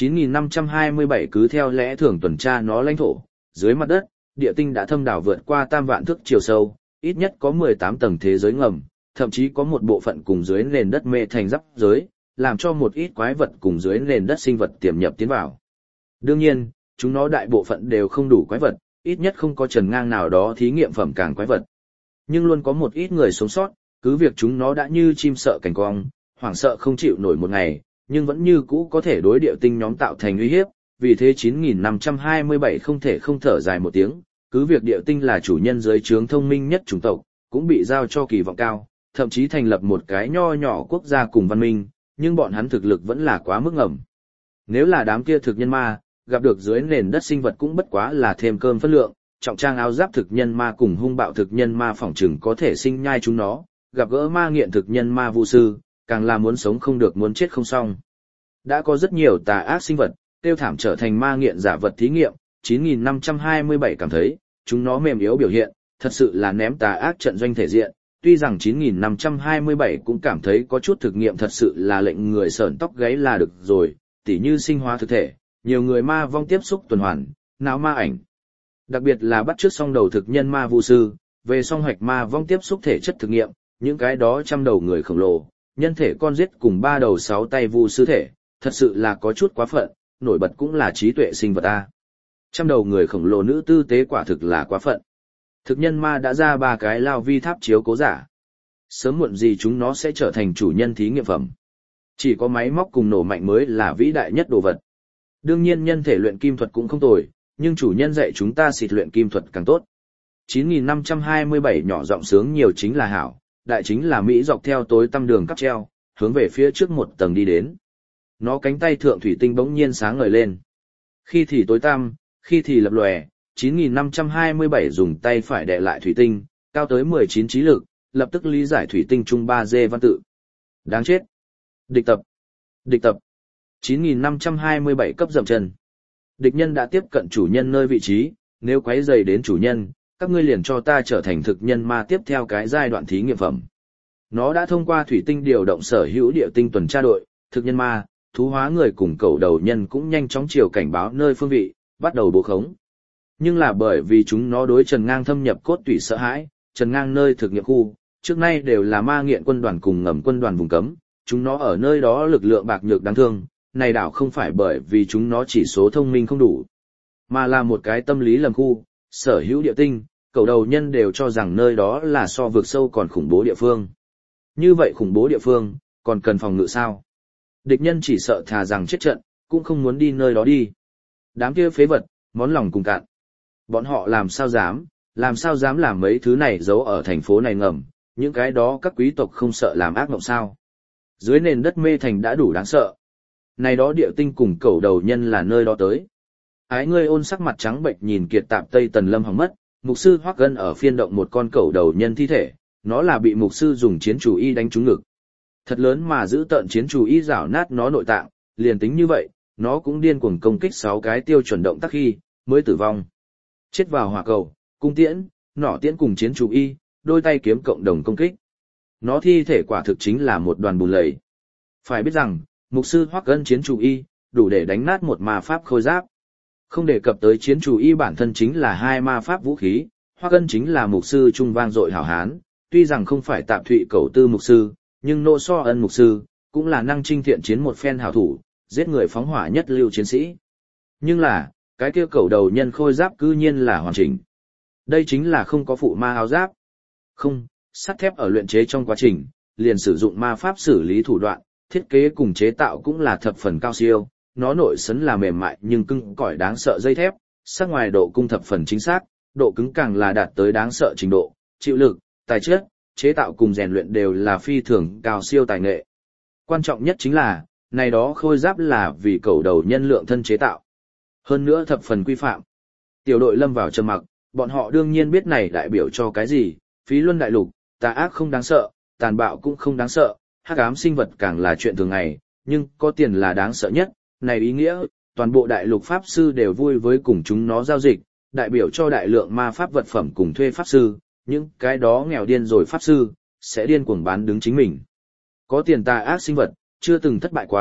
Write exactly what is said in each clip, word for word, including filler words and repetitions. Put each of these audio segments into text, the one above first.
chín nghìn năm trăm hai mươi bảy cứ theo lẽ thường tuần tra nó lãnh thổ, dưới mặt đất, địa tinh đã thâm đảo vượt qua tam vạn thước chiều sâu, ít nhất có mười tám tầng thế giới ngầm, thậm chí có một bộ phận cùng dưới nền đất mê thành giáp giới, làm cho một ít quái vật cùng dưới nền đất sinh vật tiềm nhập tiến vào. Đương nhiên, chúng nó đại bộ phận đều không đủ quái vật, ít nhất không có trần ngang nào đó thí nghiệm phẩm càng quái vật. Nhưng luôn có một ít người sống sót, cứ việc chúng nó đã như chim sợ cảnh cong, hoảng sợ không chịu nổi một ngày, nhưng vẫn như cũ có thể đối địa tinh nhóm tạo thành uy hiếp, vì thế chín nghìn năm trăm hai mươi bảy không thể không thở dài một tiếng, cứ việc địa tinh là chủ nhân dưới trướng thông minh nhất chủng tộc, cũng bị giao cho kỳ vọng cao, thậm chí thành lập một cái nho nhỏ quốc gia cùng văn minh, nhưng bọn hắn thực lực vẫn là quá mức ngầm. Nếu là đám kia thực nhân ma, gặp được dưới nền đất sinh vật cũng bất quá là thêm cơm phân lượng, trọng trang áo giáp thực nhân ma cùng hung bạo thực nhân ma phỏng chừng có thể sinh nhai chúng nó, gặp gỡ ma nghiện thực nhân ma vu sư, càng là muốn sống không được muốn chết không xong. Đã có rất nhiều tà ác sinh vật, tiêu thảm trở thành ma nghiện giả vật thí nghiệm, chín nghìn năm trăm hai mươi bảy cảm thấy, chúng nó mềm yếu biểu hiện, thật sự là ném tà ác trận doanh thể diện, tuy rằng chín nghìn năm trăm hai mươi bảy cũng cảm thấy có chút thực nghiệm thật sự là lệnh người sởn tóc gáy là được rồi, tỉ như sinh hóa thực thể, nhiều người ma vong tiếp xúc tuần hoàn, não ma ảnh. Đặc biệt là bắt trước song đầu thực nhân ma vu sư, về song hoạch ma vong tiếp xúc thể chất thực nghiệm, những cái đó trăm đầu người khổng lồ, nhân thể con giết cùng ba đầu sáu tay vu sư thể, thật sự là có chút quá phận, nổi bật cũng là trí tuệ sinh vật a. Trăm đầu người khổng lồ nữ tư tế quả thực là quá phận. Thực nhân ma đã ra ba cái lao vi tháp chiếu cố giả. Sớm muộn gì chúng nó sẽ trở thành chủ nhân thí nghiệm phẩm. Chỉ có máy móc cùng nổ mạnh mới là vĩ đại nhất đồ vật. Đương nhiên nhân thể luyện kim thuật cũng không tồi, nhưng chủ nhân dạy chúng ta xịt luyện kim thuật càng tốt. chín nghìn năm trăm hai mươi bảy nhỏ giọng sướng nhiều chính là hảo, đại chính là Mỹ dọc theo tối tăm đường cắp treo, hướng về phía trước một tầng đi đến. Nó cánh tay thượng thủy tinh bỗng nhiên sáng ngời lên. Khi thì tối tăm, khi thì lập lòe, chín nghìn năm trăm hai mươi bảy dùng tay phải đè lại thủy tinh, cao tới mười chín trí lực, lập tức lý giải thủy tinh trung ba D văn tự. Đáng chết. Địch tập. Địch tập. chín nghìn năm trăm hai mươi bảy cấp dậm chân. Địch nhân đã tiếp cận chủ nhân nơi vị trí, nếu quấy rầy đến chủ nhân, các ngươi liền cho ta trở thành thực nhân ma tiếp theo cái giai đoạn thí nghiệm phẩm. Nó đã thông qua thủy tinh điều động sở hữu địa tinh tuần tra đội, thực nhân ma, thú hóa người cùng cầu đầu nhân cũng nhanh chóng chiều cảnh báo nơi phương vị, bắt đầu bố khống. Nhưng là bởi vì chúng nó đối Trần Ngang thâm nhập cốt tủy sợ hãi, Trần Ngang nơi thực nghiệm khu, trước nay đều là ma nghiện quân đoàn cùng ngầm quân đoàn vùng cấm, chúng nó ở nơi đó lực lượng bạc nhược đáng thương, này đảo không phải bởi vì chúng nó chỉ số thông minh không đủ, mà là một cái tâm lý lầm khu, sở hữu địa tinh, cầu đầu nhân đều cho rằng nơi đó là so vực sâu còn khủng bố địa phương. Như vậy khủng bố địa phương, còn cần phòng ngự sao? Địch nhân chỉ sợ thà rằng chết trận, cũng không muốn đi nơi đó đi. Đám kia phế vật, món lòng cùng cạn. Bọn họ làm sao dám, làm sao dám làm mấy thứ này giấu ở thành phố này ngầm, những cái đó các quý tộc không sợ làm ác mộng sao. Dưới nền đất mê thành đã đủ đáng sợ. Này đó địa tinh cùng cầu đầu nhân là nơi đó tới. Ái ngươi ôn sắc mặt trắng bệnh nhìn kiệt tạp Tây Tần Lâm hỏng mất, mục sư Hoắc Gân ở phiên động một con cầu đầu nhân thi thể, nó là bị mục sư dùng chiến chủ y đánh trúng ngực. Thật lớn mà giữ tợn chiến chủ y rảo nát nó nội tạng, liền tính như vậy, nó cũng điên cuồng công kích sáu cái tiêu chuẩn động tác khi, mới tử vong. Chết vào hỏa cầu, cung tiễn, nỏ tiễn cùng chiến chủ y, đôi tay kiếm cộng đồng công kích. Nó thi thể quả thực chính là một đoàn bùn lầy. Phải biết rằng, mục sư Hoắc Gân chiến chủ y, đủ để đánh nát một ma pháp khôi giáp. Không đề cập tới chiến chủ y bản thân chính là hai ma pháp vũ khí, Hoắc Gân chính là mục sư trung vang dội hảo hán, tuy rằng không phải tạp thụy cầu tư mục sư, nhưng nô so ân mục sư, cũng là năng trinh thiện chiến một phen hảo thủ, giết người phóng hỏa nhất lưu chiến sĩ. Nhưng là, cái kia cầu đầu nhân khôi giáp cư nhiên là hoàn chỉnh. Đây chính là không có phụ ma áo giáp. Không, sắt thép ở luyện chế trong quá trình, liền sử dụng ma pháp xử lý thủ đoạn, thiết kế cùng chế tạo cũng là thập phần cao siêu, nó nội sấn là mềm mại nhưng cứng cỏi đáng sợ dây thép, sắc ngoài độ cung thập phần chính xác, độ cứng càng là đạt tới đáng sợ trình độ, chịu lực, tài chất, chế tạo cùng rèn luyện đều là phi thường cao siêu tài nghệ. Quan trọng nhất chính là, này đó khôi giáp là vì cầu đầu nhân lượng thân chế tạo. Hơn nữa thập phần quy phạm. Tiểu đội lâm vào trầm mặc, bọn họ đương nhiên biết này đại biểu cho cái gì, phí luân đại lục, tà ác không đáng sợ, tàn bạo cũng không đáng sợ, hắc ám sinh vật càng là chuyện thường ngày, nhưng có tiền là đáng sợ nhất, này ý nghĩa, toàn bộ đại lục pháp sư đều vui với cùng chúng nó giao dịch, đại biểu cho đại lượng ma pháp vật phẩm cùng thuê pháp sư, những cái đó nghèo điên rồi pháp sư, sẽ điên cuồng bán đứng chính mình. Có tiền tà ác sinh vật, chưa từng thất bại quá,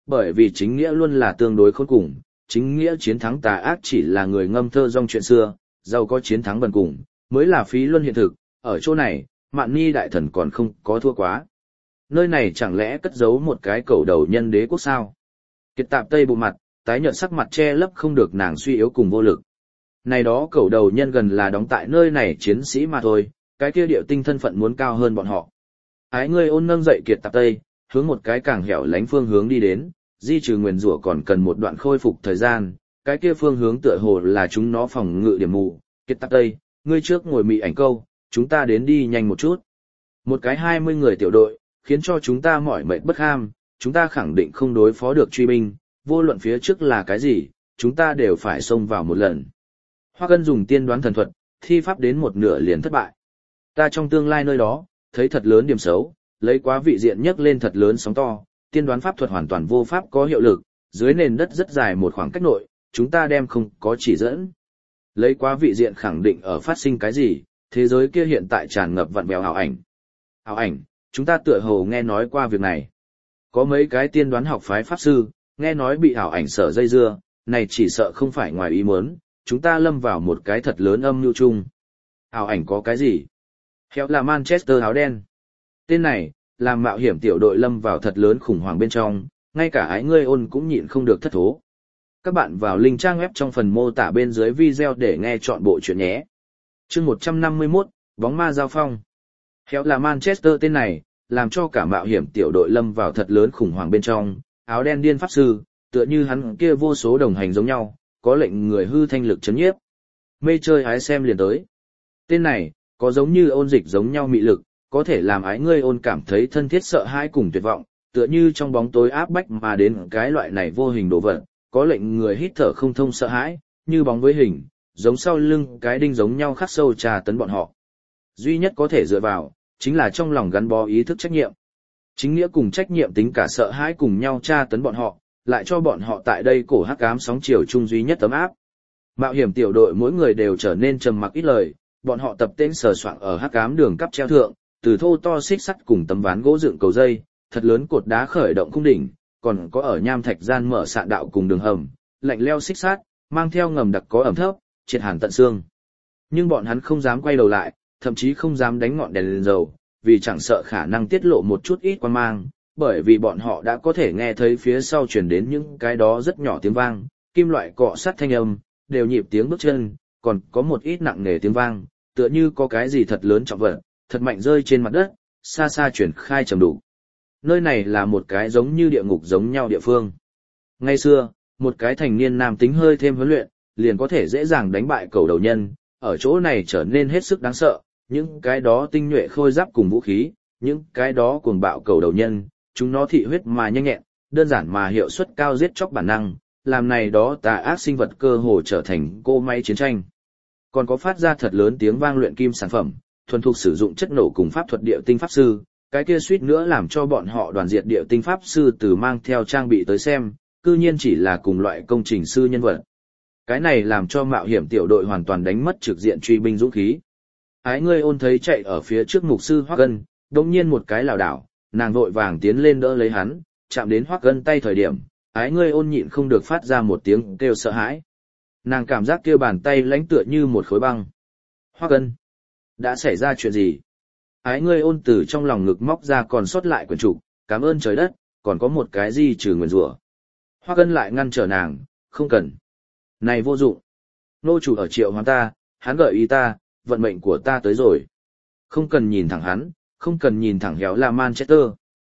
Bởi vì chính nghĩa luôn là tương đối khôn cùng, chính nghĩa chiến thắng tà ác chỉ là người ngâm thơ dong chuyện xưa, giàu có chiến thắng bần cùng, mới là phí luân hiện thực, ở chỗ này, Mạn Ni đại thần còn không có thua quá. Nơi này chẳng lẽ cất giấu một cái cầu đầu nhân đế quốc sao? Kiệt Tạp Tây bộ mặt, tái nhợt sắc mặt che lấp không được nàng suy yếu cùng vô lực. Này đó cầu đầu nhân gần là đóng tại nơi này chiến sĩ mà thôi, cái kia điệu tinh thân phận muốn cao hơn bọn họ. Ái ngươi ôn nâng dậy Kiệt Tạp Tây, hướng một cái càng hẻo lánh phương hướng đi đến, di trừ nguyền rủa còn cần một đoạn khôi phục thời gian, cái kia phương hướng tựa hồ là chúng nó phòng ngự điểm mù. Kiệt Tạp Tây, ngươi trước ngồi mị ảnh câu, chúng ta đến đi nhanh một chút. Một cái hai mươi người tiểu đội, khiến cho chúng ta mỏi mệt bất ham, chúng ta khẳng định không đối phó được truy binh, vô luận phía trước là cái gì, chúng ta đều phải xông vào một lần. Hoa Cân dùng tiên đoán thần thuật, thi pháp đến một nửa liền thất bại. Ta trong tương lai nơi đó, thấy thật lớn điểm xấu, lấy quá vị diện nhấc lên thật lớn sóng to, tiên đoán pháp thuật hoàn toàn vô pháp có hiệu lực, dưới nền đất rất dài một khoảng cách nội, chúng ta đem không có chỉ dẫn. Lấy quá vị diện khẳng định ở phát sinh cái gì, thế giới kia hiện tại tràn ngập vặn vẹo ảo ảnh. Ảo ảnh, chúng ta tựa hồ nghe nói qua việc này. Có mấy cái tiên đoán học phái pháp sư, nghe nói bị ảo ảnh sở dây dưa, này chỉ sợ không phải ngoài ý muốn, chúng ta lâm vào một cái thật lớn âm mưu chung. Ảo ảnh có cái gì? Khéo là Manchester áo đen. Tên này, làm mạo hiểm tiểu đội lâm vào thật lớn khủng hoảng bên trong, ngay cả ái ngươi ôn cũng nhịn không được thất thố. Các bạn vào link trang web trong phần mô tả bên dưới video để nghe chọn bộ chuyện nhé. Chương một trăm năm mươi mốt, bóng ma giao phong. Khéo là Manchester tên này, làm cho cả mạo hiểm tiểu đội lâm vào thật lớn khủng hoảng bên trong, áo đen điên pháp sư, tựa như hắn kia vô số đồng hành giống nhau, có lệnh người hư thanh lực chấn nhiếp. Mê chơi hái xem liền tới. Tên này, có giống như ôn dịch giống nhau mị lực, có thể làm ái ngươi ôn cảm thấy thân thiết sợ hãi cùng tuyệt vọng, tựa như trong bóng tối áp bách mà đến cái loại này vô hình đồ vật, có lệnh người hít thở không thông sợ hãi, như bóng với hình, giống sau lưng cái đinh giống nhau khắc sâu trà tấn bọn họ. Duy nhất có thể dựa vào, chính là trong lòng gắn bó ý thức trách nhiệm. Chính nghĩa cùng trách nhiệm tính cả sợ hãi cùng nhau tra tấn bọn họ, lại cho bọn họ tại đây cổ hắc ám sóng chiều chung duy nhất tấm áp. Mạo hiểm tiểu đội mỗi người đều trở nên trầm mặc ít lời, bọn họ tập tên sờ soạng ở hắc ám đường cắp treo thượng, từ thô to xích sắt cùng tấm ván gỗ dựng cầu dây, thật lớn cột đá khởi động cung đỉnh, còn có ở nham thạch gian mở sạn đạo cùng đường hầm, lạnh leo xích sắt, mang theo ngầm đặc có ẩm thấp, triệt hàn tận xương. Nhưng bọn hắn không dám quay đầu lại, thậm chí không dám đánh ngọn đèn lên dầu, vì chẳng sợ khả năng tiết lộ một chút ít quan mang, bởi vì bọn họ đã có thể nghe thấy phía sau truyền đến những cái đó rất nhỏ tiếng vang, kim loại cọ sát thanh âm, đều nhịp tiếng bước chân, còn có một ít nặng nề tiếng vang, tựa như có cái gì thật lớn trọng vật, thật mạnh rơi trên mặt đất, xa xa chuyển khai trầm đủ. Nơi này là một cái giống như địa ngục giống nhau địa phương. Ngày xưa, một cái thành niên nam tính hơi thêm huấn luyện, liền có thể dễ dàng đánh bại cầu đầu nhân, ở chỗ này trở nên hết sức đáng sợ, những cái đó tinh nhuệ khôi giáp cùng vũ khí, những cái đó cuồng bạo cầu đầu nhân, chúng nó thị huyết mà nhanh nhẹn, đơn giản mà hiệu suất cao giết chóc bản năng, làm này đó tà ác sinh vật cơ hồ trở thành cô máy chiến tranh. Còn có phát ra thật lớn tiếng vang luyện kim sản phẩm, thuần thục sử dụng chất nổ cùng pháp thuật địa tinh pháp sư, cái kia suýt nữa làm cho bọn họ đoàn diệt địa tinh pháp sư từ mang theo trang bị tới xem, cư nhiên chỉ là cùng loại công trình sư nhân vật. Cái này làm cho mạo hiểm tiểu đội hoàn toàn đánh mất trực diện truy binh dũng khí. Ái ngươi ôn thấy chạy ở phía trước mục sư Hoắc Gân, đống nhiên một cái lảo đảo, nàng vội vàng tiến lên đỡ lấy hắn, chạm đến Hoắc Gân tay thời điểm, ái ngươi ôn nhịn không được phát ra một tiếng kêu sợ hãi. Nàng cảm giác kia bàn tay lãnh tựa như một khối băng. Hoắc Gân, đã xảy ra chuyện gì? Ái ngươi ôn từ trong lòng ngực móc ra còn sót lại quyển trục, cảm ơn trời đất, còn có một cái gì trừ nguyền rủa. Hoắc Gân lại ngăn trở nàng, không cần. Này vô dụng. Nô chủ ở triệu hoán ta, hắn gợi ý ta, vận mệnh của ta tới rồi. Không cần nhìn thẳng hắn, không cần nhìn thẳng héo là Manchester.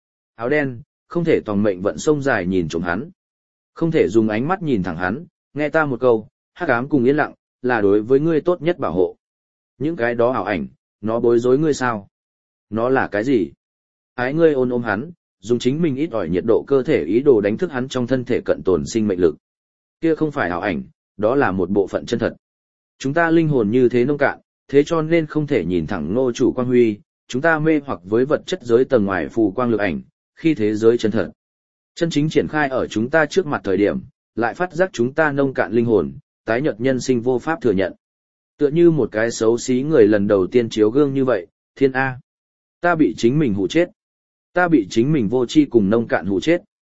Áo đen, không thể tòng mệnh vận sông dài nhìn trộm hắn. Không thể dùng ánh mắt nhìn thẳng hắn, nghe ta một câu, hắc ám cùng yên lặng, là đối với ngươi tốt nhất bảo hộ. Những cái đó ảo ảnh, nó bối rối ngươi sao? Nó là cái gì? Ái ngươi ôn ôm hắn, dùng chính mình ít ỏi nhiệt độ cơ thể ý đồ đánh thức hắn trong thân thể cận tồn sinh mệnh lực. Kia không phải ảo ảnh, đó là một bộ phận chân thật. Chúng ta linh hồn như thế nông cạn, thế cho nên không thể nhìn thẳng ngô chủ quang huy, chúng ta mê hoặc với vật chất giới tầng ngoài phù quang lực ảnh, khi thế giới chân thật. Chân chính triển khai ở chúng ta trước mặt thời điểm, lại phát giác chúng ta nông cạn linh hồn, tái nhợt nhân sinh vô pháp thừa nhận. Tựa như một cái xấu xí người lần đầu tiên chiếu gương như vậy, thiên A. Ta bị chính mình hù chết. Ta bị chính mình vô tri cùng nông cạn hù chết.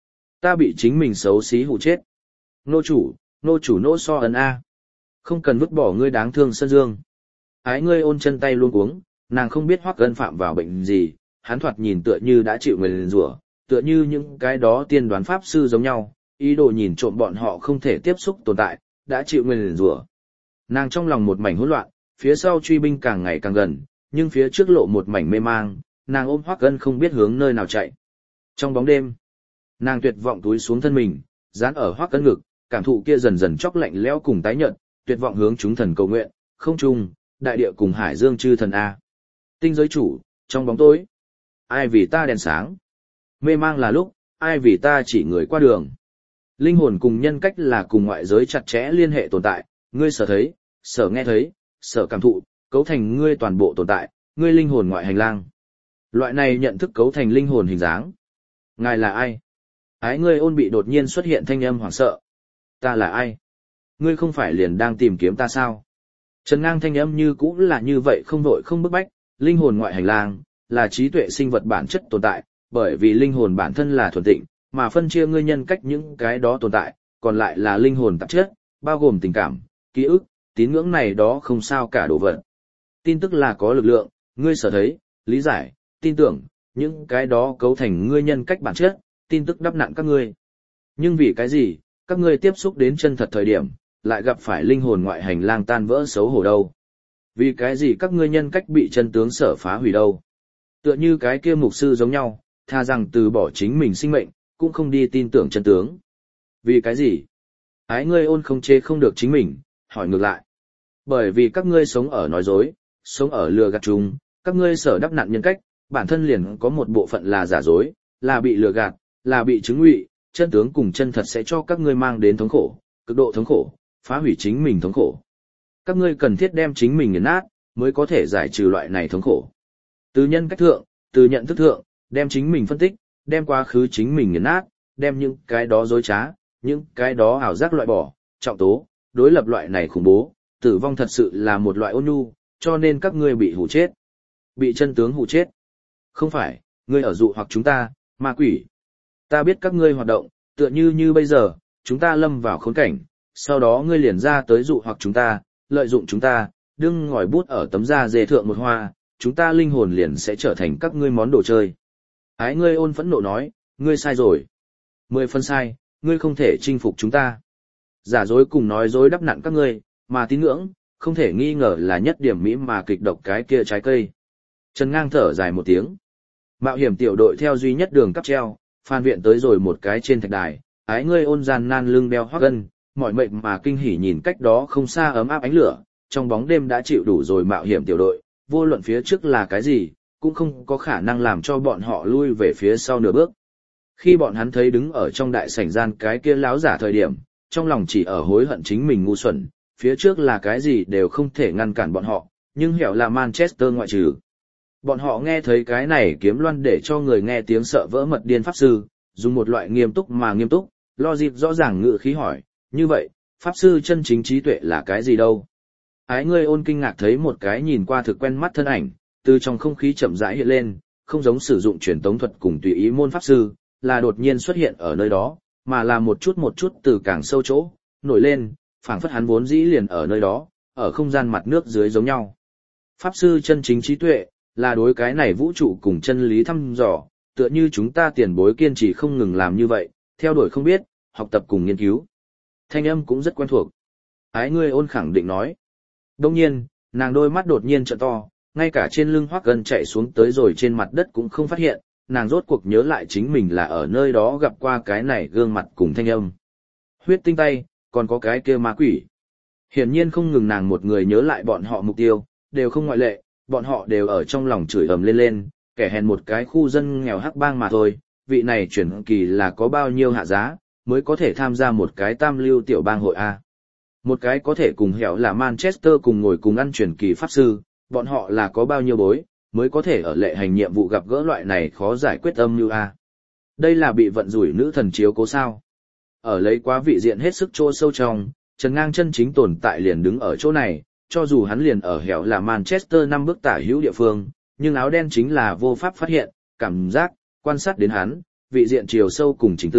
Ta bị chính mình xấu xí hù chết. Nô chủ, nô chủ nô so ấn A. Không cần vứt bỏ ngươi đáng thương Sơn Dương. Ái ngươi ôn chân tay luôn uống, nàng không biết Hoắc Ân phạm vào bệnh gì, hắn thoạt nhìn tựa như đã chịu người nguyền rủa, tựa như những cái đó tiên đoán pháp sư giống nhau, ý đồ nhìn trộm bọn họ không thể tiếp xúc tồn tại, đã chịu người nguyền rủa. Nàng trong lòng một mảnh hỗn loạn, phía sau truy binh càng ngày càng gần, nhưng phía trước lộ một mảnh mê mang, nàng ôm Hoắc Ân không biết hướng nơi nào chạy. Trong bóng đêm, nàng tuyệt vọng túi xuống thân mình, dán ở Hoắc Ân ngực, cảm thụ kia dần dần chốc lạnh lẽo cùng tái nhợt, tuyệt vọng hướng chúng thần cầu nguyện, không trung, đại địa cùng hải dương chư thần a. Tinh giới chủ, trong bóng tối, ai vì ta đèn sáng? Mê mang là lúc, ai vì ta chỉ người qua đường? Linh hồn cùng nhân cách là cùng ngoại giới chặt chẽ liên hệ tồn tại, ngươi sở thấy, sở nghe thấy, sở cảm thụ, cấu thành ngươi toàn bộ tồn tại, ngươi linh hồn ngoại hành lang. Loại này nhận thức cấu thành linh hồn hình dáng. Ngài là ai? Ái ngươi ôn bị đột nhiên xuất hiện thanh âm hoảng sợ. Ta là ai? Ngươi không phải liền đang tìm kiếm ta sao? Trần ngang thanh âm như cũ là như vậy không vội không bức bách, linh hồn ngoại hành lang, là trí tuệ sinh vật bản chất tồn tại, bởi vì linh hồn bản thân là thuần tịnh, mà phân chia ngươi nhân cách những cái đó tồn tại, còn lại là linh hồn tạp chất, bao gồm tình cảm, ký ức, tín ngưỡng này đó không sao cả đồ vật. Tin tức là có lực lượng, ngươi sở thấy, lý giải, tin tưởng, những cái đó cấu thành ngươi nhân cách bản chất, tin tức đắp nặn các ngươi. Nhưng vì cái gì, các ngươi tiếp xúc đến chân thật thời điểm, lại gặp phải linh hồn ngoại hành lang tan vỡ xấu hổ đâu? Vì cái gì các ngươi nhân cách bị chân tướng sở phá hủy đâu? Tựa như cái kia mục sư giống nhau, tha rằng từ bỏ chính mình sinh mệnh, cũng không đi tin tưởng chân tướng. Vì cái gì? Ái ngươi ôn không chê không được chính mình, hỏi ngược lại. Bởi vì các ngươi sống ở nói dối, sống ở lừa gạt chúng, các ngươi sở đắp nặn nhân cách, bản thân liền có một bộ phận là giả dối, là bị lừa gạt, là bị chứng ngụy, chân tướng cùng chân thật sẽ cho các ngươi mang đến thống khổ, cực độ thống khổ, phá hủy chính mình thống khổ. Các ngươi cần thiết đem chính mình nghiền nát, mới có thể giải trừ loại này thống khổ. Từ nhân cách thượng, từ nhận thức thượng, đem chính mình phân tích, đem quá khứ chính mình nghiền nát, đem những cái đó dối trá, những cái đó ảo giác loại bỏ, trọng tố, đối lập loại này khủng bố, tử vong thật sự là một loại ôn nhu, cho nên các ngươi bị hù chết. Bị chân tướng hù chết. Không phải, ngươi ở dụ hoặc chúng ta, ma quỷ. Ta biết các ngươi hoạt động, tựa như như bây giờ, chúng ta lâm vào khốn cảnh, sau đó ngươi liền ra tới dụ hoặc chúng ta, lợi dụng chúng ta, đương ngòi bút ở tấm da dê thượng một hoa, chúng ta linh hồn liền sẽ trở thành các ngươi món đồ chơi. Ái ngươi ôn phẫn nộ nói, ngươi sai rồi. Mười phân sai, ngươi không thể chinh phục chúng ta. Giả dối cùng nói dối đắp nặn các ngươi, mà tín ngưỡng, không thể nghi ngờ là nhất điểm mỹ mà kịch độc cái kia trái cây. Trần ngang thở dài một tiếng. Mạo hiểm tiểu đội theo duy nhất đường cắp treo, Phan viện tới rồi một cái trên thạch đài, ái ngươi ôn gian nan lưng đeo Hoắc Ân, mọi mệnh mà kinh hỉ nhìn cách đó không xa ấm áp ánh lửa, trong bóng đêm đã chịu đủ rồi mạo hiểm tiểu đội, vô luận phía trước là cái gì, cũng không có khả năng làm cho bọn họ lui về phía sau nửa bước. Khi bọn hắn thấy đứng ở trong đại sảnh gian cái kia láo giả thời điểm, trong lòng chỉ ở hối hận chính mình ngu xuẩn, phía trước là cái gì đều không thể ngăn cản bọn họ, nhưng hẻo là Manchester ngoại trừ. Bọn họ nghe thấy cái này kiếm loan để cho người nghe tiếng sợ vỡ mật điên pháp sư, dùng một loại nghiêm túc mà nghiêm túc, lo dịp rõ ràng ngự khí hỏi, như vậy, pháp sư chân chính trí tuệ là cái gì đâu? Ái ngươi ôn kinh ngạc thấy một cái nhìn qua thực quen mắt thân ảnh, từ trong không khí chậm rãi hiện lên, không giống sử dụng truyền tống thuật cùng tùy ý môn pháp sư, là đột nhiên xuất hiện ở nơi đó, mà là một chút một chút từ càng sâu chỗ, nổi lên, phảng phất hắn vốn dĩ liền ở nơi đó, ở không gian mặt nước dưới giống nhau. Pháp sư chân chính trí tuệ, là đối cái này vũ trụ cùng chân lý thăm dò, tựa như chúng ta tiền bối kiên trì không ngừng làm như vậy, theo đuổi không biết, học tập cùng nghiên cứu. Thanh âm cũng rất quen thuộc. Ái ngươi ôn khẳng định nói. Đông nhiên, nàng đôi mắt đột nhiên trợ to, ngay cả trên lưng Hoắc Ân chạy xuống tới rồi trên mặt đất cũng không phát hiện, nàng rốt cuộc nhớ lại chính mình là ở nơi đó gặp qua cái này gương mặt cùng thanh âm. Huyết tinh tay, còn có cái kia ma quỷ. Hiển nhiên không ngừng nàng một người nhớ lại bọn họ mục tiêu, đều không ngoại lệ, bọn họ đều ở trong lòng chửi ầm lên lên, kẻ hèn một cái khu dân nghèo hắc bang mà thôi, vị này chuyển kỳ là có bao nhiêu hạ giá, mới có thể tham gia một cái tam lưu tiểu bang hội A. Một cái có thể cùng hẻo là Manchester cùng ngồi cùng ăn chuyển kỳ pháp sư, bọn họ là có bao nhiêu bối, mới có thể ở lệ hành nhiệm vụ gặp gỡ loại này khó giải quyết âm như A. Đây là bị vận rủi nữ thần chiếu cố sao. Ở lấy quá vị diện hết sức trô sâu trong, Trần Ngang chân chính tồn tại liền đứng ở chỗ này, cho dù hắn liền ở hẻo là Manchester năm bước tả hữu địa phương, nhưng áo đen chính là vô pháp phát hiện, cảm giác, quan sát đến hắn, vị diện chiều sâu cùng chính tự,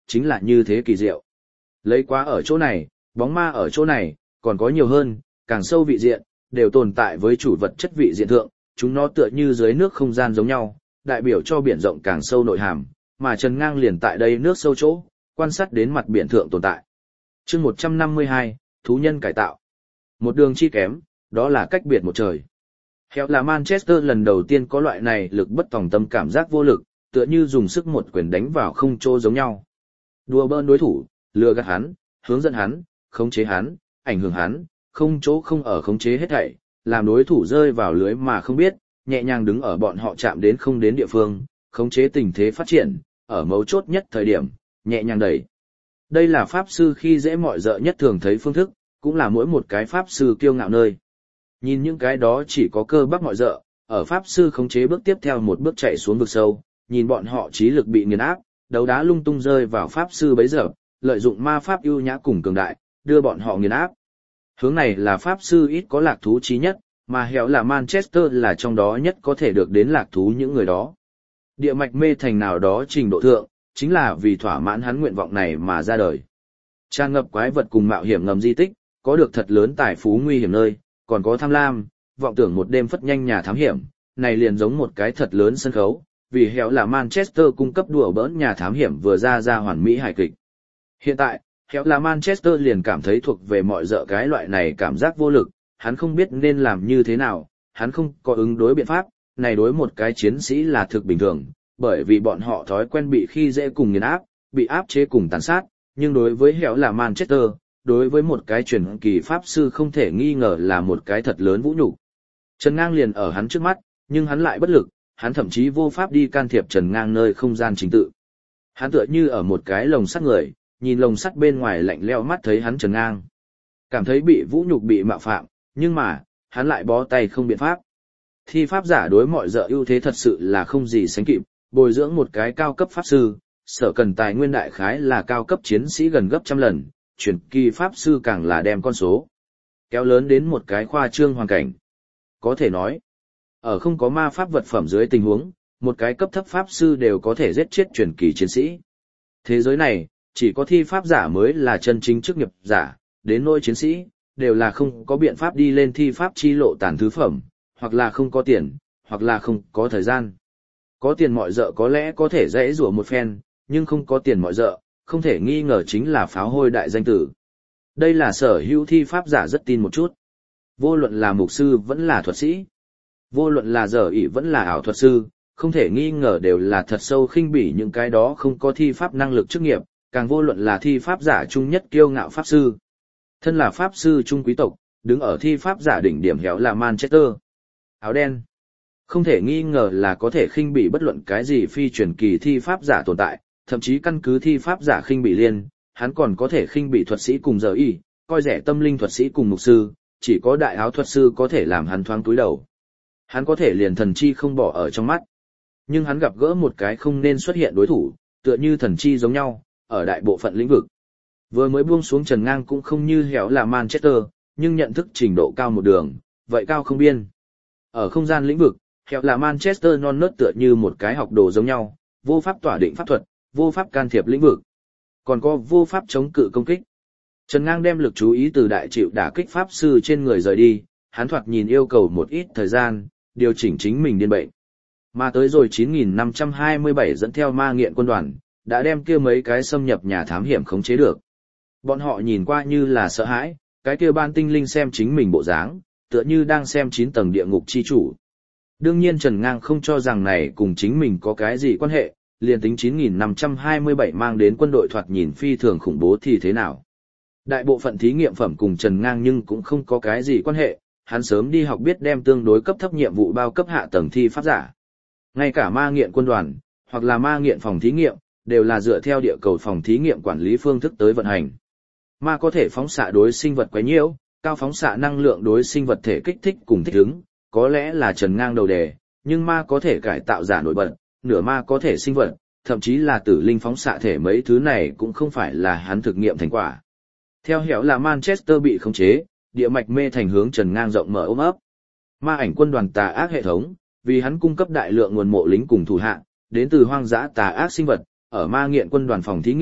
chính là như thế kỳ diệu. Lấy quá ở chỗ này, bóng ma ở chỗ này, còn có nhiều hơn, càng sâu vị diện, đều tồn tại với chủ vật chất vị diện thượng, chúng nó tựa như dưới nước không gian giống nhau, đại biểu cho biển rộng càng sâu nội hàm, mà Trần Ngang liền tại đây nước sâu chỗ, quan sát đến mặt biển thượng tồn tại. Chương một trăm năm mươi hai, thú nhân cải tạo. Một đường chi kém, đó là cách biệt một trời. Héo là Manchester lần đầu tiên có loại này lực bất tòng tâm cảm giác vô lực, tựa như dùng sức một quyền đánh vào không chỗ giống nhau. Đùa bỡn đối thủ, lừa gạt hắn, hướng dẫn hắn, khống chế hắn, ảnh hưởng hắn, không chỗ không ở khống chế hết thảy, làm đối thủ rơi vào lưới mà không biết, nhẹ nhàng đứng ở bọn họ chạm đến không đến địa phương, khống chế tình thế phát triển, ở mấu chốt nhất thời điểm, nhẹ nhàng đẩy. Đây là pháp sư khi dễ mọi dợ nhất thường thấy phương thức, cũng là mỗi một cái pháp sư kiêu ngạo nơi. Nhìn những cái đó chỉ có cơ bắp mọi dợ, ở pháp sư khống chế bước tiếp theo một bước chạy xuống vực sâu, nhìn bọn họ trí lực bị nghiền áp, đấu đá lung tung rơi vào pháp sư bấy giờ, lợi dụng ma pháp ưu nhã cùng cường đại, đưa bọn họ nghiền áp. Hướng này là pháp sư ít có lạc thú trí nhất, mà Héo là Manchester là trong đó nhất có thể được đến lạc thú những người đó. Địa mạch mê thành nào đó trình độ thượng, chính là vì thỏa mãn hắn nguyện vọng này mà ra đời. Tràn ngập quái vật cùng mạo hiểm ngầm di tích, có được thật lớn tài phú nguy hiểm nơi, còn có tham lam, vọng tưởng một đêm phất nhanh nhà thám hiểm, này liền giống một cái thật lớn sân khấu, vì Héo là Manchester cung cấp đùa bỡn nhà thám hiểm vừa ra ra hoàn mỹ hài kịch. Hiện tại, Héo là Manchester liền cảm thấy thuộc về mọi dợ cái loại này cảm giác vô lực, hắn không biết nên làm như thế nào, hắn không có ứng đối biện pháp, này đối một cái chiến sĩ là thực bình thường, bởi vì bọn họ thói quen bị khi dễ cùng nghiền áp, bị áp chế cùng tàn sát, nhưng đối với Héo là Manchester, đối với một cái truyền kỳ pháp sư không thể nghi ngờ là một cái thật lớn vũ nhục. Trần Ngang liền ở hắn trước mắt, nhưng hắn lại bất lực, hắn thậm chí vô pháp đi can thiệp Trần Ngang nơi không gian chính tự. Hắn tựa như ở một cái lồng sắt người, nhìn lồng sắt bên ngoài lạnh lẽo mắt thấy hắn Trần Ngang. Cảm thấy bị vũ nhục bị mạo phạm, nhưng mà, hắn lại bó tay không biện pháp. Thi pháp giả đối mọi dợ ưu thế thật sự là không gì sánh kịp, bồi dưỡng một cái cao cấp pháp sư, sở cần tài nguyên đại khái là cao cấp chiến sĩ gần gấp trăm lần, truyền kỳ pháp sư càng là đem con số kéo lớn đến một cái khoa trương hoàn cảnh. Có thể nói, ở không có ma pháp vật phẩm dưới tình huống, một cái cấp thấp pháp sư đều có thể giết chết truyền kỳ chiến sĩ. Thế giới này, chỉ có thi pháp giả mới là chân chính chức nghiệp giả, đến nỗi chiến sĩ, đều là không có biện pháp đi lên thi pháp chi lộ tàn thứ phẩm, hoặc là không có tiền, hoặc là không có thời gian. Có tiền mọi dợ có lẽ có thể dễ rủa một phen, nhưng không có tiền mọi dợ, không thể nghi ngờ chính là pháo hôi đại danh tử. Đây là sở hữu thi pháp giả rất tin một chút. Vô luận là mục sư vẫn là thuật sĩ, vô luận là dở ỷ vẫn là ảo thuật sư, không thể nghi ngờ đều là thật sâu khinh bỉ những cái đó không có thi pháp năng lực chức nghiệp, càng vô luận là thi pháp giả trung nhất kiêu ngạo pháp sư. Thân là pháp sư trung quý tộc, đứng ở thi pháp giả đỉnh điểm Héo là Manchester. Áo đen. Không thể nghi ngờ là có thể khinh bỉ bất luận cái gì phi truyền kỳ thi pháp giả tồn tại, thậm chí căn cứ thi pháp giả khinh bỉ liên, hắn còn có thể khinh bỉ thuật sĩ cùng giờ y, coi rẻ tâm linh thuật sĩ cùng mục sư, chỉ có đại áo thuật sư có thể làm hắn thoáng túi đầu. Hắn có thể liền thần chi không bỏ ở trong mắt. Nhưng hắn gặp gỡ một cái không nên xuất hiện đối thủ, tựa như thần chi giống nhau, ở đại bộ phận lĩnh vực. Vừa mới buông xuống Trần Ngang cũng không như Héo là Manchester, nhưng nhận thức trình độ cao một đường, vậy cao không biên. Ở không gian lĩnh vực, Héo là Manchester non nớt tựa như một cái học đồ giống nhau, vô pháp tỏa định pháp thuật, vô pháp can thiệp lĩnh vực, còn có vô pháp chống cự công kích. Trần Ngang đem lực chú ý từ đại chịu đả kích pháp sư trên người rời đi, hắn thoạt nhìn yêu cầu một ít thời gian, điều chỉnh chính mình điên bệnh. Mà tới rồi chín nghìn năm trăm hai mươi bảy dẫn theo ma nghiện quân đoàn, đã đem kia mấy cái xâm nhập nhà thám hiểm khống chế được. Bọn họ nhìn qua như là sợ hãi, cái kia ban tinh linh xem chính mình bộ dáng, tựa như đang xem chín tầng địa ngục chi chủ. Đương nhiên Trần Ngang không cho rằng này cùng chính mình có cái gì quan hệ, liền tính chín nghìn năm trăm hai mươi bảy mang đến quân đội thoạt nhìn phi thường khủng bố thì thế nào. Đại bộ phận thí nghiệm phẩm cùng Trần Ngang nhưng cũng không có cái gì quan hệ, hắn sớm đi học biết đem tương đối cấp thấp nhiệm vụ bao cấp hạ tầng thi pháp giả. Ngay cả ma nghiện quân đoàn, hoặc là ma nghiện phòng thí nghiệm, đều là dựa theo địa cầu phòng thí nghiệm quản lý phương thức tới vận hành. Ma có thể phóng xạ đối sinh vật quấy nhiễu, cao phóng xạ năng lượng đối sinh vật thể kích thích cùng thích ứng, có lẽ là Trần Ngang đầu đề, nhưng ma có thể cải tạo giả nổi bật, nửa ma có thể sinh vật, thậm chí là tử linh phóng xạ thể, mấy thứ này cũng không phải là hắn thực nghiệm thành quả. Theo Héo là Manchester bị khống chế, địa mạch mê thành hướng Trần Ngang rộng mở ôm ấp. Ma ảnh quân đoàn tà ác hệ thống, vì hắn cung cấp đại lượng nguồn mộ lính cùng thủ hạ, đến từ hoang dã tà ác sinh vật, ở ma nghiện quân đoàn phòng thí nghiệm,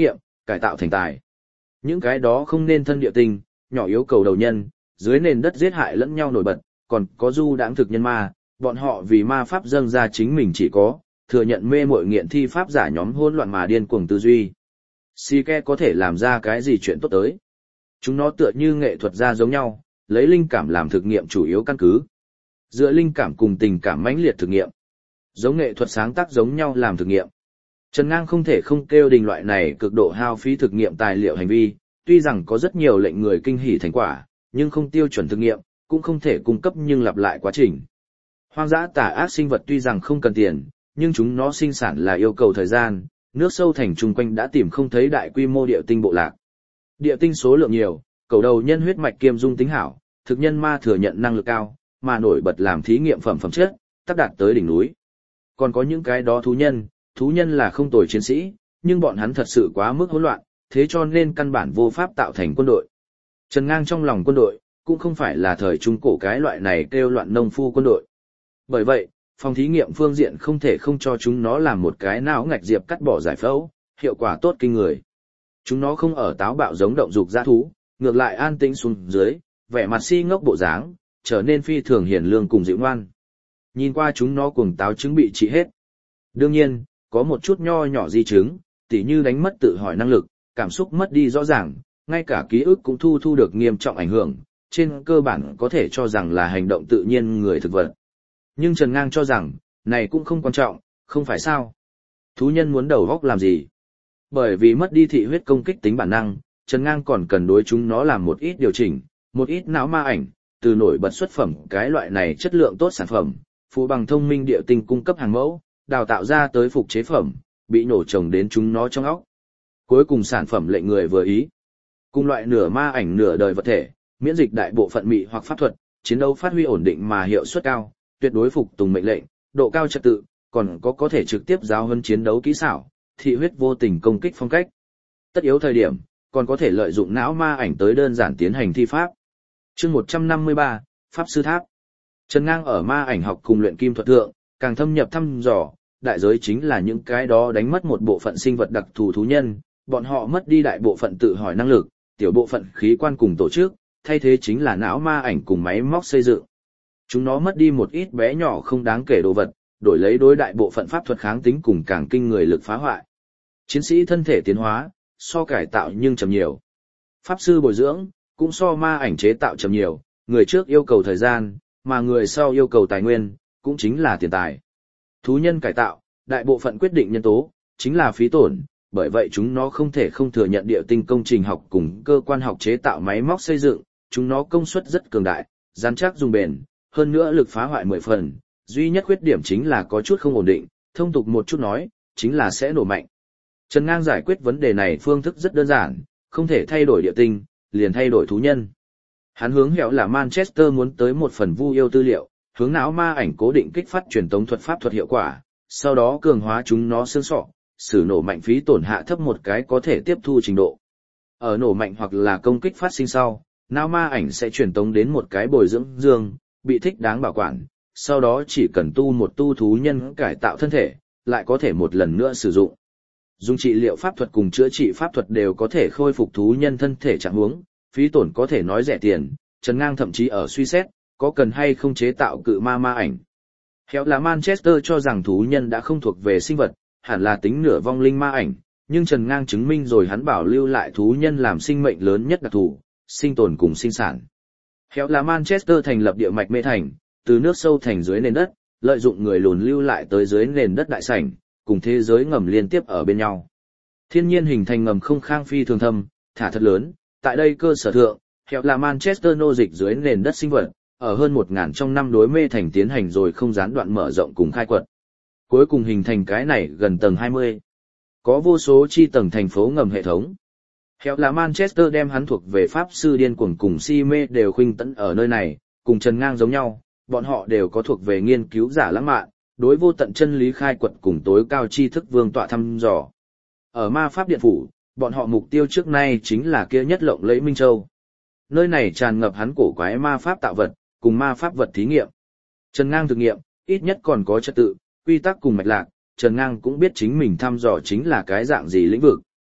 cải tạo thành tài. Những cái đó không nên thân địa tinh, nhỏ yếu cầu đầu nhân, dưới nền đất giết hại lẫn nhau nổi bật, còn có du đãng thực nhân ma, bọn họ vì ma pháp dâng ra chính mình chỉ có, thừa nhận mê muội nghiện thi pháp giả nhóm hỗn loạn mà điên cuồng tư duy. Si ke có thể làm ra cái gì chuyện tốt tới. Chúng nó tựa như nghệ thuật gia giống nhau, lấy linh cảm làm thực nghiệm chủ yếu căn cứ. Dựa linh cảm cùng tình cảm mãnh liệt thực nghiệm. Giống nghệ thuật sáng tác giống nhau làm thực nghiệm. Trần Ngang không thể không kêu đình loại này cực độ hao phí thực nghiệm tài liệu hành vi, tuy rằng có rất nhiều lệnh người kinh hỉ thành quả, nhưng không tiêu chuẩn thực nghiệm, cũng không thể cung cấp nhưng lặp lại quá trình. Hoang dã tà ác sinh vật tuy rằng không cần tiền, nhưng chúng nó sinh sản là yêu cầu thời gian, nước sâu thành chung quanh đã tìm không thấy đại quy mô địa tinh bộ lạc. Địa tinh số lượng nhiều, cầu đầu nhân huyết mạch kiêm dung tính hảo, thực nhân ma thừa nhận năng lực cao, mà nổi bật làm thí nghiệm phẩm phẩm chất, tác đạt tới đỉnh núi. Còn có những cái đó thú nhân, thú nhân là không tồi chiến sĩ, nhưng bọn hắn thật sự quá mức hỗn loạn, thế cho nên căn bản vô pháp tạo thành quân đội. Trần Ngang trong lòng quân đội, cũng không phải là thời trung cổ cái loại này kêu loạn nông phu quân đội. Bởi vậy, phòng thí nghiệm phương diện không thể không cho chúng nó làm một cái não ngạch diệp cắt bỏ giải phẫu, hiệu quả tốt kinh người. Chúng nó không ở táo bạo giống động dục dã thú, ngược lại an tĩnh xuống dưới, vẻ mặt si ngốc bộ dáng, trở nên phi thường hiền lương cùng dịu ngoan. Nhìn qua chúng nó cuồng táo chứng bị trị hết. Đương nhiên, có một chút nho nhỏ di chứng, tỉ như đánh mất tự hỏi năng lực, cảm xúc mất đi rõ ràng, ngay cả ký ức cũng thu thu được nghiêm trọng ảnh hưởng, trên cơ bản có thể cho rằng là hành động tự nhiên người thực vật. Nhưng Trần Ngang cho rằng, này cũng không quan trọng, không phải sao. Thú nhân muốn đầu góc làm gì? Bởi vì mất đi thị huyết công kích tính bản năng, Trần Ngang còn cần đối chúng nó làm một ít điều chỉnh, một ít não ma ảnh, từ nổi bật xuất phẩm cái loại này chất lượng tốt sản phẩm, phụ bằng thông minh địa tinh cung cấp hàng mẫu, đào tạo ra tới phục chế phẩm, bị nổ trồng đến chúng nó trong óc. Cuối cùng sản phẩm lệnh người vừa ý. Cùng loại nửa ma ảnh nửa đời vật thể, miễn dịch đại bộ phận mị hoặc pháp thuật, chiến đấu phát huy ổn định mà hiệu suất cao, tuyệt đối phục tùng mệnh lệnh, độ cao trật tự, còn có có thể trực tiếp giáo huấn chiến đấu kỹ xảo, thị huyết vô tình công kích phong cách. Tất yếu thời điểm, còn có thể lợi dụng não ma ảnh tới đơn giản tiến hành thi pháp. Chương một trăm năm mươi ba, Pháp sư tháp. Trần Ngang ở ma ảnh học cùng luyện kim thuật thượng, càng thâm nhập thăm dò, đại giới chính là những cái đó đánh mất một bộ phận sinh vật đặc thù thú nhân, bọn họ mất đi đại bộ phận tự hỏi năng lực, tiểu bộ phận khí quan cùng tổ chức, thay thế chính là não ma ảnh cùng máy móc xây dựng. Chúng nó mất đi một ít bé nhỏ không đáng kể đồ vật, đổi lấy đối đại bộ phận pháp thuật kháng tính cùng càng kinh người lực phá hoại. Chiến sĩ thân thể tiến hóa, so cải tạo nhưng chậm nhiều. Pháp sư bồi dưỡng, cũng so ma ảnh chế tạo chậm nhiều, người trước yêu cầu thời gian, mà người sau yêu cầu tài nguyên, cũng chính là tiền tài. Thú nhân cải tạo, đại bộ phận quyết định nhân tố, chính là phí tổn, bởi vậy chúng nó không thể không thừa nhận địa tinh công trình học cùng cơ quan học chế tạo máy móc xây dựng, chúng nó công suất rất cường đại, rắn chắc dùng bền, hơn nữa lực phá hoại mười phần, duy nhất khuyết điểm chính là có chút không ổn định, thông tục một chút nói, chính là sẽ nổ mạnh. Trần Ngang giải quyết vấn đề này phương thức rất đơn giản, không thể thay đổi địa tinh, liền thay đổi thú nhân. Hắn hướng hẻo là Manchester muốn tới một phần vu yêu tư liệu, hướng não ma ảnh cố định kích phát truyền tống thuật pháp thuật hiệu quả, sau đó cường hóa chúng nó xương sọ, sử nổ mạnh phí tổn hạ thấp một cái có thể tiếp thu trình độ. Ở nổ mạnh hoặc là công kích phát sinh sau, não ma ảnh sẽ truyền tống đến một cái bồi dưỡng dương, bị thích đáng bảo quản, sau đó chỉ cần tu một tu thú nhân cải tạo thân thể, lại có thể một lần nữa sử dụng. Dùng trị liệu pháp thuật cùng chữa trị pháp thuật đều có thể khôi phục thú nhân thân thể trạng huống, phí tổn có thể nói rẻ tiền, Trần Ngang thậm chí ở suy xét, có cần hay không chế tạo cự ma ma ảnh. Khéo là Manchester cho rằng thú nhân đã không thuộc về sinh vật, hẳn là tính nửa vong linh ma ảnh, nhưng Trần Ngang chứng minh rồi hắn bảo lưu lại thú nhân làm sinh mệnh lớn nhất đặc thù, sinh tồn cùng sinh sản. Khéo là Manchester thành lập địa mạch mê thành, từ nước sâu thành dưới nền đất, lợi dụng người lùn lưu lại tới dưới nền đất đại sảnh, cùng thế giới ngầm liên tiếp ở bên nhau. Thiên nhiên hình thành ngầm không khang phi thường thâm, thả thật lớn, tại đây cơ sở thượng, khéo là Manchester nô dịch dưới nền đất sinh vật, ở hơn một ngàn trong năm đối mê thành tiến hành rồi không gián đoạn mở rộng cùng khai quật. Cuối cùng hình thành cái này gần tầng hai mươi. Có vô số chi tầng thành phố ngầm hệ thống. Khéo là Manchester đem hắn thuộc về pháp sư điên cuồng cùng si mê đều khuynh tấn ở nơi này, cùng Trần Ngang giống nhau, bọn họ đều có thuộc về nghiên cứu giả lãng mạn, đối vô tận chân lý khai quật cùng tối cao tri thức vương tọa thăm dò. Ở ma pháp điện phủ, bọn họ mục tiêu trước nay chính là kia nhất lộng lẫy Minh Châu. Nơi này tràn ngập hắn cổ quái ma pháp tạo vật, cùng ma pháp vật thí nghiệm. Trần Ngang thực nghiệm, ít nhất còn có trật tự, quy tắc cùng mạch lạc, Trần Ngang cũng biết chính mình thăm dò chính là cái dạng gì lĩnh vực.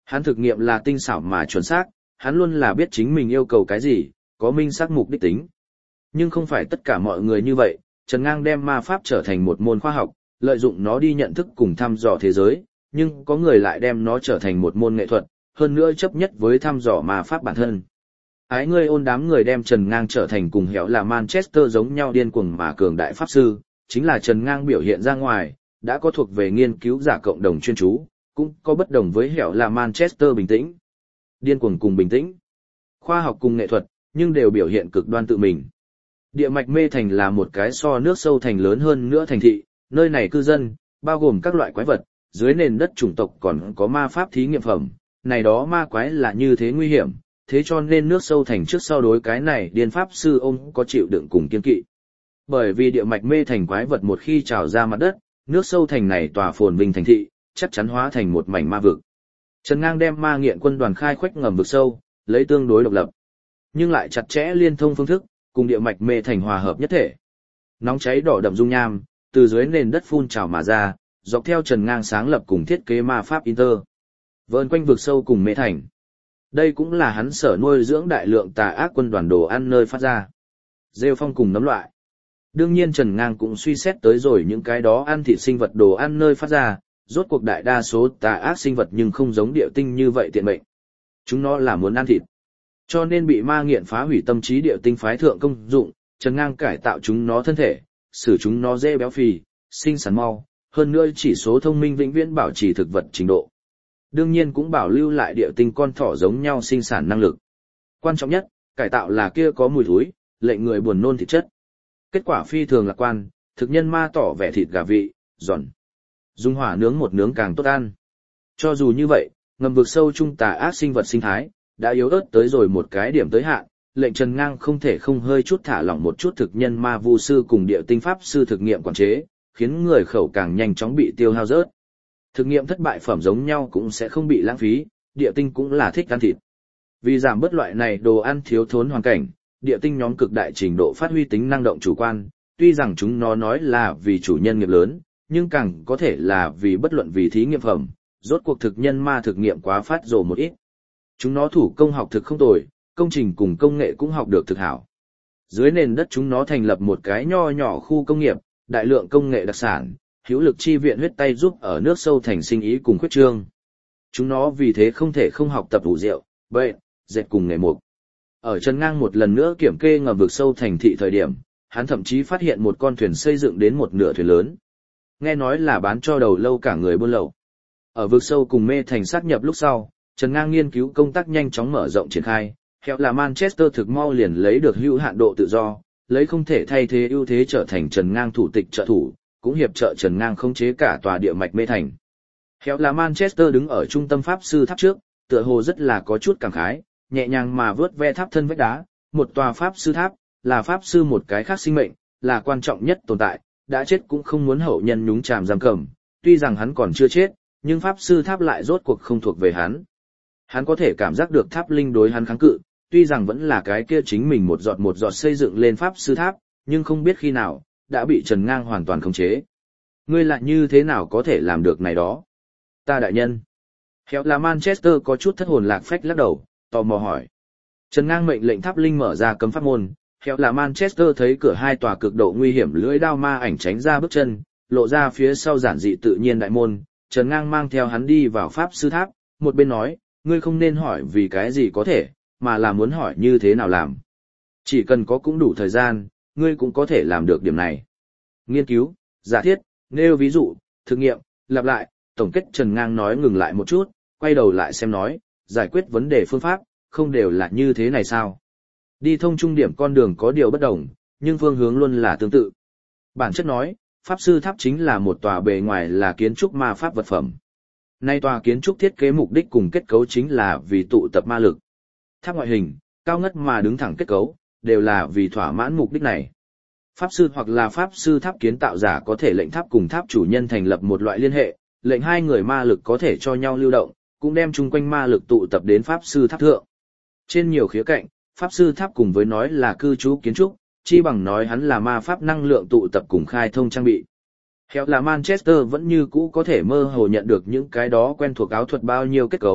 Hắn thực nghiệm là tinh xảo mà chuẩn xác, hắn luôn là biết chính mình yêu cầu cái gì, có minh xác mục đích tính. Nhưng không phải tất cả mọi người như vậy, Trần Ngang đem ma pháp trở thành một môn khoa học, lợi dụng nó đi nhận thức cùng thăm dò thế giới, nhưng có người lại đem nó trở thành một môn nghệ thuật, hơn nữa chấp nhất với thăm dò ma pháp bản thân. Ái ngươi ôn đám người đem Trần Ngang trở thành cùng Hẻo là Manchester giống nhau điên cuồng mà cường đại pháp sư, chính là Trần Ngang biểu hiện ra ngoài, đã có thuộc về nghiên cứu giả cộng đồng chuyên chú, cũng có bất đồng với Hẻo là Manchester bình tĩnh. Điên cuồng cùng bình tĩnh, khoa học cùng nghệ thuật, nhưng đều biểu hiện cực đoan tự mình. Địa mạch mê thành là một cái so nước sâu thành lớn hơn nữa thành thị, nơi này cư dân, bao gồm các loại quái vật, dưới nền đất chủng tộc còn có ma pháp thí nghiệm phẩm, này đó ma quái là như thế nguy hiểm, thế cho nên nước sâu thành trước sau đối cái này điên pháp sư ông có chịu đựng cùng kiên kỵ. Bởi vì địa mạch mê thành quái vật một khi trào ra mặt đất, nước sâu thành này tòa phồn vinh thành thị, chắc chắn hóa thành một mảnh ma vực. Trần Ngang đem ma nghiện quân đoàn khai khoách ngầm vực sâu, lấy tương đối độc lập, nhưng lại chặt chẽ liên thông phương thức, cùng địa mạch mê thành hòa hợp nhất thể. Nóng cháy đỏ đậm dung nham, từ dưới nền đất phun trào mà ra, dọc theo Trần Ngang sáng lập cùng thiết kế ma pháp Inter. Vờn quanh vực sâu cùng mê thành. Đây cũng là hắn sở nuôi dưỡng đại lượng tà ác quân đoàn đồ ăn nơi phát ra. Rêu phong cùng nấm loại. Đương nhiên Trần Ngang cũng suy xét tới rồi những cái đó ăn thịt sinh vật đồ ăn nơi phát ra, rốt cuộc đại đa số tà ác sinh vật nhưng không giống địa tinh như vậy tiện mệnh. Chúng nó là muốn ăn thịt. Cho nên bị ma nghiện phá hủy tâm trí địa tinh phái thượng công dụng, Trần Ngang cải tạo chúng nó thân thể, xử chúng nó dễ béo phì, sinh sản mau, hơn nữa chỉ số thông minh vĩnh viễn bảo trì thực vật trình độ. Đương nhiên cũng bảo lưu lại địa tinh con thỏ giống nhau sinh sản năng lực. Quan trọng nhất, cải tạo là kia có mùi thối, lệnh người buồn nôn thịt chất. Kết quả phi thường lạc quan, thực nhân ma tỏ vẻ thịt gà vị, giòn. Dùng hỏa nướng một nướng càng tốt ăn. Cho dù như vậy, ngầm vực sâu trung tà ác sinh vật sinh thái, đã yếu ớt tới rồi một cái điểm tới hạn, lệnh Trần Ngang không thể không hơi chút thả lỏng một chút thực nhân ma vu sư cùng địa tinh pháp sư thực nghiệm quản chế, khiến người khẩu càng nhanh chóng bị tiêu hao rớt. Thực nghiệm thất bại phẩm giống nhau cũng sẽ không bị lãng phí, địa tinh cũng là thích ăn thịt. Vì giảm bớt loại này đồ ăn thiếu thốn hoàn cảnh, địa tinh nhóm cực đại trình độ phát huy tính năng động chủ quan, tuy rằng chúng nó nói là vì chủ nhân nghiệp lớn, nhưng càng có thể là vì bất luận vì thí nghiệm phẩm, rốt cuộc thực nhân ma thực nghiệm quá phát rồ một ít. Chúng nó thủ công học thực không tồi, công trình cùng công nghệ cũng học được thực hảo. Dưới nền đất chúng nó thành lập một cái nho nhỏ khu công nghiệp, đại lượng công nghệ đặc sản, hữu lực chi viện huyết tay giúp ở nước sâu thành sinh ý cùng khuyết trương. Chúng nó vì thế không thể không học tập ủ rượu, bệnh, dệt cùng nghề mục. Ở Trần Ngang một lần nữa kiểm kê ngầm vực sâu thành thị thời điểm, hắn thậm chí phát hiện một con thuyền xây dựng đến một nửa thuyền lớn. Nghe nói là bán cho đầu lâu cả người buôn lậu. Ở vực sâu cùng mê thành sát nhập lúc sau, Trần Ngang nghiên cứu công tác nhanh chóng mở rộng triển khai, Hẻo là Manchester thực mau liền lấy được hữu hạn độ tự do, lấy không thể thay thế ưu thế trở thành Trần Ngang thủ tịch trợ thủ, cũng hiệp trợ Trần Ngang khống chế cả tòa địa mạch mê thành. Hẻo là Manchester đứng ở trung tâm pháp sư tháp trước, tựa hồ rất là có chút cảm khái, nhẹ nhàng mà vớt ve tháp thân vách đá, một tòa pháp sư tháp, là pháp sư một cái khác sinh mệnh, là quan trọng nhất tồn tại, đã chết cũng không muốn hậu nhân nhúng chàm giam cầm, tuy rằng hắn còn chưa chết, nhưng pháp sư tháp lại rốt cuộc không thuộc về hắn. Hắn có thể cảm giác được tháp linh đối hắn kháng cự, tuy rằng vẫn là cái kia chính mình một giọt một giọt xây dựng lên pháp sư tháp, nhưng không biết khi nào, đã bị Trần Ngang hoàn toàn khống chế. Ngươi lại như thế nào có thể làm được này đó? Ta đại nhân. Hẻo là Manchester có chút thất hồn lạc phách lắc đầu, tò mò hỏi. Trần Ngang mệnh lệnh tháp linh mở ra cấm pháp môn, Hẻo là Manchester thấy cửa hai tòa cực độ nguy hiểm lưỡi đao ma ảnh tránh ra bước chân, lộ ra phía sau giản dị tự nhiên đại môn, Trần Ngang mang theo hắn đi vào pháp sư tháp, một bên nói, ngươi không nên hỏi vì cái gì có thể, mà là muốn hỏi như thế nào làm. Chỉ cần có cũng đủ thời gian, ngươi cũng có thể làm được điểm này. Nghiên cứu, giả thiết, nêu ví dụ, thực nghiệm, lặp lại, tổng kết. Trần Ngang nói ngừng lại một chút, quay đầu lại xem nói, giải quyết vấn đề phương pháp, không đều là như thế này sao? Đi thông trung điểm con đường có điều bất đồng, nhưng phương hướng luôn là tương tự. Bản chất nói, pháp sư tháp chính là một tòa bề ngoài là kiến trúc ma pháp vật phẩm. Nay tòa kiến trúc thiết kế mục đích cùng kết cấu chính là vì tụ tập ma lực. Tháp ngoại hình, cao ngất mà đứng thẳng kết cấu, đều là vì thỏa mãn mục đích này. Pháp sư hoặc là pháp sư tháp kiến tạo giả có thể lệnh tháp cùng tháp chủ nhân thành lập một loại liên hệ, lệnh hai người ma lực có thể cho nhau lưu động, cũng đem chung quanh ma lực tụ tập đến pháp sư tháp thượng. Trên nhiều khía cạnh, pháp sư tháp cùng với nói là cư trú kiến trúc, chi bằng nói hắn là ma pháp năng lượng tụ tập cùng khai thông trang bị. Hẻo là Manchester vẫn như cũ có thể mơ hồ nhận được những cái đó quen thuộc áo thuật bao nhiêu kết cấu,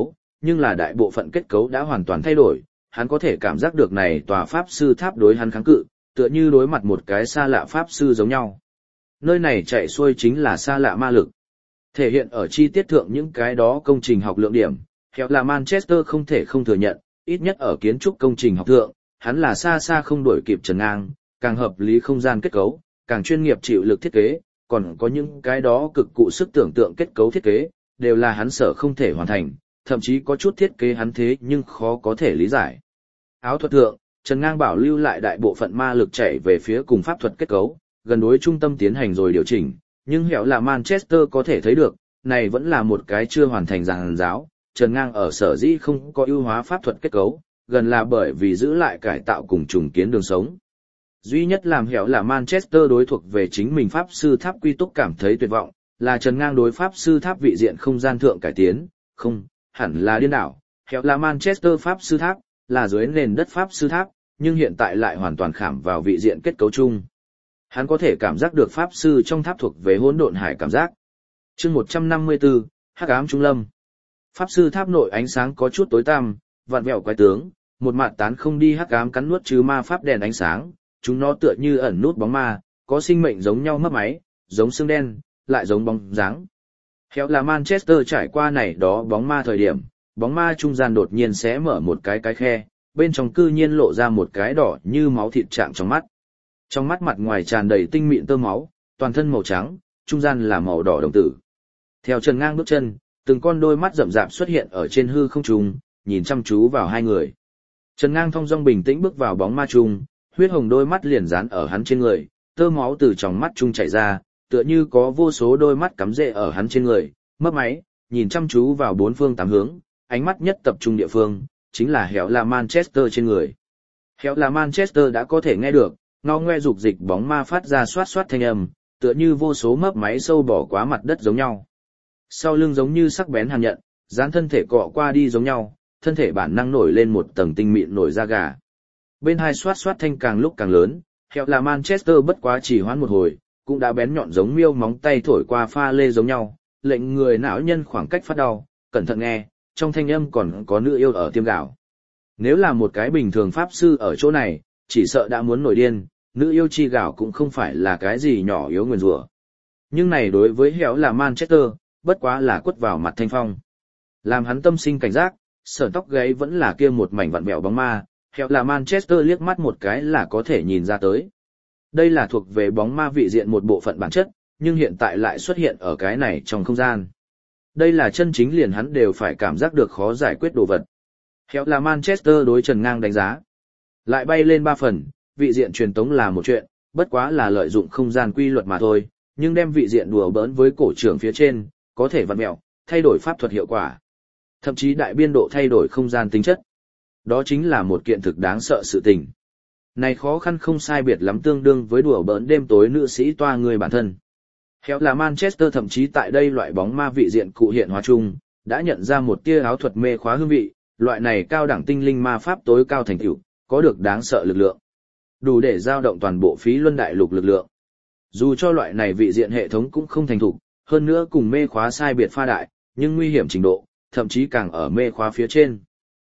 nhưng là đại bộ phận kết cấu đã hoàn toàn thay đổi, hắn có thể cảm giác được này tòa pháp sư tháp đối hắn kháng cự, tựa như đối mặt một cái xa lạ pháp sư giống nhau. Nơi này chạy xuôi chính là xa lạ ma lực. Thể hiện ở chi tiết thượng những cái đó công trình học lượng điểm, khéo là Manchester không thể không thừa nhận, ít nhất ở kiến trúc công trình học thượng, hắn là xa xa không đuổi kịp Trần Ngang, càng hợp lý không gian kết cấu, càng chuyên nghiệp chịu lực thiết kế, còn có những cái đó cực cụ sức tưởng tượng kết cấu thiết kế, đều là hắn sở không thể hoàn thành, thậm chí có chút thiết kế hắn thế nhưng khó có thể lý giải. Áo thuật thượng, Trần Ngang bảo lưu lại đại bộ phận ma lực chạy về phía cùng pháp thuật kết cấu, gần đối trung tâm tiến hành rồi điều chỉnh, nhưng hẻo là Manchester có thể thấy được, này vẫn là một cái chưa hoàn thành giàn giáo, Trần Ngang ở sở dĩ không có ưu hóa pháp thuật kết cấu, gần là bởi vì giữ lại cải tạo cùng trùng kiến đường sống. Duy nhất làm hẻo là Manchester đối thuộc về chính mình pháp sư tháp quy túc cảm thấy tuyệt vọng, là Trần Ngang đối pháp sư tháp vị diện không gian thượng cải tiến, không, hẳn là điên đảo, hẻo là Manchester pháp sư tháp, là dưới nền đất pháp sư tháp, nhưng hiện tại lại hoàn toàn khảm vào vị diện kết cấu chung. Hắn có thể cảm giác được pháp sư trong tháp thuộc về hỗn độn hải cảm giác. Chương một trăm năm mươi tư, Hắc ám trung lâm. Pháp sư tháp nội ánh sáng có chút tối tăm, vặn vẹo quái tướng, một mạt tán không đi hắc ám cắn nuốt chứ ma pháp đèn ánh sáng, chúng nó tựa như ẩn nút bóng ma, có sinh mệnh giống nhau mấp máy, giống xương đen, lại giống bóng dáng. Khéo là Manchester trải qua này đó bóng ma thời điểm, bóng ma trung gian đột nhiên sẽ mở một cái cái khe, bên trong cư nhiên lộ ra một cái đỏ như máu thịt trạng trong mắt. Trong mắt mặt ngoài tràn đầy tinh mịn tơ máu, toàn thân màu trắng, trung gian là màu đỏ đồng tử. Theo Trần Ngang bước chân, từng con đôi mắt rậm rạp xuất hiện ở trên hư không trung, nhìn chăm chú vào hai người. Trần Ngang thong dong bình tĩnh bước vào bóng ma trung, huyết hồng đôi mắt liền dán ở hắn trên người, tơ máu từ trong mắt trung chảy ra, tựa như có vô số đôi mắt cắm rễ ở hắn trên người, mấp máy, nhìn chăm chú vào bốn phương tám hướng, ánh mắt nhất tập trung địa phương, chính là hẻo là Manchester trên người. Hẻo là Manchester đã có thể nghe được, ngao ngoe dục dịch bóng ma phát ra xoát xoát thanh âm, tựa như vô số mấp máy sâu bỏ quá mặt đất giống nhau. Sau lưng giống như sắc bén hàn nhận, dán thân thể cọ qua đi giống nhau, thân thể bản năng nổi lên một tầng tinh mịn nổi da gà. Bên hai xoát xoát thanh càng lúc càng lớn, hẻo là Manchester bất quá chỉ hoãn một hồi, cũng đã bén nhọn giống miêu móng tay thổi qua pha lê giống nhau, lệnh người não nhân khoảng cách phát đau, cẩn thận nghe, trong thanh âm còn có nữ yêu ở tiêm gạo. Nếu là một cái bình thường pháp sư ở chỗ này, chỉ sợ đã muốn nổi điên, nữ yêu chi gạo cũng không phải là cái gì nhỏ yếu nguyền rủa. Nhưng này đối với hẻo là Manchester, bất quá là quất vào mặt thanh phong. Làm hắn tâm sinh cảnh giác, sởn tóc gáy vẫn là kia một mảnh vặn vẹo bóng ma, hẻo là Manchester liếc mắt một cái là có thể nhìn ra tới. Đây là thuộc về bóng ma vị diện một bộ phận bản chất, nhưng hiện tại lại xuất hiện ở cái này trong không gian. Đây là chân chính liền hắn đều phải cảm giác được khó giải quyết đồ vật. Hẻo là Manchester đối Trần Ngang đánh giá. Lại bay lên ba phần, vị diện truyền tống là một chuyện, bất quá là lợi dụng không gian quy luật mà thôi, nhưng đem vị diện đùa bỡn với cổ trưởng phía trên, có thể vặn mẹo, thay đổi pháp thuật hiệu quả. Thậm chí đại biên độ thay đổi không gian tính chất. Đó chính là một kiện thực đáng sợ sự tình. Này khó khăn không sai biệt lắm tương đương với đùa bỡn đêm tối nữ sĩ toa người bản thân. Khéo là Manchester thậm chí tại đây loại bóng ma vị diện cụ hiện hóa chung, đã nhận ra một tia áo thuật mê khóa hương vị, loại này cao đẳng tinh linh ma pháp tối cao thành tựu, có được đáng sợ lực lượng. Đủ để giao động toàn bộ phí luân đại lục lực lượng. Dù cho loại này vị diện hệ thống cũng không thành thục, hơn nữa cùng mê khóa sai biệt pha đại, nhưng nguy hiểm trình độ, thậm chí càng ở mê khóa phía trên.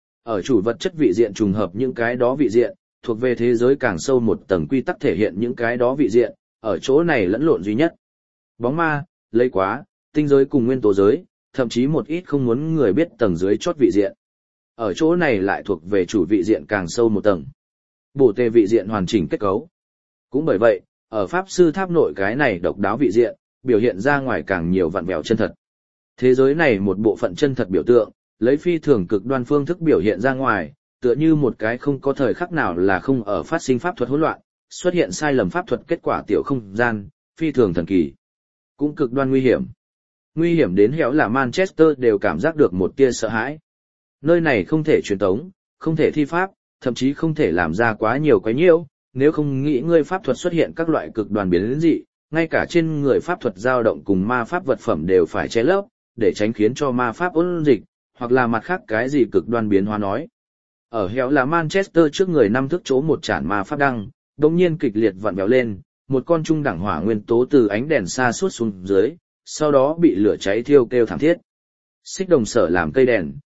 Ở chủ vật chất vị diện trùng hợp những cái đó vị diện, thuộc về thế giới càng sâu một tầng quy tắc thể hiện những cái đó vị diện, ở chỗ này lẫn lộn duy nhất. Bóng ma, lấy quá, tinh giới cùng nguyên tố giới, thậm chí một ít không muốn người biết tầng dưới chót vị diện. Ở chỗ này lại thuộc về chủ vị diện càng sâu một tầng. Bổ tề vị diện hoàn chỉnh kết cấu. Cũng bởi vậy, ở Pháp Sư Tháp nội cái này độc đáo vị diện, biểu hiện ra ngoài càng nhiều vặn vẹo chân thật. Thế giới này một bộ phận chân thật biểu tượng, lấy phi thường cực đoan phương thức biểu hiện ra ngoài, tựa như một cái không có thời khắc nào là không ở phát sinh pháp thuật hỗn loạn, xuất hiện sai lầm pháp thuật kết quả tiểu không gian, phi thường thần kỳ. Cũng cực đoan nguy hiểm. Nguy hiểm đến hẻo là Manchester đều cảm giác được một tia sợ hãi. Nơi này không thể truyền tống, không thể thi pháp, thậm chí không thể làm ra quá nhiều quái nhiễu, nếu không nghĩ ngươi pháp thuật xuất hiện các loại cực đoan biến dị, ngay cả trên người pháp thuật dao động cùng ma pháp vật phẩm đều phải che lấp, để tránh khiến cho ma pháp ôn dịch, hoặc là mặt khác cái gì cực đoan biến hóa nói. Ở hẻo là Manchester trước người năm thước chỗ một chản ma pháp đăng, đột nhiên kịch liệt vặn vẹo lên, một con trung đẳng hỏa nguyên tố từ ánh đèn xa suốt xuống dưới, sau đó bị lửa cháy thiêu kêu thảm thiết. Xích đồng sở làm cây đèn,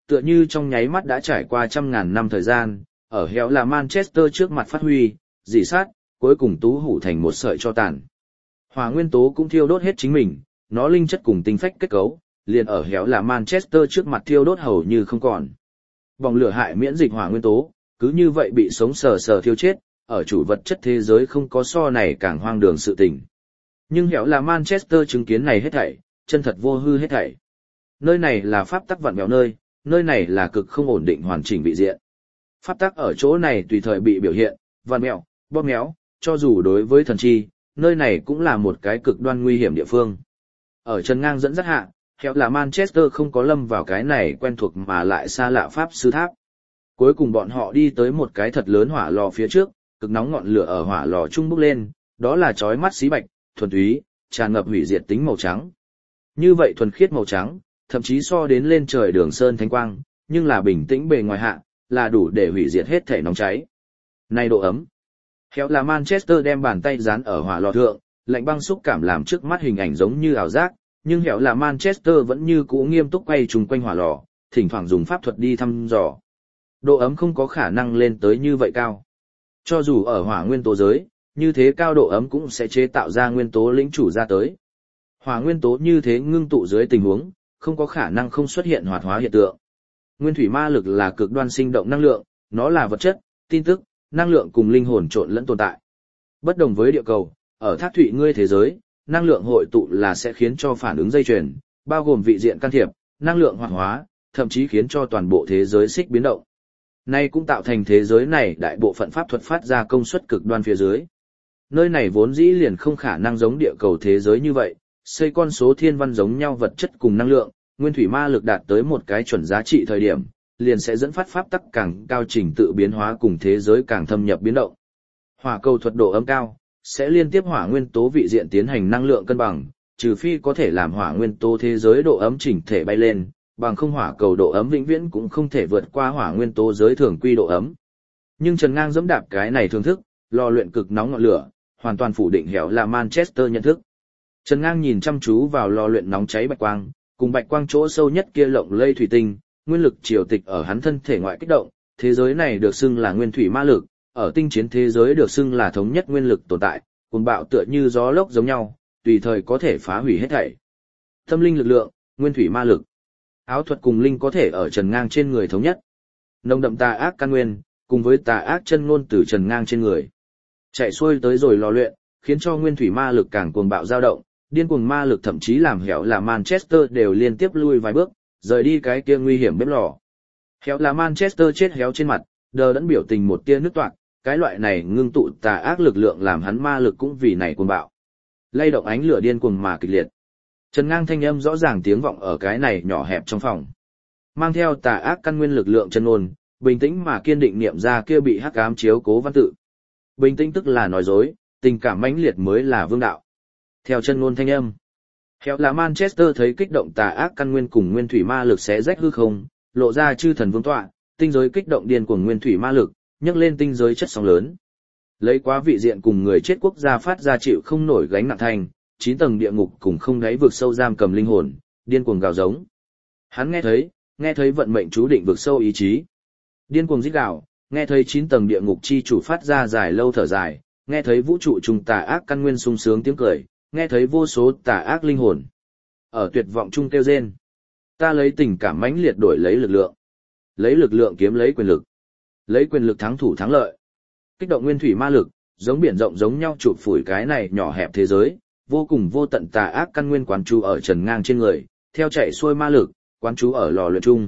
tựa như trong nháy mắt đã trải qua trăm ngàn năm thời gian, ở héo là Manchester trước mặt phát huy, dỉ sát, cuối cùng tú hủ thành một sợi cho tàn. Hỏa nguyên tố cũng thiêu đốt hết chính mình, nó linh chất cùng tinh phách kết cấu, liền ở héo là Manchester trước mặt thiêu đốt hầu như không còn. Vòng lửa hại miễn dịch hỏa nguyên tố, cứ như vậy bị sống sờ sờ thiêu chết, ở chủ vật chất thế giới không có so này càng hoang đường sự tình. Nhưng héo là Manchester chứng kiến này hết thảy, chân thật vô hư hết thảy. Nơi này là pháp tắc vặn vẹo nơi, nơi này là cực không ổn định hoàn chỉnh vị diện. Pháp tắc ở chỗ này tùy thời bị biểu hiện, vặn vẹo, bóp méo, cho dù đối với thần chi, nơi này cũng là một cái cực đoan nguy hiểm địa phương. Ở Trần Ngang dẫn dắt hạ, héo là Manchester không có lâm vào cái này quen thuộc mà lại xa lạ pháp sư tháp. Cuối cùng bọn họ đi tới một cái thật lớn hỏa lò phía trước, cực nóng ngọn lửa ở hỏa lò trung bốc lên, đó là chói mắt xí bạch, thuần túy, tràn ngập hủy diệt tính màu trắng. Như vậy thuần khiết màu trắng, thậm chí so đến lên trời đường sơn thánh quang, nhưng là bình tĩnh bề ngoài hạ, là đủ để hủy diệt hết thể nóng cháy. Này độ ấm. Héo là Manchester đem bàn tay dán ở hỏa lò thượng, lạnh băng xúc cảm làm trước mắt hình ảnh giống như ảo giác, nhưng héo là Manchester vẫn như cũ nghiêm túc quay trùng quanh hỏa lò, thỉnh thoảng dùng pháp thuật đi thăm dò. Độ ấm không có khả năng lên tới như vậy cao. Cho dù ở hỏa nguyên tố giới, như thế cao độ ấm cũng sẽ chế tạo ra nguyên tố lĩnh chủ ra tới. Hỏa nguyên tố như thế ngưng tụ dưới tình huống, không có khả năng không xuất hiện hoạt hóa hiện tượng. Nguyên thủy ma lực là cực đoan sinh động năng lượng, nó là vật chất, tin tức, năng lượng cùng linh hồn trộn lẫn tồn tại. Bất đồng với địa cầu, ở thác thụy ngươi thế giới, năng lượng hội tụ là sẽ khiến cho phản ứng dây chuyền, bao gồm vị diện can thiệp, năng lượng hoạt hóa, thậm chí khiến cho toàn bộ thế giới xích biến động. Nay cũng tạo thành thế giới này đại bộ phận pháp thuật phát ra công suất cực đoan phía dưới. Nơi này vốn dĩ liền không khả năng giống địa cầu thế giới như vậy, xây con số thiên văn giống nhau vật chất cùng năng lượng, nguyên thủy ma lực đạt tới một cái chuẩn giá trị thời điểm, liền sẽ dẫn phát pháp tắc càng cao trình tự biến hóa cùng thế giới càng thâm nhập biến động. Hỏa cầu thuật độ ấm cao, sẽ liên tiếp hỏa nguyên tố vị diện tiến hành năng lượng cân bằng, trừ phi có thể làm hỏa nguyên tố thế giới độ ấm chỉnh thể bay lên, bằng không hỏa cầu độ ấm vĩnh viễn cũng không thể vượt qua hỏa nguyên tố giới thường quy độ ấm. Nhưng Trần Ngang dẫm đạp cái này thưởng thức, lò luyện cực nóng ngọn lửa, hoàn toàn phủ định héo là Manchester nhận thức. Trần Ngang nhìn chăm chú vào lò luyện nóng cháy bạch quang, cùng bạch quang chỗ sâu nhất kia lộng lây thủy tinh, nguyên lực triều tịch ở hắn thân thể ngoại kích động, thế giới này được xưng là nguyên thủy ma lực, ở tinh chiến thế giới được xưng là thống nhất nguyên lực tồn tại, cuồng bạo tựa như gió lốc giống nhau, tùy thời có thể phá hủy hết thảy. Tâm linh lực lượng, nguyên thủy ma lực. Áo thuật cùng linh có thể ở Trần Ngang trên người thống nhất. Nồng đậm tà ác căn nguyên, cùng với tà ác chân ngôn từ Trần Ngang trên người. Chạy xuôi tới rồi lò luyện, khiến cho nguyên thủy ma lực càng cuồng bạo dao động, điên cuồng ma lực thậm chí làm héo là Manchester đều liên tiếp lui vài bước, rời đi cái kia nguy hiểm bếp lò. Héo là Manchester chết héo trên mặt, đờ đẫn biểu tình một tia nước toạc, cái loại này ngưng tụ tà ác lực lượng làm hắn ma lực cũng vì này cuồng bạo. Lay động ánh lửa điên cuồng mà kịch liệt. Trần Ngang thanh âm rõ ràng tiếng vọng ở cái này nhỏ hẹp trong phòng. Mang theo tà ác căn nguyên lực lượng chân ngôn, bình tĩnh mà kiên định niệm ra kia bị hắc ám chiếu cố văn tự. Bình tĩnh tức là nói dối, tình cảm mãnh liệt mới là vương đạo. Theo chân ngôn thanh âm, héo là Manchester thấy kích động tà ác căn nguyên cùng nguyên thủy ma lực xé rách hư không, lộ ra chư thần vương tọa, tinh giới kích động điên cuồng nguyên thủy ma lực, nhấc lên tinh giới chất sóng lớn. Lấy quá vị diện cùng người chết quốc gia phát ra chịu không nổi gánh nặng thành, chín tầng địa ngục cùng không đáy vực sâu giam cầm linh hồn, điên cuồng gào giống. Hắn nghe thấy, nghe thấy vận mệnh chú định vực sâu ý chí. Điên cuồng rít gào, nghe thấy chín tầng địa ngục chi chủ phát ra dài lâu thở dài, nghe thấy vũ trụ trùng tà ác căn nguyên sung sướng tiếng cười, nghe thấy vô số tà ác linh hồn. Ở tuyệt vọng chung kêu rên. Ta lấy tình cảm mãnh liệt đổi lấy lực lượng. Lấy lực lượng kiếm lấy quyền lực. Lấy quyền lực thắng thủ thắng lợi. Kích động nguyên thủy ma lực, giống biển rộng giống nhau chụp phủi cái này nhỏ hẹp thế giới, vô cùng vô tận tà ác căn nguyên quán chú ở Trần Ngang trên người, theo chạy xuôi ma lực, quán chú ở lò luyện chung.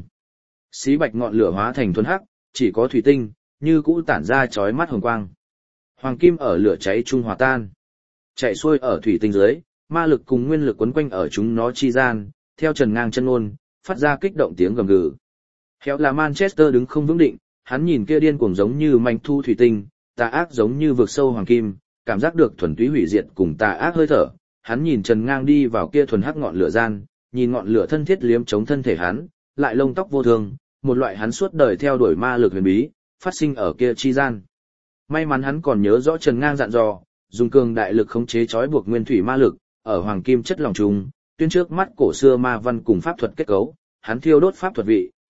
Xí bạch ngọn lửa hóa thành thuần hắc, chỉ có thủy tinh, như cũ tản ra chói mắt hồng quang. Hoàng kim ở lửa cháy chung hòa tan. Chạy xuôi ở thủy tinh dưới, ma lực cùng nguyên lực quấn quanh ở chúng nó chi gian, theo Trần Ngang chân ngôn, phát ra kích động tiếng gầm gừ. Héo là Manchester đứng không vững định, hắn nhìn kia điên cuồng giống như manh thu thủy tinh, tà ác giống như vực sâu hoàng kim, cảm giác được thuần túy hủy diệt cùng tà ác hơi thở. Hắn nhìn Trần Ngang đi vào kia thuần hắc ngọn lửa gian, nhìn ngọn lửa thân thiết liếm chống thân thể hắn, lại lông tóc vô thường, một loại hắn suốt đời theo đuổi ma lực huyền bí, phát sinh ở kia chi gian. May mắn hắn còn nhớ rõ Trần Ngang dặn dò, dùng cường đại lực khống chế trói buộc nguyên thủy ma lực, ở hoàng kim chất lòng trùng, tuyên trước mắt cổ xưa ma văn cùng pháp thuật kết cấu, hắn thiêu đốt pháp thuật vị,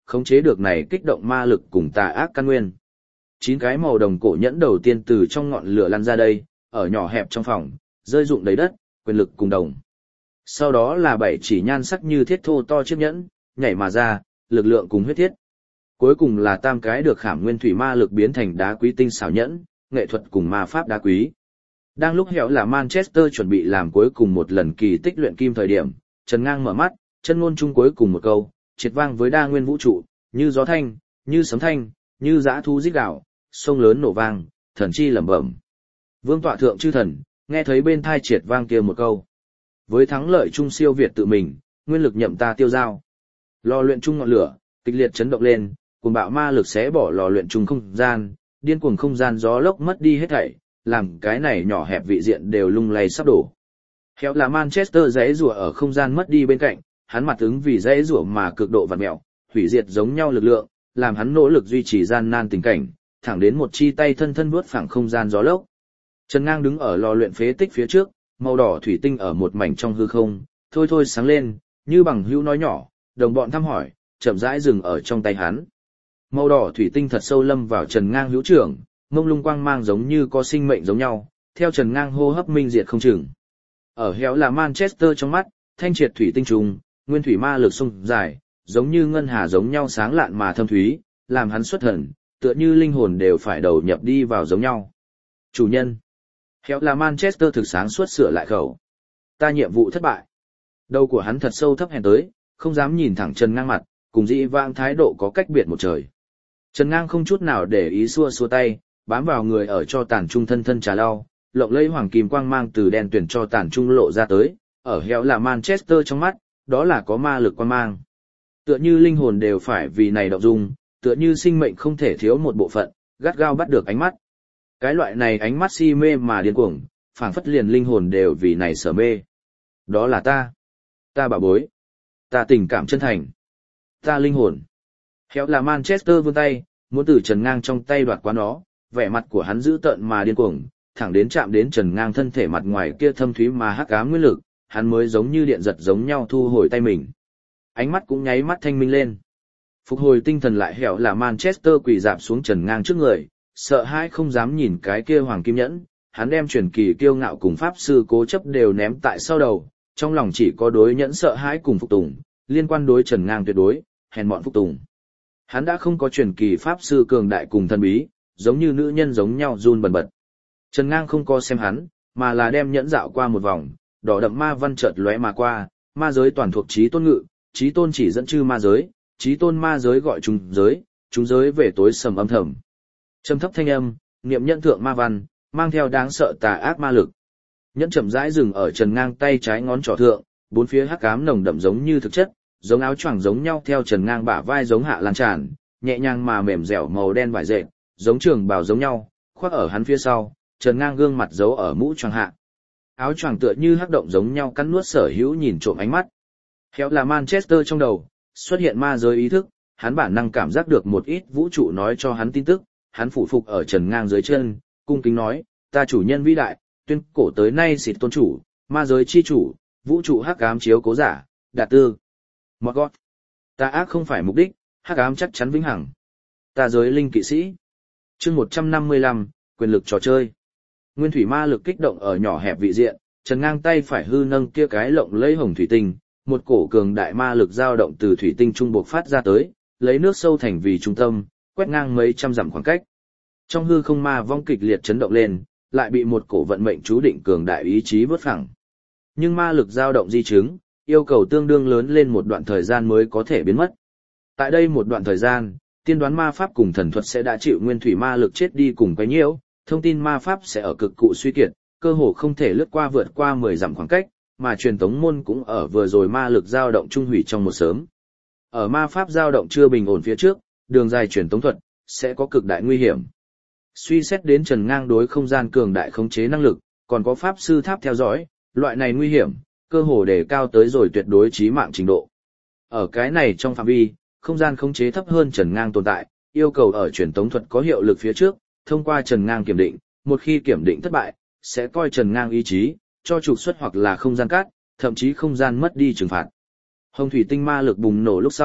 khống chế được này kích động ma lực cùng tà ác căn nguyên. Chín cái màu đồng cổ nhẫn đầu tiên từ trong ngọn lửa lăn ra đây, ở nhỏ hẹp trong phòng, rơi rụng đầy đất, quyền lực cùng đồng. Sau đó là bảy chỉ nhan sắc như thiết thô to chiếc nhẫn, nhảy mà ra, lực lượng cùng huyết thiết. Cuối cùng là tam cái được khảm nguyên thủy ma lực biến thành đá quý tinh xảo nhẫn, nghệ thuật cùng ma pháp đá quý. Đang lúc hẻo là Manchester chuẩn bị làm cuối cùng một lần kỳ tích luyện kim thời điểm, Trần Ngang mở mắt, chân ngôn chung cuối cùng một câu, triệt vang với đa nguyên vũ trụ, như gió thanh, như sấm thanh, như dã thu rít gào, sông lớn nổ vang, thần chi lẩm bẩm. Vương tọa thượng chư thần, nghe thấy bên thai triệt vang kia một câu. Với thắng lợi trung siêu việt tự mình, nguyên lực nhậm ta tiêu giao. Lò luyện chung ngọn lửa, kịch liệt chấn động lên, cuồng bạo ma lực xé bỏ lò luyện chung không gian, điên cuồng không gian gió lốc mất đi hết thảy, làm cái này nhỏ hẹp vị diện đều lung lay sắp đổ. Khéo là Manchester giãy rủa ở không gian mất đi bên cạnh, hắn mặt ứng vì giãy rủa mà cực độ vặn mèo, hủy diệt giống nhau lực lượng, làm hắn nỗ lực duy trì gian nan tình cảnh, thẳng đến một chi tay thân thân vuốt phẳng không gian gió lốc. Trần Ngang đứng ở lò luyện phế tích phía trước, màu đỏ thủy tinh ở một mảnh trong hư không, thôi thôi sáng lên, như bằng hữu nói nhỏ, đồng bọn thăm hỏi, chậm rãi dừng ở trong tay hắn. Màu đỏ thủy tinh thật sâu lâm vào Trần Ngang hữu trưởng, mông lung quang mang giống như có sinh mệnh giống nhau, theo Trần Ngang hô hấp minh diệt không chừng. Ở héo là Manchester trong mắt, thanh triệt thủy tinh trùng, nguyên thủy ma lực sông dài, giống như ngân hà giống nhau sáng lạn mà thâm thúy, làm hắn xuất thần, tựa như linh hồn đều phải đầu nhập đi vào giống nhau. Chủ nhân. Héo là Manchester thực sáng suốt sửa lại khẩu. Ta nhiệm vụ thất bại. Đầu của hắn thật sâu thấp hèn tới, không dám nhìn thẳng Trần Ngang mặt, cùng dĩ vãng thái độ có cách biệt một trời. Trần Ngang không chút nào để ý xua xua tay, bám vào người ở cho tàn trung thân thân trà lau, lộng lẫy hoàng kim quang mang từ đen tuyển cho tàn trung lộ ra tới, ở héo là Manchester trong mắt, đó là có ma lực quang mang. Tựa như linh hồn đều phải vì này động dung, tựa như sinh mệnh không thể thiếu một bộ phận, gắt gao bắt được ánh mắt. Cái loại này ánh mắt si mê mà điên cuồng, phảng phất liền linh hồn đều vì này sở mê. Đó là ta. Ta bảo bối. Ta tình cảm chân thành. Ta linh hồn. Héo là Manchester vươn tay, muốn từ Trần Ngang trong tay đoạt qua nó, vẻ mặt của hắn dữ tợn mà điên cuồng, thẳng đến chạm đến Trần Ngang thân thể mặt ngoài kia thâm thúy mà hắc ám nguyên lực, hắn mới giống như điện giật giống nhau thu hồi tay mình. Ánh mắt cũng nháy mắt thanh minh lên. Phục hồi tinh thần lại hẻo là Manchester quỳ dạp xuống Trần Ngang trước người, sợ hãi không dám nhìn cái kia hoàng kim nhẫn, hắn đem truyền kỳ kiêu ngạo cùng pháp sư cố chấp đều ném tại sau đầu, trong lòng chỉ có đối nhẫn sợ hãi cùng phục tùng, liên quan đối Trần Ngang tuyệt đối, hèn mọn phục tùng. Hắn đã không có truyền kỳ pháp sư cường đại cùng thần bí, giống như nữ nhân giống nhau run bần bật. Trần Ngang không có xem hắn, mà là đem nhẫn dạo qua một vòng, đỏ đậm ma văn chợt lóe mà qua, ma giới toàn thuộc chí tôn ngự, chí tôn chỉ dẫn chư ma giới, chí tôn ma giới gọi chúng giới, chúng giới về tối sầm âm thầm. Trầm thấp thanh âm, niệm nhẫn thượng ma văn, mang theo đáng sợ tà ác ma lực. Nhẫn chậm rãi dừng ở Trần Ngang tay trái ngón trỏ thượng, bốn phía hắc ám nồng đậm giống như thực chất, giống áo choàng giống nhau theo Trần Ngang bả vai giống hạ lan tràn, nhẹ nhàng mà mềm dẻo màu đen vải dệt, giống trường bào giống nhau, khoác ở hắn phía sau, Trần Ngang gương mặt giấu ở mũ choàng hạ. Áo choàng tựa như hắc động giống nhau cắn nuốt sở hữu nhìn trộm ánh mắt. Khéo là Manchester trong đầu, xuất hiện ma giới ý thức, hắn bản năng cảm giác được một ít vũ trụ nói cho hắn tin tức, hắn phủ phục ở Trần Ngang dưới chân, cung kính nói, ta chủ nhân vĩ đại, tuyên cổ tới nay xịt tôn chủ, ma giới chi chủ, vũ trụ hắc ám chiếu cố giả, đạt tư. Morgoth. Ta ác không phải mục đích, hắc ám chắc chắn vĩnh hằng. Ta giới linh kỵ sĩ. Chương một trăm năm mươi lăm, quyền lực trò chơi. Nguyên thủy ma lực kích động ở nhỏ hẹp vị diện, Trần Ngang tay phải hư nâng kia cái lộng lẫy hồng thủy tinh, một cổ cường đại ma lực dao động từ thủy tinh trung bộc phát ra tới, lấy nước sâu thành vì trung tâm, quét ngang mấy trăm dặm khoảng cách. Trong hư không ma vong kịch liệt chấn động lên, lại bị một cổ vận mệnh chú định cường đại ý chí vớt phẳng. Nhưng ma lực dao động di chứng, yêu cầu tương đương lớn lên một đoạn thời gian mới có thể biến mất. Tại đây một đoạn thời gian, tiên đoán ma pháp cùng thần thuật sẽ đã chịu nguyên thủy ma lực chết đi cùng quấy nhiễu, thông tin ma pháp sẽ ở cực cụ suy kiệt, cơ hồ không thể lướt qua vượt qua mười dặm khoảng cách, mà truyền tống môn cũng ở vừa rồi ma lực dao động trung hủy trong một sớm. Ở ma pháp dao động chưa bình ổn phía trước, đường dài truyền tống thuật sẽ có cực đại nguy hiểm. Suy xét đến Trần Ngang đối không gian cường đại khống chế năng lực, còn có pháp sư tháp theo dõi, loại này nguy hiểm, cơ hồ đề cao tới rồi tuyệt đối chí mạng trình độ. Ở cái này trong phạm vi, không gian khống chế thấp hơn Trần Ngang tồn tại, yêu cầu ở truyền tống thuật có hiệu lực phía trước, thông qua Trần Ngang kiểm định, một khi kiểm định thất bại, sẽ coi Trần Ngang ý chí, cho trục xuất hoặc là không gian cát, thậm chí không gian mất đi trừng phạt. Hồng thủy tinh ma lực bùng nổ lúc sau,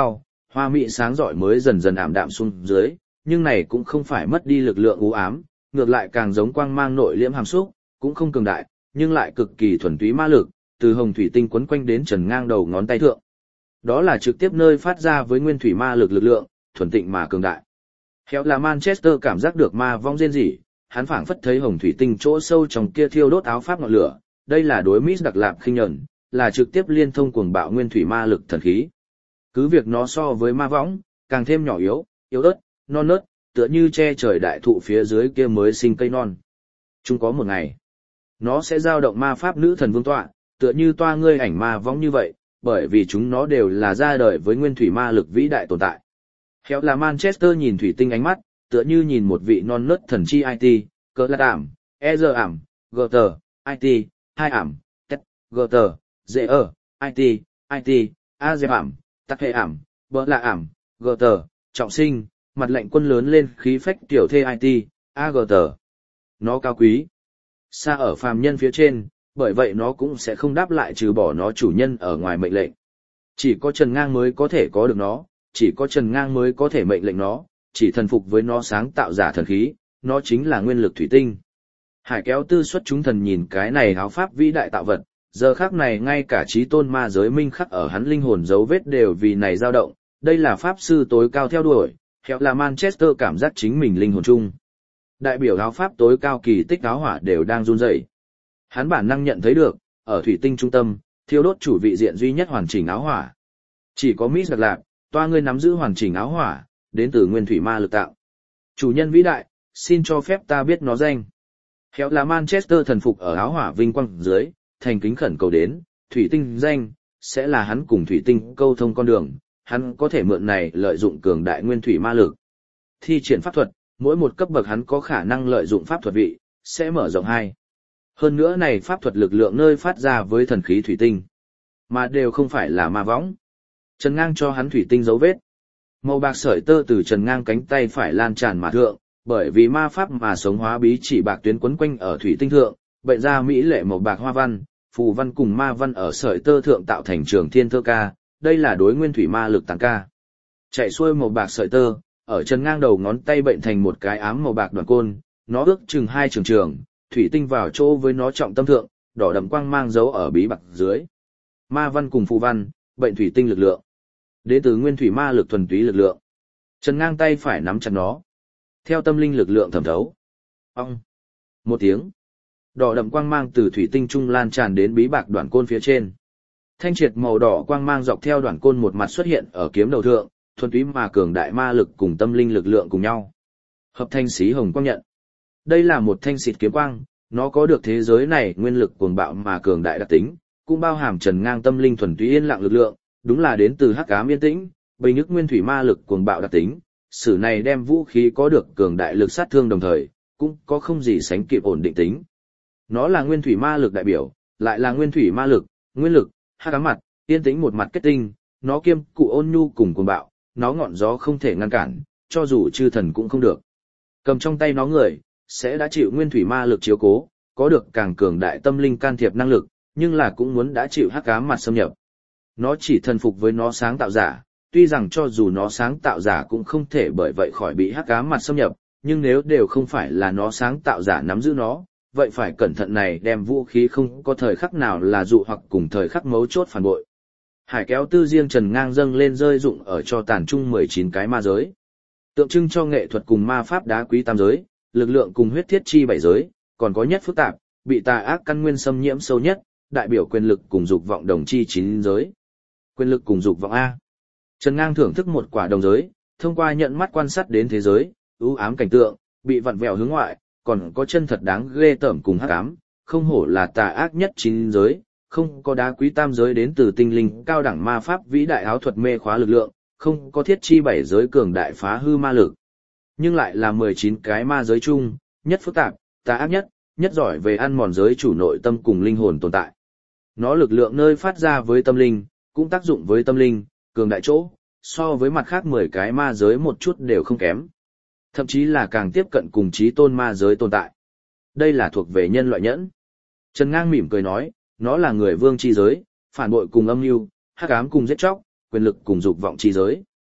hoa mỹ sáng rọi mới dần dần ảm đạm xuống dưới, nhưng này cũng không phải mất đi lực lượng u ám, ngược lại càng giống quang mang nội liễm hàm xúc, cũng không cường đại, nhưng lại cực kỳ thuần túy ma lực, từ hồng thủy tinh quấn quanh đến trần ngang đầu ngón tay thượng. Đó là trực tiếp nơi phát ra với nguyên thủy ma lực lực lượng, thuần tịnh mà cường đại. Khéo là Manchester cảm giác được ma vong rên rỉ, hắn phảng phất thấy hồng thủy tinh chỗ sâu trong kia thiêu đốt áo pháp ngọn lửa, đây là đối Miss đặc lạp khinh nhẫn, là trực tiếp liên thông cuồng bạo nguyên thủy ma lực thần khí. Cứ việc nó so với ma võng, càng thêm nhỏ yếu, yếu ớt, non nớt, tựa như che trời đại thụ phía dưới kia mới sinh cây non. Chung có một ngày, nó sẽ giao động ma pháp nữ thần vương tọa, tựa như toa ngươi ảnh ma võng như vậy, bởi vì chúng nó đều là ra đời với nguyên thủy ma lực vĩ đại tồn tại. Khéo là Manchester nhìn thủy tinh ánh mắt, tựa như nhìn một vị non nớt thần chi i tê, cỡ lát ảm, e giờ ảm, gờ tờ, i tê, hai ảm, tét, gờ tờ, dễ ở, i tê, i tê, a dẹp ảm, tắc hệ ảm, bỡ lạ ảm, gờ tờ, trọng sinh, mặt lệnh quân lớn lên khí phách tiểu thê i tê, a gờ tờ. Nó cao quý, xa ở phàm nhân phía trên, bởi vậy nó cũng sẽ không đáp lại trừ bỏ nó chủ nhân ở ngoài mệnh lệnh. Chỉ có Trần Ngang mới có thể có được nó, chỉ có Trần Ngang mới có thể mệnh lệnh nó, chỉ thần phục với nó sáng tạo giả thần khí, nó chính là nguyên lực thủy tinh. Hải Kéo Tư xuất chúng thần nhìn cái này áo pháp vĩ đại tạo vật, giờ khắc này ngay cả chí tôn ma giới minh khắc ở hắn linh hồn dấu vết đều vì này dao động, đây là pháp sư tối cao theo đuổi, khéo là Manchester cảm giác chính mình linh hồn chung. Đại biểu áo pháp tối cao kỳ tích áo hỏa đều đang run rẩy. Hắn bản năng nhận thấy được, ở thủy tinh trung tâm, thiêu đốt chủ vị diện duy nhất hoàn chỉnh áo hỏa. Chỉ có Miss đặc lạc, toa ngươi nắm giữ hoàn chỉnh áo hỏa, đến từ nguyên thủy ma lực tạo. Chủ nhân vĩ đại, xin cho phép ta biết nó danh. Khéo là Manchester thần phục ở áo hỏa vinh quang dưới, thành kính khẩn cầu đến, thủy tinh danh, sẽ là hắn cùng thủy tinh câu thông con đường, hắn có thể mượn này lợi dụng cường đại nguyên thủy ma lực. Thi triển pháp thuật, mỗi một cấp bậc hắn có khả năng lợi dụng pháp thuật vị, sẽ mở rộng hai. Hơn nữa này pháp thuật lực lượng nơi phát ra với thần khí thủy tinh, mà đều không phải là ma võng. Trần Ngang cho hắn thủy tinh dấu vết. Màu bạc sợi tơ từ Trần Ngang cánh tay phải lan tràn mà thượng, bởi vì ma pháp mà sống hóa bí chỉ bạc tuyến quấn quanh ở thủy tinh thượng, bệnh ra mỹ lệ màu bạc hoa văn, phù văn cùng ma văn ở sợi tơ thượng tạo thành trường thiên thơ ca, đây là đối nguyên thủy ma lực tàng ca. Chạy xuôi màu bạc sợi tơ, ở Trần Ngang đầu ngón tay bệnh thành một cái ám màu bạc đoàn côn, nó ước chừng hai trường trường, thủy tinh vào chỗ với nó trọng tâm thượng, đỏ đậm quang mang dấu ở bí bạc dưới. Ma văn cùng phù văn, bệnh thủy tinh lực lượng. Đến từ nguyên thủy ma lực thuần túy lực lượng. Trần Ngang tay phải nắm chặt nó. Theo tâm linh lực lượng thẩm thấu. Ong. Một tiếng. Đỏ đậm quang mang từ thủy tinh trung lan tràn đến bí bạc đoạn côn phía trên. Thanh triệt màu đỏ quang mang dọc theo đoạn côn một mặt xuất hiện ở kiếm đầu thượng, thuần túy mà cường đại ma lực cùng tâm linh lực lượng cùng nhau. Hợp thanh xí hồng quang nhận. Đây là một thanh xịt kiếm quang, nó có được thế giới này nguyên lực cuồng bạo mà cường đại đặc tính, cũng bao hàm Trần Ngang tâm linh thuần túy yên lặng lực lượng, đúng là đến từ hắc ám yên tĩnh, bình nhức nguyên thủy ma lực cuồng bạo đặc tính, sử này đem vũ khí có được cường đại lực sát thương đồng thời, cũng có không gì sánh kịp ổn định tính. Nó là nguyên thủy ma lực đại biểu, lại là nguyên thủy ma lực, nguyên lực, hắc ám mặt, yên tĩnh một mặt kết tinh, nó kiêm cụ ôn nhu cùng cuồng bạo, nó ngọn gió không thể ngăn cản, cho dù chư thần cũng không được. Cầm trong tay nó người, sẽ đã chịu nguyên thủy ma lực chiếu cố, có được càng cường đại tâm linh can thiệp năng lực, nhưng là cũng muốn đã chịu hắc ám mặt xâm nhập. Nó chỉ thần phục với nó sáng tạo giả, tuy rằng cho dù nó sáng tạo giả cũng không thể bởi vậy khỏi bị hắc ám mặt xâm nhập, nhưng nếu đều không phải là nó sáng tạo giả nắm giữ nó, vậy phải cẩn thận này đem vũ khí không có thời khắc nào là dụ hoặc cùng thời khắc mấu chốt phản bội. Hải Kéo Tư riêng Trần Ngang dâng lên rơi dụng ở cho tàn chung mười chín cái ma giới. Tượng trưng cho nghệ thuật cùng ma pháp đá quý tam giới, lực lượng cùng huyết thiết chi bảy giới, còn có nhất phức tạp, bị tà ác căn nguyên xâm nhiễm sâu nhất, đại biểu quyền lực cùng dục vọng đồng chi chín giới. Quyền lực cùng dục vọng A. Trần Ngang thưởng thức một quả đồng giới, thông qua nhận mắt quan sát đến thế giới, ưu ám cảnh tượng, bị vặn vẹo hướng ngoại, còn có chân thật đáng ghê tởm cùng hắc ám, không hổ là tà ác nhất chín giới, không có đá quý tam giới đến từ tinh linh cao đẳng ma pháp vĩ đại áo thuật mê khóa lực lượng, không có thiết chi bảy giới cường đại phá hư ma lực. Nhưng lại là mười chín cái ma giới chung, nhất phức tạp, tà ác nhất, nhất giỏi về ăn mòn giới chủ nội tâm cùng linh hồn tồn tại. Nó lực lượng nơi phát ra với tâm linh, cũng tác dụng với tâm linh, cường đại chỗ, so với mặt khác mười cái ma giới một chút đều không kém. Thậm chí là càng tiếp cận cùng chí tôn ma giới tồn tại. Đây là thuộc về nhân loại nhẫn. Trần Ngang mỉm cười nói, nó là người vương chi giới, phản bội cùng âm mưu, hắc ám cùng giết chóc, quyền lực cùng dục vọng chi giới.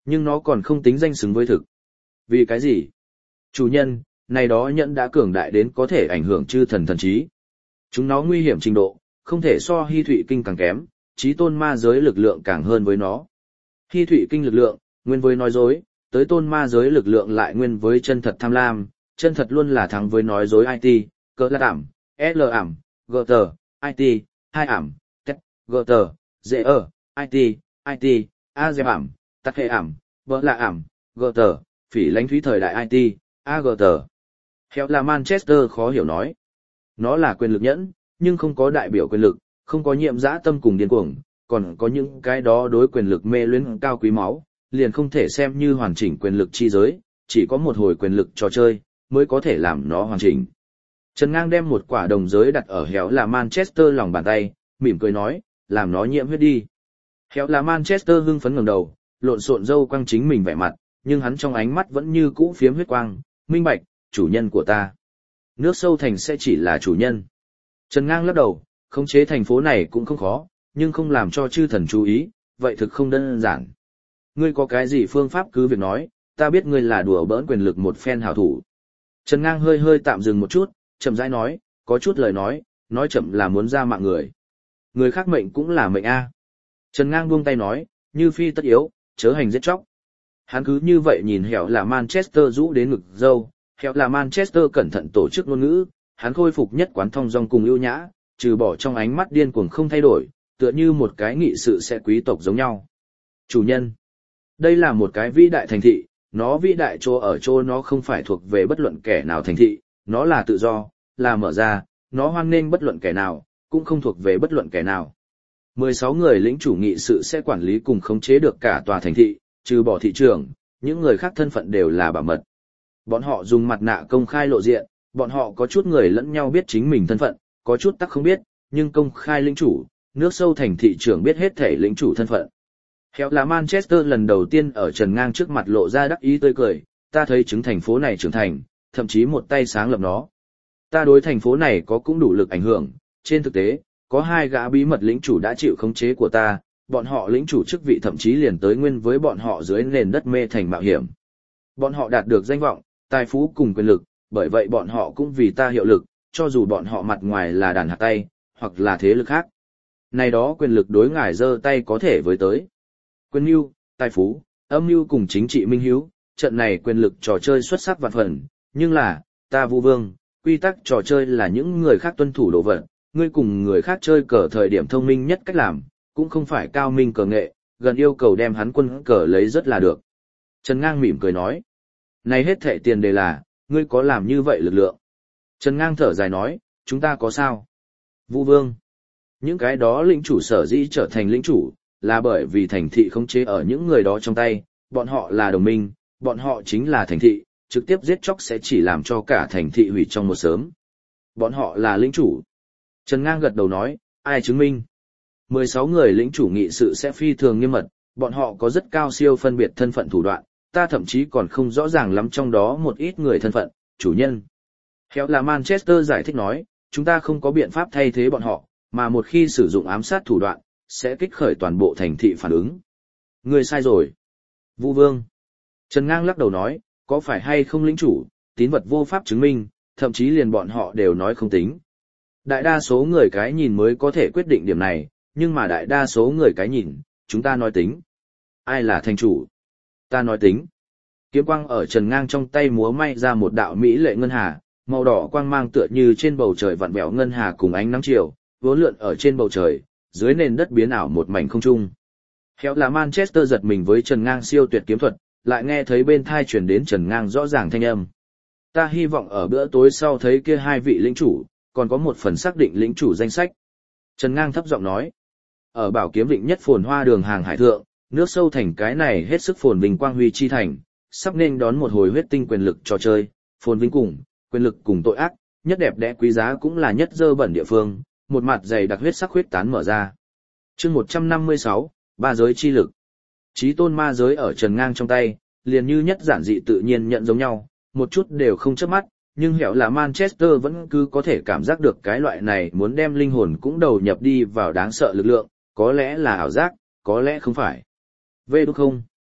Nhưng nó còn không tính danh xứng với thực. Vì cái gì? Chủ nhân, này đó nhẫn đã cường đại đến có thể ảnh hưởng chư thần thần trí. Chúng nó nguy hiểm trình độ, không thể so Hy Thụy Kinh càng kém, chí tôn ma giới lực lượng càng hơn với nó. Hy Thụy Kinh lực lượng, nguyên với nói dối, tới tôn ma giới lực lượng lại nguyên với chân thật tham lam, chân thật luôn là thắng với nói dối i tê, cỡ lát ảm, L ảm, gờ tờ, i tê, hai ảm, tech, gờ tờ, dễ ở, i tê, i tê, a dẹp ảm, tắc hệ ảm, vợ lạ ảm, gờ tờ, phỉ lãnh thúy thời đại i tê, a gờ tờ. Héo là Manchester khó hiểu nói. Nó là quyền lực nhẫn, nhưng không có đại biểu quyền lực, không có nhiệm dã tâm cùng điên cuồng, còn có những cái đó đối quyền lực mê luyến cao quý máu, liền không thể xem như hoàn chỉnh quyền lực chi giới, chỉ có một hồi quyền lực trò chơi, mới có thể làm nó hoàn chỉnh. Trần Ngang đem một quả đồng giới đặt ở héo là Manchester lòng bàn tay, mỉm cười nói, làm nó nhiễm huyết đi. Héo là Manchester hưng phấn ngẩng đầu, lộn xộn râu quăng chính mình vẻ mặt, nhưng hắn trong ánh mắt vẫn như cũ phiếm huyết quang, minh bạch, chủ nhân của ta. Nước sâu thành sẽ chỉ là chủ nhân. Trần Ngang lắc đầu, khống chế thành phố này cũng không khó, nhưng không làm cho chư thần chú ý, vậy thực không đơn giản. Ngươi có cái gì phương pháp cứ việc nói, ta biết ngươi là đùa bỡn quyền lực một phen hảo thủ. Trần Ngang hơi hơi tạm dừng một chút, chậm rãi nói, có chút lời nói, nói chậm là muốn ra mạng người. Người khác mệnh cũng là mệnh A. Trần Ngang buông tay nói, như phi tất yếu, chớ hành giết chóc. Hắn cứ như vậy nhìn hẻo là Manchester rũ đến ngực dâu, hẻo là Manchester cẩn thận tổ chức ngôn ngữ, hắn khôi phục nhất quán thông dong cùng ưu nhã, trừ bỏ trong ánh mắt điên cuồng không thay đổi, tựa như một cái nghị sự sẽ quý tộc giống nhau. Chủ nhân, đây là một cái vĩ đại thành thị, nó vĩ đại chỗ ở chỗ nó không phải thuộc về bất luận kẻ nào thành thị, nó là tự do, là mở ra, nó hoan nghênh bất luận kẻ nào, cũng không thuộc về bất luận kẻ nào. mười sáu người lĩnh chủ nghị sự sẽ quản lý cùng khống chế được cả tòa thành thị, trừ bỏ thị trường, những người khác thân phận đều là bảo mật. Bọn họ dùng mặt nạ công khai lộ diện, bọn họ có chút người lẫn nhau biết chính mình thân phận, có chút tắc không biết, nhưng công khai lĩnh chủ, nước sâu thành thị trưởng biết hết thể lĩnh chủ thân phận. Héo là Manchester lần đầu tiên ở Trần Ngang trước mặt lộ ra đắc ý tươi cười, ta thấy chứng thành phố này trưởng thành, thậm chí một tay sáng lập nó. Ta đối thành phố này có cũng đủ lực ảnh hưởng, trên thực tế, có hai gã bí mật lĩnh chủ đã chịu khống chế của ta, bọn họ lĩnh chủ chức vị thậm chí liền tới nguyên với bọn họ dưới nền đất mê thành mạo hiểm. Bọn họ đạt được danh vọng, tài phú cùng quyền lực, bởi vậy bọn họ cũng vì ta hiệu lực, cho dù bọn họ mặt ngoài là đàn hạt tay, hoặc là thế lực khác. Này đó quyền lực đối ngài giơ tay có thể với tới. Quyền mưu, tài phú, âm mưu cùng chính trị minh hiếu, trận này quyền lực trò chơi xuất sắc vạn phần, nhưng là, ta Vu Vương, quy tắc trò chơi là những người khác tuân thủ đồ vật, ngươi cùng người khác chơi cờ thời điểm thông minh nhất cách làm, cũng không phải cao minh cờ nghệ, gần yêu cầu đem hắn quân cờ lấy rất là được. Trần Ngang mỉm cười nói, này hết thệ tiền đề là, ngươi có làm như vậy lực lượng. Trần Ngang thở dài nói, chúng ta có sao? Vu Vương, những cái đó lĩnh chủ sở dĩ trở thành lĩnh chủ, là bởi vì thành thị khống chế ở những người đó trong tay, bọn họ là đồng minh, bọn họ chính là thành thị, trực tiếp giết chóc sẽ chỉ làm cho cả thành thị hủy trong một sớm. Bọn họ là lĩnh chủ. Trần Ngang gật đầu nói, ai chứng minh? mười sáu người lĩnh chủ nghị sự sẽ phi thường nghiêm mật, bọn họ có rất cao siêu phân biệt thân phận thủ đoạn, ta thậm chí còn không rõ ràng lắm trong đó một ít người thân phận, chủ nhân. Héo là Manchester giải thích nói, chúng ta không có biện pháp thay thế bọn họ, mà một khi sử dụng ám sát thủ đoạn, sẽ kích khởi toàn bộ thành thị phản ứng. Ngươi sai rồi. Vu Vương. Trần Ngang lắc đầu nói, có phải hay không lĩnh chủ, tín vật vô pháp chứng minh, thậm chí liền bọn họ đều nói không tính. Đại đa số người cái nhìn mới có thể quyết định điểm này, nhưng mà đại đa số người cái nhìn, chúng ta nói tính. Ai là thành chủ? Ta nói tính. Kiếm quang ở Trần Ngang trong tay múa may ra một đạo mỹ lệ ngân hà, màu đỏ quang mang tựa như trên bầu trời vặn vẹo ngân hà cùng ánh nắng chiều, vốn lượn ở trên bầu trời, dưới nền đất biến ảo một mảnh không trung. Héo là Manchester giật mình với Trần Ngang siêu tuyệt kiếm thuật, lại nghe thấy bên thai truyền đến Trần Ngang rõ ràng thanh âm. Ta hy vọng ở bữa tối sau thấy kia hai vị lĩnh chủ, còn có một phần xác định lĩnh chủ danh sách. Trần Ngang thấp giọng nói, ở Bảo Kiếm Vịnh nhất phồn hoa đường hàng hải thượng, nước sâu thành cái này hết sức phồn vinh quang huy chi thành, sắp nên đón một hồi huyết tinh quyền lực trò chơi, phồn vinh cùng, quyền lực cùng tội ác, nhất đẹp đẽ quý giá cũng là nhất dơ bẩn địa phương, một mặt dày đặc huyết sắc huyết tán mở ra. Chương một trăm năm mươi sáu, ba giới chi lực. Chí tôn ma giới ở Trần Ngang trong tay, liền như nhất giản dị tự nhiên nhận giống nhau, một chút đều không chớp mắt, nhưng hẻo là Manchester vẫn cứ có thể cảm giác được cái loại này muốn đem linh hồn cũng đầu nhập đi vào đáng sợ lực lượng, có lẽ là ảo giác, có lẽ không phải. Vê đúng không?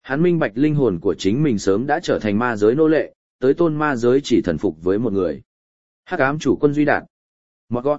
Hắn minh bạch linh hồn của chính mình sớm đã trở thành ma giới nô lệ, tới tôn ma giới chỉ thần phục với một người. Hắc ám chủ quân Duy Đạt. Morgoth.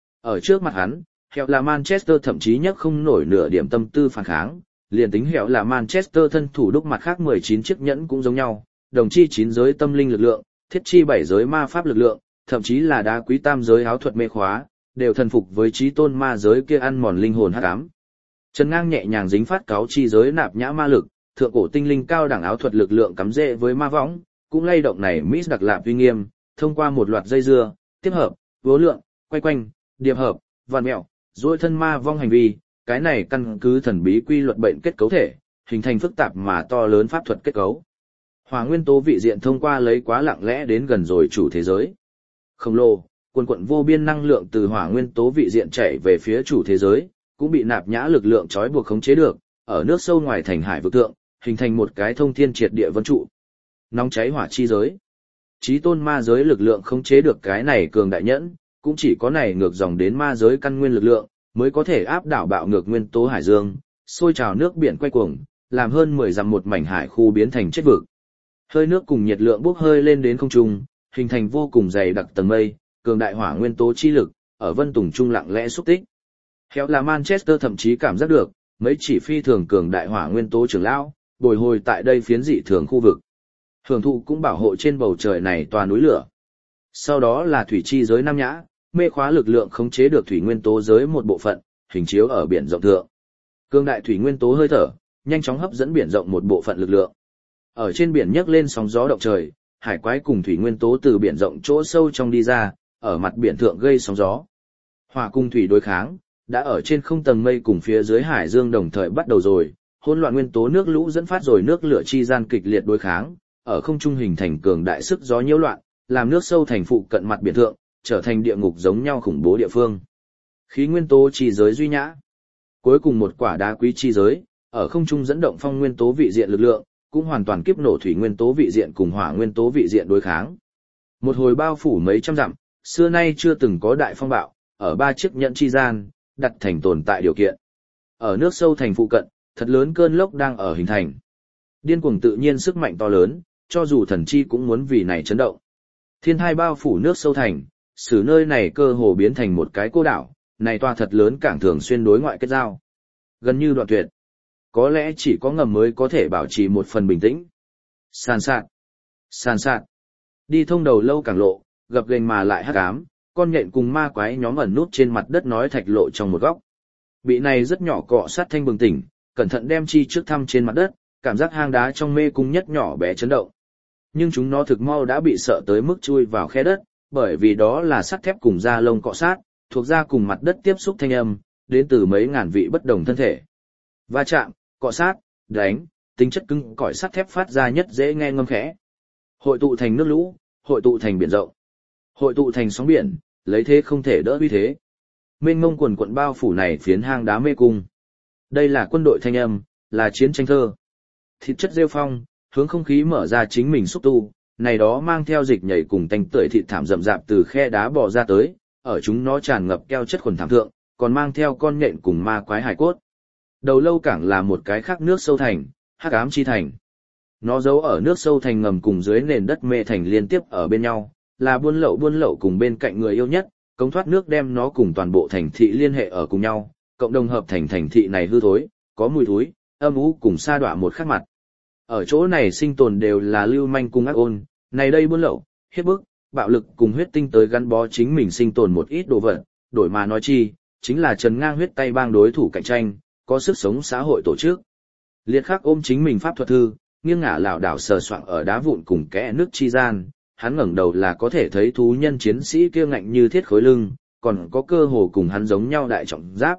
Ở trước mặt hắn, Hẹo là Manchester thậm chí nhất không nổi nửa điểm tâm tư phản kháng, liền tính Hẹo là Manchester thân thủ đúc mặt khác mười chín chiếc nhẫn cũng giống nhau, đồng chi chín giới tâm linh lực lượng, thiết chi bảy giới ma pháp lực lượng, thậm chí là đá quý tam giới áo thuật mê khóa, đều thần phục với chí tôn ma giới kia ăn mòn linh hồn hắc ám. Trần Ngang nhẹ nhàng dính phát cáo chi giới nạp nhã ma lực, thượng cổ tinh linh cao đẳng áo thuật lực lượng cắm rễ với ma võng, cũng lay động này Miss đặc lạp uy nghiêm, thông qua một loạt dây dưa, tiếp hợp, vô lượng, quay quanh, điệp hợp, vạn mẹo, dối thân ma vong hành vi, cái này căn cứ thần bí quy luật bệnh kết cấu thể, hình thành phức tạp mà to lớn pháp thuật kết cấu. Hỏa nguyên tố vị diện thông qua lấy quá lặng lẽ đến gần rồi chủ thế giới. Khổng lồ, quần quận vô biên năng lượng từ hỏa nguyên tố vị diện chảy về phía chủ thế giới, cũng bị nạp nhã lực lượng trói buộc khống chế được, ở nước sâu ngoài thành hải vực tượng, hình thành một cái thông thiên triệt địa vân trụ. Nóng cháy hỏa chi giới. Chí tôn ma giới lực lượng khống chế được cái này cường đại nhẫn, cũng chỉ có này ngược dòng đến ma giới căn nguyên lực lượng, mới có thể áp đảo bạo ngược nguyên tố hải dương, sôi trào nước biển quay cuồng, làm hơn mười dặm một mảnh hải khu biến thành chết vực. Hơi nước cùng nhiệt lượng bốc hơi lên đến không trung, hình thành vô cùng dày đặc tầng mây, cường đại hỏa nguyên tố chi lực, ở vân tùng trung lặng lẽ xúc tích. Khéo là Manchester thậm chí cảm giác được, mấy chỉ phi thường cường đại hỏa nguyên tố trưởng lão, bồi hồi tại đây phiến dị thường khu vực. Hưởng thụ cũng bảo hộ trên bầu trời này tòa núi lửa. Sau đó là thủy chi giới Nam Nhã, mê khóa lực lượng khống chế được thủy nguyên tố giới một bộ phận, hình chiếu ở biển rộng thượng. Cương đại thủy nguyên tố hơi thở, nhanh chóng hấp dẫn biển rộng một bộ phận lực lượng. Ở trên biển nhấc lên sóng gió động trời, hải quái cùng thủy nguyên tố từ biển rộng chỗ sâu trong đi ra, ở mặt biển thượng gây sóng gió. Hỏa cùng thủy đối kháng, đã ở trên không tầng mây cùng phía dưới hải dương đồng thời bắt đầu rồi, hỗn loạn nguyên tố nước lũ dẫn phát rồi nước lửa chi gian kịch liệt đối kháng, ở không trung hình thành cường đại sức gió nhiễu loạn, làm nước sâu thành phụ cận mặt biển thượng, trở thành địa ngục giống nhau khủng bố địa phương. Khí nguyên tố chi giới Duy Nhã. Cuối cùng một quả đá quý chi giới, ở không trung dẫn động phong nguyên tố vị diện lực lượng, cũng hoàn toàn kiếp nổ thủy nguyên tố vị diện cùng hỏa nguyên tố vị diện đối kháng. Một hồi bao phủ mấy trăm dặm, xưa nay chưa từng có đại phong bạo, ở ba chiếc nhẫn chi gian, đặt thành tồn tại điều kiện. Ở nước sâu thành phụ cận, thật lớn cơn lốc đang ở hình thành. Điên cuồng tự nhiên sức mạnh to lớn, cho dù thần chi cũng muốn vì này chấn động. Thiên thai bao phủ nước sâu thành, xử nơi này cơ hồ biến thành một cái cô đảo, này toa thật lớn cảng thường xuyên đối ngoại kết giao. Gần như đoạn tuyệt. Có lẽ chỉ có ngầm mới có thể bảo trì một phần bình tĩnh. Sàn sạt. Sàn sạt. Đi thông đầu lâu cảng lộ, gập ghềnh mà lại hắc ám, con nhện cùng ma quái nhóm ẩn nút trên mặt đất nói thạch lộ trong một góc. Bị này rất nhỏ cọ sát thanh bừng tỉnh, cẩn thận đem chi trước thăm trên mặt đất, cảm giác hang đá trong mê cung nhất nhỏ bé chấn động. Nhưng chúng nó thực mau đã bị sợ tới mức chui vào khe đất, bởi vì đó là sắt thép cùng da lông cọ sát, thuộc da cùng mặt đất tiếp xúc thanh âm, đến từ mấy ngàn vị bất đồng thân thể. Va chạm, cọ sát, đánh, tính chất cứng cỏi sắt thép phát ra nhất dễ nghe ngâm khẽ. Hội tụ thành nước lũ, hội tụ thành biển rộng, hội tụ thành sóng biển, lấy thế không thể đỡ uy thế. Mênh mông quần quận bao phủ này phiến hang đá mê cung. Đây là quân đội thanh âm, là chiến tranh thơ. Thịt chất rêu phong, hướng không khí mở ra chính mình xúc tu, này đó mang theo dịch nhảy cùng tanh tưởi thịt thảm rậm rạp từ khe đá bò ra tới, ở chúng nó tràn ngập keo chất khuẩn thảm thượng, còn mang theo con nhện cùng ma quái hải cốt. Đầu lâu cảng là một cái khác nước sâu thành, hắc ám chi thành. Nó giấu ở nước sâu thành ngầm cùng dưới nền đất mê thành liên tiếp ở bên nhau, là buôn lậu buôn lậu cùng bên cạnh người yêu nhất, cống thoát nước đem nó cùng toàn bộ thành thị liên hệ ở cùng nhau, cộng đồng hợp thành thành thị này hư thối, có mùi thối, âm u cùng sa đọa một khác mặt. Ở chỗ này sinh tồn đều là lưu manh cùng ác ôn, này đây buôn lậu, hiếp bức, bạo lực cùng huyết tinh tới gắn bó chính mình sinh tồn một ít đồ vật, đổi mà nói chi, chính là Trần Ngang huyết tay bang đối thủ cạnh tranh, có sức sống xã hội tổ chức. Liệt Khắc ôm chính mình pháp thuật thư, nghiêng ngả lảo đảo sờ soạng ở đá vụn cùng kẽ nước chi gian, hắn ngẩng đầu là có thể thấy thú nhân chiến sĩ kia ngạnh như thiết khối lưng, còn có cơ hồ cùng hắn giống nhau đại trọng giáp.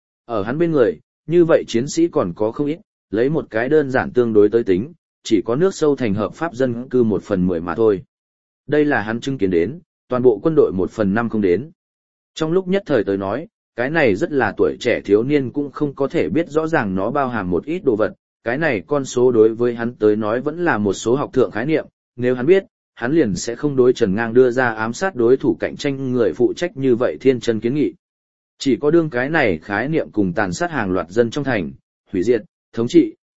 Ở hắn bên người, như vậy chiến sĩ còn có không ít, lấy một cái đơn giản tương đối tới tính, chỉ có nước sâu thành hợp pháp dân cư một phần mười mà thôi. Đây là hắn chứng kiến đến, toàn bộ quân đội một phần năm không đến. Trong lúc nhất thời tới nói, cái này rất là tuổi trẻ thiếu niên cũng không có thể biết rõ ràng nó bao hàm một ít đồ vật, cái này con số đối với hắn tới nói vẫn là một số học thượng khái niệm, nếu hắn biết, hắn liền sẽ không đối Trần Ngang đưa ra ám sát đối thủ cạnh tranh người phụ trách như vậy thiên chân kiến nghị. Chỉ có đương cái này khái niệm cùng tàn sát hàng loạt dân trong thành, hủy diệt, thống trị,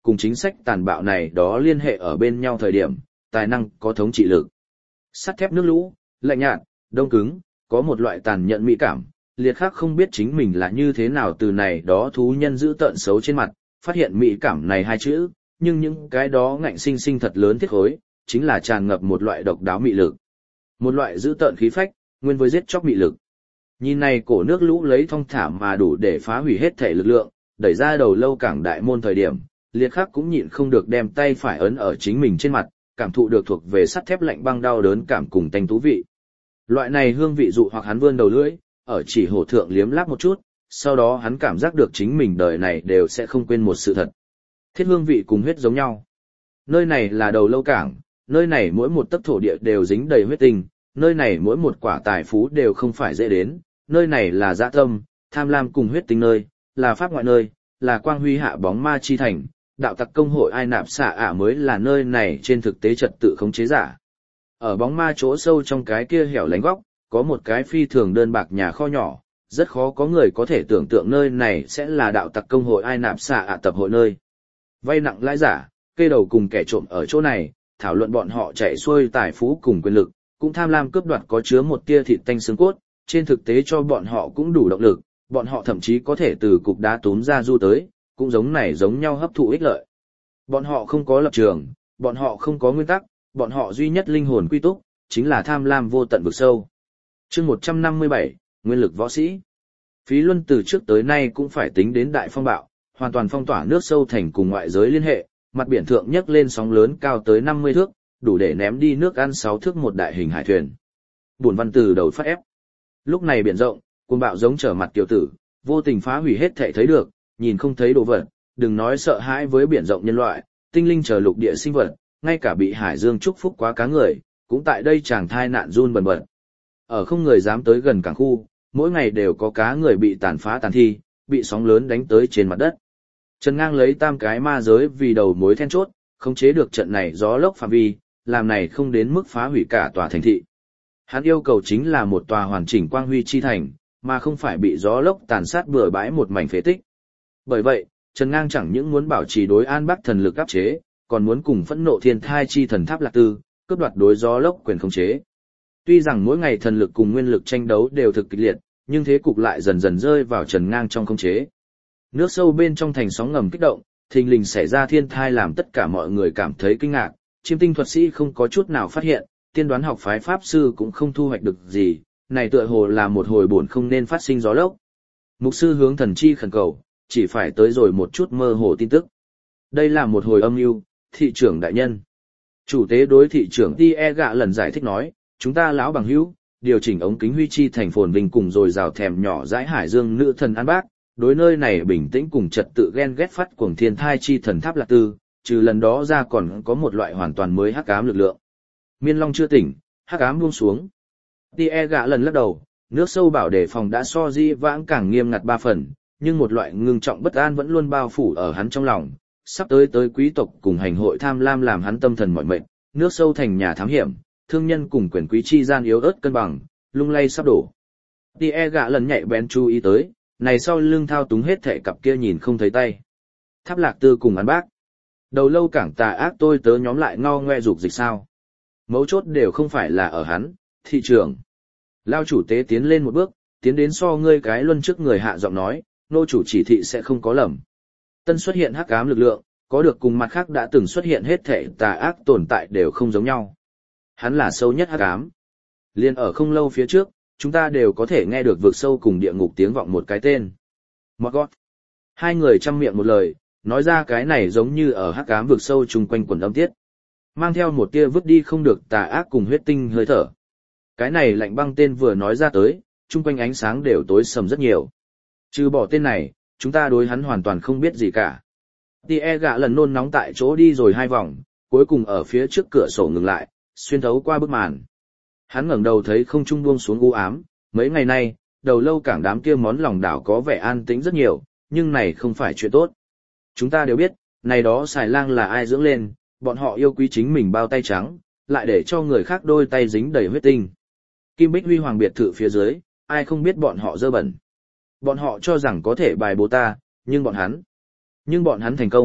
cùng chính sách tàn bạo này đó liên hệ ở bên nhau thời điểm, tài năng có thống trị lực. Sắt thép nước lũ, lạnh nhạt, đông cứng, có một loại tàn nhẫn mỹ cảm, liệt khắc không biết chính mình là như thế nào từ này đó thú nhân giữ tợn xấu trên mặt, phát hiện mỹ cảm này hai chữ, nhưng những cái đó ngạnh sinh sinh thật lớn thiết khối, chính là tràn ngập một loại độc đáo mị lực. Một loại giữ tợn khí phách, nguyên với giết chóc mị lực. Nhìn này cổ nước lũ lấy thong thả mà đủ để phá hủy hết thể lực lượng, đẩy ra đầu lâu cảng đại môn thời điểm, liệt khắc cũng nhịn không được đem tay phải ấn ở chính mình trên mặt, cảm thụ được thuộc về sắt thép lạnh băng đau đớn cảm cùng tanh thú vị. Loại này hương vị dụ hoặc hắn vươn đầu lưỡi, ở chỉ hổ thượng liếm láp một chút, sau đó hắn cảm giác được chính mình đời này đều sẽ không quên một sự thật. Thiết hương vị cùng huyết giống nhau. Nơi này là đầu lâu cảng, nơi này mỗi một tấc thổ địa đều dính đầy huyết tinh, nơi này mỗi một quả tài phú đều không phải dễ đến, nơi này là dã tâm, tham lam cùng huyết tinh nơi, là pháp ngoại nơi, là quang huy hạ bóng ma chi thành, đạo tặc công hội ai nạp xạ ả mới là nơi này trên thực tế trật tự khống chế giả. Ở bóng ma chỗ sâu trong cái kia hẻo lánh góc, có một cái phi thường đơn bạc nhà kho nhỏ, rất khó có người có thể tưởng tượng nơi này sẽ là đạo tặc công hội ai nạp xạ ả tập hội nơi. Vay nặng lãi giả, kê đầu cùng kẻ trộm ở chỗ này, thảo luận bọn họ chạy xuôi tài phú cùng quyền lực, cũng tham lam cướp đoạt có chứa một tia thịt tanh xương cốt, trên thực tế cho bọn họ cũng đủ động lực, bọn họ thậm chí có thể từ cục đá túm ra du tới, cũng giống này giống nhau hấp thụ ích lợi. Bọn họ không có lập trường, bọn họ không có nguyên tắc, bọn họ duy nhất linh hồn quy túc, chính là tham lam vô tận vực sâu. Chương một trăm năm mươi bảy, Nguyên lực võ sĩ. Phí Luân từ trước tới nay cũng phải tính đến đại phong bạo, hoàn toàn phong tỏa nước sâu thành cùng ngoại giới liên hệ, mặt biển thượng nhấc lên sóng lớn cao tới năm mươi thước, đủ để ném đi nước ăn sáu thước một đại hình hải thuyền. Buồn văn từ đầu phát ép. Lúc này biển rộng, cuồng bạo giống trở mặt tiểu tử, vô tình phá hủy hết thể thấy được, nhìn không thấy đồ vật, đừng nói sợ hãi với biển rộng nhân loại, tinh linh chờ lục địa sinh vật, ngay cả bị hải dương chúc phúc quá cá người, cũng tại đây chàng thai nạn run bần bật. Ở không người dám tới gần cảng khu, mỗi ngày đều có cá người bị tàn phá tàn thi, bị sóng lớn đánh tới trên mặt đất. Trần Ngang lấy tam cái ma giới vì đầu mối then chốt, khống chế được trận này gió lốc phạm vi, làm này không đến mức phá hủy cả tòa thành thị. Hắn yêu cầu chính là một tòa hoàn chỉnh quang huy chi thành, mà không phải bị gió lốc tàn sát bừa bãi một mảnh phế tích. Bởi vậy, Trần Ngang chẳng những muốn bảo trì đối An Bắc thần lực áp chế, còn muốn cùng phẫn nộ thiên thai chi thần tháp lạc tư, cướp đoạt đối gió lốc quyền khống chế. Tuy rằng mỗi ngày thần lực cùng nguyên lực tranh đấu đều thực kịch liệt, nhưng thế cục lại dần dần rơi vào Trần Ngang trong khống chế. Nước sâu bên trong thành sóng ngầm kích động, thình lình xảy ra thiên thai làm tất cả mọi người cảm thấy kinh ngạc, chiêm tinh thuật sĩ không có chút nào phát hiện, tiên đoán học phái pháp sư cũng không thu hoạch được gì, này tựa hồ là một hồi buồn không nên phát sinh gió lốc. Mục sư hướng thần chi khẩn cầu, chỉ phải tới rồi một chút mơ hồ tin tức. Đây là một hồi âm mưu, thị trưởng đại nhân. Chủ tế đối thị trưởng Tie Gạ lần giải thích nói, chúng ta lão bằng hữu, điều chỉnh ống kính huy chi thành phồn vinh cùng rồi rào thèm nhỏ dãi hải dương nữ thần An Bác, đối nơi này bình tĩnh cùng trật tự ghen ghét phát cuồng thiên thai chi thần tháp lạc tư, trừ lần đó ra còn có một loại hoàn toàn mới hắc ám lực lượng. Miên Long chưa tỉnh, hắc ám buông xuống. Tie Gạ lần lắc đầu, nước sâu bảo đề phòng đã so di vãng càng nghiêm ngặt ba phần, nhưng một loại ngưng trọng bất an vẫn luôn bao phủ ở hắn trong lòng. Sắp tới tới quý tộc cùng hành hội tham lam làm hắn tâm thần mỏi mệt, nước sâu thành nhà thám hiểm, thương nhân cùng quyền quý chi gian yếu ớt cân bằng, lung lay sắp đổ. Tie Gạ lần nhạy bén chú ý tới, này sau lưng thao túng hết thảy cặp kia nhìn không thấy tay. Tháp lạc tư cùng An Bác. Đầu lâu cảng tà ác tôi tớ nhóm lại ngao ngoe dục dịch sao. Mấu chốt đều không phải là ở hắn, thị trường. Lao chủ tế tiến lên một bước, tiến đến so ngươi cái luân trước người hạ giọng nói, nô chủ chỉ thị sẽ không có lầm. Tân xuất hiện hắc ám lực lượng, có được cùng mặt khác đã từng xuất hiện hết thảy tà ác tồn tại đều không giống nhau. Hắn là sâu nhất hắc ám. Liên ở không lâu phía trước, chúng ta đều có thể nghe được vực sâu cùng địa ngục tiếng vọng một cái tên. Morgoth. Hai người chăm miệng một lời, nói ra cái này giống như ở hắc ám vực sâu chung quanh quần âm tiết. Mang theo một tia vứt đi không được tà ác cùng huyết tinh hơi thở. Cái này lạnh băng tên vừa nói ra tới, chung quanh ánh sáng đều tối sầm rất nhiều. Trừ bỏ tên này, chúng ta đối hắn hoàn toàn không biết gì cả. Tie Gạ lần nôn nóng tại chỗ đi rồi hai vòng, cuối cùng ở phía trước cửa sổ ngừng lại, xuyên thấu qua bức màn. Hắn ngẩng đầu thấy không trung buông xuống u ám, mấy ngày nay, đầu lâu cảng đám kia món lòng đảo có vẻ an tĩnh rất nhiều, nhưng này không phải chuyện tốt. Chúng ta đều biết, này đó xài lang là ai dưỡng lên, bọn họ yêu quý chính mình bao tay trắng, lại để cho người khác đôi tay dính đầy huyết tinh. Kim Bích Huy Hoàng biệt thự phía dưới, ai không biết bọn họ dơ bẩn. Bọn họ cho rằng có thể bài bố ta, nhưng bọn hắn, nhưng bọn hắn thành công,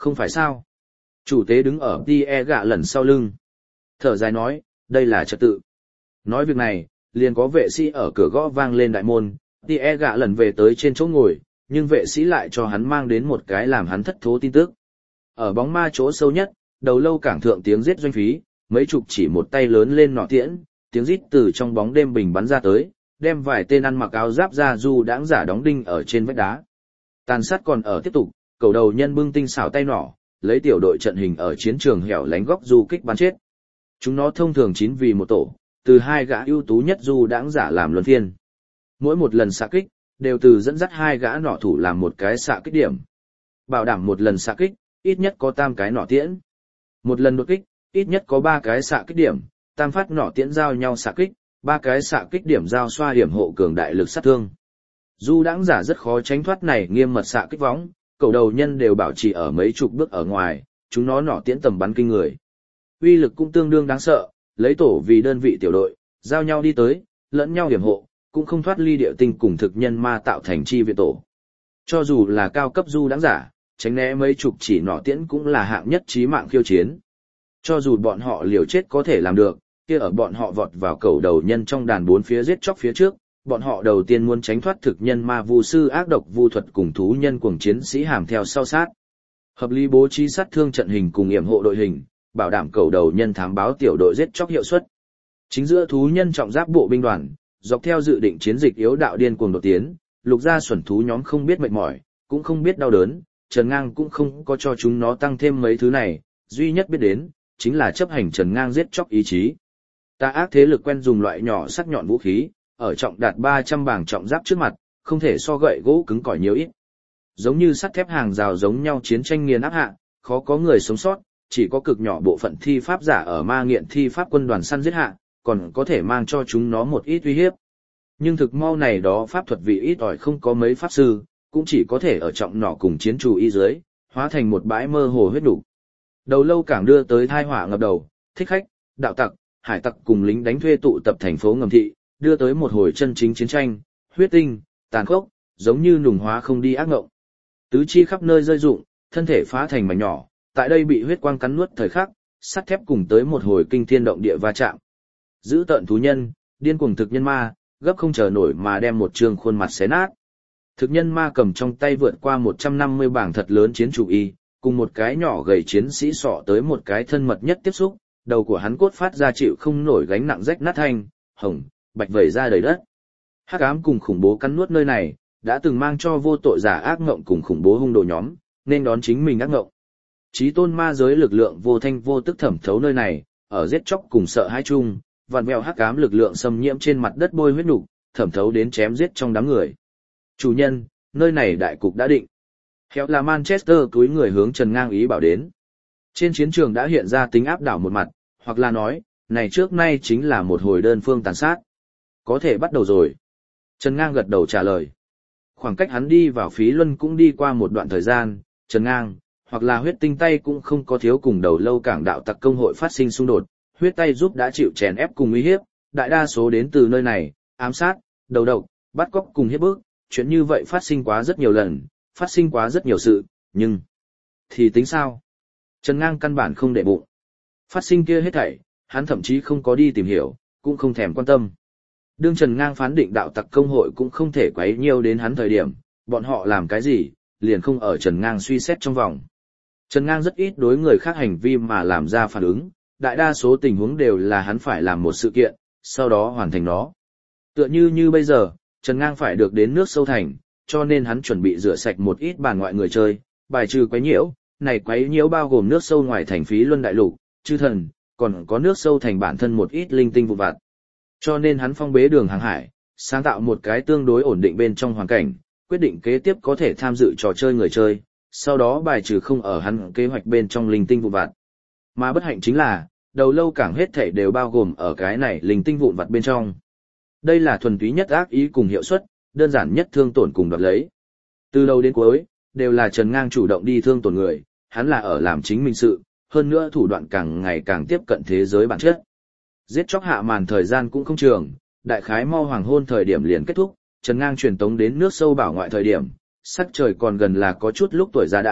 Không phải sao? Chủ tế đứng ở Tie gạ lần sau lưng. Thở dài nói, đây là trật tự. Nói việc này, liền có vệ sĩ ở cửa gõ vang lên đại môn, Tie gạ lần về tới trên chỗ ngồi, nhưng vệ sĩ lại cho hắn mang đến một cái làm hắn thất thố tin tức. Ở bóng ma chỗ sâu nhất, đầu lâu cảng thượng tiếng giết doanh phí, mấy chục chỉ một tay lớn lên nọ tiễn, tiếng rít từ trong bóng đêm bình bắn ra tới, đem vài tên ăn mặc áo giáp ra du đãng giả đóng đinh ở trên vách đá. Tàn sát còn ở tiếp tục, cầu đầu nhân bưng tinh xảo tay nỏ, lấy tiểu đội trận hình ở chiến trường hẻo lánh góc du kích bắn chết. Chúng nó thông thường chín vì một tổ, từ hai gã ưu tú nhất du đãng giả làm luân phiên. Mỗi một lần xạ kích, đều từ dẫn dắt hai gã nỏ thủ làm một cái xạ kích điểm. Bảo đảm một lần xạ kích, ít nhất có tam cái nỏ tiễn. Một lần đột kích, ít nhất có ba cái xạ kích điểm, tam phát nỏ tiễn giao nhau xạ kích, ba cái xạ kích điểm giao xoa điểm hộ cường đại lực sát thương. Du đãng giả rất khó tránh thoát này nghiêm mật xạ kích võng, cầu đầu nhân đều bảo trì ở mấy chục bước ở ngoài, chúng nó nỏ tiễn tầm bắn kinh người. Uy lực cũng tương đương đáng sợ, lấy tổ vì đơn vị tiểu đội, giao nhau đi tới, lẫn nhau hiểm hộ, cũng không thoát ly địa tinh cùng thực nhân ma tạo thành chi viện tổ. Cho dù là cao cấp du đãng giả, tránh né mấy chục chỉ nỏ tiễn cũng là hạng nhất chí mạng khiêu chiến. Cho dù bọn họ liều chết có thể làm được, kia ở bọn họ vọt vào cầu đầu nhân trong đàn bốn phía giết chóc phía trước, bọn họ đầu tiên muốn tránh thoát thực nhân ma vu sư ác độc vu thuật cùng thú nhân cuồng chiến sĩ hàm theo sau sát. Hợp lý bố trí sát thương trận hình cùng yểm hộ đội hình, bảo đảm cầu đầu nhân thám báo tiểu đội giết chóc hiệu suất. Chính giữa thú nhân trọng giáp bộ binh đoàn, dọc theo dự định chiến dịch yếu đạo điên cuồng đột tiến, lục gia xuẩn thú nhóm không biết mệt mỏi, cũng không biết đau đớn, Trần Ngang cũng không có cho chúng nó tăng thêm mấy thứ này, duy nhất biết đến, chính là chấp hành Trần Ngang giết chóc ý chí. Tà ác thế lực quen dùng loại nhỏ sắc nhọn vũ khí, ở trọng đạt ba trăm bảng trọng giáp trước mặt, không thể so gậy gỗ cứng cỏi nhiều ít. Giống như sắt thép hàng rào giống nhau chiến tranh nghiền áp hạ, khó có người sống sót, chỉ có cực nhỏ bộ phận thi pháp giả ở ma nghiện thi pháp quân đoàn săn giết hạ, còn có thể mang cho chúng nó một ít uy hiếp. Nhưng thực mau này đó pháp thuật vị ít ỏi không có mấy pháp sư, cũng chỉ có thể ở trọng nỏ cùng chiến trù y dưới, hóa thành một bãi mơ hồ huyết đủ. Đầu lâu cảng đưa tới thai họa ngập đầu, thích khách, đạo tặc, hải tặc cùng lính đánh thuê tụ tập thành phố ngầm thị, đưa tới một hồi chân chính chiến tranh, huyết tinh, tàn khốc, giống như nùng hóa không đi ác ngộng. Tứ chi khắp nơi rơi rụng, thân thể phá thành mảnh nhỏ, tại đây bị huyết quang cắn nuốt thời khắc, sắt thép cùng tới một hồi kinh thiên động địa va chạm. Giữ tợn thú nhân, điên cuồng thực nhân ma, gấp không chờ nổi mà đem một trương khuôn mặt xé nát. Thực nhân ma cầm trong tay vượt qua một trăm năm mươi bảng thật lớn chiến chủ y, cùng một cái nhỏ gầy chiến sĩ sọ tới một cái thân mật nhất tiếp xúc, đầu của hắn cốt phát ra chịu không nổi gánh nặng rách nát thanh, hồng, bạch vẩy ra đầy đất. Hắc ám cùng khủng bố cắn nuốt nơi này, đã từng mang cho vô tội giả ác ngộng cùng khủng bố hung đồ nhóm, nên đón chính mình ác ngộng. Chí tôn ma giới lực lượng vô thanh vô tức thẩm thấu nơi này, ở giết chóc cùng sợ hãi chung, vằn vẹo hắc ám lực lượng xâm nhiễm trên mặt đất bôi huyết nục, thẩm thấu đến chém giết trong đám người. Chủ nhân, nơi này đại cục đã định. Khéo là Manchester túi người hướng Trần Ngang ý bảo đến. Trên chiến trường đã hiện ra tính áp đảo một mặt, hoặc là nói, này trước nay chính là một hồi đơn phương tàn sát. Có thể bắt đầu rồi. Trần Ngang gật đầu trả lời. Khoảng cách hắn đi vào phí luân cũng đi qua một đoạn thời gian, Trần Ngang, hoặc là huyết tinh tay cũng không có thiếu cùng đầu lâu cảng đạo tặc công hội phát sinh xung đột, huyết tay giúp đã chịu chèn ép cùng uy hiếp, đại đa số đến từ nơi này, ám sát, đầu độc, bắt cóc cùng hiếp bức, chuyện như vậy phát sinh quá rất nhiều lần, phát sinh quá rất nhiều sự, nhưng... thì tính sao? Trần Ngang căn bản không để bụng. Phát sinh kia hết thảy, hắn thậm chí không có đi tìm hiểu, cũng không thèm quan tâm. Đương Trần Ngang phán định đạo tặc công hội cũng không thể quấy nhiều đến hắn thời điểm, bọn họ làm cái gì, liền không ở Trần Ngang suy xét trong vòng. Trần Ngang rất ít đối người khác hành vi mà làm ra phản ứng, đại đa số tình huống đều là hắn phải làm một sự kiện, sau đó hoàn thành nó. Tựa như như bây giờ, Trần Ngang phải được đến nước sâu thành, cho nên hắn chuẩn bị rửa sạch một ít bàn ngoại người chơi, bài trừ quấy nhiễu, này quấy nhiễu bao gồm nước sâu ngoài thành phí luân đại lục, chư thần, còn có nước sâu thành bản thân một ít linh tinh vụ vặt. Cho nên hắn phong bế đường hàng hải, sáng tạo một cái tương đối ổn định bên trong hoàn cảnh, quyết định kế tiếp có thể tham dự trò chơi người chơi, sau đó bài trừ không ở hắn kế hoạch bên trong linh tinh vụ vặt. Mà bất hạnh chính là, đầu lâu cảng hết thảy đều bao gồm ở cái này linh tinh vụn vặt bên trong. Đây là thuần túy nhất ác ý cùng hiệu suất, đơn giản nhất thương tổn cùng đoạt lấy. Từ đầu đến cuối, đều là Trần Ngang chủ động đi thương tổn người, hắn là ở làm chính mình sự, hơn nữa thủ đoạn càng ngày càng tiếp cận thế giới bản chất. Giết chóc hạ màn thời gian cũng không trường, đại khái mau hoàng hôn thời điểm liền kết thúc, Trần Ngang truyền tống đến nước sâu bảo ngoại thời điểm, sắc trời còn gần là có chút lúc tuổi già đã,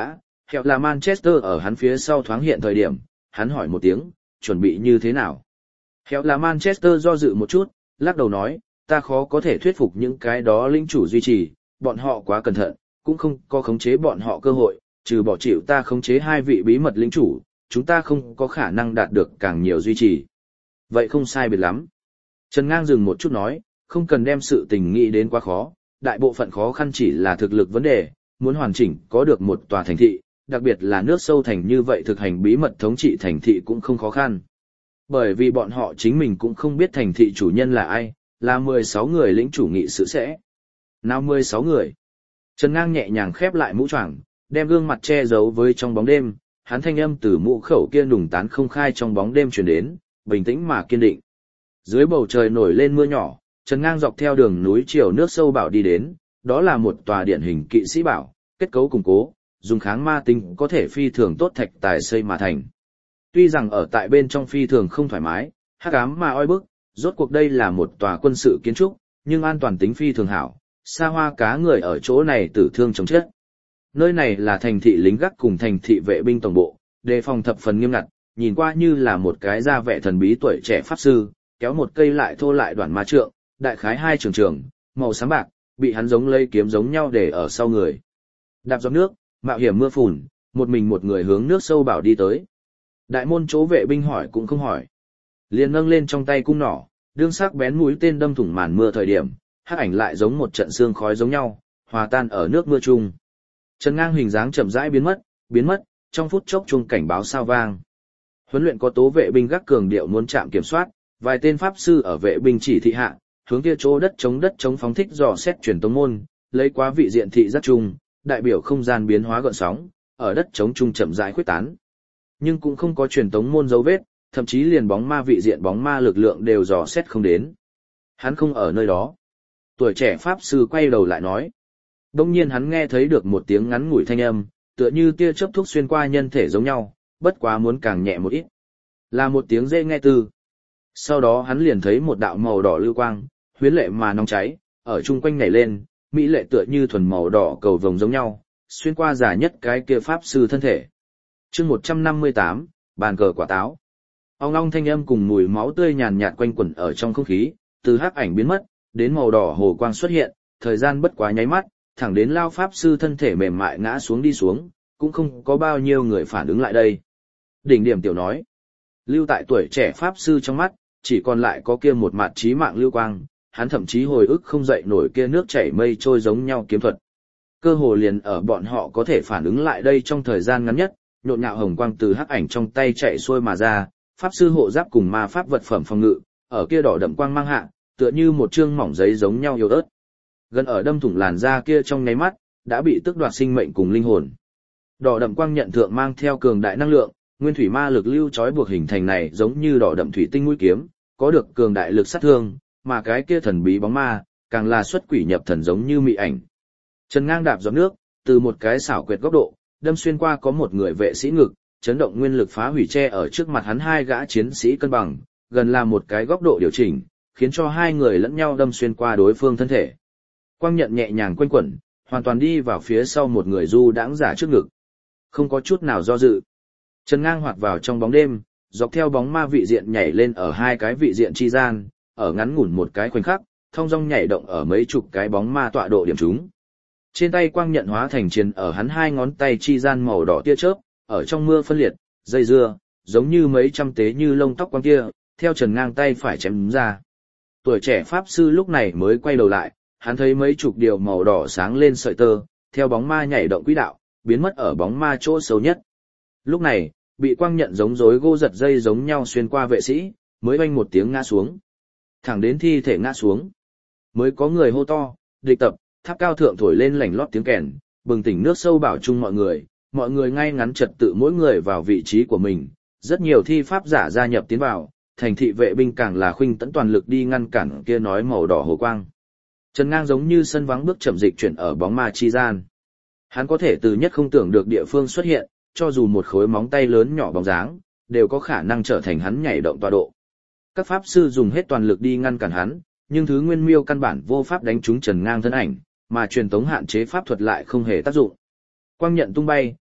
Hẹo là Manchester ở hắn phía sau thoáng hiện thời điểm, hắn hỏi một tiếng, chuẩn bị như thế nào? Hẹo là Manchester do dự một chút, lắc đầu nói, ta khó có thể thuyết phục những cái đó lĩnh chủ duy trì, bọn họ quá cẩn thận, cũng không có khống chế bọn họ cơ hội, trừ bỏ chịu ta khống chế hai vị bí mật lĩnh chủ, chúng ta không có khả năng đạt được càng nhiều duy trì. Vậy không sai biệt lắm. Trần Ngang dừng một chút nói, không cần đem sự tình nghĩ đến quá khó, đại bộ phận khó khăn chỉ là thực lực vấn đề, muốn hoàn chỉnh có được một tòa thành thị, đặc biệt là nước sâu thành như vậy thực hành bí mật thống trị thành thị cũng không khó khăn. Bởi vì bọn họ chính mình cũng không biết thành thị chủ nhân là ai, là mười sáu người lĩnh chủ nghị sự sẽ. Nào mười sáu người. Trần Ngang nhẹ nhàng khép lại mũ choàng, đem gương mặt che giấu với trong bóng đêm, hắn thanh âm từ mũ khẩu kia nùng tán không khai trong bóng đêm truyền đến, bình tĩnh mà kiên định. Dưới bầu trời nổi lên mưa nhỏ, Trần Ngang dọc theo đường núi chiều nước sâu bảo đi đến, đó là một tòa điển hình kỵ sĩ bảo, kết cấu củng cố, dùng kháng ma tinh có thể phi thường tốt thạch tài xây mà thành. Tuy rằng ở tại bên trong phi thường không thoải mái, hắc ám mà oi bức, rốt cuộc đây là một tòa quân sự kiến trúc, nhưng an toàn tính phi thường hảo, xa hoa cá người ở chỗ này tử thương chống chết. Nơi này là thành thị lính gác cùng thành thị vệ binh tổng bộ, đề phòng thập phần nghiêm ngặt, nhìn qua như là một cái da vẻ thần bí tuổi trẻ pháp sư, kéo một cây lại thô lại đoạn ma trượng, đại khái hai trường trường, màu xám bạc, bị hắn giống lây kiếm giống nhau để ở sau người. Đạp giọt nước, mạo hiểm mưa phùn, một mình một người hướng nước sâu bảo đi tới. Đại môn chỗ vệ binh hỏi cũng không hỏi, liền nâng lên trong tay cung nỏ, đương sắc bén mũi tên đâm thủng màn mưa thời điểm, hắc ảnh lại giống một trận sương khói giống nhau, hòa tan ở nước mưa chung. Trần Ngang hình dáng chậm rãi biến mất, biến mất, trong phút chốc chuông cảnh báo sao vang. Huấn luyện có tố vệ binh gác cường điệu muốn chạm kiểm soát, vài tên pháp sư ở vệ binh chỉ thị hạ, hướng kia chỗ đất chống đất chống phóng thích dò xét truyền tống môn, lấy quá vị diện thị giác chung, đại biểu không gian biến hóa gợn sóng, ở đất chống chung chậm rãi khuếch tán. Nhưng cũng không có truyền tống môn dấu vết, thậm chí liền bóng ma vị diện bóng ma lực lượng đều dò xét không đến. Hắn không ở nơi đó. Tuổi trẻ pháp sư quay đầu lại nói. Đông nhiên hắn nghe thấy được một tiếng ngắn ngủi thanh âm, tựa như tia chớp thúc xuyên qua nhân thể giống nhau, bất quá muốn càng nhẹ một ít. Là một tiếng dễ nghe từ. Sau đó hắn liền thấy một đạo màu đỏ lưu quang, huyến lệ mà nóng cháy, ở chung quanh nhảy lên, mỹ lệ tựa như thuần màu đỏ cầu vồng giống nhau, xuyên qua giả nhất cái kia pháp sư thân thể. Chương một trăm năm mươi tám, bàn cờ quả táo. Ong ong thanh âm cùng mùi máu tươi nhàn nhạt quanh quẩn ở trong không khí, từ hắc ảnh biến mất, đến màu đỏ hồ quang xuất hiện, thời gian bất quá nháy mắt, thẳng đến lao pháp sư thân thể mềm mại ngã xuống đi xuống, cũng không có bao nhiêu người phản ứng lại đây. Đỉnh điểm tiểu nói, lưu tại tuổi trẻ pháp sư trong mắt, chỉ còn lại có kia một mặt chí mạng lưu quang, hắn thậm chí hồi ức không dậy nổi kia nước chảy mây trôi giống nhau kiếm thuật. Cơ hồ liền ở bọn họ có thể phản ứng lại đây trong thời gian ngắn nhất, nhộn nhạo hồng quang từ hắc ảnh trong tay chạy xuôi mà ra, pháp sư hộ giáp cùng ma pháp vật phẩm phòng ngự, ở kia đỏ đậm quang mang hạ, tựa như một chương mỏng giấy giống nhau yếu ớt. Gần ở đâm thủng làn da kia trong nháy mắt, đã bị tước đoạt sinh mệnh cùng linh hồn. Đỏ đậm quang nhận thượng mang theo cường đại năng lượng, nguyên thủy ma lực lưu trói buộc hình thành này giống như đỏ đậm thủy tinh mũi kiếm, có được cường đại lực sát thương, mà cái kia thần bí bóng ma, càng là xuất quỷ nhập thần giống như mị ảnh. Trần Ngang đạp giọt nước, từ một cái xảo quyệt góc độ, đâm xuyên qua có một người vệ sĩ ngực, chấn động nguyên lực phá hủy che ở trước mặt hắn hai gã chiến sĩ cân bằng, gần là một cái góc độ điều chỉnh, khiến cho hai người lẫn nhau đâm xuyên qua đối phương thân thể. Quang nhận nhẹ nhàng quanh quẩn, hoàn toàn đi vào phía sau một người du đãng giả trước ngực. Không có chút nào do dự. Trần Ngang hoạt vào trong bóng đêm, dọc theo bóng ma vị diện nhảy lên ở hai cái vị diện chi gian, ở ngắn ngủn một cái khoảnh khắc, thông dong nhảy động ở mấy chục cái bóng ma tọa độ điểm chúng. Trên tay quang nhận hóa thành chiến ở hắn hai ngón tay chi gian màu đỏ tia chớp, ở trong mưa phân liệt, dây dưa, giống như mấy trăm tế như lông tóc quang kia, theo Trần Ngang tay phải chém ra. Tuổi trẻ pháp sư lúc này mới quay đầu lại, hắn thấy mấy chục điều màu đỏ sáng lên sợi tơ, theo bóng ma nhảy động quỹ đạo, biến mất ở bóng ma chỗ sâu nhất. Lúc này, bị quang nhận giống rối gô giật dây giống nhau xuyên qua vệ sĩ, mới oanh một tiếng ngã xuống. Thẳng đến thi thể ngã xuống, mới có người hô to, địch tập, tháp cao thượng thổi lên lảnh lót tiếng kèn, bừng tỉnh nước sâu bảo chung mọi người, mọi người ngay ngắn trật tự mỗi người vào vị trí của mình, rất nhiều thi pháp giả gia nhập tiến vào, thành thị vệ binh càng là khuynh tấn toàn lực đi ngăn cản kia nói màu đỏ hồ quang. Trần Ngang giống như sân vắng bước chậm dịch chuyển ở bóng ma chi gian. Hắn có thể từ nhất không tưởng được địa phương xuất hiện, cho dù một khối móng tay lớn nhỏ bóng dáng, đều có khả năng trở thành hắn nhảy động tọa độ. Các pháp sư dùng hết toàn lực đi ngăn cản hắn, nhưng thứ nguyên miêu căn bản vô pháp đánh trúng Trần Ngang thân ảnh, mà truyền tống hạn chế pháp thuật lại không hề tác dụng. Quang nhận tung bay,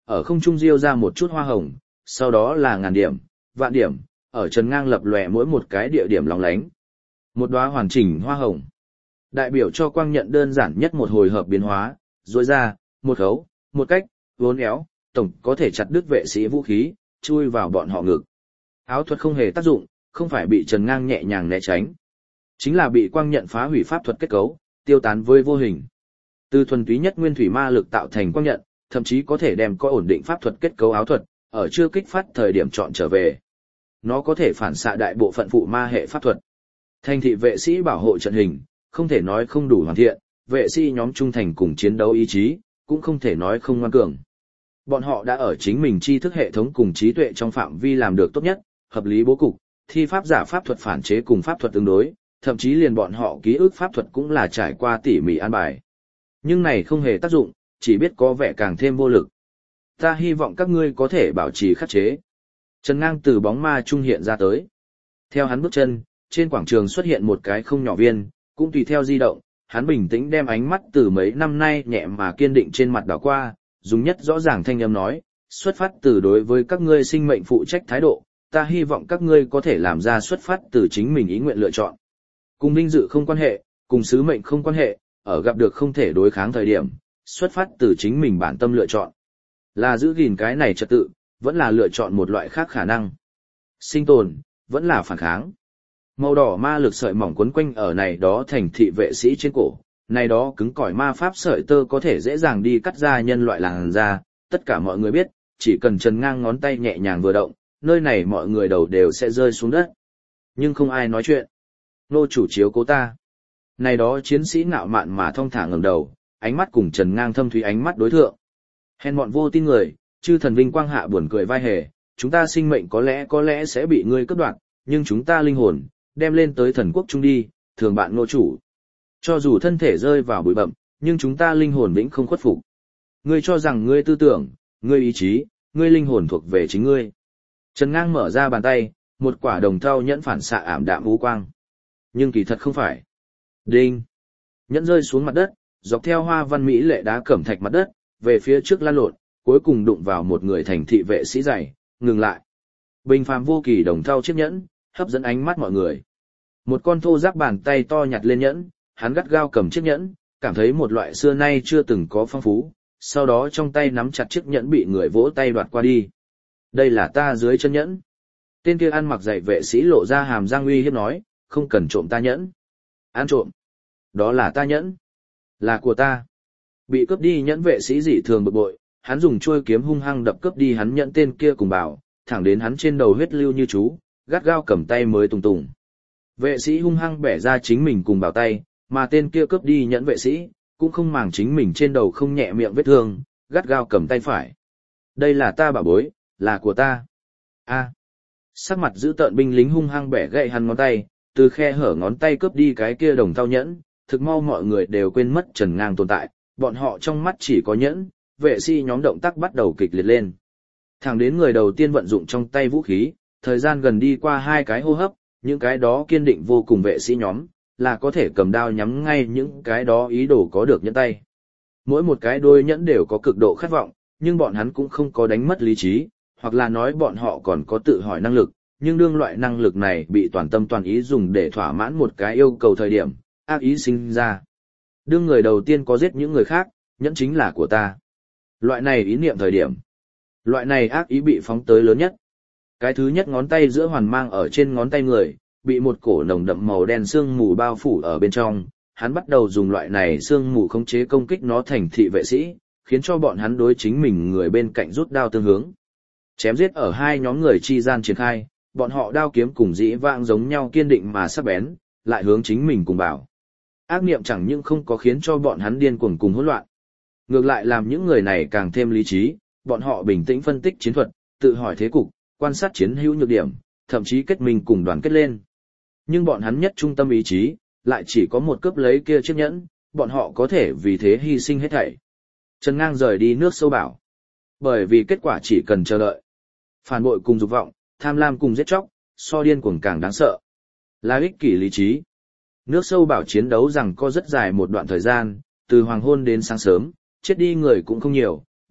ở không trung diêu ra một chút hoa hồng, sau đó là ngàn điểm, vạn điểm, ở Trần Ngang lập lòe mỗi một cái địa điểm lóng lánh. Một đóa hoàn chỉnh hoa hồng, đại biểu cho quang nhận đơn giản nhất một hồi hợp biến hóa, rối ra, một khấu, một cách, vốn éo, tổng có thể chặt đứt vệ sĩ vũ khí, chui vào bọn họ ngực. Áo thuật không hề tác dụng, không phải bị Trần Ngang nhẹ nhàng né tránh, chính là bị quang nhận phá hủy pháp thuật kết cấu, tiêu tán với vô hình. Từ thuần túy nhất nguyên thủy ma lực tạo thành quang nhận, thậm chí có thể đem có ổn định pháp thuật kết cấu áo thuật, ở chưa kích phát thời điểm chọn trở về. Nó có thể phản xạ đại bộ phận phụ ma hệ pháp thuật. Thành thị vệ sĩ bảo hộ trận hình, không thể nói không đủ hoàn thiện, vệ sĩ nhóm trung thành cùng chiến đấu ý chí, cũng không thể nói không ngoan cường. Bọn họ đã ở chính mình tri thức hệ thống cùng trí tuệ trong phạm vi làm được tốt nhất, hợp lý bố cục, thi pháp giả pháp thuật phản chế cùng pháp thuật tương đối, thậm chí liền bọn họ ký ức pháp thuật cũng là trải qua tỉ mỉ an bài. Nhưng này không hề tác dụng, chỉ biết có vẻ càng thêm vô lực. Ta hy vọng các ngươi có thể bảo trì khắc chế. Trần Ngang từ bóng ma trung hiện ra tới. Theo hắn bước chân, trên quảng trường xuất hiện một cái không nhỏ viên, cũng tùy theo di động, hắn bình tĩnh đem ánh mắt từ mấy năm nay nhẹ mà kiên định trên mặt đảo qua, dùng nhất rõ ràng thanh âm nói, xuất phát từ đối với các ngươi sinh mệnh phụ trách thái độ, ta hy vọng các ngươi có thể làm ra xuất phát từ chính mình ý nguyện lựa chọn. Cùng vinh dự không quan hệ, cùng sứ mệnh không quan hệ, ở gặp được không thể đối kháng thời điểm, xuất phát từ chính mình bản tâm lựa chọn. Là giữ gìn cái này trật tự, vẫn là lựa chọn một loại khác khả năng. Sinh tồn, vẫn là phản kháng. Màu đỏ ma lực sợi mỏng quấn quanh ở này đó thành thị vệ sĩ trên cổ, này đó cứng cỏi ma pháp sợi tơ có thể dễ dàng đi cắt ra nhân loại làn da, tất cả mọi người biết, chỉ cần Trần Ngang ngón tay nhẹ nhàng vừa động, nơi này mọi người đầu đều sẽ rơi xuống đất. Nhưng không ai nói chuyện. Nô chủ chiếu cố ta. Này đó chiến sĩ ngạo mạn mà thong thả ngẩng đầu, ánh mắt cùng Trần Ngang thâm thúy ánh mắt đối thượng. Hèn bọn vô tin người, chư thần vinh quang hạ buồn cười vai hề, chúng ta sinh mệnh có lẽ có lẽ sẽ bị ngươi cướp đoạt, nhưng chúng ta linh hồn, đem lên tới thần quốc trung đi, thường bạn nô chủ. Cho dù thân thể rơi vào bụi bặm, nhưng chúng ta linh hồn vĩnh không khuất phục. Ngươi cho rằng ngươi tư tưởng, ngươi ý chí, ngươi linh hồn thuộc về chính ngươi. Trần Ngang mở ra bàn tay, một quả đồng thau nhẫn phản xạ ảm đạm u quang. Nhưng kỳ thật không phải. Đinh. Nhẫn rơi xuống mặt đất, dọc theo hoa văn mỹ lệ đá cẩm thạch mặt đất, về phía trước lăn lộn, cuối cùng đụng vào một người thành thị vệ sĩ dày, ngừng lại. Bình phàm vô kỳ đồng thau chiếc nhẫn, hấp dẫn ánh mắt mọi người. Một con thô ráp bàn tay to nhặt lên nhẫn, hắn gắt gao cầm chiếc nhẫn, cảm thấy một loại xưa nay chưa từng có phong phú, sau đó trong tay nắm chặt chiếc nhẫn bị người vỗ tay đoạt qua đi. Đây là ta dưới chân nhẫn. Tên kia ăn mặc dày vệ sĩ lộ ra hàm răng uy hiếp nói, không cần trộm ta nhẫn. Ăn trộm. Đó là ta nhẫn. Là của ta. Bị cướp đi nhẫn vệ sĩ dị thường bực bội, hắn dùng chuôi kiếm hung hăng đập cướp đi hắn nhẫn tên kia cùng bảo, thẳng đến hắn trên đầu huyết lưu như chú, gắt gao cầm tay mới tùng tùng. Vệ sĩ hung hăng bẻ ra chính mình cùng bảo tay, mà tên kia cướp đi nhẫn vệ sĩ, cũng không màng chính mình trên đầu không nhẹ miệng vết thương, gắt gao cầm tay phải. Đây là ta bảo bối, là của ta. A. Sắc mặt giữ tợn binh lính hung hăng bẻ gãy hắn ngón tay, từ khe hở ngón tay cướp đi cái kia đồng thau nhẫn, thực mau mọi người đều quên mất Trần Ngang tồn tại, bọn họ trong mắt chỉ có nhẫn, vệ sĩ nhóm động tác bắt đầu kịch liệt lên. Thẳng đến người đầu tiên vận dụng trong tay vũ khí, thời gian gần đi qua hai cái hô hấp, những cái đó kiên định vô cùng vệ sĩ nhóm, là có thể cầm đao nhắm ngay những cái đó ý đồ có được nhẫn tay. Mỗi một cái đôi nhẫn đều có cực độ khát vọng, nhưng bọn hắn cũng không có đánh mất lý trí, hoặc là nói bọn họ còn có tự hỏi năng lực, nhưng đương loại năng lực này bị toàn tâm toàn ý dùng để thỏa mãn một cái yêu cầu thời điểm, ác ý sinh ra. Đương người đầu tiên có giết những người khác, nhẫn chính là của ta. Loại này ý niệm thời điểm. Loại này ác ý bị phóng tới lớn nhất. Cái thứ nhất ngón tay giữa hoàn mang ở trên ngón tay người, bị một cổ nồng đậm màu đen sương mù bao phủ ở bên trong, hắn bắt đầu dùng loại này sương mù khống chế công kích nó thành thị vệ sĩ, khiến cho bọn hắn đối chính mình người bên cạnh rút đao tương hướng. Chém giết ở hai nhóm người chi gian triển khai, bọn họ đao kiếm cùng dĩ vãng giống nhau kiên định mà sắc bén, lại hướng chính mình cùng bảo. Ác niệm chẳng những không có khiến cho bọn hắn điên cuồng cùng hỗn loạn, ngược lại làm những người này càng thêm lý trí, bọn họ bình tĩnh phân tích chiến thuật, tự hỏi thế cục, quan sát chiến hữu nhược điểm, thậm chí kết minh cùng đoàn kết lên. Nhưng bọn hắn nhất trung tâm ý chí, lại chỉ có một cướp lấy kia chiếc nhẫn, bọn họ có thể vì thế hy sinh hết thảy. Trần Ngang rời đi nước sâu bảo. Bởi vì kết quả chỉ cần chờ đợi. Phản bội cùng dục vọng, tham lam cùng giết chóc, so điên cuồng càng đáng sợ. Là ích kỷ lý trí. Nước sâu bảo chiến đấu rằng có rất dài một đoạn thời gian, từ hoàng hôn đến sáng sớm, chết đi người cũng không nhiều,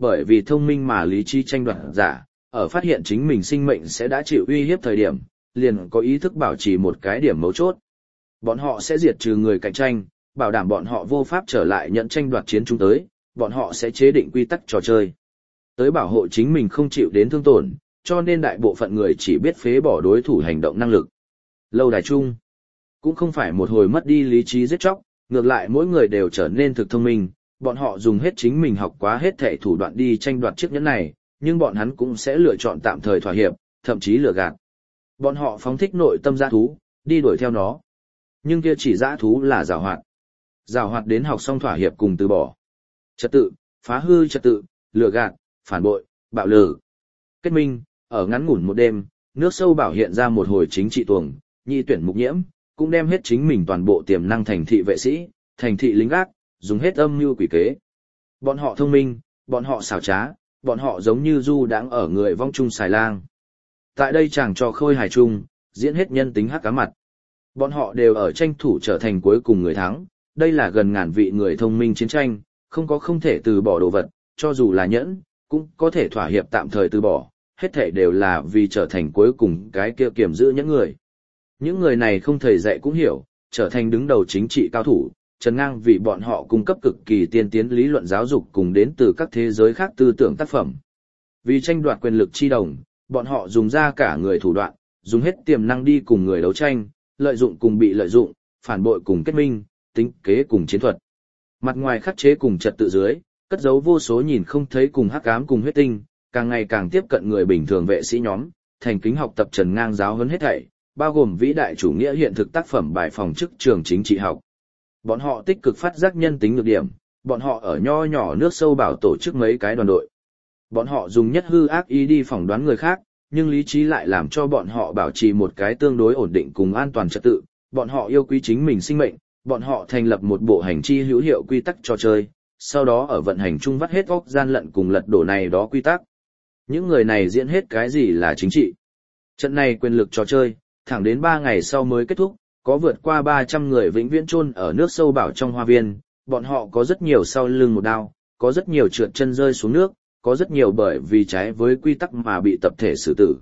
bởi vì thông minh mà lý trí tranh đoạt giả, ở phát hiện chính mình sinh mệnh sẽ đã chịu uy hiếp thời điểm, liền có ý thức bảo trì một cái điểm mấu chốt. Bọn họ sẽ diệt trừ người cạnh tranh, bảo đảm bọn họ vô pháp trở lại nhận tranh đoạt chiến chúng tới, bọn họ sẽ chế định quy tắc trò chơi. Tới bảo hộ chính mình không chịu đến thương tổn, cho nên đại bộ phận người chỉ biết phế bỏ đối thủ hành động năng lực. Lâu đài chung, cũng không phải một hồi mất đi lý trí giết chóc, ngược lại mỗi người đều trở nên thực thông minh, bọn họ dùng hết chính mình học quá hết thể thủ đoạn đi tranh đoạt chiếc nhẫn này, nhưng bọn hắn cũng sẽ lựa chọn tạm thời thỏa hiệp, thậm chí lừa gạt. Bọn họ phóng thích nội tâm dã thú, đi đuổi theo nó. Nhưng kia chỉ dã thú là giảo hoạt. Giảo hoạt đến học xong thỏa hiệp cùng từ bỏ. Trật tự, phá hư trật tự, lừa gạt, phản bội, bạo lử. Kết minh, ở ngắn ngủn một đêm, nước sâu bảo hiện ra một hồi chính trị tuồng, nhị tuyển mục nhiễm, cũng đem hết chính mình toàn bộ tiềm năng thành thị vệ sĩ, thành thị lính gác, dùng hết âm mưu quỷ kế. Bọn họ thông minh, bọn họ xảo trá, bọn họ giống như du đãng ở người vong chung xài lang. Tại đây chàng trò khôi hài chung, diễn hết nhân tính hắc cá mặt. Bọn họ đều ở tranh thủ trở thành cuối cùng người thắng, đây là gần ngàn vị người thông minh chiến tranh, không có không thể từ bỏ đồ vật, cho dù là nhẫn, cũng có thể thỏa hiệp tạm thời từ bỏ, hết thể đều là vì trở thành cuối cùng cái kia kiểm giữ những người. Những người này không thầy dạy cũng hiểu, trở thành đứng đầu chính trị cao thủ, trần ngang vì bọn họ cung cấp cực kỳ tiên tiến lý luận giáo dục cùng đến từ các thế giới khác tư tưởng tác phẩm. Vì tranh đoạt quyền lực chi đồng, bọn họ dùng ra cả người thủ đoạn, dùng hết tiềm năng đi cùng người đấu tranh, lợi dụng cùng bị lợi dụng, phản bội cùng kết minh, tính kế cùng chiến thuật. Mặt ngoài khắc chế cùng trật tự dưới, cất giấu vô số nhìn không thấy cùng hắc ám cùng huyết tinh, càng ngày càng tiếp cận người bình thường vệ sĩ nhóm, thành kính học tập trần ngang giáo huấn hết thảy, bao gồm vĩ đại chủ nghĩa hiện thực tác phẩm bài phòng chức trường chính trị học. Bọn họ tích cực phát giác nhân tính nhược điểm, bọn họ ở nho nhỏ nước sâu bảo tổ chức mấy cái đoàn đội. Bọn họ dùng nhất hư ác ý đi phỏng đoán người khác, nhưng lý trí lại làm cho bọn họ bảo trì một cái tương đối ổn định cùng an toàn trật tự, bọn họ yêu quý chính mình sinh mệnh, bọn họ thành lập một bộ hành chi hữu hiệu quy tắc trò chơi, sau đó ở vận hành chung vắt hết óc gian lận cùng lật đổ này đó quy tắc. Những người này diễn hết cái gì là chính trị. Trận này quyền lực trò chơi, thẳng đến ba ngày sau mới kết thúc, có vượt qua ba trăm người vĩnh viễn chôn ở nước sâu bảo trong hoa viên, bọn họ có rất nhiều sau lưng một đao, có rất nhiều trượt chân rơi xuống nước, có rất nhiều bởi vì trái với quy tắc mà bị tập thể xử tử.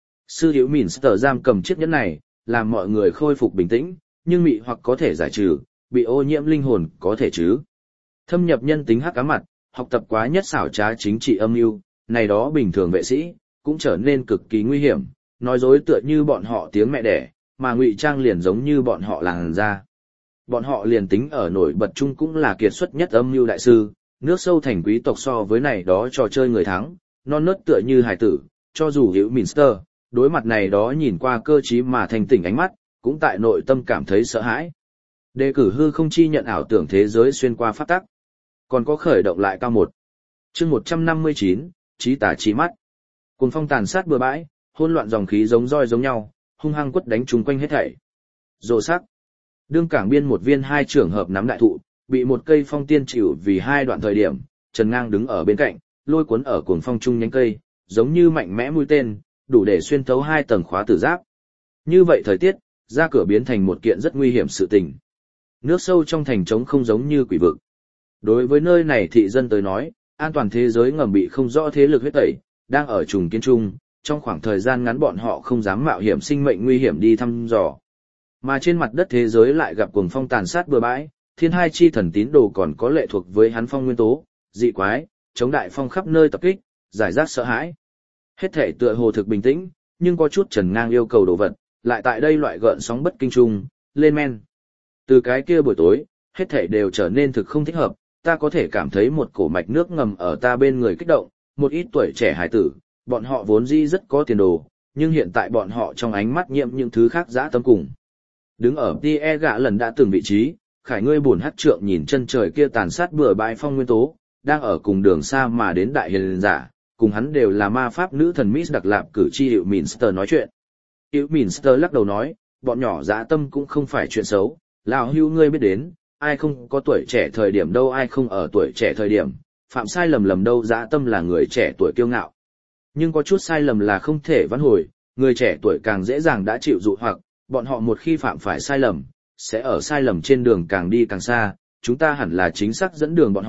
Sư Hữu Minster giam cầm chiếc nhẫn này, làm mọi người khôi phục bình tĩnh, nhưng mị hoặc có thể giải trừ, bị ô nhiễm linh hồn có thể chứ. Thâm nhập nhân tính hắc ám mặt, học tập quá nhất xảo trá chính trị âm mưu, này đó bình thường vệ sĩ, cũng trở nên cực kỳ nguy hiểm, nói dối tựa như bọn họ tiếng mẹ đẻ, mà ngụy trang liền giống như bọn họ làng ra. Bọn họ liền tính ở nổi bật chung cũng là kiệt xuất nhất âm mưu đại sư, nước sâu thành quý tộc so với này đó trò chơi người thắng, non nớt tựa như hải tử, cho dù Hữu Minster, đối mặt này đó nhìn qua cơ trí mà thành tỉnh ánh mắt, cũng tại nội tâm cảm thấy sợ hãi. Đề cử hư không chi nhận ảo tưởng thế giới xuyên qua pháp tắc. Còn có khởi động lại cao một. Chương một trăm năm mươi chín, trí tà trí mắt. Cuồng phong tàn sát bừa bãi, hỗn loạn dòng khí giống roi giống nhau, hung hăng quất đánh chúng quanh hết thảy. Rồ sắc. Đương cảng biên một viên hai trường hợp nắm đại thụ, bị một cây phong tiên chịu vì hai đoạn thời điểm, Trần Ngang đứng ở bên cạnh, lôi cuốn ở cuồng phong trung nhánh cây, giống như mạnh mẽ mũi tên, đủ để xuyên thấu hai tầng khóa tử giáp. Như vậy thời tiết, ra cửa biến thành một kiện rất nguy hiểm sự tình. Nước sâu trong thành trống không giống như quỷ vực. Đối với nơi này thị dân tới nói, an toàn thế giới ngầm bị không rõ thế lực huyết tẩy, đang ở trùng kiến trung, trong khoảng thời gian ngắn bọn họ không dám mạo hiểm sinh mệnh nguy hiểm đi thăm dò. Mà trên mặt đất thế giới lại gặp cuồng phong tàn sát bừa bãi, thiên hai chi thần tín đồ còn có lệ thuộc với hắn phong nguyên tố, dị quái, chống đại phong khắp nơi tập kích, giải rác sợ hãi. Hết thể tựa hồ thực bình tĩnh, nhưng có chút Trần Ngang yêu cầu đồ vật, lại tại đây loại gợn sóng bất kinh trung, lên men. Từ cái kia buổi tối, hết thể đều trở nên thực không thích hợp, ta có thể cảm thấy một cổ mạch nước ngầm ở ta bên người kích động, một ít tuổi trẻ hải tử, bọn họ vốn dĩ rất có tiền đồ, nhưng hiện tại bọn họ trong ánh mắt nhiễm những thứ khác dã tâm cùng. Đứng ở Tie gạ lần đã từng vị trí, Khải ngươi buồn hát trượng nhìn chân trời kia tàn sát bừa bãi phong nguyên tố, đang ở cùng đường xa mà đến đại hiền giả, cùng hắn đều là ma pháp nữ thần Miss Đặc Lạp cử tri Hữu Minster nói chuyện. Hữu Minster lắc đầu nói, bọn nhỏ dã tâm cũng không phải chuyện xấu, lão Hữu ngươi biết đến, ai không có tuổi trẻ thời điểm đâu, ai không ở tuổi trẻ thời điểm, phạm sai lầm lầm đâu, dã tâm là người trẻ tuổi kiêu ngạo. Nhưng có chút sai lầm là không thể vãn hồi, người trẻ tuổi càng dễ dàng đã chịu dụ hoặc, bọn họ một khi phạm phải sai lầm, sẽ ở sai lầm trên đường càng đi càng xa, chúng ta hẳn là chính xác dẫn đường bọn họ,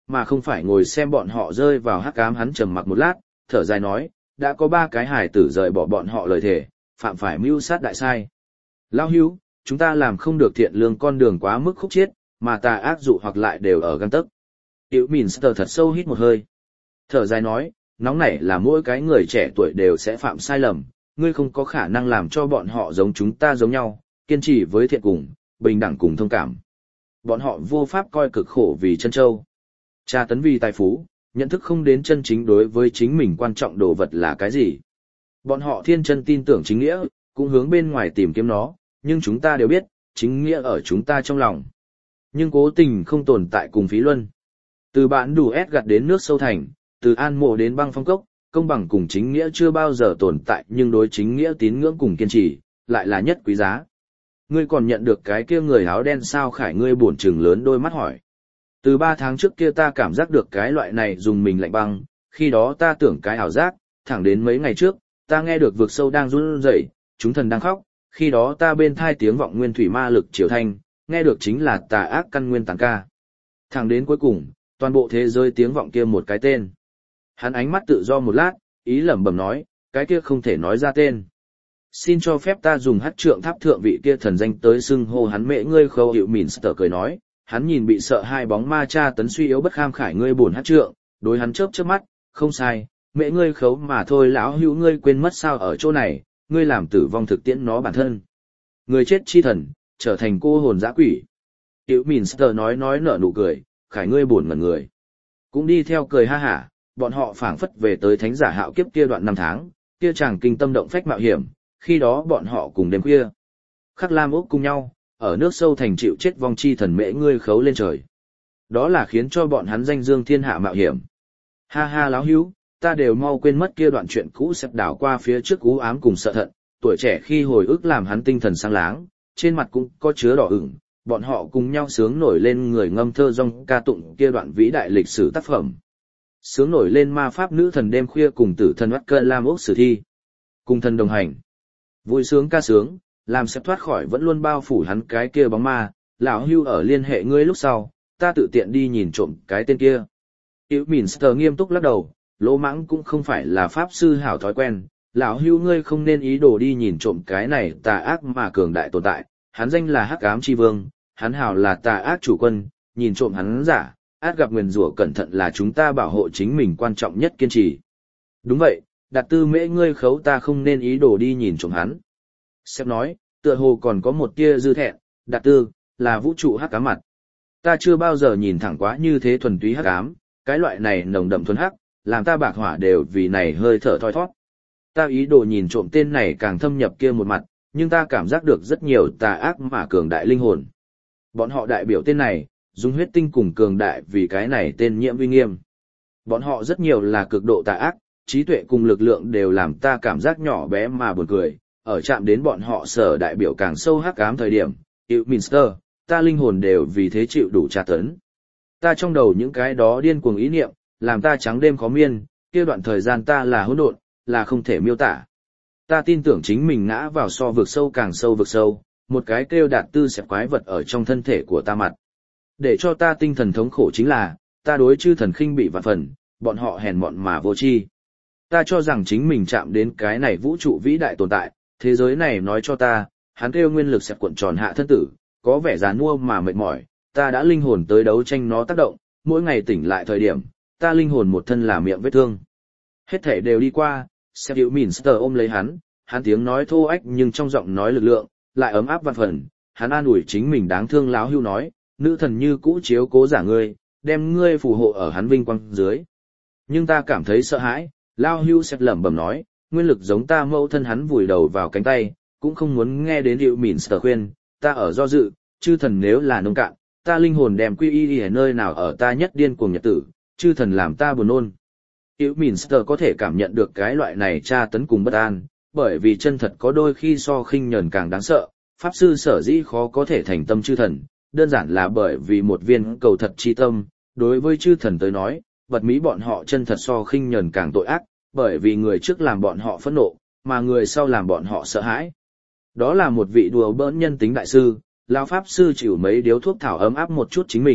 mà không phải ngồi xem bọn họ rơi vào hắc ám. Hắn trầm mặc một lát, thở dài nói, đã có ba cái hải tử rời bỏ bọn họ lời thề, phạm phải mưu sát đại sai. Lão hữu, chúng ta làm không được thiện lương con đường quá mức khúc chiết, mà tà ác dụ hoặc lại đều ở gang tấc. Tiểu Minster thật sâu hít một hơi. Thở dài nói, nóng nảy là mỗi cái người trẻ tuổi đều sẽ phạm sai lầm, ngươi không có khả năng làm cho bọn họ giống chúng ta giống nhau, kiên trì với thiện cùng, bình đẳng cùng thông cảm. Bọn họ vô pháp coi cực khổ vì chân châu. Tra tấn vì tài phú, nhận thức không đến chân chính đối với chính mình quan trọng đồ vật là cái gì. Bọn họ thiên chân tin tưởng chính nghĩa, cũng hướng bên ngoài tìm kiếm nó, nhưng chúng ta đều biết, chính nghĩa ở chúng ta trong lòng. Nhưng cố tình không tồn tại cùng phí luân. Từ bạn đủ ép gặt đến nước sâu thành, từ an mộ đến băng phong cốc, công bằng cùng chính nghĩa chưa bao giờ tồn tại, nhưng đối chính nghĩa tín ngưỡng cùng kiên trì, lại là nhất quý giá. Ngươi còn nhận được cái kia người áo đen sao? Khải ngươi buồn chừng lớn đôi mắt hỏi. Từ ba tháng trước kia ta cảm giác được cái loại này dùng mình lạnh băng, khi đó ta tưởng cái ảo giác, thẳng đến mấy ngày trước, ta nghe được vực sâu đang run rẩy, chúng thần đang khóc, khi đó ta bên thai tiếng vọng nguyên thủy ma lực triều thanh, nghe được chính là tà ác căn nguyên tàng ca. Thẳng đến cuối cùng, toàn bộ thế giới tiếng vọng kia một cái tên. Hắn ánh mắt tự do một lát, ý lẩm bẩm nói, cái kia không thể nói ra tên. Xin cho phép ta dùng hát trượng tháp thượng vị kia thần danh tới xưng hô hắn. Mẹ ngươi khâu hiệu mỉn sờ cười nói, hắn nhìn bị sợ hai bóng ma cha tấn suy yếu bất kham khải ngươi buồn hát trượng, đối hắn chớp chớp mắt, không sai, mẹ ngươi khấu mà thôi. Lão hữu ngươi quên mất sao ở chỗ này, ngươi làm tử vong thực tiễn nó bản thân. Người chết chi thần, trở thành cô hồn dã quỷ. Hiệu mỉn sờ nói nói nở nụ cười, khải ngươi buồn ngẩn người. Cũng đi theo cười ha hả, bọn họ phảng phất về tới thánh giả hạo kiếp kia đoạn năm tháng, kia chàng kinh tâm động phách mạo hiểm, khi đó bọn họ cùng đêm khuya. Khắc Lam Úc cùng nhau, ở nước sâu thành chịu chết vong chi thần mễ ngươi khấu lên trời. Đó là khiến cho bọn hắn danh dương thiên hạ mạo hiểm. Ha ha láo hữu, ta đều mau quên mất kia đoạn chuyện cũ xếp đảo qua phía trước cú ám cùng sợ thận, tuổi trẻ khi hồi ức làm hắn tinh thần sáng láng, trên mặt cũng có chứa đỏ ửng, bọn họ cùng nhau sướng nổi lên người ngâm thơ dong ca tụng kia đoạn vĩ đại lịch sử tác phẩm. Sướng nổi lên ma pháp nữ thần đêm khuya cùng tử thần Oát Cơ Lam Úc sử thi. Cùng thần đồng hành. Vui sướng ca sướng, làm xếp thoát khỏi vẫn luôn bao phủ hắn cái kia bóng ma, lão hưu ở liên hệ ngươi lúc sau, ta tự tiện đi nhìn trộm cái tên kia. Yêu Minster nghiêm túc lắc đầu, lỗ mãng cũng không phải là pháp sư hảo thói quen, lão hưu ngươi không nên ý đồ đi nhìn trộm cái này tà ác mà cường đại tồn tại, hắn danh là Hắc Ám Chi Vương, hắn hảo là tà ác chủ quân, nhìn trộm hắn giả, át gặp nguyền rủa cẩn thận là chúng ta bảo hộ chính mình quan trọng nhất kiên trì. Đúng vậy, đặt tư mễ ngươi khấu ta không nên ý đồ đi nhìn trộm hắn. Sếp nói, tựa hồ còn có một tia dư thẹn, đặt tư, là vũ trụ hắc ám mặt. Ta chưa bao giờ nhìn thẳng quá như thế thuần túy hắc ám, cái loại này nồng đậm thuần hắc, làm ta bạc hỏa đều vì này hơi thở thoi thoát. Ta ý đồ nhìn trộm tên này càng thâm nhập kia một mặt, nhưng ta cảm giác được rất nhiều tà ác mà cường đại linh hồn. Bọn họ đại biểu tên này, dùng huyết tinh cùng cường đại vì cái này tên nhiễm uy nghiêm. Bọn họ rất nhiều là cực độ tà ác, trí tuệ cùng lực lượng đều làm ta cảm giác nhỏ bé mà buồn cười, ở chạm đến bọn họ sở đại biểu càng sâu hắc ám thời điểm, Yêu Minster, ta linh hồn đều vì thế chịu đủ tra tấn. Ta trong đầu những cái đó điên cuồng ý niệm, làm ta trắng đêm khó miên, kia đoạn thời gian ta là hỗn độn, là không thể miêu tả. Ta tin tưởng chính mình ngã vào so vực sâu càng sâu vực sâu, một cái kêu đạt tư xẹp quái vật ở trong thân thể của ta mặt. Để cho ta tinh thần thống khổ chính là, ta đối chư thần khinh bị vạn phần, bọn họ hèn mọn mà vô tri. Ta cho rằng chính mình chạm đến cái này vũ trụ vĩ đại tồn tại, thế giới này nói cho ta, hắn kêu nguyên lực xẹp cuộn tròn hạ thân tử, có vẻ giàn mua mà mệt mỏi, ta đã linh hồn tới đấu tranh nó tác động, mỗi ngày tỉnh lại thời điểm, ta linh hồn một thân là miệng vết thương. Hết thể đều đi qua, Sếp Hiệu Minster ôm lấy hắn, hắn tiếng nói thô ách nhưng trong giọng nói lực lượng, lại ấm áp vạn phần, hắn an ủi chính mình đáng thương láo hưu nói, nữ thần như cũ chiếu cố giả ngươi, đem ngươi phù hộ ở hắn vinh quang dưới. Nhưng ta cảm thấy sợ hãi, lao hưu Sếp lẩm bẩm nói, nguyên lực giống ta mẫu thân hắn vùi đầu vào cánh tay, cũng không muốn nghe đến Hiệu Minster khuyên, ta ở do dự, chư thần nếu là nông cạn, ta linh hồn đem quy y ở nơi nào ở ta nhất điên cuồng nhật tử, chư thần làm ta buồn nôn. Hiệu Minster có thể cảm nhận được cái loại này tra tấn cùng bất an, bởi vì chân thật có đôi khi so khinh nhờn càng đáng sợ, pháp sư sở dĩ khó có thể thành tâm chư thần, đơn giản là bởi vì một viên cầu thật chi tâm, đối với chư thần tới nói, vật mỹ bọn họ chân thật so khinh nhờn càng tội ác, bởi vì người trước làm bọn họ phẫn nộ, mà người sau làm bọn họ sợ hãi. Đó là một vị đùa bỡn nhân tính đại sư, lão pháp sư chịu mấy điếu thuốc thảo ấm áp một chút chính mình,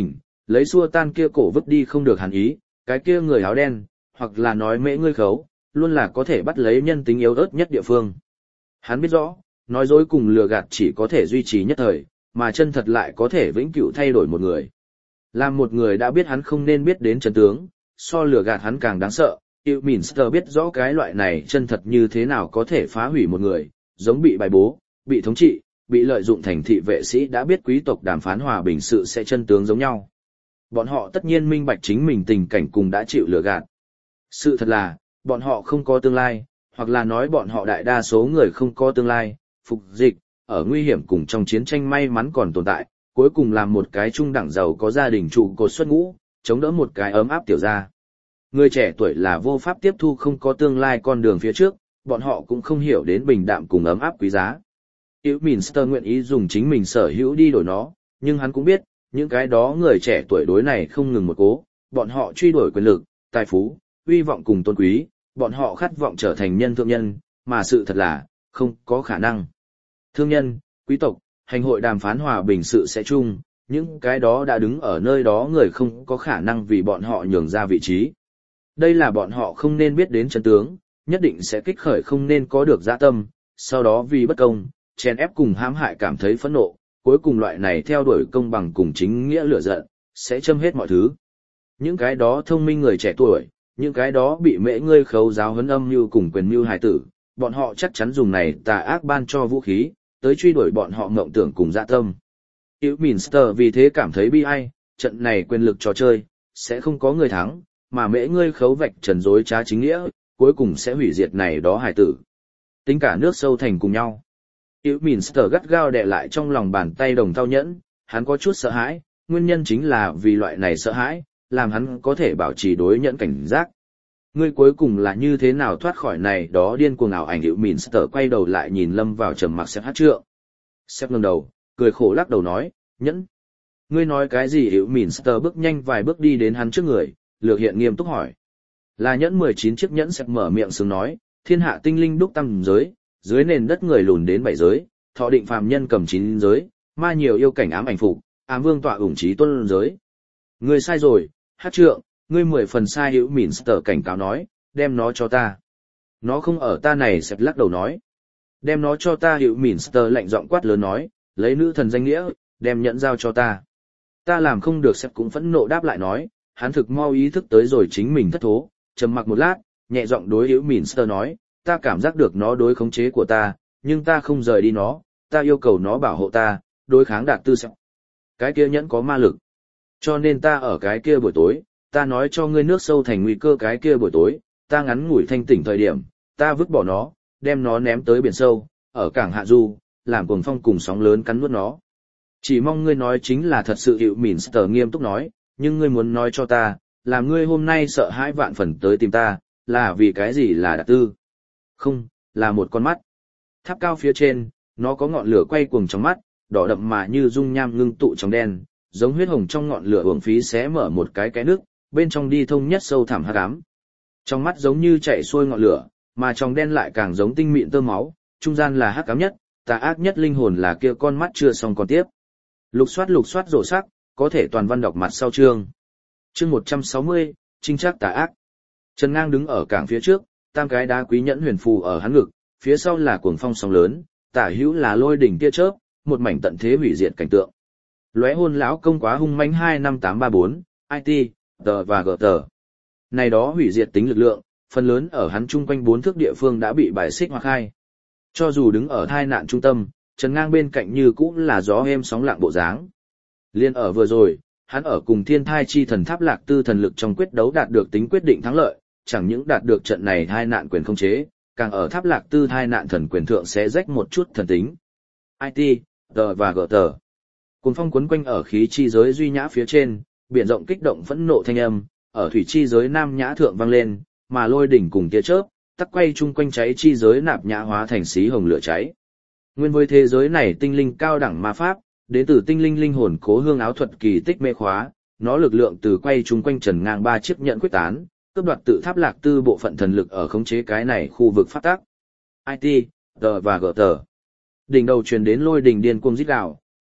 lấy xua tan kia cổ vứt đi không được hàn ý, cái kia người áo đen, hoặc là nói mễ ngươi khấu, luôn là có thể bắt lấy nhân tính yếu ớt nhất địa phương. Hắn biết rõ, nói dối cùng lừa gạt chỉ có thể duy trì nhất thời, mà chân thật lại có thể vĩnh cửu thay đổi một người. Làm một người đã biết hắn không nên biết đến chân tướng, so lừa gạt hắn càng đáng sợ, Ilminster biết rõ cái loại này chân thật như thế nào có thể phá hủy một người, giống bị bài bố, bị thống trị, bị lợi dụng thành thị vệ sĩ đã biết quý tộc đàm phán hòa bình sự sẽ chân tướng giống nhau. Bọn họ tất nhiên minh bạch chính mình tình cảnh cùng đã chịu lừa gạt. Sự thật là, bọn họ không có tương lai, hoặc là nói bọn họ đại đa số người không có tương lai, phục dịch, ở nguy hiểm cùng trong chiến tranh may mắn còn tồn tại, cuối cùng làm một cái trung đẳng giàu có gia đình trụ cột xuất ngũ, chống đỡ một cái ấm áp tiểu gia. Người trẻ tuổi là vô pháp tiếp thu không có tương lai con đường phía trước, bọn họ cũng không hiểu đến bình đạm cùng ấm áp quý giá. Ilminster nguyện ý dùng chính mình sở hữu đi đổi nó, nhưng hắn cũng biết, những cái đó người trẻ tuổi đối này không ngừng một cố, bọn họ truy đuổi quyền lực, tài phú, uy vọng cùng tôn quý, bọn họ khát vọng trở thành nhân thượng nhân, mà sự thật là, không có khả năng. Thương nhân, quý tộc, hành hội đàm phán hòa bình sự sẽ chung, những cái đó đã đứng ở nơi đó người không có khả năng vì bọn họ nhường ra vị trí. Đây là bọn họ không nên biết đến chân tướng, nhất định sẽ kích khởi không nên có được dã tâm, sau đó vì bất công, chèn ép cùng hãm hại cảm thấy phẫn nộ, cuối cùng loại này theo đuổi công bằng cùng chính nghĩa lửa giận, sẽ châm hết mọi thứ. Những cái đó thông minh người trẻ tuổi, những cái đó bị mễ ngươi khấu giáo huấn âm mưu cùng quyền mưu hài tử, bọn họ chắc chắn dùng này tà ác ban cho vũ khí, tới truy đuổi bọn họ mộng tưởng cùng dạ tâm. Ilminster vì thế cảm thấy bi ai, trận này quyền lực trò chơi, sẽ không có người thắng, mà mễ ngươi khấu vạch trần dối trá chính nghĩa, cuối cùng sẽ hủy diệt này đó hài tử. Tính cả nước sâu thành cùng nhau. Ilminster gắt gao đè lại trong lòng bàn tay đồng thau nhẫn, hắn có chút sợ hãi, nguyên nhân chính là vì loại này sợ hãi, làm hắn có thể bảo trì đối nhẫn cảnh giác. Ngươi cuối cùng là như thế nào thoát khỏi này đó điên cuồng ảo ảnh. Ilminster quay đầu lại nhìn lâm vào trầm mặc Sếp hát trượng. Sếp ngẩng đầu, cười khổ lắc đầu nói, nhẫn. Ngươi nói cái gì? Ilminster bước nhanh vài bước đi đến hắn trước người, lược hiện nghiêm túc hỏi. Là nhẫn mười chín chiếc nhẫn. Sếp mở miệng sướng nói, thiên hạ tinh linh đúc tam giới, dưới nền đất người lùn đến bảy giới, thọ định phàm nhân cầm chín giới, ma nhiều yêu cảnh ám ảnh phục, ám vương tọa ủng trí tuân giới. Ngươi sai rồi, hát trượng, ngươi mười phần sai. Ilminster cảnh cáo nói, đem nó cho ta. Nó không ở ta này. Sếp lắc đầu nói. Đem nó cho ta. Ilminster lạnh giọng quát lớn nói, lấy nữ thần danh nghĩa, đem nhẫn giao cho ta. Ta làm không được. Sếp cũng phẫn nộ đáp lại nói, hắn thực mau ý thức tới rồi chính mình thất thố, trầm mặc một lát, nhẹ giọng đối Ilminster nói, ta cảm giác được nó đối khống chế của ta, nhưng ta không rời đi nó, ta yêu cầu nó bảo hộ ta, đối kháng đạt tư Sếp. Cái kia nhẫn có ma lực. Cho nên ta ở cái kia buổi tối, ta nói cho ngươi nước sâu thành nguy cơ cái kia buổi tối, ta ngắn ngủi thanh tỉnh thời điểm, ta vứt bỏ nó, đem nó ném tới biển sâu, ở cảng Hạ Du, làm cuồng phong cùng sóng lớn cắn nuốt nó. Chỉ mong ngươi nói chính là thật sự. Ilminster nghiêm túc nói, nhưng ngươi muốn nói cho ta, làm ngươi hôm nay sợ hãi vạn phần tới tìm ta, là vì cái gì? Là đạt tư? Không, là một con mắt. Tháp cao phía trên, nó có ngọn lửa quay cuồng trong mắt, đỏ đậm mà như dung nham ngưng tụ trong đen, giống huyết hồng trong ngọn lửa uổng phí xé mở một cái cái nước, bên trong đi thông nhất sâu thẳm hắc ám. Trong mắt giống như chạy xuôi ngọn lửa, mà trong đen lại càng giống tinh mịn tơ máu, trung gian là hắc ám nhất, tà ác nhất linh hồn là kia con mắt chưa xong còn tiếp. Lục soát lục soát rổ sắc, có thể toàn văn đọc mặt sau chương. Chương một trăm sáu mươi, trinh trác tà ác. Trần Ngang đứng ở cảng phía trước, tam cái đá quý nhẫn huyền phù ở hắn ngực, phía sau là cuồng phong sóng lớn, tả hữu là lôi đỉnh tia chớp, một mảnh tận thế hủy diệt cảnh tượng. Lóe hôn lão công quá hung mãnh hai năm tám ba bốn, i tê, tờ và gờ tờ. Này đó hủy diệt tính lực lượng, phần lớn ở hắn chung quanh bốn thước địa phương đã bị bài xích hoặc hai. Cho dù đứng ở thai nạn trung tâm, Trần Ngang bên cạnh như cũng là gió êm sóng lặng bộ dáng. Liên ở vừa rồi, hắn ở cùng thiên thai chi thần tháp lạc tư thần lực trong quyết đấu đạt được tính quyết định thắng lợi, chẳng những đạt được trận này thai nạn quyền không chế, càng ở tháp lạc tư thai nạn thần quyền thượng sẽ rách một chút thần tính. i tê, tờ và gờ tờ. Cuồng phong quấn quanh ở khí chi giới duy nhã phía trên, biển rộng kích động phẫn nộ thanh âm, ở thủy chi giới nam nhã thượng vang lên, mà lôi đỉnh cùng tia chớp, tắc quay chung quanh cháy chi giới nạp nhã hóa thành xí hồng lửa cháy. Nguyên với thế giới này tinh linh cao đẳng ma pháp, đến từ tinh linh linh hồn cố hương áo thuật kỳ tích mê khóa, nó lực lượng từ quay chung quanh Trần Ngang ba chiếc nhận quyết tán, cướp đoạt tự tháp lạc tư bộ phận thần lực ở khống chế cái này khu vực phát tác. i tê, tờ và gờ tờ. Đỉnh đầu truyền đến lôi đỉnh điên cuồng rít gào,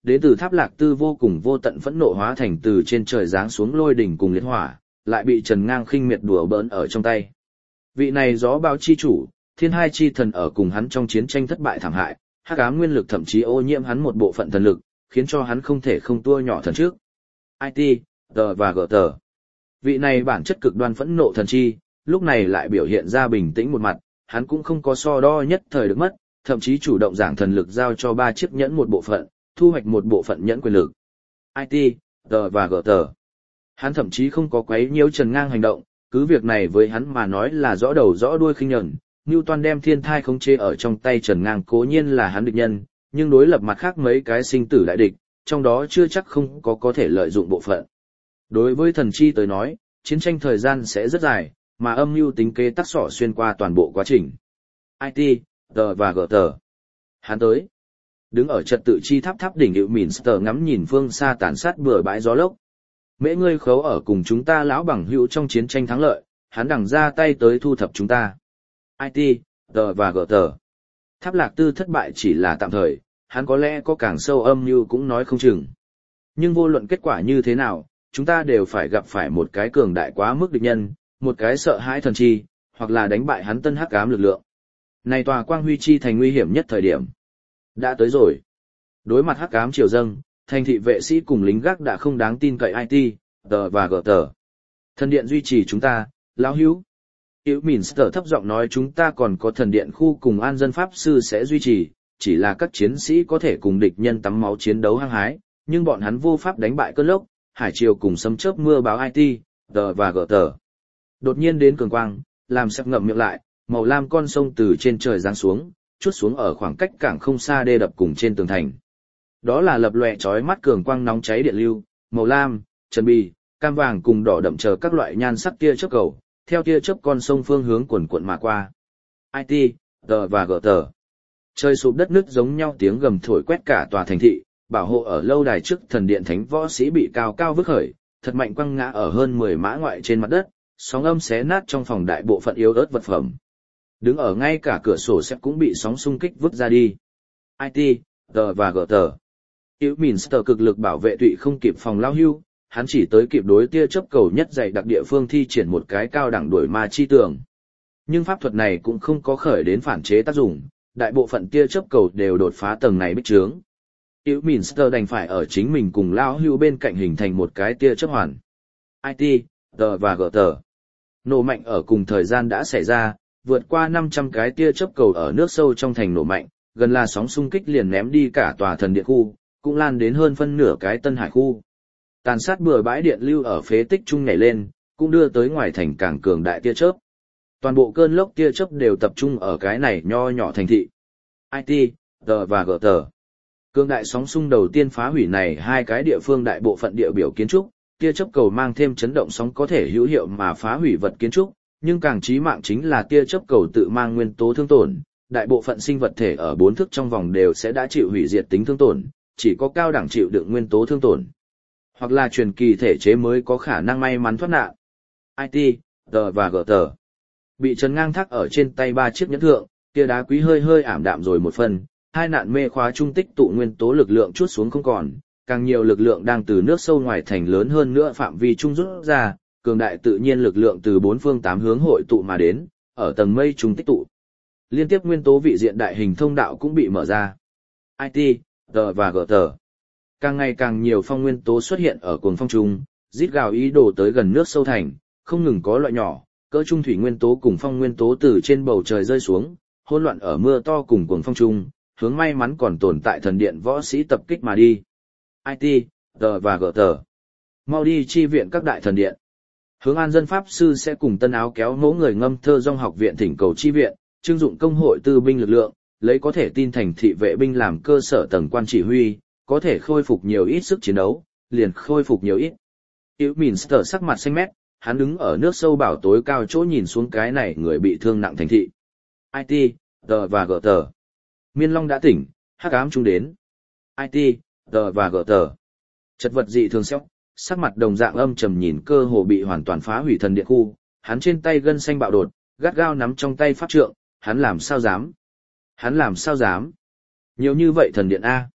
đến từ Tháp Lạc Tư vô cùng vô tận phẫn nộ hóa thành từ trên trời giáng xuống lôi đỉnh cùng liệt hỏa, lại bị Trần Ngang khinh miệt đùa bỡn ở trong tay. Vị này gió bão chi chủ, thiên hai chi thần ở cùng hắn trong chiến tranh thất bại thảm hại, hắc ám nguyên lực thậm chí ô nhiễm hắn một bộ phận thần lực, khiến cho hắn không thể không tua nhỏ thần trước. i tê, tờ và gờ tờ. Vị này bản chất cực đoan phẫn nộ thần chi, lúc này lại biểu hiện ra bình tĩnh một mặt, hắn cũng không có so đo nhất thời được mất, thậm chí chủ động giảng thần lực giao cho ba chiếc nhẫn một bộ phận, thu hoạch một bộ phận nhẫn quyền lực. i tê, tờ và gờ tờ. Hắn thậm chí không có quấy nhiễu Trần Ngang hành động, cứ việc này với hắn mà nói là rõ đầu rõ đuôi khinh nhẫn. Newton đem thiên thai khống chế ở trong tay Trần Ngang cố nhiên là hắn địch nhân, nhưng đối lập mặt khác mấy cái sinh tử đại địch, trong đó chưa chắc không có có thể lợi dụng bộ phận. Đối với thần chi tới nói, chiến tranh thời gian sẽ rất dài, mà âm mưu tính kế tắc sỏ xuyên qua toàn bộ quá trình. i tê, tờ và gờ tờ. Hắn tới. Đứng ở trật tự chi tháp tháp đỉnh hiệu Minster ngắm nhìn phương xa tàn sát bừa bãi gió lốc. Mễ ngươi khấu ở cùng chúng ta lão bằng hữu trong chiến tranh thắng lợi, hắn đằng ra tay tới thu thập chúng ta. i tê, tờ và gờ tờ. Tháp Lạc Tư thất bại chỉ là tạm thời, hắn có lẽ có càng sâu âm mưu cũng nói không chừng. Nhưng vô luận kết quả như thế nào, chúng ta đều phải gặp phải một cái cường đại quá mức địch nhân, một cái sợ hãi thần chi, hoặc là đánh bại hắn tân hắc ám lực lượng. Này tòa quang huy chi thành nguy hiểm nhất thời điểm. Đã tới rồi. Đối mặt hắc ám triều dâng, thành thị vệ sĩ cùng lính gác đã không đáng tin cậy i tê, tờ và gờ tờ. Thần điện duy trì chúng ta, lão hữu. Hữu Minster thấp giọng nói chúng ta còn có thần điện khu cùng an dân pháp sư sẽ duy trì, chỉ là các chiến sĩ có thể cùng địch nhân tắm máu chiến đấu hăng hái, nhưng bọn hắn vô pháp đánh bại cơn lốc, hải triều cùng sấm chớp mưa báo i tê, tờ và gờ tờ. Đột nhiên đến cường quang, làm sắp ngậm miệng lại, màu lam con sông từ trên trời giáng xuống, chút xuống ở khoảng cách cảng không xa đê đập cùng trên tường thành. Đó là lập lòe chói mắt cường quang nóng cháy điện lưu, màu lam, trần bì, cam vàng cùng đỏ đậm chờ các loại nhan sắc tia chớp cầu, theo tia chớp con sông phương hướng quần quận mà qua. i tê, tờ và gờ tờ. Trời sụp đất nứt giống nhau tiếng gầm thổi quét cả tòa thành thị, bảo hộ ở lâu đài trước thần điện thánh võ sĩ bị cao cao vứt khởi, thật mạnh quăng ngã ở hơn mười mã ngoại trên mặt đất, sóng âm xé nát trong phòng đại bộ phận yếu ớt vật phẩm. Đứng ở ngay cả cửa sổ xếp cũng bị sóng xung kích vứt ra đi. i tê, tờ và gờ tờ. Hữu Minster cực lực bảo vệ tụy không kịp phòng lao hưu, hắn chỉ tới kịp đối tia chớp cầu nhất dày đặc địa phương thi triển một cái cao đẳng đuổi ma chi tường. Nhưng pháp thuật này cũng không có khởi đến phản chế tác dụng, đại bộ phận tia chớp cầu đều đột phá tầng này bích trướng. Hữu Minster đành phải ở chính mình cùng lao hưu bên cạnh hình thành một cái tia chớp hoàn. i tê, tờ và gờ tờ. Nổ mạnh ở cùng thời gian đã xảy ra, vượt qua năm trăm cái tia chớp cầu ở nước sâu trong thành nổ mạnh, gần là sóng xung kích liền ném đi cả tòa thần điện khu, cũng lan đến hơn phân nửa cái Tân Hải khu. Tàn sát bừa bãi điện lưu ở phế tích trung nhảy lên, cũng đưa tới ngoài thành càng cường đại tia chớp. Toàn bộ cơn lốc tia chớp đều tập trung ở cái này nho nhỏ thành thị. i tê, tờ và gờ tờ. Cường đại sóng xung đầu tiên phá hủy này hai cái địa phương đại bộ phận địa biểu kiến trúc, tia chớp cầu mang thêm chấn động sóng có thể hữu hiệu mà phá hủy vật kiến trúc, nhưng càng chí mạng chính là tia chớp cầu tự mang nguyên tố thương tổn, đại bộ phận sinh vật thể ở bốn thước trong vòng đều sẽ đã chịu hủy diệt tính thương tổn, chỉ có cao đẳng chịu đựng nguyên tố thương tổn, hoặc là truyền kỳ thể chế mới có khả năng may mắn thoát nạn. i tê, tờ và gờ tờ. Bị Trần Ngang thác ở trên tay ba chiếc nhẫn thượng, tia đá quý hơi hơi ảm đạm rồi một phần, hai nạn mê khóa trung tích tụ nguyên tố lực lượng chút xuống không còn, càng nhiều lực lượng đang từ nước sâu ngoài thành lớn hơn nữa phạm vi trung rút ra, cường đại tự nhiên lực lượng từ bốn phương tám hướng hội tụ mà đến, ở tầng mây trung tích tụ. Liên tiếp nguyên tố vị diện đại hình thông đạo cũng bị mở ra. i tê, tờ và gờ tờ. Càng ngày càng nhiều phong nguyên tố xuất hiện ở cuồng phong trung, rít gào ý đồ tới gần nước sâu thành, không ngừng có loại nhỏ, cỡ trung thủy nguyên tố cùng phong nguyên tố từ trên bầu trời rơi xuống, hỗn loạn ở mưa to cùng cuồng phong trung, hướng may mắn còn tồn tại thần điện võ sĩ tập kích mà đi. i tê, tờ và gờ tờ. Mau đi chi viện các đại thần điện. Hướng an dân pháp sư sẽ cùng tân áo kéo mẫu người ngâm thơ dòng học viện thỉnh cầu chi viện, trưng dụng công hội tư binh lực lượng, lấy có thể tin thành thị vệ binh làm cơ sở tầng quan chỉ huy, có thể khôi phục nhiều ít sức chiến đấu, liền khôi phục nhiều ít. Hữu Minster sắc mặt xanh mét, hắn đứng ở nước sâu bảo tối cao chỗ nhìn xuống cái này người bị thương nặng thành thị. i tê, tờ và gờ tờ. Miên Long đã tỉnh, hắc ám trung đến. i tê, tờ và gờ tờ. Chất vật dị thường xéo, sắc mặt đồng dạng âm trầm nhìn cơ hồ bị hoàn toàn phá hủy thần điện khu, hắn trên tay gân xanh bạo đột, gắt gao nắm trong tay pháp trượng, hắn làm sao dám? Hắn làm sao dám? Nhiều như vậy thần điện A.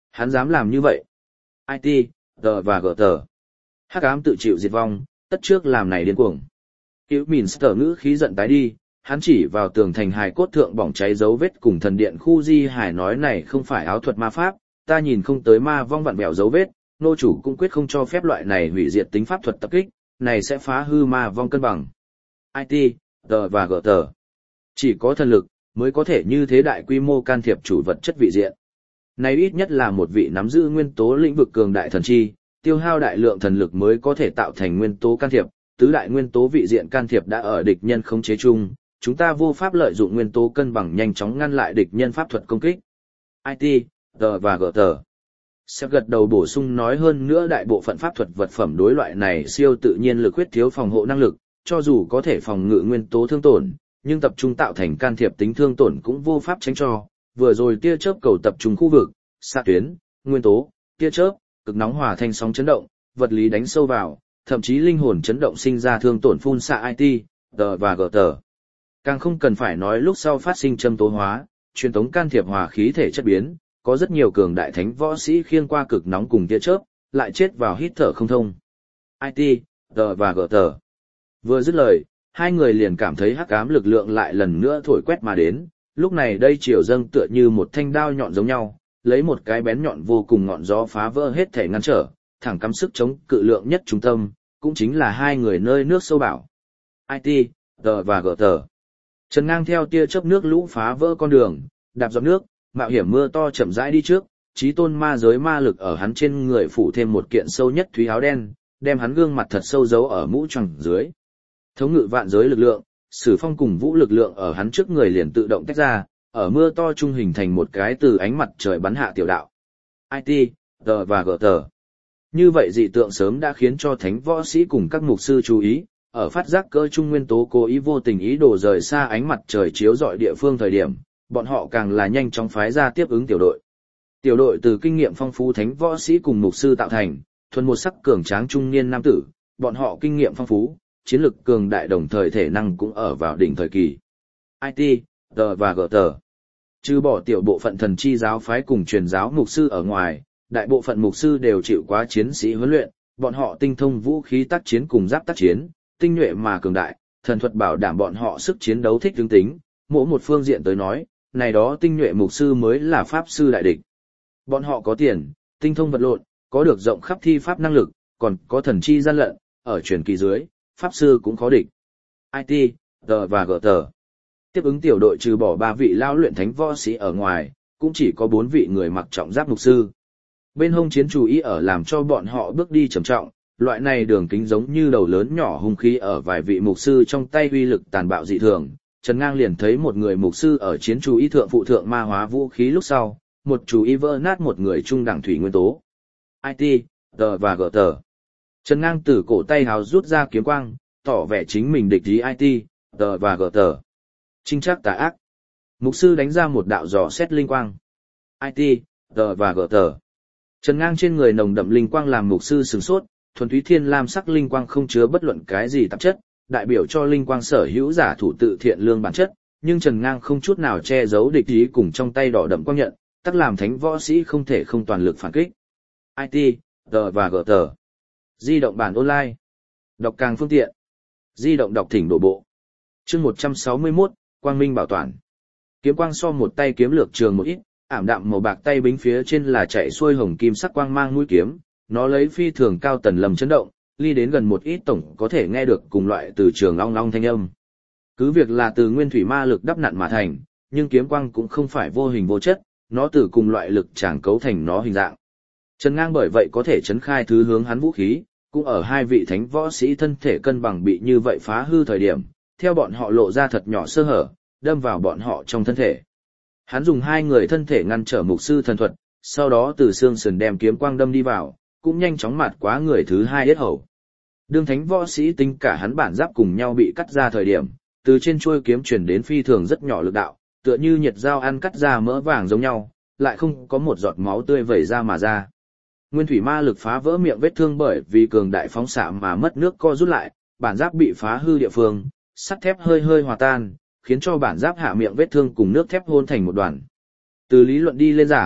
Hắn dám làm như vậy. i tê, tờ và gờ tờ. Hắc ám tự chịu diệt vong, tất trước làm này điên cuồng. Hữu Minster ngữ khí giận tái đi, hắn chỉ vào tường thành hài cốt thượng bỏng cháy dấu vết cùng thần điện khu di hải nói này không phải áo thuật ma pháp, ta nhìn không tới ma vong vặn vẹo dấu vết, nô chủ cũng quyết không cho phép loại này hủy diệt tính pháp thuật tập kích, này sẽ phá hư ma vong cân bằng. i tê, tờ và gờ tờ. Chỉ có thần lực, mới có thể như thế đại quy mô can thiệp chủ vật chất vị diện. Này ít nhất là một vị nắm giữ nguyên tố lĩnh vực cường đại thần chi, tiêu hao đại lượng thần lực mới có thể tạo thành nguyên tố can thiệp, tứ đại nguyên tố vị diện can thiệp đã ở địch nhân khống chế chung, chúng ta vô pháp lợi dụng nguyên tố cân bằng nhanh chóng ngăn lại địch nhân pháp thuật công kích. i tê, tờ và gờ tờ. Sẽ gật đầu bổ sung nói hơn nữa đại bộ phận pháp thuật vật phẩm đối loại này siêu tự nhiên lực huyết thiếu phòng hộ năng lực, cho dù có thể phòng ngự nguyên tố thương tổn, nhưng tập trung tạo thành can thiệp tính thương tổn cũng vô pháp tránh cho. Vừa rồi tia chớp cầu tập trung khu vực, xạ tuyến, nguyên tố, tia chớp, cực nóng hòa thanh sóng chấn động, vật lý đánh sâu vào, thậm chí linh hồn chấn động sinh ra thương tổn phun xạ i tê, tờ và gờ tờ. Càng không cần phải nói lúc sau phát sinh châm tố hóa, truyền tống can thiệp hòa khí thể chất biến, có rất nhiều cường đại thánh võ sĩ khiêng qua cực nóng cùng tia chớp, lại chết vào hít thở không thông. i tê, tờ và gờ tờ. Vừa dứt lời, hai người liền cảm thấy hắc ám lực lượng lại lần nữa thổi quét mà đến, lúc này đây chiều dâng tựa như một thanh đao nhọn giống nhau, lấy một cái bén nhọn vô cùng ngọn gió phá vỡ hết thể ngăn trở, thẳng cắm sức chống cự lượng nhất trung tâm, cũng chính là hai người nơi nước sâu bảo. i tê, tờ và gờ tờ. Trần Ngang theo tia chớp nước lũ phá vỡ con đường, đạp dọc nước, mạo hiểm mưa to chậm rãi đi trước, chí tôn ma giới ma lực ở hắn trên người phủ thêm một kiện sâu nhất thúy áo đen, đem hắn gương mặt thật sâu giấu ở mũ choàng dưới. Thống ngự vạn giới lực lượng, Sử Phong cùng vũ lực lượng ở hắn trước người liền tự động tách ra, ở mưa to trung hình thành một cái từ ánh mặt trời bắn hạ tiểu đạo. i tê, tờ và gờ tờ. Như vậy dị tượng sớm đã khiến cho thánh võ sĩ cùng các mục sư chú ý, ở phát giác cơ trung nguyên tố cố ý vô tình ý đồ rời xa ánh mặt trời chiếu rọi địa phương thời điểm, bọn họ càng là nhanh chóng phái ra tiếp ứng tiểu đội. Tiểu đội từ kinh nghiệm phong phú thánh võ sĩ cùng mục sư tạo thành, thuần một sắc cường tráng trung niên nam tử, bọn họ kinh nghiệm phong phú, chiến lực cường đại đồng thời thể năng cũng ở vào đỉnh thời kỳ. i tê, tờ và gờ tờ. Trừ bỏ tiểu bộ phận thần chi giáo phái cùng truyền giáo mục sư ở ngoài, đại bộ phận mục sư đều chịu quá chiến sĩ huấn luyện, bọn họ tinh thông vũ khí tác chiến cùng giáp tác chiến, tinh nhuệ mà cường đại, thần thuật bảo đảm bọn họ sức chiến đấu thích ứng tính, mỗi một phương diện tới nói, này đó tinh nhuệ mục sư mới là pháp sư đại địch. Bọn họ có tiền, tinh thông vật lộn, có được rộng khắp thi pháp năng lực, còn có thần chi gian lận, ở truyền kỳ dưới, pháp sư cũng khó địch. i tê, tờ và gờ tờ. Tiếp ứng tiểu đội trừ bỏ ba vị lao luyện thánh võ sĩ ở ngoài, cũng chỉ có bốn vị người mặc trọng giáp mục sư. Bên hông chiến chủ ý ở làm cho bọn họ bước đi trầm trọng, loại này đường kính giống như đầu lớn nhỏ hung khí ở vài vị mục sư trong tay uy lực tàn bạo dị thường. Trần Ngang liền thấy một người mục sư ở chiến chủ ý thượng phụ thượng ma hóa vũ khí lúc sau, một chủ ý vỡ nát một người trung đẳng thủy nguyên tố. i tê, tờ và gờ tờ. Trần Ngang từ cổ tay hào rút ra kiếm quang, tỏ vẻ chính mình địch ý i tê, tờ và gờ tờ. Trinh trác tà ác. Mục sư đánh ra một đạo dò xét linh quang. i tê, tờ và gờ tờ. Trần Ngang trên người nồng đậm linh quang làm mục sư sửng sốt, thuần túy thiên lam sắc linh quang không chứa bất luận cái gì tạp chất, đại biểu cho linh quang sở hữu giả thủ tự thiện lương bản chất, nhưng Trần Ngang không chút nào che giấu địch ý cùng trong tay đỏ đậm quang nhận, tất làm thánh võ sĩ không thể không toàn lực phản kích. i tê, tờ và gờ tờ. Di động bản online. Đọc càng phương tiện. Di động đọc thỉnh đổ bộ. Chương một trăm sáu mươi mốt, Quang Minh bảo toàn. Kiếm quang so một tay kiếm lược trường một ít, ảm đạm màu bạc tay bính phía trên là chạy xuôi hồng kim sắc quang mang mũi kiếm, nó lấy phi thường cao tần lầm chấn động, ly đến gần một ít tổng có thể nghe được cùng loại từ trường long long thanh âm. Cứ việc là từ nguyên thủy ma lực đắp nặn mà thành, nhưng kiếm quang cũng không phải vô hình vô chất, nó từ cùng loại lực tràng cấu thành nó hình dạng. Trần Ngang bởi vậy có thể chấn khai thứ hướng hắn vũ khí, cũng ở hai vị thánh võ sĩ thân thể cân bằng bị như vậy phá hư thời điểm, theo bọn họ lộ ra thật nhỏ sơ hở, đâm vào bọn họ trong thân thể. Hắn dùng hai người thân thể ngăn trở mục sư thần thuật, sau đó từ xương sườn đem kiếm quang đâm đi vào, cũng nhanh chóng mạt quá người thứ hai yết hầu. Đương thánh võ sĩ tính cả hắn bản giáp cùng nhau bị cắt ra thời điểm, từ trên chuôi kiếm truyền đến phi thường rất nhỏ lực đạo, tựa như nhiệt dao ăn cắt ra mỡ vàng giống nhau, lại không có một giọt máu tươi vẩy ra mà ra. Nguyên thủy ma lực phá vỡ miệng vết thương bởi vì cường đại phóng xạ mà mất nước co rút lại, bản giáp bị phá hư địa phương, sắt thép hơi hơi hòa tan, khiến cho bản giáp hạ miệng vết thương cùng nước thép hôn thành một đoàn. Từ lý luận đi lên giảng,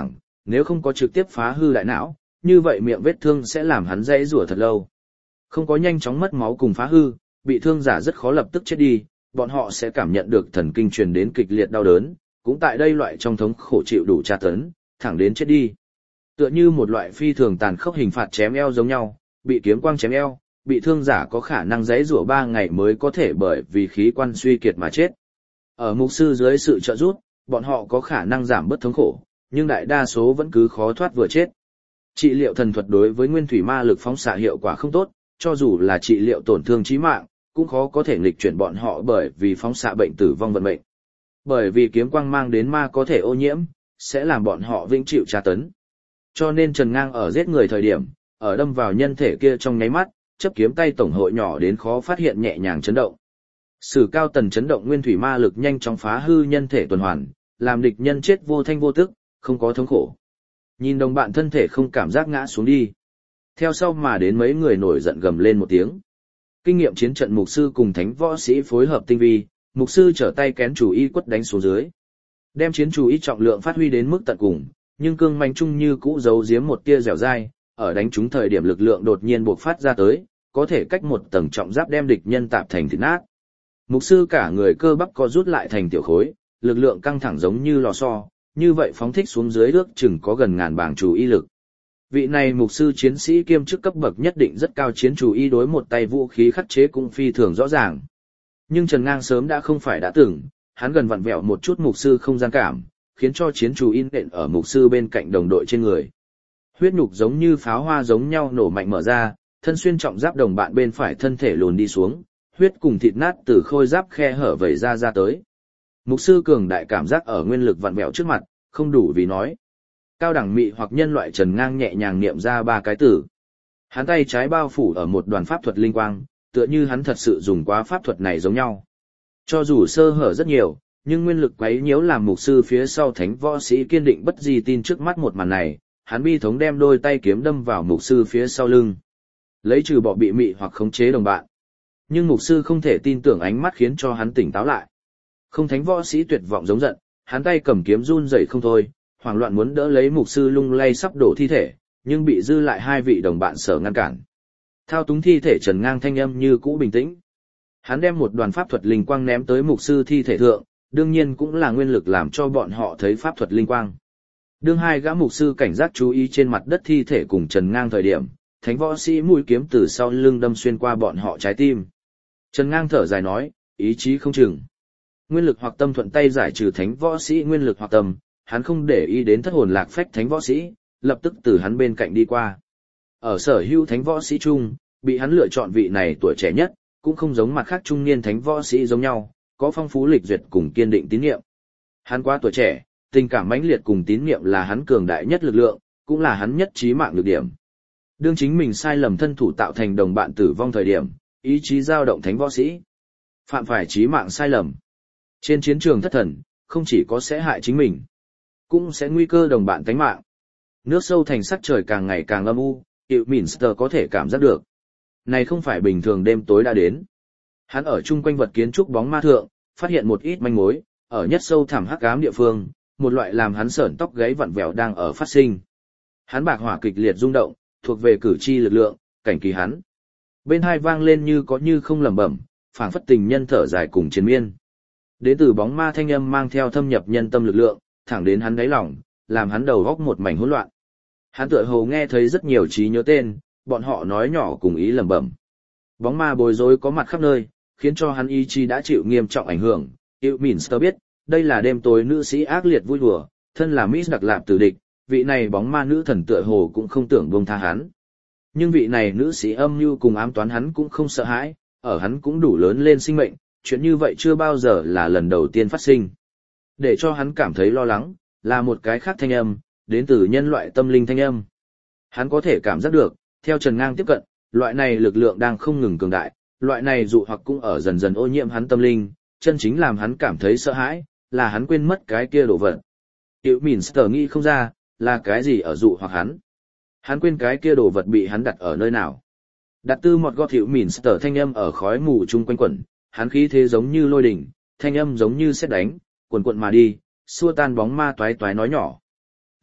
nếu không có trực tiếp phá hư đại não, như vậy miệng vết thương sẽ làm hắn dãy rủa thật lâu. Không có nhanh chóng mất máu cùng phá hư, bị thương giả rất khó lập tức chết đi, bọn họ sẽ cảm nhận được thần kinh truyền đến kịch liệt đau đớn, cũng tại đây loại trong thống khổ chịu đủ tra tấn, thẳng đến chết đi. Tựa như một loại phi thường tàn khốc hình phạt chém eo giống nhau, bị kiếm quang chém eo, bị thương giả có khả năng giãy giụa ba ngày mới có thể bởi vì khí quan suy kiệt mà chết. Ở mục sư dưới sự trợ giúp, bọn họ có khả năng giảm bớt thống khổ, nhưng đại đa số vẫn cứ khó thoát vừa chết. Trị liệu thần thuật đối với nguyên thủy ma lực phóng xạ hiệu quả không tốt, cho dù là trị liệu tổn thương chí mạng, cũng khó có thể nghịch chuyển bọn họ bởi vì phóng xạ bệnh tử vong vận mệnh. Bởi vì kiếm quang mang đến ma có thể ô nhiễm, sẽ làm bọn họ vĩnh chịu tra tấn. Cho nên Trần Ngang ở giết người thời điểm, ở đâm vào nhân thể kia trong nháy mắt, chấp kiếm tay tổng hội nhỏ đến khó phát hiện nhẹ nhàng chấn động. Sử cao tần chấn động nguyên thủy ma lực nhanh chóng phá hư nhân thể tuần hoàn, làm địch nhân chết vô thanh vô tức, không có thống khổ. Nhìn đồng bạn thân thể không cảm giác ngã xuống đi. Theo sau mà đến mấy người nổi giận gầm lên một tiếng. Kinh nghiệm chiến trận mục sư cùng thánh võ sĩ phối hợp tinh vi, mục sư trở tay kén chủ y quất đánh xuống dưới. Đem chiến chủ y trọng lượng phát huy đến mức tận cùng, nhưng cương manh chung như cũ giấu giếm một tia dẻo dai, ở đánh trúng thời điểm lực lượng đột nhiên bộc phát ra tới, có thể cách một tầng trọng giáp đem địch nhân tạp thành thịt nát. Mục sư cả người cơ bắp co rút lại thành tiểu khối, lực lượng căng thẳng giống như lò xo, như vậy phóng thích xuống dưới ước chừng có gần ngàn bảng chủ y lực. Vị này mục sư chiến sĩ kiêm chức cấp bậc nhất định rất cao, chiến chủ y đối một tay vũ khí khắc chế cũng phi thường rõ ràng. Nhưng Trần Ngang sớm đã không phải đã từng, hắn gần vặn vẹo một chút mục sư không gian cảm, khiến cho chiến chủ in đện ở mục sư bên cạnh đồng đội trên người. Huyết nhục giống như pháo hoa giống nhau nổ mạnh mở ra, thân xuyên trọng giáp đồng bạn bên phải thân thể lùn đi xuống, huyết cùng thịt nát từ khôi giáp khe hở vẩy ra ra tới. Mục sư cường đại cảm giác ở nguyên lực vặn vẹo trước mặt, không đủ vì nói. Cao đẳng mị hoặc nhân loại Trần Ngang nhẹ nhàng niệm ra ba cái từ. Hắn tay trái bao phủ ở một đoàn pháp thuật linh quang, tựa như hắn thật sự dùng quá pháp thuật này giống nhau. Cho dù sơ hở rất nhiều, nhưng nguyên lực quấy nhiễu làm mục sư phía sau thánh võ sĩ kiên định bất di tin trước mắt một màn này, hắn bi thống đem đôi tay kiếm đâm vào mục sư phía sau lưng. Lấy trừ bỏ bị mị hoặc khống chế đồng bạn. Nhưng mục sư không thể tin tưởng ánh mắt khiến cho hắn tỉnh táo lại. Không thánh võ sĩ tuyệt vọng giống giận, hắn tay cầm kiếm run rẩy không thôi, hoảng loạn muốn đỡ lấy mục sư lung lay sắp đổ thi thể, nhưng bị dư lại hai vị đồng bạn sở ngăn cản. Thao túng thi thể Trần Ngang thanh âm như cũ bình tĩnh. Hắn đem một đoàn pháp thuật linh quang ném tới mục sư thi thể thượng, đương nhiên cũng là nguyên lực làm cho bọn họ thấy pháp thuật linh quang. Đương hai gã mục sư cảnh giác chú ý trên mặt đất thi thể cùng Trần Ngang thời điểm, thánh võ sĩ mũi kiếm từ sau lưng đâm xuyên qua bọn họ trái tim. Trần Ngang thở dài nói, ý chí không chừng. Nguyên lực hoặc tâm thuận tay giải trừ thánh võ sĩ nguyên lực hoặc tâm, hắn không để ý đến thất hồn lạc phách thánh võ sĩ, lập tức từ hắn bên cạnh đi qua. Ở sở hữu thánh võ sĩ chung, bị hắn lựa chọn vị này tuổi trẻ nhất, cũng không giống mặt khác trung niên thánh võ sĩ giống nhau, có phong phú lịch duyệt cùng kiên định tín niệm. Hắn quá tuổi trẻ, tình cảm mãnh liệt cùng tín niệm là hắn cường đại nhất lực lượng, cũng là hắn nhất chí mạng nhược điểm. Đương chính mình sai lầm thân thủ tạo thành đồng bạn tử vong thời điểm, ý chí dao động thánh võ sĩ, phạm phải chí mạng sai lầm. Trên chiến trường thất thần, không chỉ có sẽ hại chính mình, cũng sẽ nguy cơ đồng bạn tánh mạng. Nước sâu thành sắc trời càng ngày càng âm u, Hiệu Minster có thể cảm giác được. Này không phải bình thường đêm tối đã đến. Hắn ở chung quanh vật kiến trúc bóng ma thượng, phát hiện một ít manh mối, ở nhất sâu thẳm hắc ám địa phương, một loại làm hắn sởn tóc gáy vặn vẹo đang ở phát sinh. Hắn bạc hỏa kịch liệt rung động, thuộc về cử chi lực lượng, cảnh kỳ hắn. Bên hai vang lên như có như không lẩm bẩm, phảng phất tình nhân thở dài cùng chiến miên. Đến từ bóng ma thanh âm mang theo thâm nhập nhân tâm lực lượng, thẳng đến hắn đáy lòng, làm hắn đầu góc một mảnh hỗn loạn. Hắn tựa hồ nghe thấy rất nhiều trí nhớ tên, bọn họ nói nhỏ cùng ý lẩm bẩm. Bóng ma bối rối có mặt khắp nơi, khiến cho hắn ý chí đã chịu nghiêm trọng ảnh hưởng. Hiệu Minster biết, đây là đêm tối nữ sĩ ác liệt vui đùa, thân là Miss Đặc Lạp tử địch, vị này bóng ma nữ thần tựa hồ cũng không tưởng buông tha hắn. Nhưng vị này nữ sĩ âm mưu cùng ám toán hắn cũng không sợ hãi, ở hắn cũng đủ lớn lên sinh mệnh, chuyện như vậy chưa bao giờ là lần đầu tiên phát sinh. Để cho hắn cảm thấy lo lắng, là một cái khác thanh âm, đến từ nhân loại tâm linh thanh âm. Hắn có thể cảm giác được, theo Trần Ngang tiếp cận, loại này lực lượng đang không ngừng cường đại, loại này dụ hoặc cũng ở dần dần ô nhiễm hắn tâm linh, chân chính làm hắn cảm thấy sợ hãi, là hắn quên mất cái kia đồ vật. Hiệu Minster nghĩ không ra, là cái gì ở dụ hoặc hắn. Hắn quên cái kia đồ vật bị hắn đặt ở nơi nào. Đặt tư một gót Hiệu Minster thanh âm ở khói mù chung quanh quẩn, hắn khí thế giống như lôi đỉnh, thanh âm giống như sét đánh, cuồn cuộn mà đi, xua tan bóng ma toái toái nói nhỏ.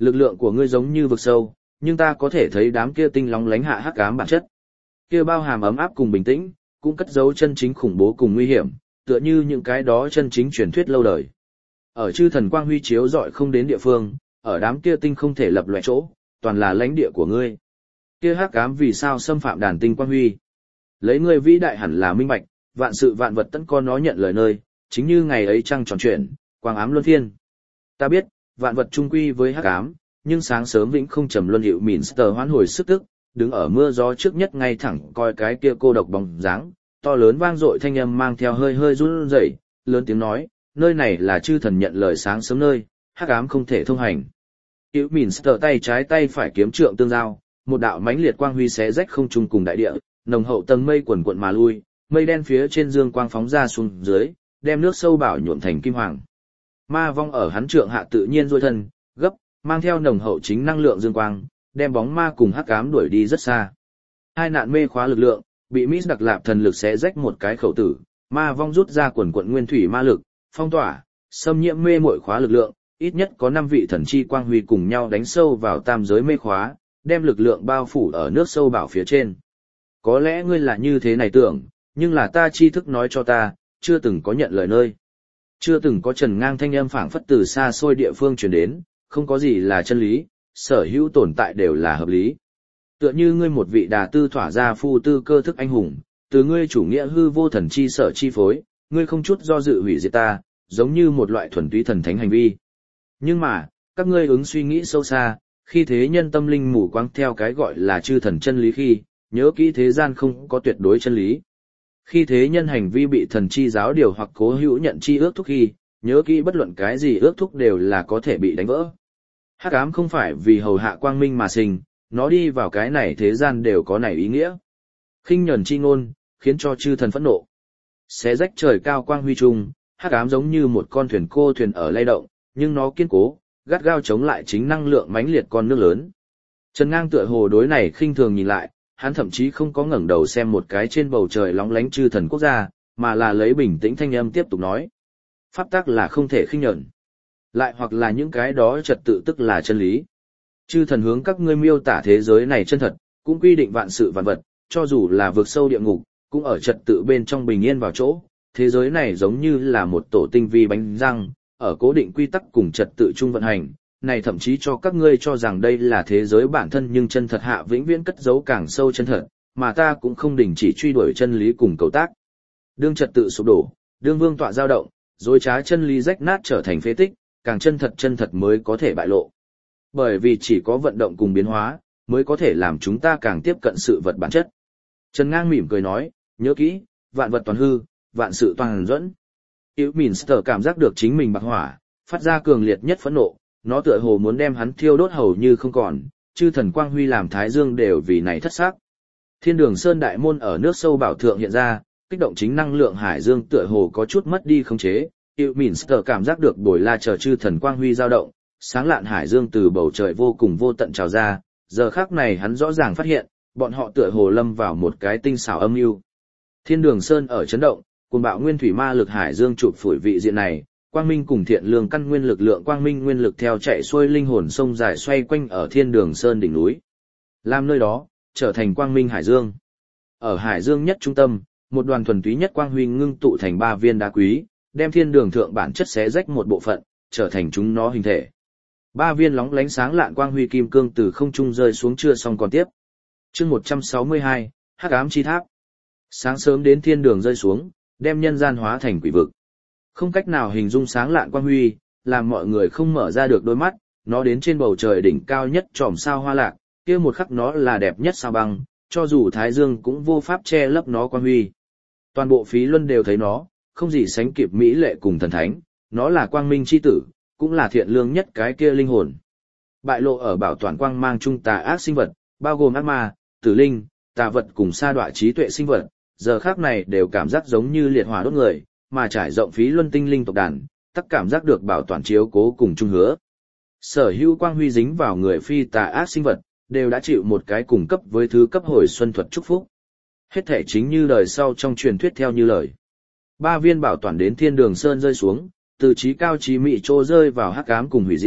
Lực lượng của ngươi giống như vực sâu, nhưng ta có thể thấy đám kia tinh lóng lánh hạ hắc ám bản chất. Kia bao hàm ấm áp cùng bình tĩnh, cũng cất giấu chân chính khủng bố cùng nguy hiểm, tựa như những cái đó chân chính truyền thuyết lâu đời. Ở chư thần quang huy chiếu rọi không đến địa phương, ở đám kia tinh không thể lập loè chỗ, toàn là lãnh địa của ngươi. Kia hắc ám vì sao xâm phạm đàn tinh quang huy? Lấy ngươi vĩ đại hẳn là minh bạch, vạn sự vạn vật tất có nó nhận lời nơi, chính như ngày ấy trăng tròn chuyển, quang ám luân phiên. Ta biết, vạn vật trung quy với hắc ám, nhưng sáng sớm vĩnh không trầm luân hiệu Minster hoán hồi sức tức, đứng ở mưa gió trước nhất ngay thẳng coi cái kia cô độc bóng dáng, to lớn vang dội thanh âm mang theo hơi hơi run rẩy, lớn tiếng nói, nơi này là chư thần nhận lời sáng sớm nơi, hắc ám không thể thông hành. Hiệu Minster tay trái tay phải kiếm trượng tương giao, một đạo mãnh liệt quang huy xé rách không trung cùng đại địa, nồng hậu tầng mây quần quận mà lui, mây đen phía trên dương quang phóng ra xuống dưới, đem nước sâu bảo nhuộm thành kim hoàng. Ma vong ở hắn trượng hạ tự nhiên duỗi thân, gấp, mang theo nồng hậu chính năng lượng dương quang, đem bóng ma cùng hắc ám đuổi đi rất xa. Hai nạn mê khóa lực lượng, bị Mít đặc lạp thần lực xé rách một cái khẩu tử, ma vong rút ra quần quận nguyên thủy ma lực, phong tỏa, xâm nhiễm mê muội khóa lực lượng, ít nhất có năm vị thần chi quang huy cùng nhau đánh sâu vào tam giới mê khóa, đem lực lượng bao phủ ở nước sâu bảo phía trên. Có lẽ ngươi là như thế này tưởng, nhưng là ta tri thức nói cho ta, chưa từng có nhận lời nơi. Chưa từng có trần ngang thanh âm phảng phất từ xa xôi địa phương truyền đến, không có gì là chân lý, sở hữu tồn tại đều là hợp lý. Tựa như ngươi một vị đà tư thỏa ra phu tư cơ thức anh hùng, từ ngươi chủ nghĩa hư vô thần chi sở chi phối, ngươi không chút do dự hủy diệt ta, giống như một loại thuần túy thần thánh hành vi. Nhưng mà, các ngươi ứng suy nghĩ sâu xa, khi thế nhân tâm linh mù quáng theo cái gọi là chư thần chân lý khi, nhớ kỹ thế gian không có tuyệt đối chân lý. Khi thế nhân hành vi bị thần chi giáo điều hoặc cố hữu nhận chi ước thúc khi, nhớ kỹ bất luận cái gì ước thúc đều là có thể bị đánh vỡ. Hắc ám không phải vì hầu hạ quang minh mà sinh, nó đi vào cái này thế gian đều có này ý nghĩa. Khinh nhẫn chi ngôn, khiến cho chư thần phẫn nộ. Xé rách trời cao quang huy trung, hắc ám giống như một con thuyền cô thuyền ở lay động, nhưng nó kiên cố, gắt gao chống lại chính năng lượng mãnh liệt con nước lớn. Trần Ngang tựa hồ đối này khinh thường nhìn lại, hắn thậm chí không có ngẩng đầu xem một cái trên bầu trời lóng lánh chư thần quốc gia, mà là lấy bình tĩnh thanh âm tiếp tục nói. Pháp tắc là không thể khinh nhẫn. Lại hoặc là những cái đó trật tự tức là chân lý. Chư thần hướng các ngươi miêu tả thế giới này chân thật, cũng quy định vạn sự vạn vật, cho dù là vượt sâu địa ngục, cũng ở trật tự bên trong bình yên vào chỗ. Thế giới này giống như là một tổ tinh vi bánh răng, ở cố định quy tắc cùng trật tự chung vận hành, này thậm chí cho các ngươi cho rằng đây là thế giới bản thân nhưng chân thật hạ vĩnh viễn cất giấu càng sâu chân thật, mà ta cũng không đình chỉ truy đuổi chân lý cùng cầu tác. Đương trật tự sụp đổ, đương vương tọa dao động, dối trá chân lý rách nát trở thành phế tích, càng chân thật chân thật mới có thể bại lộ. Bởi vì chỉ có vận động cùng biến hóa, mới có thể làm chúng ta càng tiếp cận sự vật bản chất. Trần Ngang mỉm cười nói, nhớ kỹ, vạn vật toàn hư, vạn sự toàn dẫn. Hữu Minster cảm giác được chính mình bạc hỏa, phát ra cường liệt nhất phẫn nộ, nó tựa hồ muốn đem hắn thiêu đốt hầu như không còn, chư thần quang huy làm thái dương đều vì này thất sắc. Thiên đường sơn đại môn ở nước sâu bảo thượng hiện ra, kích động chính năng lượng hải dương tựa hồ có chút mất đi khống chế. Hữu Minster cảm giác được bồi la chờ chư thần quang huy dao động, sáng lạn hải dương từ bầu trời vô cùng vô tận trào ra, giờ khắc này hắn rõ ràng phát hiện, bọn họ tựa hồ lâm vào một cái tinh xảo âm mưu. Thiên đường sơn ở chấn động, cuồng bạo nguyên thủy ma lực hải dương chụp phủi vị diện này, quang minh cùng thiện lương căn nguyên lực lượng quang minh nguyên lực theo chạy xuôi linh hồn sông dài xoay quanh ở thiên đường sơn đỉnh núi. Làm nơi đó, trở thành quang minh hải dương. Ở hải dương nhất trung tâm, một đoàn thuần túy nhất quang huy ngưng tụ thành ba viên đá quý, đem thiên đường thượng bản chất xé rách một bộ phận, trở thành chúng nó hình thể. Ba viên lóng lánh sáng lạn quang huy kim cương từ không trung rơi xuống chưa xong còn tiếp. Chương một trăm sáu mươi hai, Hắc ám chi tháp. Sáng sớm đến thiên đường rơi xuống, đem nhân gian hóa thành quỷ vực. Không cách nào hình dung sáng lạn quang huy, làm mọi người không mở ra được đôi mắt, nó đến trên bầu trời đỉnh cao nhất chòm sao hoa lạc, kia một khắc nó là đẹp nhất sao băng, cho dù thái dương cũng vô pháp che lấp nó quang huy. Toàn bộ phí luân đều thấy nó, không gì sánh kịp mỹ lệ cùng thần thánh, nó là quang minh chi tử, cũng là thiện lương nhất cái kia linh hồn. Bại lộ ở bảo toàn quang mang trung tà ác sinh vật, bao gồm ác ma, tử linh, tà vật cùng sa đọa trí tuệ sinh vật, giờ khác này đều cảm giác giống như liệt hỏa đốt người, mà trải rộng phí luân tinh linh tộc đàn, tất cảm giác được bảo toàn chiếu cố cùng chung hứa. Sở hữu quang huy dính vào người phi tà ác sinh vật, đều đã chịu một cái cùng cấp với thứ cấp hồi xuân thuật chúc phúc. Hết thể chính như đời sau trong truyền thuyết theo như lời. Ba viên bảo toàn đến thiên đường sơn rơi xuống, từ trí cao trí mị trô rơi vào hắc ám cùng hủy diệt,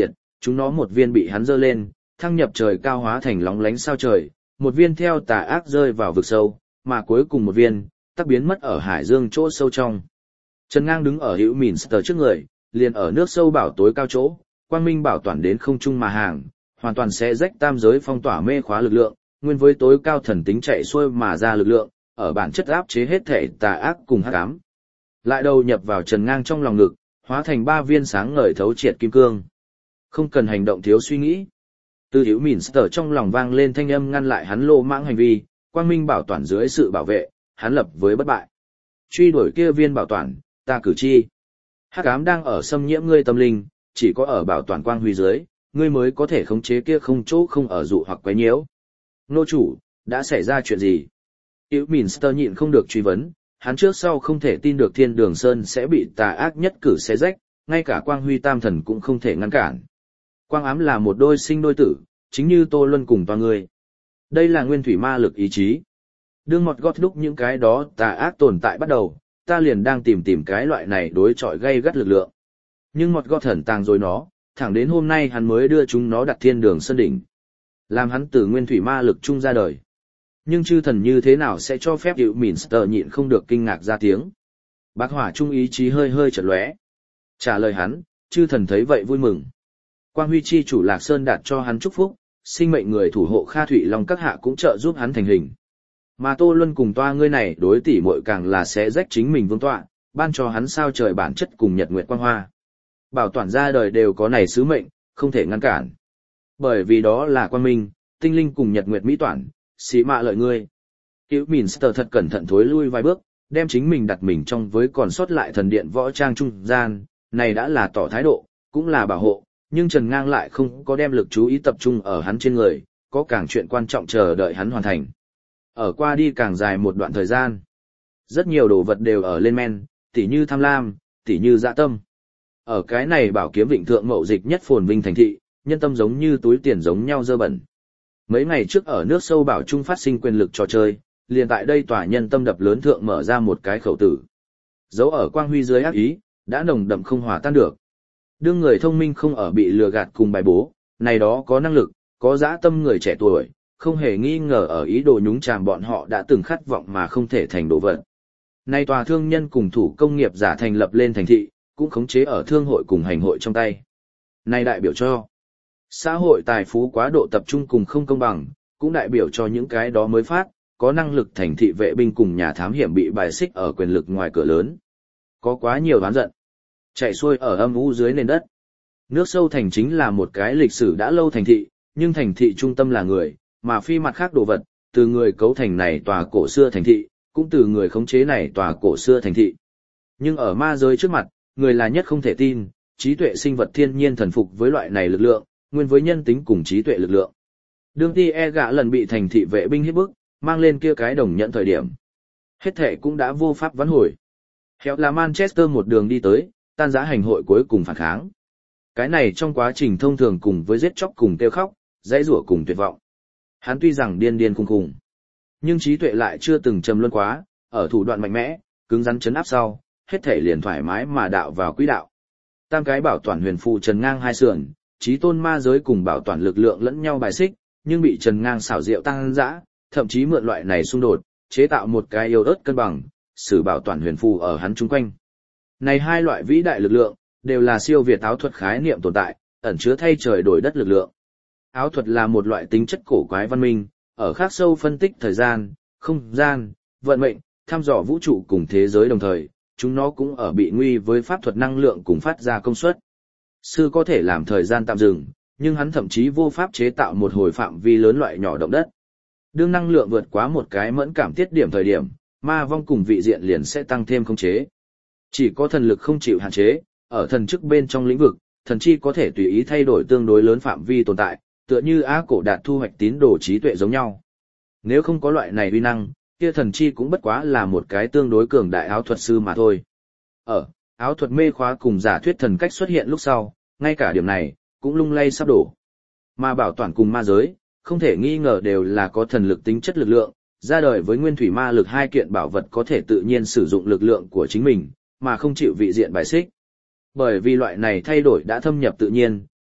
chúng nó một viên bị hắn giơ lên, thăng nhập trời cao hóa thành lóng lánh sao trời, một viên theo tà ác rơi vào vực sâu, mà cuối cùng một viên, tắc biến mất ở hải dương chỗ sâu trong. Trần Ngang đứng ở Hữu Minster trước người, liền ở nước sâu bảo tối cao chỗ, quang minh bảo toàn đến không trung mà hàng, hoàn toàn sẽ rách tam giới phong tỏa mê khóa lực lượng, nguyên với tối cao thần tính chạy xuôi mà ra lực lượng, ở bản chất áp chế hết thể tà ác cùng hắc ám. Lại đầu nhập vào Trần Ngang trong lòng ngực, hóa thành ba viên sáng ngời thấu triệt kim cương. Không cần hành động thiếu suy nghĩ. Từ Hữu Minster trong lòng vang lên thanh âm ngăn lại hắn lô mãng hành vi, quang minh bảo toàn dưới sự bảo vệ, hắn lập với bất bại. Truy đuổi kia viên bảo toàn, ta cử chi. Hắc ám đang ở xâm nhiễm ngươi tâm linh, chỉ có ở bảo toàn quang huy dưới, ngươi mới có thể khống chế kia không chỗ không ở dụ hoặc quấy nhiễu. Nô chủ, đã xảy ra chuyện gì? Hữu Minster nhịn không được truy vấn, hắn trước sau không thể tin được Thiên Đường Sơn sẽ bị tà ác nhất cử xé rách, ngay cả quang huy tam thần cũng không thể ngăn cản. Quang ám là một đôi sinh đôi tử, chính như Tô Luân cùng toa ngươi. Đây là nguyên thủy ma lực ý chí. Đương một gót lúc những cái đó tà ác tồn tại bắt đầu, ta liền đang tìm tìm cái loại này đối chọi gây gắt lực lượng. Nhưng một gót thần tàng rồi nó, thẳng đến hôm nay hắn mới đưa chúng nó đặt Thiên Đường Sơn đỉnh. Làm hắn từ nguyên thủy ma lực chung ra đời. Nhưng chư thần như thế nào sẽ cho phép Hữu Minster nhịn không được kinh ngạc ra tiếng. Bác hỏa trung ý chí hơi hơi chợt lóe. Trả lời hắn, chư thần thấy vậy vui mừng. Quang huy chi chủ Lạc Sơn đạt cho hắn chúc phúc, sinh mệnh người thủ hộ Kha Thụy Long các hạ cũng trợ giúp hắn thành hình. Mà Tô Luân cùng toa ngươi này đối tỷ muội càng là sẽ rách chính mình vương tọa, ban cho hắn sao trời bản chất cùng nhật nguyệt quang hoa. Bảo toàn ra đời đều có này sứ mệnh, không thể ngăn cản. Bởi vì đó là quang minh, tinh linh cùng nhật nguyệt mỹ toản, xí mạ lợi ngươi. Hữu Minster thật cẩn thận thối lui vài bước, đem chính mình đặt mình trong với còn sót lại thần điện võ trang trung gian, này đã là tỏ thái độ, cũng là bảo hộ, nhưng Trần Ngang lại không có đem lực chú ý tập trung ở hắn trên người, có càng chuyện quan trọng chờ đợi hắn hoàn thành. Ở qua đi càng dài một đoạn thời gian, rất nhiều đồ vật đều ở lên men, tỉ như tham lam, tỉ như dạ tâm. Ở cái này bảo kiếm vịnh thượng mậu dịch nhất phồn vinh thành thị, nhân tâm giống như túi tiền giống nhau dơ bẩn. Mấy ngày trước ở nước sâu bảo trung phát sinh quyền lực trò chơi, liền tại đây tòa nhân tâm đập lớn thượng mở ra một cái khẩu tử. Dấu ở quang huy dưới ác ý, đã nồng đậm không hòa tan được. Đương người thông minh không ở bị lừa gạt cùng bài bố, này đó có năng lực, có dã tâm người trẻ tuổi, không hề nghi ngờ ở ý đồ nhúng chàm bọn họ đã từng khát vọng mà không thể thành đồ vật. Này tòa thương nhân cùng thủ công nghiệp giả thành lập lên thành thị, cũng khống chế ở thương hội cùng hành hội trong tay. Này đại biểu cho xã hội tài phú quá độ tập trung cùng không công bằng, cũng đại biểu cho những cái đó mới phát, có năng lực thành thị vệ binh cùng nhà thám hiểm bị bài xích ở quyền lực ngoài cửa lớn. Có quá nhiều oán giận, chạy xuôi ở âm u dưới nền đất. Nước sâu thành chính là một cái lịch sử đã lâu thành thị, nhưng thành thị trung tâm là người, mà phi mặt khác đồ vật, từ người cấu thành này tòa cổ xưa thành thị, cũng từ người khống chế này tòa cổ xưa thành thị. Nhưng ở ma giới trước mặt, người là nhất không thể tin, trí tuệ sinh vật thiên nhiên thần phục với loại này lực lượng, nguyên với nhân tính cùng trí tuệ lực lượng. Đương ti e gã lần bị thành thị vệ binh hiếp bức, mang lên kia cái đồng nhận thời điểm. Hết thể cũng đã vô pháp vãn hồi. Héo là Manchester một đường đi tới, tan rã hành hội cuối cùng phản kháng. Cái này trong quá trình thông thường cùng với giết chóc cùng kêu khóc, dãy rủa cùng tuyệt vọng. Hắn tuy rằng điên điên khùng khùng, nhưng trí tuệ lại chưa từng trầm luân quá, ở thủ đoạn mạnh mẽ, cứng rắn chấn áp sau, hết thể liền thoải mái mà đạo vào quỹ đạo. Tam cái bảo toàn huyền phù Trần Ngang hai sườn, trí tôn ma giới cùng bảo toàn lực lượng lẫn nhau bài xích, nhưng bị Trần Ngang xảo diệu tăng dã, thậm chí mượn loại này xung đột, chế tạo một cái yếu ớt cân bằng, sử bảo toàn huyền phù ở hắn chung quanh. Này hai loại vĩ đại lực lượng, đều là siêu việt áo thuật khái niệm tồn tại, ẩn chứa thay trời đổi đất lực lượng. Áo thuật là một loại tính chất cổ quái văn minh, ở khác sâu phân tích thời gian, không gian, vận mệnh, thăm dò vũ trụ cùng thế giới đồng thời, chúng nó cũng ở bị nguy với pháp thuật năng lượng cùng phát ra công suất. Sư có thể làm thời gian tạm dừng, nhưng hắn thậm chí vô pháp chế tạo một hồi phạm vi lớn loại nhỏ động đất. Đương năng lượng vượt quá một cái mẫn cảm tiết điểm thời điểm, ma vong cùng vị diện liền sẽ tăng thêm khống chế. Chỉ có thần lực không chịu hạn chế, ở thần chức bên trong lĩnh vực, thần chi có thể tùy ý thay đổi tương đối lớn phạm vi tồn tại, tựa như Á Cổ Đạt thu hoạch tín đồ trí tuệ giống nhau. Nếu không có loại này uy năng, kia thần chi cũng bất quá là một cái tương đối cường đại áo thuật sư mà thôi. Ở áo thuật mê khóa cùng giả thuyết thần cách xuất hiện lúc sau, ngay cả điểm này cũng lung lay sắp đổ. Mà bảo toàn cùng ma giới, không thể nghi ngờ đều là có thần lực tính chất lực lượng, ra đời với nguyên thủy ma lực hai kiện bảo vật có thể tự nhiên sử dụng lực lượng của chính mình, mà không chịu vị diện bài xích. Bởi vì loại này thay đổi đã thâm nhập tự nhiên,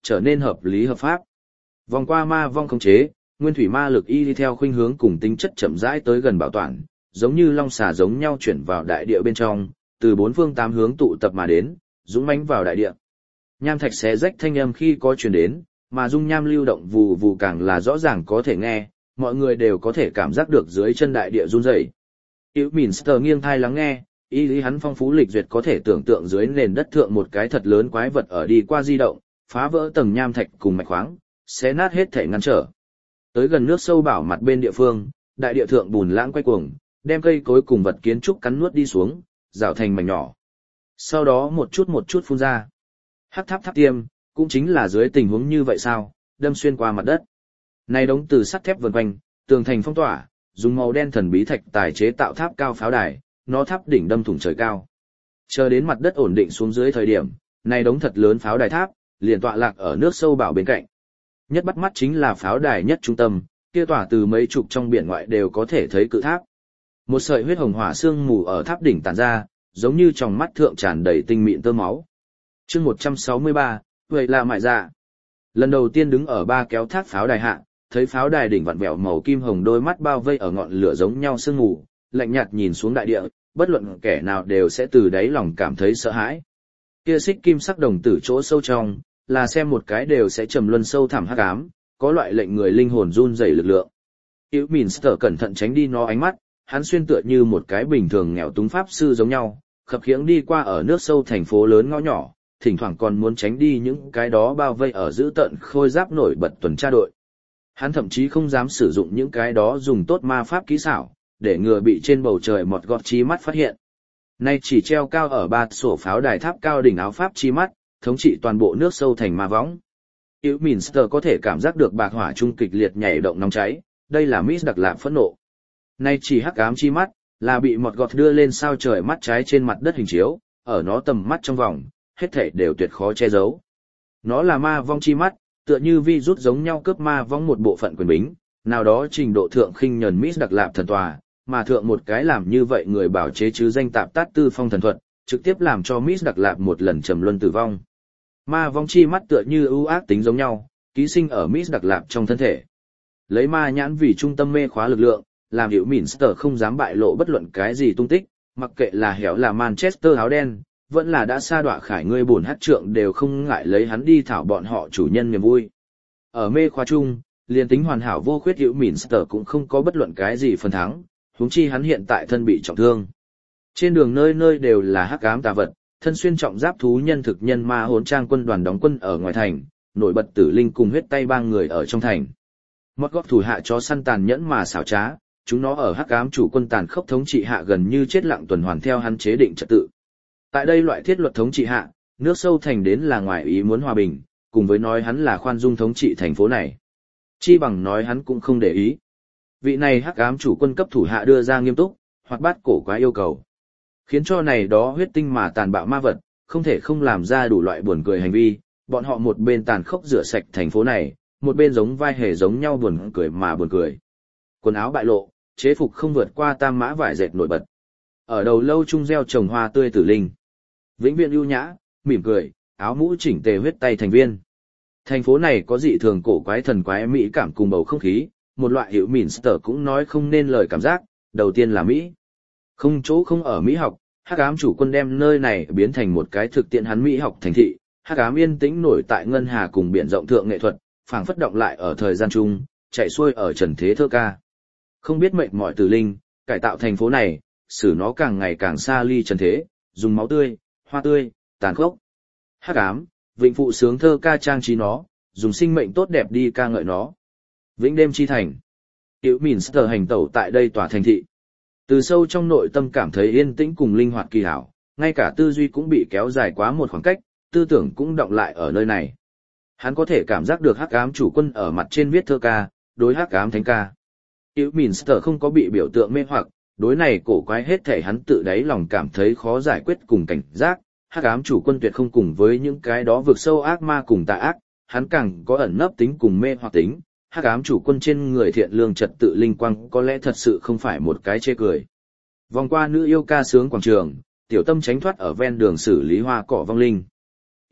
trở nên hợp lý hợp pháp. Vòng qua ma vong khống chế, nguyên thủy ma lực y đi theo khuynh hướng cùng tính chất chậm rãi tới gần bảo toàn, giống như long xà giống nhau chuyển vào đại địa bên trong, từ bốn phương tám hướng tụ tập mà đến, dũng mãnh vào đại địa. Nham thạch xé rách thanh âm khi có truyền đến, mà dung nham lưu động vù vù càng là rõ ràng có thể nghe, mọi người đều có thể cảm giác được dưới chân đại địa run rẩy. Hữu Minster nghiêng thai lắng nghe, y lý hắn phong phú lịch duyệt có thể tưởng tượng dưới nền đất thượng một cái thật lớn quái vật ở đi qua di động, phá vỡ tầng nham thạch cùng mạch khoáng, xé nát hết thể ngăn trở. Tới gần nước sâu bảo mặt bên địa phương, đại địa thượng bùn lãng quay cuồng, đem cây cối cùng vật kiến trúc cắn nuốt đi xuống, rào thành mảnh nhỏ. Sau đó một chút một chút phun ra. Hắc tháp tháp tiêm, cũng chính là dưới tình huống như vậy sao, đâm xuyên qua mặt đất. Này đống từ sắt thép vần quanh, tường thành phong tỏa, dùng màu đen thần bí thạch tài chế tạo tháp cao pháo đài, nó tháp đỉnh đâm thủng trời cao. Chờ đến mặt đất ổn định xuống dưới thời điểm, này đống thật lớn pháo đài tháp, liền tọa lạc ở nước sâu bảo bên cạnh. Nhất bắt mắt chính là pháo đài nhất trung tâm, kia tỏa từ mấy chục trong biển ngoại đều có thể thấy cự tháp. Một sợi huyết hồng hỏa sương mù ở tháp đỉnh tản ra, giống như trong mắt thượng tràn đầy tinh mịn tơ máu. Chương một trăm sáu mươi ba, vậy là mại dạ. Lần đầu tiên đứng ở ba kéo tháp pháo đài hạ, thấy pháo đài đỉnh vặn vẹo màu kim hồng đôi mắt bao vây ở ngọn lửa giống nhau sương mù, lạnh nhạt nhìn xuống đại địa, bất luận kẻ nào đều sẽ từ đáy lòng cảm thấy sợ hãi. Kia xích kim sắc đồng tử chỗ sâu trong, là xem một cái đều sẽ trầm luân sâu thẳm hắc ám, có loại lệnh người linh hồn run rẩy lực lượng. Hữu Minster cẩn thận tránh đi nó ánh mắt, hắn xuyên tựa như một cái bình thường nghèo túng pháp sư giống nhau, khập khiễng đi qua ở nước sâu thành phố lớn ngõ nhỏ, thỉnh thoảng còn muốn tránh đi những cái đó bao vây ở giữ tận khôi giáp nổi bật tuần tra đội. Hắn thậm chí không dám sử dụng những cái đó dùng tốt ma pháp kỹ xảo, để ngừa bị trên bầu trời mọt gọt chi mắt phát hiện. Nay chỉ treo cao ở ba sổ pháo đài tháp cao đỉnh áo pháp chi mắt, thống trị toàn bộ nước sâu thành ma võng. Hữu Minster có thể cảm giác được bạc hỏa trung kịch liệt nhảy động nóng cháy, đây là Miss Đặc Lạp phẫn nộ. Nay chỉ hắc ám chi mắt, là bị mọt gọt đưa lên sao trời mắt trái trên mặt đất hình chiếu, ở nó tầm mắt trong vòng, hết thảy đều tuyệt khó che giấu. Nó là ma vong chi mắt, tựa như vi rút giống nhau cướp ma vong một bộ phận quyền bính, nào đó trình độ thượng khinh nhẫn Miss Đặc Lạp thần tòa, mà thượng một cái làm như vậy người bảo chế chứ danh tạp tát tư phong thần thuật, trực tiếp làm cho Miss Đặc Lạp một lần trầm luân tử vong. Ma vong chi mắt tựa như ưu ác tính giống nhau, ký sinh ở Miss Đặc Lạp trong thân thể. Lấy ma nhãn vì trung tâm mê khóa lực lượng, làm Hữu Minster không dám bại lộ bất luận cái gì tung tích, mặc kệ là hẻo là Manchester áo đen, vẫn là đã sa đọa khải ngươi bổn hát trượng đều không ngại lấy hắn đi thảo bọn họ chủ nhân niềm vui. Ở mê khóa chung, liền tính hoàn hảo vô khuyết Hữu Minster cũng không có bất luận cái gì phần thắng, huống chi hắn hiện tại thân bị trọng thương. Trên đường nơi nơi đều là hắc ám tà vật, thân xuyên trọng giáp thú nhân thực nhân ma hỗn trang quân đoàn đóng quân ở ngoài thành, nổi bật tử linh cùng huyết tay ba người ở trong thành. Mót góp thủ hạ chó săn tàn nhẫn mà xảo trá, chúng nó ở hắc ám chủ quân tàn khốc thống trị hạ gần như chết lặng tuần hoàn theo hắn chế định trật tự. Tại đây loại thiết luật thống trị hạ, nước sâu thành đến là ngoài ý muốn hòa bình, cùng với nói hắn là khoan dung thống trị thành phố này. Chi bằng nói hắn cũng không để ý. Vị này hắc ám chủ quân cấp thủ hạ đưa ra nghiêm túc, hoặc bát cổ quá yêu cầu. Khiến cho này đó huyết tinh mà tàn bạo ma vật, không thể không làm ra đủ loại buồn cười hành vi, bọn họ một bên tàn khốc rửa sạch thành phố này, một bên giống vai hề giống nhau buồn cười mà buồn cười. Quần áo bại lộ, chế phục không vượt qua tam mã vải dệt nổi bật. Ở đầu lâu trung gieo trồng hoa tươi tử linh. Vĩnh viễn ưu nhã, mỉm cười, áo mũ chỉnh tề huyết tay thành viên. Thành phố này có dị thường cổ quái thần quái mỹ cảm cùng bầu không khí, một loại Hữu Minster cũng nói không nên lời cảm giác, đầu tiên là Mỹ. Không chỗ không ở Mỹ học, hắc ám chủ quân đem nơi này biến thành một cái thực tiễn hắn Mỹ học thành thị, hắc ám yên tĩnh nổi tại ngân hà cùng biển rộng thượng nghệ thuật, phảng phất động lại ở thời gian chung, chạy xuôi ở trần thế thơ ca. Không biết mệt mỏi tử linh, cải tạo thành phố này, xử nó càng ngày càng xa ly trần thế, dùng máu tươi, hoa tươi, tàn khốc. Hắc ám, vĩnh phụ sướng thơ ca trang trí nó, dùng sinh mệnh tốt đẹp đi ca ngợi nó. Vĩnh đêm chi thành. Hữu Minster hành tẩu tại đây tòa thành thị. Từ sâu trong nội tâm cảm thấy yên tĩnh cùng linh hoạt kỳ hảo, ngay cả tư duy cũng bị kéo dài quá một khoảng cách, tư tưởng cũng đọng lại ở nơi này. Hắn có thể cảm giác được hắc ám chủ quân ở mặt trên viết thơ ca, đối hắc ám thánh ca. Hữu Minster không có bị biểu tượng mê hoặc, đối này cổ quái hết thể hắn tự đáy lòng cảm thấy khó giải quyết cùng cảnh giác, hắc ám chủ quân tuyệt không cùng với những cái đó vượt sâu ác ma cùng tà ác, hắn càng có ẩn nấp tính cùng mê hoặc tính. Hắc ám chủ quân trên người thiện lương trật tự linh quang có lẽ thật sự không phải một cái chê cười. Vòng qua nữ yêu ca sướng quảng trường, tiểu tâm tránh thoát ở ven đường xử lý hoa cỏ vong linh.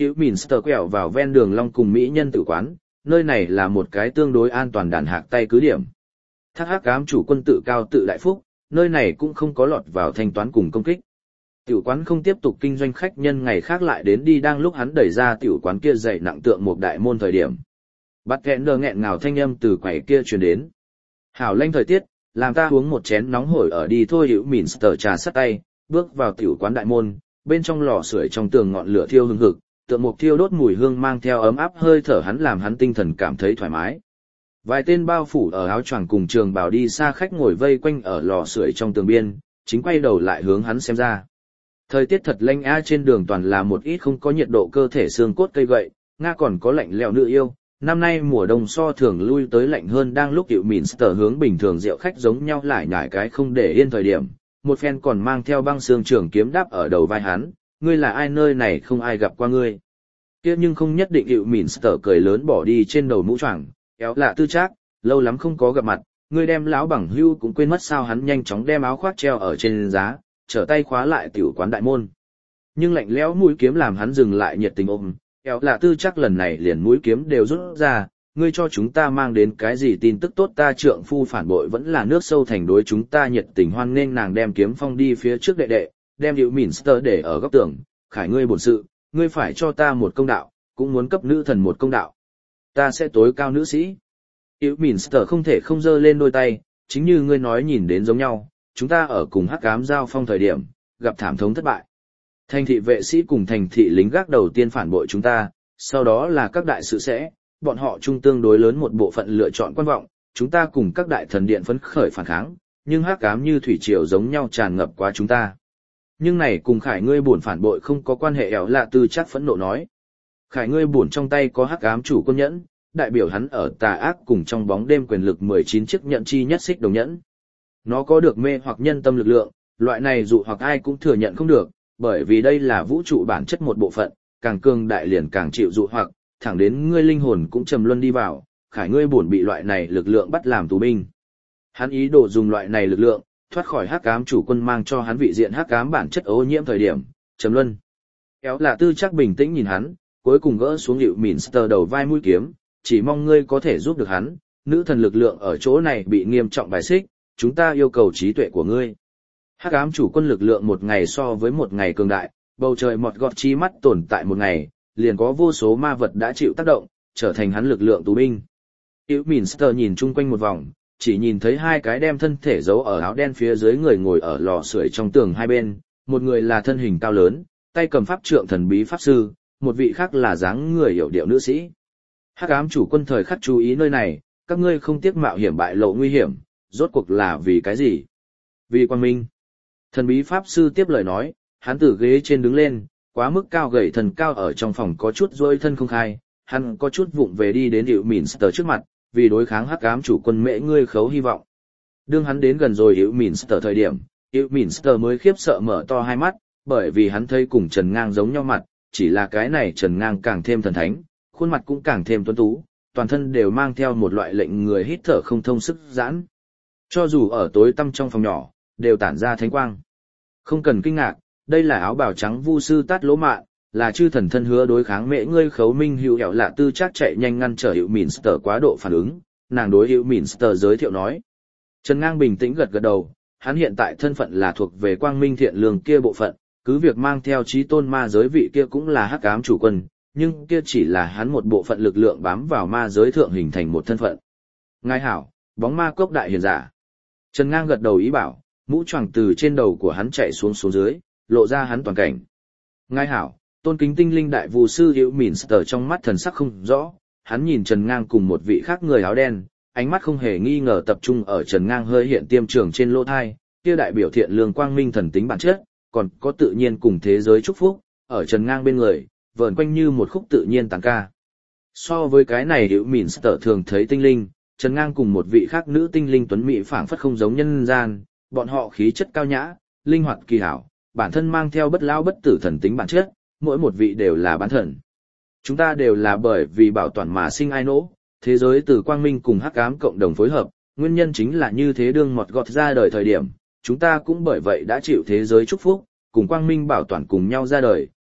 Hữu Minster quẹo vào ven đường long cùng mỹ nhân tử quán, nơi này là một cái tương đối an toàn đàn hạc tay cứ điểm. Thác hắc ám chủ quân tự cao tự đại phúc, nơi này cũng không có lọt vào thanh toán cùng công kích. Tiểu quán không tiếp tục kinh doanh, khách nhân ngày khác lại đến đi, đang lúc hắn đẩy ra tiểu quán kia dậy nặng tượng một đại môn thời điểm. Bắt kẹn đờ nghẹn ngào thanh âm từ quầy kia truyền đến. Hảo lanh thời tiết, làm ta uống một chén nóng hổi ở đi thôi. Hữu Minster trà sắt tay, bước vào tiểu quán đại môn, bên trong lò sưởi trong tường ngọn lửa thiêu hừng hực, tượng mục thiêu đốt mùi hương mang theo ấm áp hơi thở hắn làm hắn tinh thần cảm thấy thoải mái. Vài tên bao phủ ở áo choàng cùng trường bào đi xa khách ngồi vây quanh ở lò sưởi trong tường biên, chính quay đầu lại hướng hắn xem ra. Thời tiết thật lạnh a, trên đường toàn là một ít không có nhiệt độ cơ thể xương cốt cây gậy, Nga còn có lạnh lẽo nữ yêu. Năm nay mùa đông so thường lui tới lạnh hơn, đang lúc Hữu Minster hướng bình thường rượu khách giống nhau lại nhải cái không để yên thời điểm, một phen còn mang theo băng xương trường kiếm đáp ở đầu vai hắn, ngươi là ai, nơi này không ai gặp qua ngươi. Kia nhưng không nhất định. Hữu Minster cười lớn bỏ đi trên đầu mũ choàng, éo lạ tư trác, lâu lắm không có gặp mặt, ngươi đem lão bằng hưu cũng quên mất sao. Hắn nhanh chóng đem áo khoác treo ở trên giá, trở tay khóa lại tiểu quán đại môn. Nhưng lạnh lẽo mũi kiếm làm hắn dừng lại, nhiệt tình ôm. Éo lạ tư chắc lần này liền mũi kiếm đều rút ra, ngươi cho chúng ta mang đến cái gì tin tức tốt, ta trượng phu phản bội vẫn là nước sâu thành đối chúng ta nhiệt tình hoan nghênh. Nàng đem kiếm phong đi phía trước đệ đệ, đem Hữu Minster để ở góc tường, khải ngươi bổn sự, ngươi phải cho ta một công đạo, cũng muốn cấp nữ thần một công đạo. Ta sẽ tối cao nữ sĩ. Hữu Minster không thể không giơ lên đôi tay, chính như ngươi nói nhìn đến giống nhau, chúng ta ở cùng hắc ám giao phong thời điểm, gặp thảm thống thất bại. Thành thị vệ sĩ cùng thành thị lính gác đầu tiên phản bội chúng ta, sau đó là các đại sự sẽ, bọn họ chung tương đối lớn một bộ phận lựa chọn quan vọng, chúng ta cùng các đại thần điện phấn khởi phản kháng, nhưng hắc ám như thủy triều giống nhau tràn ngập qua chúng ta. Nhưng này cùng khải ngươi buồn phản bội không có quan hệ. Éo lạ tư chắc phẫn nộ nói. Khải ngươi buồn trong tay có hắc ám chủ quân nhẫn, đại biểu hắn ở tà ác cùng trong bóng đêm quyền lực mười chín chiếc nhẫn chi nhất xích đồng nhẫn. Nó có được mê hoặc nhân tâm lực lượng, loại này dụ hoặc ai cũng thừa nhận không được, bởi vì đây là vũ trụ bản chất một bộ phận, càng cường đại liền càng chịu dụ hoặc, thẳng đến ngươi linh hồn cũng trầm luân đi vào, khải ngươi buồn bị loại này lực lượng bắt làm tù binh. Hắn ý đồ dùng loại này lực lượng, thoát khỏi hắc ám chủ quân mang cho hắn vị diện hắc ám bản chất ô nhiễm thời điểm, trầm luân. Éo lạ tư chắc bình tĩnh nhìn hắn, cuối cùng gỡ xuống Hữu Minster đầu vai mũi kiếm, chỉ mong ngươi có thể giúp được hắn, nữ thần lực lượng ở chỗ này bị nghiêm trọng bài xích, chúng ta yêu cầu trí tuệ của ngươi. Hắc ám chủ quân lực lượng một ngày so với một ngày cường đại, bầu trời mọt gọt chi mắt tồn tại một ngày, liền có vô số ma vật đã chịu tác động, trở thành hắn lực lượng tù binh. Hữu Minster nhìn chung quanh một vòng, chỉ nhìn thấy hai cái đem thân thể giấu ở áo đen phía dưới người ngồi ở lò sưởi trong tường hai bên, một người là thân hình cao lớn, tay cầm pháp trượng thần bí pháp sư, một vị khác là dáng người hiểu điệu nữ sĩ. Hắc ám chủ quân thời khắc chú ý nơi này, các ngươi không tiếc mạo hiểm bại lộ nguy hiểm, rốt cuộc là vì cái gì? Vì quang minh. Thần bí pháp sư tiếp lời nói, hắn từ ghế trên đứng lên, quá mức cao gầy thần cao ở trong phòng có chút duỗi thân không khai, hắn có chút vụng về đi đến Hữu Minster trước mặt, vì đối kháng hắc ám chủ quân mễ ngươi khấu hy vọng. Đương hắn đến gần rồi Hữu Minster thời điểm, Hữu Minster mới khiếp sợ mở to hai mắt, bởi vì hắn thấy cùng Trần Ngang giống nhau mặt, chỉ là cái này Trần Ngang càng thêm thần thánh, khuôn mặt cũng càng thêm tuấn tú, toàn thân đều mang theo một loại lệnh người hít thở không thông sức giãn. Cho dù ở tối tăm trong phòng nhỏ, đều tản ra thánh quang. Không cần kinh ngạc, đây là áo bào trắng vu sư Tát Lỗ Mạn, là chư thần thân hứa đối kháng mễ ngươi khấu minh. Hữu Éo lạ tư chắc chạy nhanh ngăn trở Hữu Minster quá độ phản ứng, nàng đối Hữu Minster giới thiệu nói. Trần Ngang bình tĩnh gật gật đầu, hắn hiện tại thân phận là thuộc về quang minh thiện lương kia bộ phận, cứ việc mang theo chí tôn ma giới vị kia cũng là hắc ám chủ quân, nhưng kia chỉ là hắn một bộ phận lực lượng bám vào ma giới thượng hình thành một thân phận. Ngài hảo, bóng ma cốc đại hiền giả. Trần Ngang gật đầu ý bảo, mũ choàng từ trên đầu của hắn chạy xuống xuống dưới, lộ ra hắn toàn cảnh. Ngài hảo, tôn kính tinh linh đại vu sư Hữu Minster trong mắt thần sắc không rõ, hắn nhìn Trần Ngang cùng một vị khác người áo đen, ánh mắt không hề nghi ngờ tập trung ở Trần Ngang hơi hiện tiêm trường trên lỗ thai, kia đại biểu thiện lương quang minh thần tính bản chất, còn có tự nhiên cùng thế giới chúc phúc, ở Trần Ngang bên người, vờn quanh như một khúc tự nhiên tàng ca. So với cái này Hữu Minster thường thấy tinh linh, Trần Ngang cùng một vị khác nữ tinh linh tuấn mỹ phảng phất không giống nhân gian, bọn họ khí chất cao nhã, linh hoạt kỳ hảo, bản thân mang theo bất lao bất tử thần tính bản chất, mỗi một vị đều là bán thần. Chúng ta đều là bởi vì bảo toàn mà sinh ai nỗ, thế giới từ quang minh cùng hắc ám cộng đồng phối hợp, nguyên nhân chính là như thế đương mọt gọt ra đời thời điểm, chúng ta cũng bởi vậy đã chịu thế giới chúc phúc, cùng quang minh bảo toàn cùng nhau ra đời,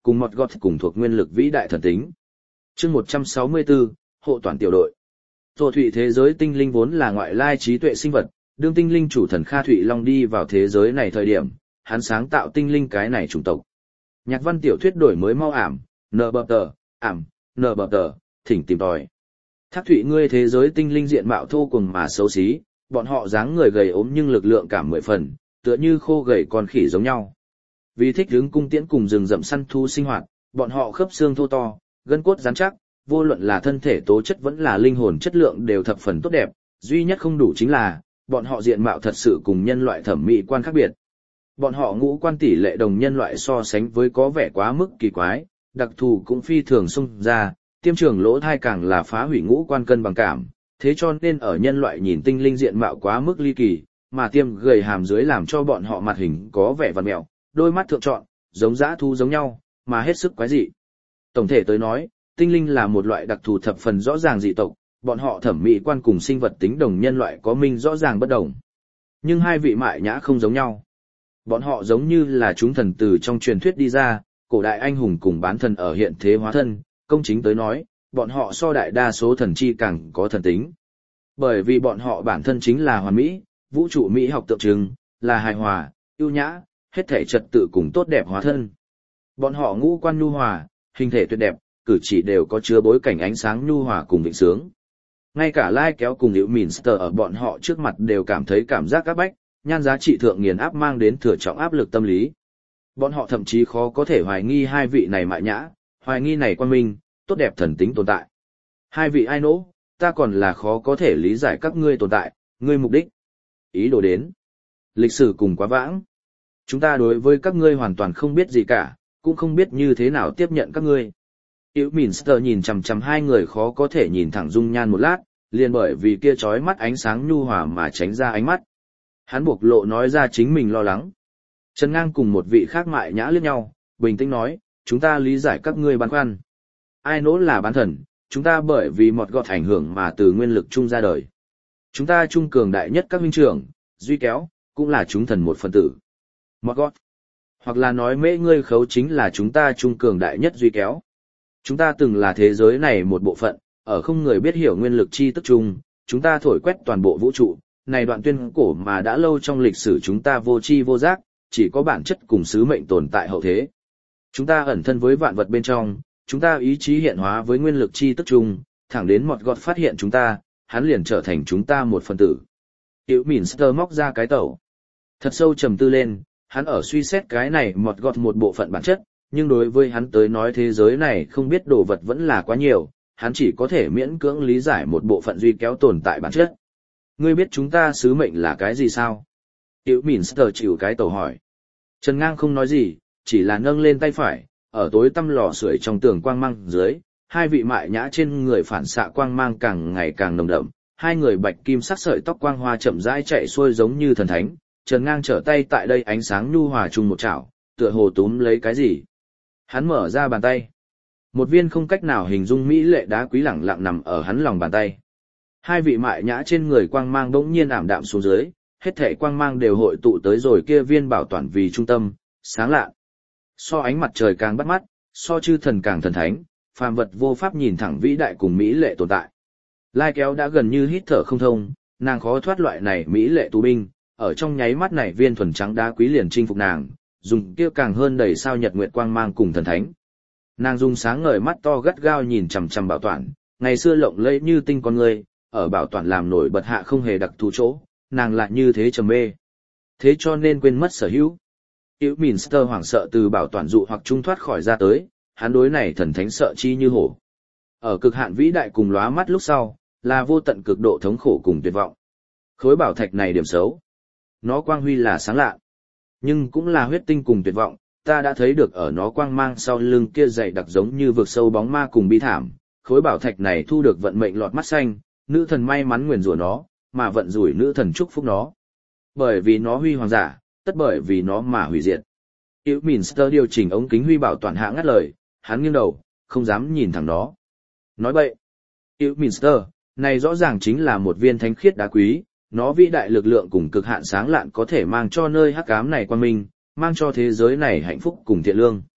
cùng Morgoth cùng thuộc nguyên lực vĩ đại thần tính. Chương một trăm sáu mươi tư, hộ toàn tiểu đội. Thổ thụy thế giới tinh linh vốn là ngoại lai trí tuệ sinh vật, đương tinh linh chủ thần Kha Thụy Long đi vào thế giới này thời điểm, hắn sáng tạo tinh linh cái này chủng tộc. Nhạc văn tiểu thuyết đổi mới mau ảm, nờ bờ tờ, ảm, nờ bờ tờ, thỉnh tìm tòi. Thác Thụy ngươi thế giới tinh linh diện mạo thô cùng mà xấu xí, bọn họ dáng người gầy ốm nhưng lực lượng cảm mười phần, tựa như khô gầy con khỉ giống nhau. Vì thích hướng cung tiễn cùng rừng rậm săn thu sinh hoạt, bọn họ khớp xương thô to, gân cốt rắn chắc, vô luận là thân thể tố chất vẫn là linh hồn chất lượng đều thập phần tốt đẹp, duy nhất không đủ chính là, bọn họ diện mạo thật sự cùng nhân loại thẩm mỹ quan khác biệt. Bọn họ ngũ quan tỷ lệ đồng nhân loại so sánh với có vẻ quá mức kỳ quái, đặc thù cũng phi thường xung ra, tiêm trường lỗ thai càng là phá hủy ngũ quan cân bằng cảm, thế cho nên ở nhân loại nhìn tinh linh diện mạo quá mức ly kỳ, mà tiêm gầy hàm dưới làm cho bọn họ mặt hình có vẻ vằn mẹo, đôi mắt thượng trọn, giống dã thú giống nhau, mà hết sức quái dị. Tổng thể tới nói, tinh linh là một loại đặc thù thập phần rõ ràng dị tộc, bọn họ thẩm mỹ quan cùng sinh vật tính đồng nhân loại có minh rõ ràng bất đồng. Nhưng hai vị mại nhã không giống nhau. Bọn họ giống như là chúng thần từ trong truyền thuyết đi ra, cổ đại anh hùng cùng bán thần ở hiện thế hóa thân, công chính tới nói, bọn họ so đại đa số thần chi càng có thần tính. Bởi vì bọn họ bản thân chính là hoàn mỹ, vũ trụ mỹ học tượng trưng, là hài hòa, ưu nhã, hết thể trật tự cùng tốt đẹp hóa thân. Bọn họ ngũ quan nhu hòa, hình thể tuyệt đẹp, cử chỉ đều có chứa bối cảnh ánh sáng nhu hòa cùng vịnh sướng. Ngay cả Lai Kéo cùng Liễu Minster ở bọn họ trước mặt đều cảm thấy cảm giác áp bách, nhan giá trị thượng nghiền áp mang đến thừa trọng áp lực tâm lý. Bọn họ thậm chí khó có thể hoài nghi hai vị này mại nhã, hoài nghi này quan minh, tốt đẹp thần tính tồn tại. Hai vị ai nỗ, ta còn là khó có thể lý giải các ngươi tồn tại, ngươi mục đích, ý đồ đến. Lịch sử cùng quá vãng. Chúng ta đối với các ngươi hoàn toàn không biết gì cả, cũng không biết như thế nào tiếp nhận các ngươi. Liễu Minster nhìn chằm chằm hai người khó có thể nhìn thẳng dung nhan một lát, liền bởi vì kia chói mắt ánh sáng nhu hòa mà tránh ra ánh mắt. Hắn buộc lộ nói ra chính mình lo lắng. Trần Ngang cùng một vị khác mại nhã liếc nhau, bình tĩnh nói, chúng ta lý giải các ngươi băn khoăn. Ai nỗ là bán thần, chúng ta bởi vì một gọt ảnh hưởng mà từ nguyên lực chung ra đời. Chúng ta trung cường đại nhất các huynh trưởng, Duy Kéo, cũng là chúng thần một phần tử. Một gọt. Hoặc là nói mễ ngươi khấu chính là chúng ta trung cường đại nhất Duy Kéo. Chúng ta từng là thế giới này một bộ phận, ở không người biết hiểu nguyên lực chi tức chung, chúng ta thổi quét toàn bộ vũ trụ, này đoạn tuyên cổ mà đã lâu trong lịch sử chúng ta vô tri vô giác, chỉ có bản chất cùng sứ mệnh tồn tại hậu thế. Chúng ta ẩn thân với vạn vật bên trong, chúng ta ý chí hiện hóa với nguyên lực chi tức chung, thẳng đến một gọt phát hiện chúng ta, hắn liền trở thành chúng ta một phần tử. Liễu Minster móc ra cái tẩu. Thật sâu trầm tư lên, hắn ở suy xét cái này một gọt một bộ phận bản chất, nhưng đối với hắn tới nói thế giới này không biết đồ vật vẫn là quá nhiều, hắn chỉ có thể miễn cưỡng lý giải một bộ phận Duy Kéo tồn tại bản chất. Ngươi biết chúng ta sứ mệnh là cái gì sao? Liễu Minster chịu cái tẩu hỏi. Trần Ngang không nói gì, chỉ là nâng lên tay phải, ở tối tăm lò sưởi trong tường quang mang dưới, hai vị mại nhã trên người phản xạ quang mang càng ngày càng nồng đậm, hai người bạch kim sắc sợi tóc quang hoa chậm rãi chạy xuôi giống như thần thánh. Trần Ngang trở tay tại đây ánh sáng nhu hòa chung một chảo, tựa hồ túm lấy cái gì. Hắn mở ra bàn tay. Một viên không cách nào hình dung mỹ lệ đá quý lẳng lặng nằm ở hắn lòng bàn tay. Hai vị mại nhã trên người quang mang bỗng nhiên ảm đạm xuống dưới, hết thảy quang mang đều hội tụ tới rồi kia viên bảo toàn vì trung tâm, sáng lạ. So ánh mặt trời càng bắt mắt, so chư thần càng thần thánh, phàm vật vô pháp nhìn thẳng vĩ đại cùng mỹ lệ tồn tại. Lai Kéo đã gần như hít thở không thông, nàng khó thoát loại này mỹ lệ tù binh, ở trong nháy mắt này viên thuần trắng đá quý liền chinh phục nàng, dùng kia càng hơn đầy sao nhật nguyệt quang mang cùng thần thánh. Nàng dùng sáng ngời mắt to gắt gao nhìn chằm chằm bảo toàn, ngày xưa lộng lẫy như tinh con người, ở bảo toàn làm nổi bật hạ không hề đặc thù chỗ, nàng lại như thế trầm mê. Thế cho nên quên mất sở hữu. Liễu Minster hoảng sợ từ bảo toàn dụ hoặc trung thoát khỏi ra tới, hắn đối này thần thánh sợ chi như hổ. Ở cực hạn vĩ đại cùng lóa mắt lúc sau, là vô tận cực độ thống khổ cùng tuyệt vọng. Khối bảo thạch này điểm xấu. Nó quang huy là sáng lạ, nhưng cũng là huyết tinh cùng tuyệt vọng, ta đã thấy được ở nó quang mang sau lưng kia dày đặc giống như vực sâu bóng ma cùng bi thảm. Khối bảo thạch này thu được vận mệnh lọt mắt xanh, nữ thần may mắn nguyền rủa nó, mà vận rủi nữ thần chúc phúc nó. Bởi vì nó huy hoàng giả, tất bởi vì nó mà hủy diệt. Liễu Minster điều chỉnh ống kính huy bảo toàn hạ ngắt lời, hắn nghiêng đầu, không dám nhìn thẳng nó. Nói bậy. Liễu Minster, này rõ ràng chính là một viên thánh khiết đá quý, nó vĩ đại lực lượng cùng cực hạn sáng lạn có thể mang cho nơi hắc ám này quang minh, mang cho thế giới này hạnh phúc cùng thiện lương.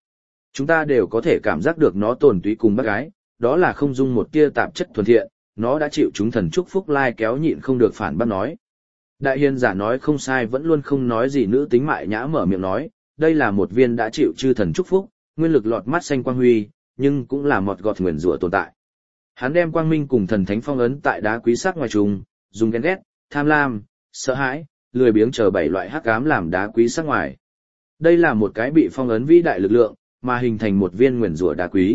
Chúng ta đều có thể cảm giác được nó tồn túy cùng bác gái, đó là không dung một tia tạp chất thuần thiện, nó đã chịu chúng thần chúc phúc lai kéo nhịn không được phản bác nói. Đại hiền giả nói không sai vẫn luôn không nói gì nữ tính mại nhã mở miệng nói, đây là một viên đã chịu chư thần chúc phúc, nguyên lực lọt mắt xanh quang huy, nhưng cũng là một gọt nguyền rủa tồn tại. Hắn đem quang minh cùng thần thánh phong ấn tại đá quý sắc ngoài trùng, dùng ghen ghét, tham lam, sợ hãi, lười biếng chờ bảy loại hắc ám làm đá quý sắc ngoài. Đây là một cái bị phong ấn vĩ đại lực lượng, mà hình thành một viên nguyền rủa đá quý.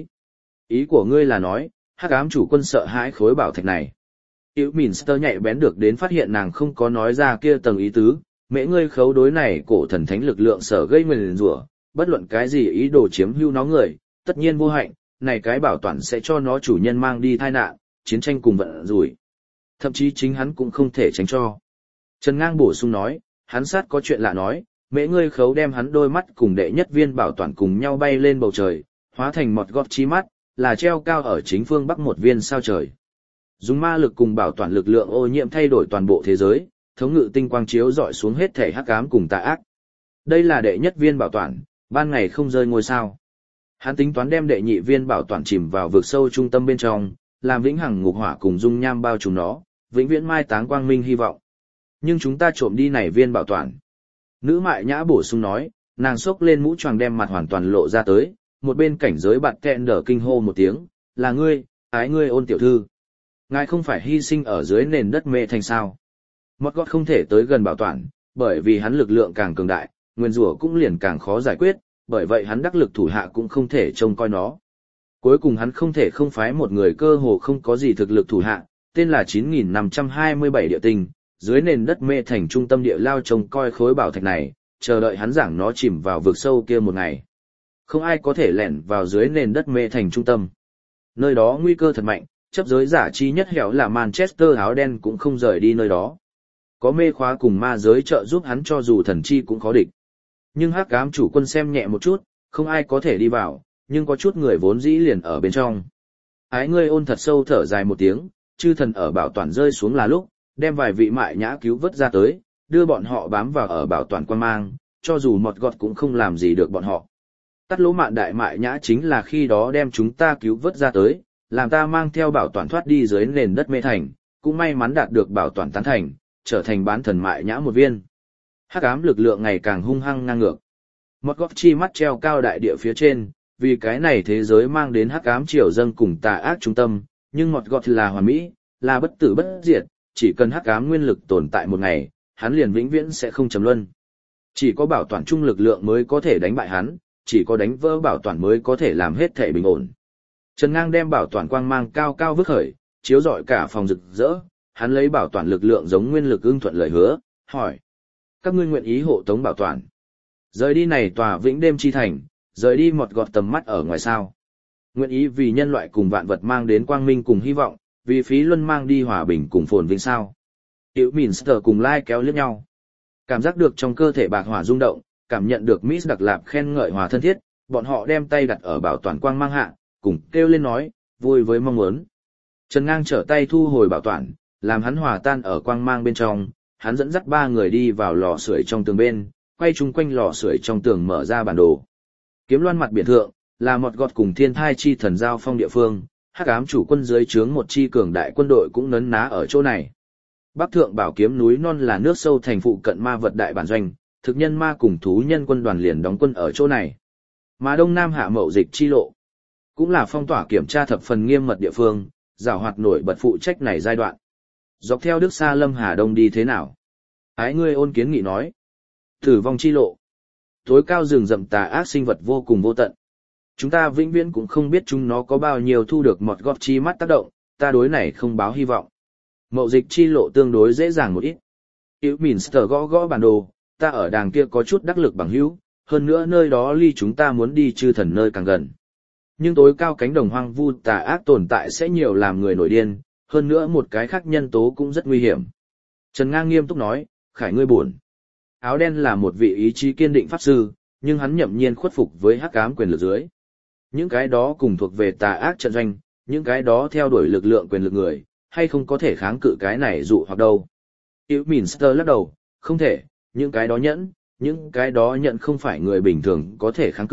Ý của ngươi là nói, hắc ám chủ quân sợ hãi khối bảo thạch này. Yêu Minster nhạy bén được đến phát hiện nàng không có nói ra kia tầng ý tứ, mễ ngươi khấu đối này cổ thần thánh lực lượng sở gây nguyền rủa, bất luận cái gì ý đồ chiếm hữu nó người, tất nhiên vô hạnh, này cái bảo toàn sẽ cho nó chủ nhân mang đi tai nạn, chiến tranh cùng vận rủi. Thậm chí chính hắn cũng không thể tránh cho. Trần Ngang bổ sung nói, hắn sát có chuyện lạ nói, mễ ngươi khấu đem hắn đôi mắt cùng đệ nhất viên bảo toàn cùng nhau bay lên bầu trời, hóa thành một gót chi mắt, là treo cao ở chính phương bắc một viên sao trời. Dùng ma lực cùng bảo toàn lực lượng ô nhiễm thay đổi toàn bộ thế giới, thống ngự tinh quang chiếu dọi xuống hết thể hắc ám cùng tà ác. Đây là đệ nhất viên bảo toàn, ban ngày không rơi ngôi sao. Hắn tính toán đem đệ nhị viên bảo toàn chìm vào vực sâu trung tâm bên trong, làm vĩnh hằng ngục hỏa cùng dung nham bao trùm nó, vĩnh viễn mai táng quang minh hy vọng. Nhưng chúng ta trộm đi này viên bảo toàn. Nữ mại nhã bổ sung nói, nàng xốc lên mũ choàng đem mặt hoàn toàn lộ ra tới, một bên cảnh giới bạn kẹn đỡ kinh hô một tiếng, là ngươi, ái ngươi Ôn tiểu thư. Ngài không phải hy sinh ở dưới nền đất mê thành sao. Mọt gót không thể tới gần bảo toàn, bởi vì hắn lực lượng càng cường đại, nguyên rủa cũng liền càng khó giải quyết, bởi vậy hắn đắc lực thủ hạ cũng không thể trông coi nó. Cuối cùng hắn không thể không phái một người cơ hồ không có gì thực lực thủ hạ, tên là chín nghìn năm trăm hai mươi bảy địa tinh, dưới nền đất mê thành trung tâm địa lao trông coi khối bảo thạch này, chờ đợi hắn giảng nó chìm vào vực sâu kia một ngày. Không ai có thể lẻn vào dưới nền đất mê thành trung tâm. Nơi đó nguy cơ thật mạnh, chấp giới giả chi nhất hẻo là Manchester áo đen cũng không rời đi nơi đó. Có mê khóa cùng ma giới trợ giúp hắn cho dù thần chi cũng khó địch. Nhưng hắc ám chủ quân xem nhẹ một chút, không ai có thể đi vào, nhưng có chút người vốn dĩ liền ở bên trong. Ái ngươi Ôn thật sâu thở dài một tiếng, chư thần ở bảo toàn rơi xuống là lúc, đem vài vị mại nhã cứu vớt ra tới, đưa bọn họ bám vào ở bảo toàn quan mang, cho dù một gọt cũng không làm gì được bọn họ. Tắt lỗ mạn đại mại nhã chính là khi đó đem chúng ta cứu vớt ra tới, làm ta mang theo bảo toàn thoát đi dưới nền đất mê thành, cũng may mắn đạt được bảo toàn tán thành, trở thành bán thần mại nhã một viên. Hắc ám lực lượng ngày càng hung hăng ngang ngược. Một góc chi mắt treo cao đại địa phía trên, vì cái này thế giới mang đến hắc ám triều dâng cùng tà ác trung tâm, nhưng một góc là hoàn mỹ, là bất tử bất diệt, chỉ cần hắc ám nguyên lực tồn tại một ngày, hắn liền vĩnh viễn sẽ không trầm luân. Chỉ có bảo toàn chung lực lượng mới có thể đánh bại hắn, chỉ có đánh vỡ bảo toàn mới có thể làm hết thể bình ổn. Trần Ngang đem bảo toàn quang mang cao cao vứt khởi, chiếu rọi cả phòng rực rỡ, hắn lấy bảo toàn lực lượng giống nguyên lực ưng thuận lời hứa, hỏi: các ngươi nguyện ý hộ tống bảo toàn, rời đi này tòa vĩnh đêm chi thành, rời đi một gọt tầm mắt ở ngoài sao? Nguyện ý vì nhân loại cùng vạn vật mang đến quang minh cùng hy vọng, vì phí luân mang đi hòa bình cùng phồn vinh sao? Hữu Minster cùng Lai kéo liếc nhau, cảm giác được trong cơ thể bạc hỏa rung động, cảm nhận được Miss Đặc Lạp khen ngợi hòa thân thiết, bọn họ đem tay đặt ở bảo toàn quang mang hạ, cùng kêu lên nói, vui với mong muốn. Trần Ngang trở tay thu hồi bảo toàn, làm hắn hòa tan ở quang mang bên trong, hắn dẫn dắt ba người đi vào lò sưởi trong tường bên, quay chung quanh lò sưởi trong tường mở ra bản đồ. Kiếm Loan mặt biển thượng, là một gọt cùng thiên thai chi thần giao phong địa phương, hắc ám chủ quân dưới trướng một chi cường đại quân đội cũng nấn ná ở chỗ này. Bắc thượng bảo kiếm núi non là nước sâu thành phụ cận ma vật đại bản doanh, thực nhân ma cùng thú nhân quân đoàn liền đóng quân ở chỗ này. Mà đông nam hạ mậu dịch chi lộ, cũng là phong tỏa kiểm tra thập phần nghiêm mật địa phương, giảo hoạt nổi bật phụ trách này giai đoạn. Dọc theo Đức Sa Lâm Hà Đông đi thế nào? Ái ngươi Ôn kiến nghị nói. Tử vong chi lộ. Tối cao rừng rậm tà ác sinh vật vô cùng vô tận. Chúng ta vĩnh viễn cũng không biết chúng nó có bao nhiêu thu được một gót chi mắt tác động, ta đối này không báo hy vọng. Mậu dịch chi lộ tương đối dễ dàng một ít. Hữu Minster gõ gõ bản đồ, ta ở đàng kia có chút đắc lực bằng hữu, hơn nữa nơi đó ly chúng ta muốn đi chư thần nơi càng gần. Nhưng tối cao cánh đồng hoang vu tà ác tồn tại sẽ nhiều làm người nổi điên, hơn nữa một cái khác nhân tố cũng rất nguy hiểm. Trần Ngang nghiêm túc nói, khải ngươi buồn. Áo đen là một vị ý chí kiên định pháp sư, nhưng hắn nhậm nhiên khuất phục với hắc ám quyền lực dưới. Những cái đó cùng thuộc về tà ác trận doanh, những cái đó theo đuổi lực lượng quyền lực người, hay không có thể kháng cự cái này dụ hoặc đâu. Hữu Minster lắc đầu, không thể, những cái đó nhẫn, những cái đó nhận không phải người bình thường có thể kháng cự,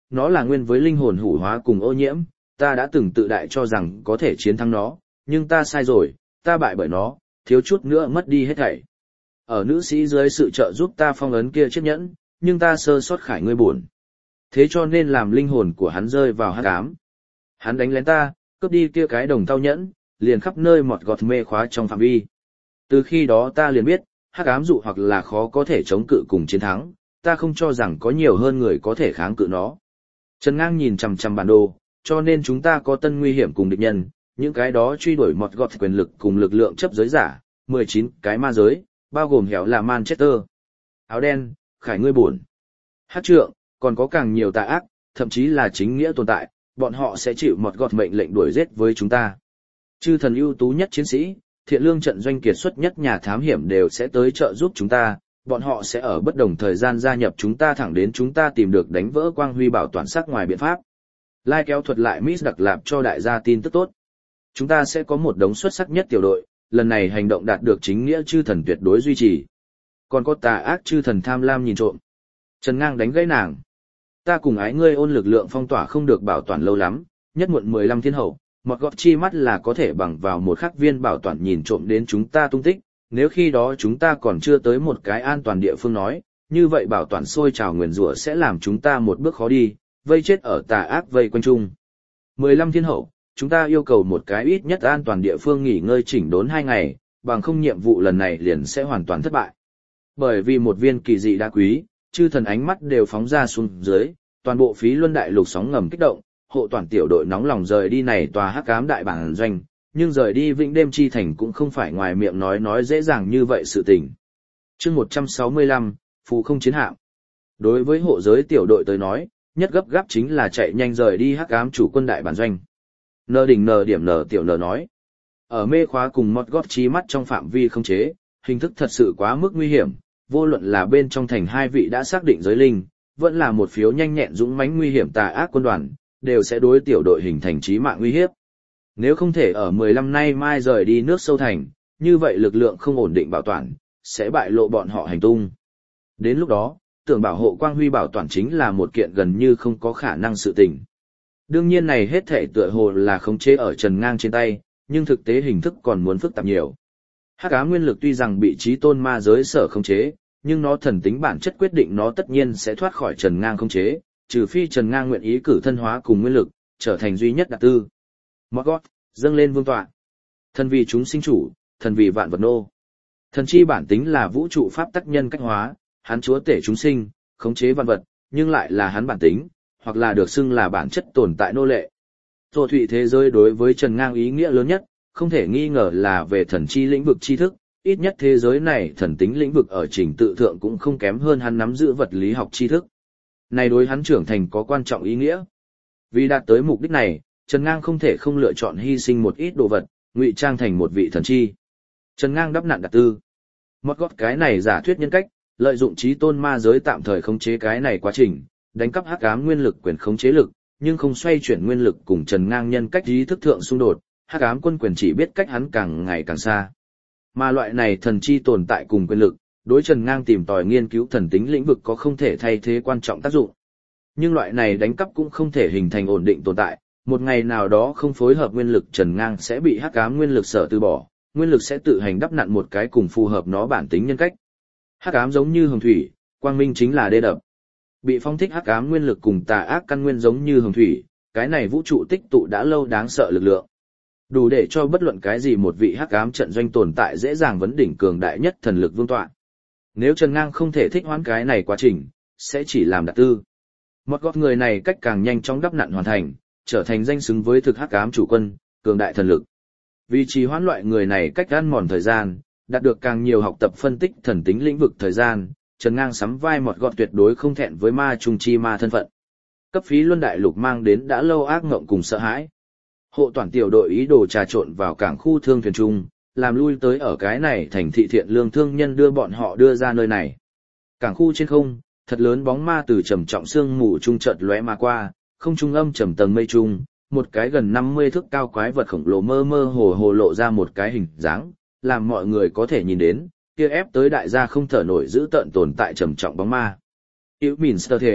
nó là nguyên với linh hồn hủ hóa cùng ô nhiễm, ta đã từng tự đại cho rằng có thể chiến thắng nó, nhưng ta sai rồi, ta bại bởi nó, thiếu chút nữa mất đi hết thảy. Ở nữ sĩ dưới sự trợ giúp ta phong ấn kia chiếc nhẫn, nhưng ta sơ sót khải ngươi buồn. Thế cho nên làm linh hồn của hắn rơi vào hắc ám. Hắn đánh lén ta, cướp đi kia cái đồng thau nhẫn, liền khắp nơi mọt gọt mê khóa trong phạm vi. Từ khi đó ta liền biết, hắc ám dụ hoặc là khó có thể chống cự cùng chiến thắng, ta không cho rằng có nhiều hơn người có thể kháng cự nó. Trần Ngang nhìn chằm chằm bản đồ, cho nên chúng ta có tân nguy hiểm cùng địch nhân, những cái đó truy đuổi mọt gọt quyền lực cùng lực lượng chấp giới giả, mười chín cái ma giới, bao gồm hẻo là Manchester, áo đen, khải ngươi buồn, hắc trượng, còn có càng nhiều tà ác, thậm chí là chính nghĩa tồn tại, bọn họ sẽ chịu mọt gọt mệnh lệnh đuổi giết với chúng ta. Chư thần ưu tú nhất chiến sĩ, thiện lương trận doanh kiệt xuất nhất nhà thám hiểm đều sẽ tới trợ giúp chúng ta, bọn họ sẽ ở bất đồng thời gian gia nhập chúng ta thẳng đến chúng ta tìm được đánh vỡ quang huy bảo toàn sắc ngoài biện pháp. Lai kéo thuật lại Miss Đặc Lạp cho đại gia tin tức tốt. Chúng ta sẽ có một đống xuất sắc nhất tiểu đội, lần này hành động đạt được chính nghĩa chư thần tuyệt đối duy trì. Còn có tà ác chư thần tham lam nhìn trộm. Trần Ngang đánh gãy nàng. Ta cùng ái ngươi ôn lực lượng phong tỏa không được bảo toàn lâu lắm, nhất muộn mười lăm thiên hậu, một gọt chi mắt là có thể bằng vào một khắc viên bảo toàn nhìn trộm đến chúng ta tung tích, nếu khi đó chúng ta còn chưa tới một cái an toàn địa phương nói, như vậy bảo toàn sôi trào nguyền rủa sẽ làm chúng ta một bước khó đi, vây chết ở tà ác vây quanh chung. mười lăm thiên hậu, chúng ta yêu cầu một cái ít nhất an toàn địa phương nghỉ ngơi chỉnh đốn hai ngày, bằng không nhiệm vụ lần này liền sẽ hoàn toàn thất bại. Bởi vì một viên kỳ dị đá quý, chư thần ánh mắt đều phóng ra xuống dưới, toàn bộ phí luân đại lục sóng ngầm kích động, hộ toàn tiểu đội nóng lòng rời đi này tòa hắc ám đại bản doanh, nhưng rời đi vĩnh đêm chi thành cũng không phải ngoài miệng nói nói dễ dàng như vậy sự tình. Chương một trăm sáu mươi lăm, phù không chiến hạm. Đối với hộ giới tiểu đội tới nói, nhất gấp gáp chính là chạy nhanh rời đi hắc ám chủ quân đại bản doanh. Nờ đỉnh nờ điểm nờ tiểu nờ nói. Ở mê khóa cùng mót gót chi mắt trong phạm vi không chế, hình thức thật sự quá mức nguy hiểm, vô luận là bên trong thành hai vị đã xác định giới linh, vẫn là một phiếu nhanh nhẹn dũng mãnh nguy hiểm tà ác quân đoàn, đều sẽ đối tiểu đội hình thành chí mạng nguy hiếp. Nếu không thể ở mười lăm nay mai rời đi nước sâu thành, như vậy lực lượng không ổn định bảo toàn, sẽ bại lộ bọn họ hành tung. Đến lúc đó, tưởng bảo hộ quang huy bảo toàn chính là một kiện gần như không có khả năng sự tình. Đương nhiên này hết thể tựa hồ là khống chế ở Trần Ngang trên tay, nhưng thực tế hình thức còn muốn phức tạp nhiều. Hắc ám nguyên lực tuy rằng bị chí tôn ma giới sở khống chế, nhưng nó thần tính bản chất quyết định nó tất nhiên sẽ thoát khỏi Trần Ngang khống chế, trừ phi Trần Ngang nguyện ý cử thân hóa cùng nguyên lực, trở thành duy nhất đặc tư. Morgoth, dâng lên vương tọa. Thần vì chúng sinh chủ, thần vì vạn vật nô. Thần chi bản tính là vũ trụ pháp tắc nhân cách hóa, hắn chúa tể chúng sinh, khống chế vạn vật, nhưng lại là hắn bản tính, hoặc là được xưng là bản chất tồn tại nô lệ. Thổ thụy thế giới đối với Trần Ngang ý nghĩa lớn nhất, không thể nghi ngờ là về thần chi lĩnh vực tri thức, ít nhất thế giới này thần tính lĩnh vực ở trình tự thượng cũng không kém hơn hắn nắm giữ vật lý học tri thức. Này đối hắn trưởng thành có quan trọng ý nghĩa. Vì đạt tới mục đích này, Trần Ngang không thể không lựa chọn hy sinh một ít đồ vật, ngụy trang thành một vị thần chi. Trần Ngang đắp nặn đặc tư. Mót gót cái này giả thuyết nhân cách, lợi dụng chí tôn ma giới tạm thời khống chế cái này quá trình, đánh cắp hắc ám nguyên lực quyền khống chế lực, nhưng không xoay chuyển nguyên lực cùng Trần Ngang nhân cách ý thức thượng xung đột, hắc ám quân quyền chỉ biết cách hắn càng ngày càng xa. Mà loại này thần chi tồn tại cùng quyền lực, đối Trần Ngang tìm tòi nghiên cứu thần tính lĩnh vực có không thể thay thế quan trọng tác dụng. Nhưng loại này đánh cắp cũng không thể hình thành ổn định tồn tại, một ngày nào đó không phối hợp nguyên lực Trần Ngang sẽ bị hắc ám nguyên lực sở từ bỏ, nguyên lực sẽ tự hành đắp nặn một cái cùng phù hợp nó bản tính nhân cách. Hắc ám giống như hồng thủy, quang minh chính là đê đập. Bị phong thích hắc ám nguyên lực cùng tà ác căn nguyên giống như hồng thủy, cái này vũ trụ tích tụ đã lâu đáng sợ lực lượng. Đủ để cho bất luận cái gì một vị hắc ám trận doanh tồn tại dễ dàng vấn đỉnh cường đại nhất thần lực vương tọa. Nếu Trần Ngang không thể thích hoãn cái này quá trình, sẽ chỉ làm đặc tư. Một gót người này cách càng nhanh chóng đắp nặn hoàn thành, trở thành danh xứng với thực hắc ám chủ quân, cường đại thần lực. Vì trì hoãn loại người này cách ăn mòn thời gian, đạt được càng nhiều học tập phân tích thần tính lĩnh vực thời gian, Trần Ngang sắm vai một gót tuyệt đối không thẹn với ma trung chi ma thân phận. Cấp phí luân đại lục mang đến đã lâu ác ngộng cùng sợ hãi. Hộ toàn tiểu đội ý đồ trà trộn vào cảng khu thương thuyền trung, làm lui tới ở cái này thành thị thiện lương thương nhân đưa bọn họ đưa ra nơi này. Cảng khu trên không, thật lớn bóng ma từ trầm trọng sương mù trung chợt lóe mà qua, không trung âm trầm tầng mây trung, một cái gần năm mươi thước cao quái vật khổng lồ mơ mơ hồ hồ lộ ra một cái hình dáng, làm mọi người có thể nhìn đến, kia ép tới đại gia không thở nổi giữ tận tồn tại trầm trọng bóng ma. Hữu Minster thể,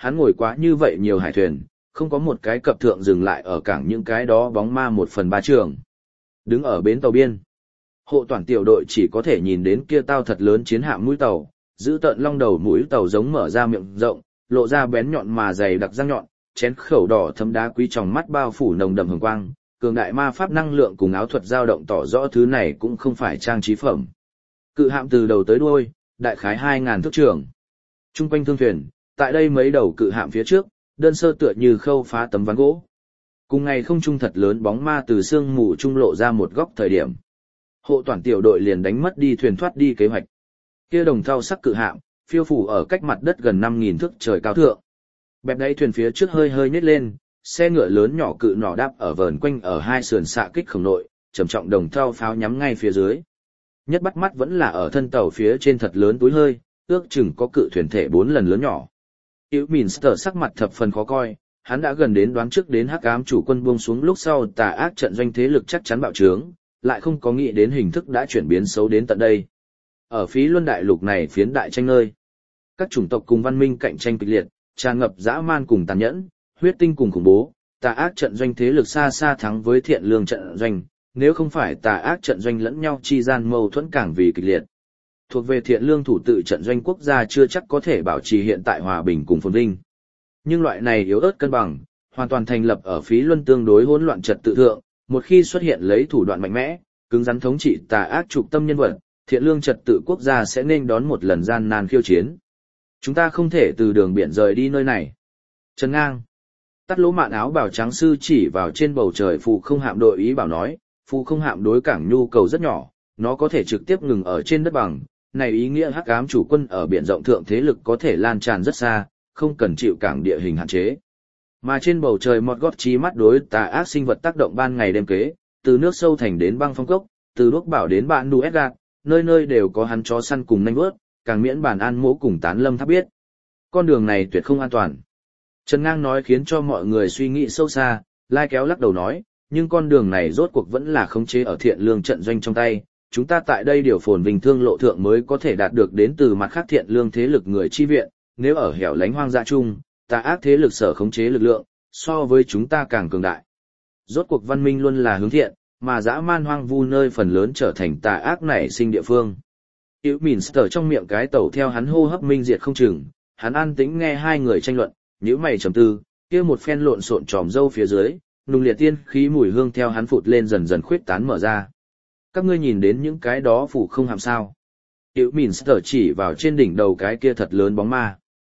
hắn ngồi quá như vậy nhiều hải thuyền, không có một cái cập thượng dừng lại ở cảng những cái đó bóng ma một phần ba trường. Đứng ở bến tàu biên, hộ toàn tiểu đội chỉ có thể nhìn đến kia tao thật lớn chiến hạm mũi tàu, giữ tận long đầu mũi tàu giống mở ra miệng rộng, lộ ra bén nhọn mà dày đặc răng nhọn, chén khẩu đỏ thấm đá quý trong mắt bao phủ nồng đậm hồng quang, cường đại ma pháp năng lượng cùng áo thuật dao động tỏ rõ thứ này cũng không phải trang trí phẩm. Cự hạm từ đầu tới đuôi, đại khái hai ngàn thước trường. Trung quanh thương thuyền, tại đây mấy đầu cự hạm phía trước, đơn sơ tựa như khâu phá tấm ván gỗ. Cùng ngày không trung thật lớn bóng ma từ sương mù trung lộ ra một góc thời điểm. Hộ toàn tiểu đội liền đánh mất đi thuyền thoát đi kế hoạch. Kia đồng thau sắc cự hạm, phiêu phủ ở cách mặt đất gần năm nghìn thước trời cao thượng. Bẹp đáy thuyền phía trước hơi hơi nhếch lên, xe ngựa lớn nhỏ cự nỏ đáp ở vờn quanh ở hai sườn xạ kích khổng nội, trầm trọng đồng thau pháo nhắm ngay phía dưới. Nhất bắt mắt vẫn là ở thân tàu phía trên thật lớn túi hơi, ước chừng có cự thuyền thể bốn lần lớn nhỏ. Hữu Minster sắc mặt thập phần khó coi, hắn đã gần đến đoán trước đến hắc ám chủ quân buông xuống lúc sau tà ác trận doanh thế lực chắc chắn bạo trướng, lại không có nghĩ đến hình thức đã chuyển biến xấu đến tận đây. Ở phí luân đại lục này phiến đại tranh nơi, các chủng tộc cùng văn minh cạnh tranh kịch liệt, tràn ngập dã man cùng tàn nhẫn, huyết tinh cùng khủng bố, tà ác trận doanh thế lực xa xa thắng với thiện lương trận doanh, nếu không phải tà ác trận doanh lẫn nhau chi gian mâu thuẫn càng vì kịch liệt. Thuộc về thiện lương thủ tự trận doanh quốc gia chưa chắc có thể bảo trì hiện tại hòa bình cùng phồn vinh. Nhưng loại này yếu ớt cân bằng, hoàn toàn thành lập ở phí luân tương đối hỗn loạn trật tự thượng, một khi xuất hiện lấy thủ đoạn mạnh mẽ, cứng rắn thống trị tà ác trục tâm nhân vật, thiện lương trật tự quốc gia sẽ nên đón một lần gian nan khiêu chiến. Chúng ta không thể từ đường biển rời đi nơi này. Trần Ngang, tắt lỗ mạn áo bào trắng sư chỉ vào trên bầu trời phù không hạm đội ý bảo nói, phù không hạm đối cảng nhu cầu rất nhỏ, nó có thể trực tiếp ngừng ở trên đất bằng, này ý nghĩa hắc ám chủ quân ở biển rộng thượng thế lực có thể lan tràn rất xa, không cần chịu cảng địa hình hạn chế. Mà trên bầu trời một gót trí mắt đối tà ác sinh vật tác động ban ngày đêm kế, từ nước sâu thành đến băng phong cốc, từ đuốc bảo đến bạn đu Edgard, nơi nơi đều có hắn chó săn cùng nanh vớt, càng miễn bản an mỗ cùng tán lâm tháp biết. Con đường này tuyệt không an toàn. Trần Ngang nói khiến cho mọi người suy nghĩ sâu xa, Lai Kéo lắc đầu nói, nhưng con đường này rốt cuộc vẫn là khống chế ở thiện lương trận doanh trong tay. Chúng ta tại đây điều phồn vinh thương lộ thượng mới có thể đạt được đến từ mặt khác thiện lương thế lực người chi viện, nếu ở hẻo lánh hoang dã chung, tà ác thế lực sở khống chế lực lượng, so với chúng ta càng cường đại. Rốt cuộc văn minh luôn là hướng thiện, mà dã man hoang vu nơi phần lớn trở thành tà ác nảy sinh địa phương. Hữu Minster trong miệng cái tẩu theo hắn hô hấp minh diệt không chừng, hắn an tĩnh nghe hai người tranh luận, nhíu mày trầm tư, kia một phen lộn xộn tròm dâu phía dưới, nung liệt tiên khí mùi hương theo hắn phụt lên dần dần khuyết tán mở ra. Các ngươi nhìn đến những cái đó phủ không hàm sao? Hữu Minster chỉ vào trên đỉnh đầu cái kia thật lớn bóng ma.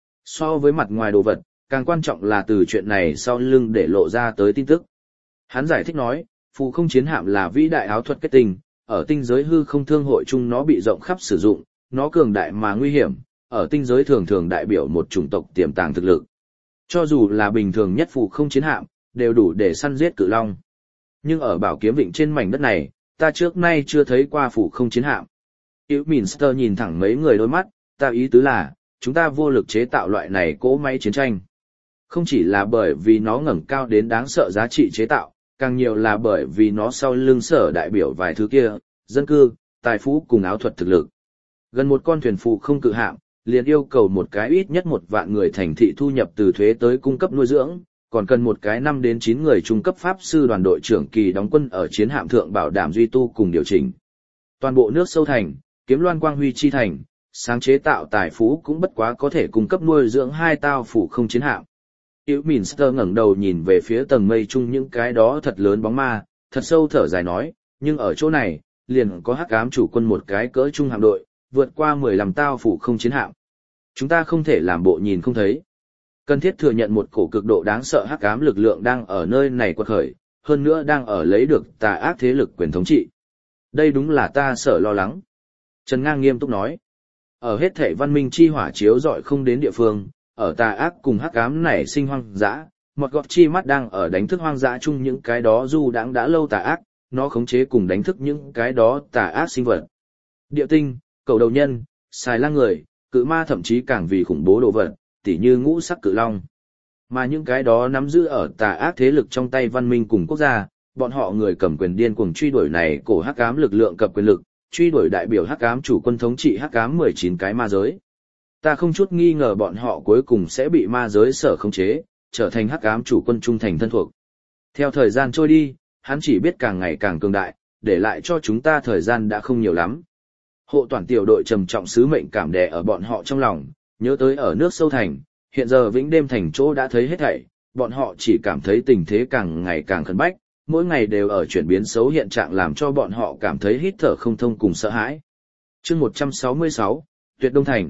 So với mặt ngoài đồ vật, càng quan trọng là từ chuyện này sau lưng để lộ ra tới tin tức. Hắn giải thích nói, phù không chiến hạm là vĩ đại áo thuật kết tinh, ở tinh giới hư không thương hội chung nó bị rộng khắp sử dụng, nó cường đại mà nguy hiểm, ở tinh giới thường thường đại biểu một chủng tộc tiềm tàng thực lực. Cho dù là bình thường nhất phù không chiến hạm, đều đủ để săn giết cự long. Nhưng ở Bảo Kiếm Vịnh trên mảnh đất này, ta trước nay chưa thấy qua phù không chiến hạm. Hữu Minster nhìn thẳng mấy người đôi mắt, ta ý tứ là, chúng ta vô lực chế tạo loại này cỗ máy chiến tranh. Không chỉ là bởi vì nó ngẩng cao đến đáng sợ giá trị chế tạo, càng nhiều là bởi vì nó sau lưng sở đại biểu vài thứ kia, dân cư, tài phú cùng áo thuật thực lực. Gần một con thuyền phụ không cự hạm, liền yêu cầu một cái ít nhất một vạn người thành thị thu nhập từ thuế tới cung cấp nuôi dưỡng, còn cần một cái năm đến chín người trung cấp pháp sư đoàn đội trưởng kỳ đóng quân ở chiến hạm thượng bảo đảm duy tu cùng điều chỉnh. Toàn bộ nước sâu thành, kiếm loan quang huy chi thành, sáng chế tạo tài phú cũng bất quá có thể cung cấp nuôi dưỡng hai tao phủ không chiến hạm. Hữu Minster ngẩng đầu nhìn về phía tầng mây chung những cái đó thật lớn bóng ma, thật sâu thở dài nói, nhưng ở chỗ này, liền có hắc ám chủ quân một cái cỡ trung hạm đội, vượt qua mười lăm tao phủ không chiến hạm. Chúng ta không thể làm bộ nhìn không thấy. Cần thiết thừa nhận một cổ cực độ đáng sợ hắc ám lực lượng đang ở nơi này quật khởi, hơn nữa đang ở lấy được tà ác thế lực quyền thống trị. Đây đúng là ta sợ lo lắng. Trần Ngang nghiêm túc nói, ở hết thảy văn minh chi hỏa chiếu rọi không đến địa phương, ở tà ác cùng hắc ám nảy sinh hoang dã, một gọt chi mắt đang ở đánh thức hoang dã chung những cái đó du đãng đã lâu tà ác, nó khống chế cùng đánh thức những cái đó tà ác sinh vật. Địa tinh, cầu đầu nhân, xài lang người, cự ma thậm chí càng vì khủng bố đồ vật, tỉ như ngũ sắc cự long. Mà những cái đó nắm giữ ở tà ác thế lực trong tay văn minh cùng quốc gia, bọn họ người cầm quyền điên cuồng truy đuổi này cổ hắc ám lực lượng cập quyền lực, truy đuổi đại biểu hắc ám chủ quân thống trị hắc ám mười chín cái ma giới. Ta không chút nghi ngờ bọn họ cuối cùng sẽ bị ma giới sở khống chế, trở thành hắc ám chủ quân trung thành thân thuộc. Theo thời gian trôi đi, hắn chỉ biết càng ngày càng cường đại, để lại cho chúng ta thời gian đã không nhiều lắm. Hộ toàn tiểu đội trầm trọng sứ mệnh cảm đè ở bọn họ trong lòng, nhớ tới ở nước sâu thành, hiện giờ vĩnh đêm thành chỗ đã thấy hết thảy, bọn họ chỉ cảm thấy tình thế càng ngày càng khẩn bách, mỗi ngày đều ở chuyển biến xấu hiện trạng làm cho bọn họ cảm thấy hít thở không thông cùng sợ hãi. Chương một trăm sáu mươi sáu, Tuyệt Đông Thành.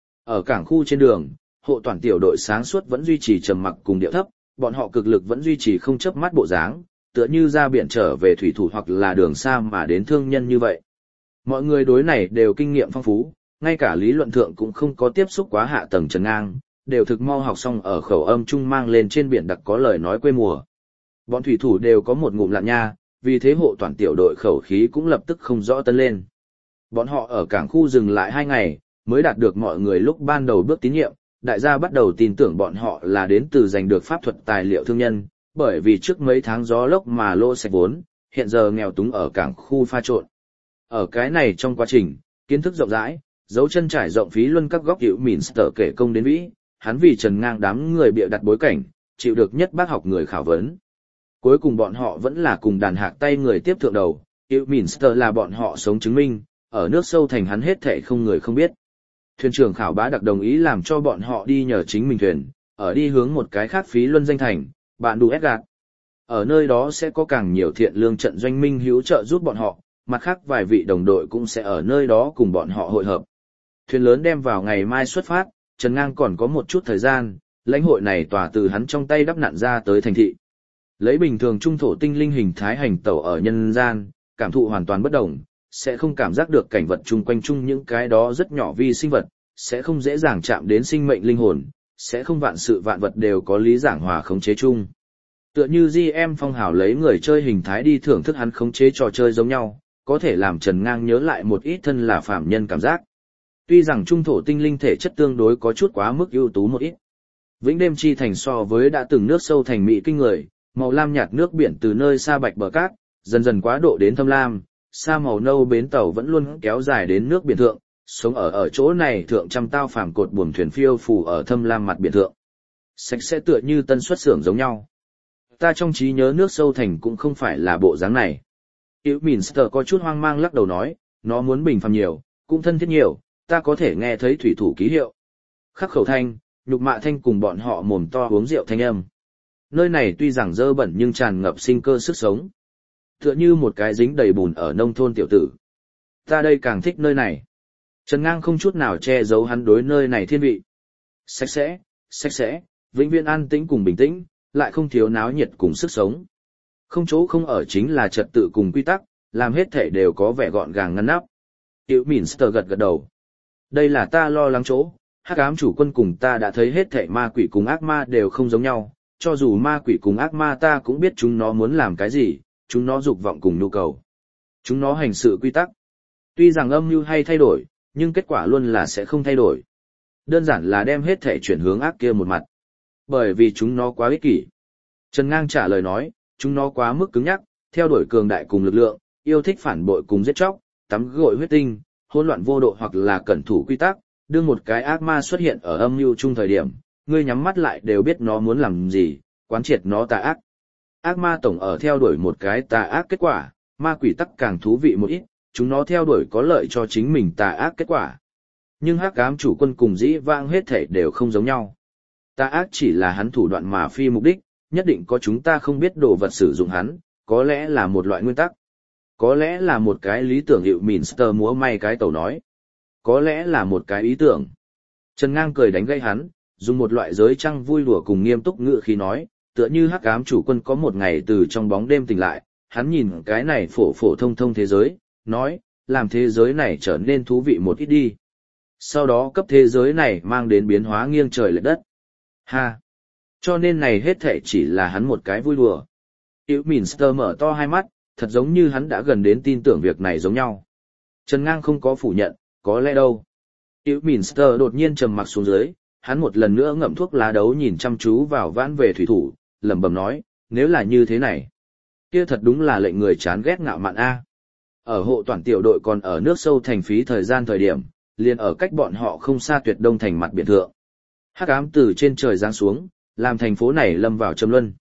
Ở cảng khu trên đường, hộ toàn tiểu đội sáng suốt vẫn duy trì trầm mặc cùng điệu thấp, bọn họ cực lực vẫn duy trì không chớp mắt bộ dáng, tựa như ra biển trở về thủy thủ hoặc là đường xa mà đến thương nhân như vậy. Mọi người đối này đều kinh nghiệm phong phú, ngay cả lý luận thượng cũng không có tiếp xúc quá hạ tầng trần ngang, đều thực mau học xong ở khẩu âm trung mang lên trên biển đặc có lời nói quê mùa. Bọn thủy thủ đều có một ngụm lạn nha, vì thế hộ toàn tiểu đội khẩu khí cũng lập tức không rõ tân lên. Bọn họ ở cảng khu dừng lại hai ngày, mới đạt được mọi người lúc ban đầu bước tín nhiệm, đại gia bắt đầu tin tưởng bọn họ là đến từ giành được pháp thuật tài liệu thương nhân, bởi vì trước mấy tháng gió lốc mà lô sạch vốn, hiện giờ nghèo túng ở cảng khu pha trộn. Ở cái này trong quá trình, kiến thức rộng rãi, dấu chân trải rộng phí luân các góc hiệu mìn sở kể công đến vĩ, hắn vì trần ngang đám người bịa đặt bối cảnh, chịu được nhất bác học người khảo vấn. Cuối cùng bọn họ vẫn là cùng đàn hạc tay người tiếp thượng đầu, hiệu mìn sở là bọn họ sống chứng minh, ở nước sâu thành hắn hết thảy không người không biết. Thuyền trưởng khảo bá đặc đồng ý làm cho bọn họ đi nhờ chính mình thuyền, ở đi hướng một cái khác phí luân danh thành, bạn đủ ép gạt. Ở nơi đó sẽ có càng nhiều thiện lương trận doanh minh hữu trợ giúp bọn họ, mặt khác vài vị đồng đội cũng sẽ ở nơi đó cùng bọn họ hội hợp. Thuyền lớn đem vào ngày mai xuất phát, Trần Ngang còn có một chút thời gian, lãnh hội này tỏa từ hắn trong tay đắp nặn ra tới thành thị. Lấy bình thường trung thổ tinh linh hình thái hành tẩu ở nhân gian, cảm thụ hoàn toàn bất đồng, sẽ không cảm giác được cảnh vật chung quanh chung những cái đó rất nhỏ vi sinh vật, sẽ không dễ dàng chạm đến sinh mệnh linh hồn, sẽ không vạn sự vạn vật đều có lý giảng hòa khống chế chung. Tựa như giê em phong hào lấy người chơi hình thái đi thưởng thức hắn khống chế trò chơi giống nhau, có thể làm Trần Ngang nhớ lại một ít thân là phàm nhân cảm giác. Tuy rằng trung thổ tinh linh thể chất tương đối có chút quá mức ưu tú một ít. Vĩnh đêm chi thành so với đã từng nước sâu thành mỹ kinh người, màu lam nhạt nước biển từ nơi xa bạch bờ cát, dần dần quá độ đến thâm lam, xa màu nâu bến tàu vẫn luôn kéo dài đến nước biển thượng, sống ở ở chỗ này thượng trăm tao phàm cột buồm thuyền phiêu phù ở thâm lam mặt biển thượng. Sạch sẽ tựa như tân xuất xưởng giống nhau. Ta trong trí nhớ nước sâu thành cũng không phải là bộ dáng này. Ilminster có chút hoang mang lắc đầu nói, nó muốn bình phàm nhiều, cũng thân thiết nhiều, ta có thể nghe thấy thủy thủ ký hiệu. Khắc khẩu thanh, nhục mạ thanh cùng bọn họ mồm to uống rượu thanh âm. Nơi này tuy rằng dơ bẩn nhưng tràn ngập sinh cơ sức sống. Tựa như một cái dính đầy bùn ở nông thôn tiểu tử. Ta đây càng thích nơi này. Trần Ngang không chút nào che giấu hắn đối nơi này thiên vị. Sạch sẽ, sạch sẽ, vĩnh viễn an tĩnh cùng bình tĩnh, lại không thiếu náo nhiệt cùng sức sống. Không chỗ không ở chính là trật tự cùng quy tắc, làm hết thể đều có vẻ gọn gàng ngăn nắp. Ilminster gật gật đầu. Đây là ta lo lắng chỗ, hắc ám chủ quân cùng ta đã thấy hết thể ma quỷ cùng ác ma đều không giống nhau, cho dù ma quỷ cùng ác ma ta cũng biết chúng nó muốn làm cái gì, chúng nó dục vọng cùng nhu cầu. Chúng nó hành sự quy tắc. Tuy rằng âm mưu hay thay đổi, nhưng kết quả luôn là sẽ không thay đổi. Đơn giản là đem hết thể chuyển hướng ác kia một mặt. Bởi vì chúng nó quá ích kỷ. Trần Ngang trả lời nói, chúng nó quá mức cứng nhắc, theo đuổi cường đại cùng lực lượng, yêu thích phản bội cùng giết chóc, tắm gội huyết tinh, hỗn loạn vô độ hoặc là cẩn thủ quy tắc, đương một cái ác ma xuất hiện ở âm mưu chung thời điểm, ngươi nhắm mắt lại đều biết nó muốn làm gì, quán triệt nó tà ác. Ác ma tổng ở theo đuổi một cái tà ác kết quả, ma quỷ tắc càng thú vị một ít, chúng nó theo đuổi có lợi cho chính mình tà ác kết quả. Nhưng hắc ám chủ quân cùng dĩ vãng hết thể đều không giống nhau. Tà ác chỉ là hắn thủ đoạn mà phi mục đích, nhất định có chúng ta không biết đồ vật sử dụng hắn, có lẽ là một loại nguyên tắc. Có lẽ là một cái lý tưởng hiệu Minster múa may cái tàu nói. Có lẽ là một cái ý tưởng. Trần Ngang cười đánh gây hắn, dùng một loại giới trăng vui đùa cùng nghiêm túc ngữ khi nói, tựa như hắc ám chủ quân có một ngày từ trong bóng đêm tỉnh lại, hắn nhìn cái này phổ phổ thông thông thế giới, nói, làm thế giới này trở nên thú vị một ít đi. Sau đó cấp thế giới này mang đến biến hóa nghiêng trời lệch đất. Ha! Cho nên này hết thảy chỉ là hắn một cái vui đùa. Ilminster mở to hai mắt, thật giống như hắn đã gần đến tin tưởng việc này giống nhau. Trần Ngang không có phủ nhận, có lẽ đâu. Ilminster đột nhiên trầm mặc xuống dưới, hắn một lần nữa ngậm thuốc lá đấu nhìn chăm chú vào vãn về thủy thủ, lẩm bẩm nói, nếu là như thế này, kia thật đúng là lệnh người chán ghét ngạo mạn a. Ở hộ toàn tiểu đội còn ở nước sâu thành phí thời gian thời điểm, liền ở cách bọn họ không xa Tuyệt Đông thành mặt biển thượng. Hắc ám từ trên trời giáng xuống, làm thành phố này lâm vào trầm luân.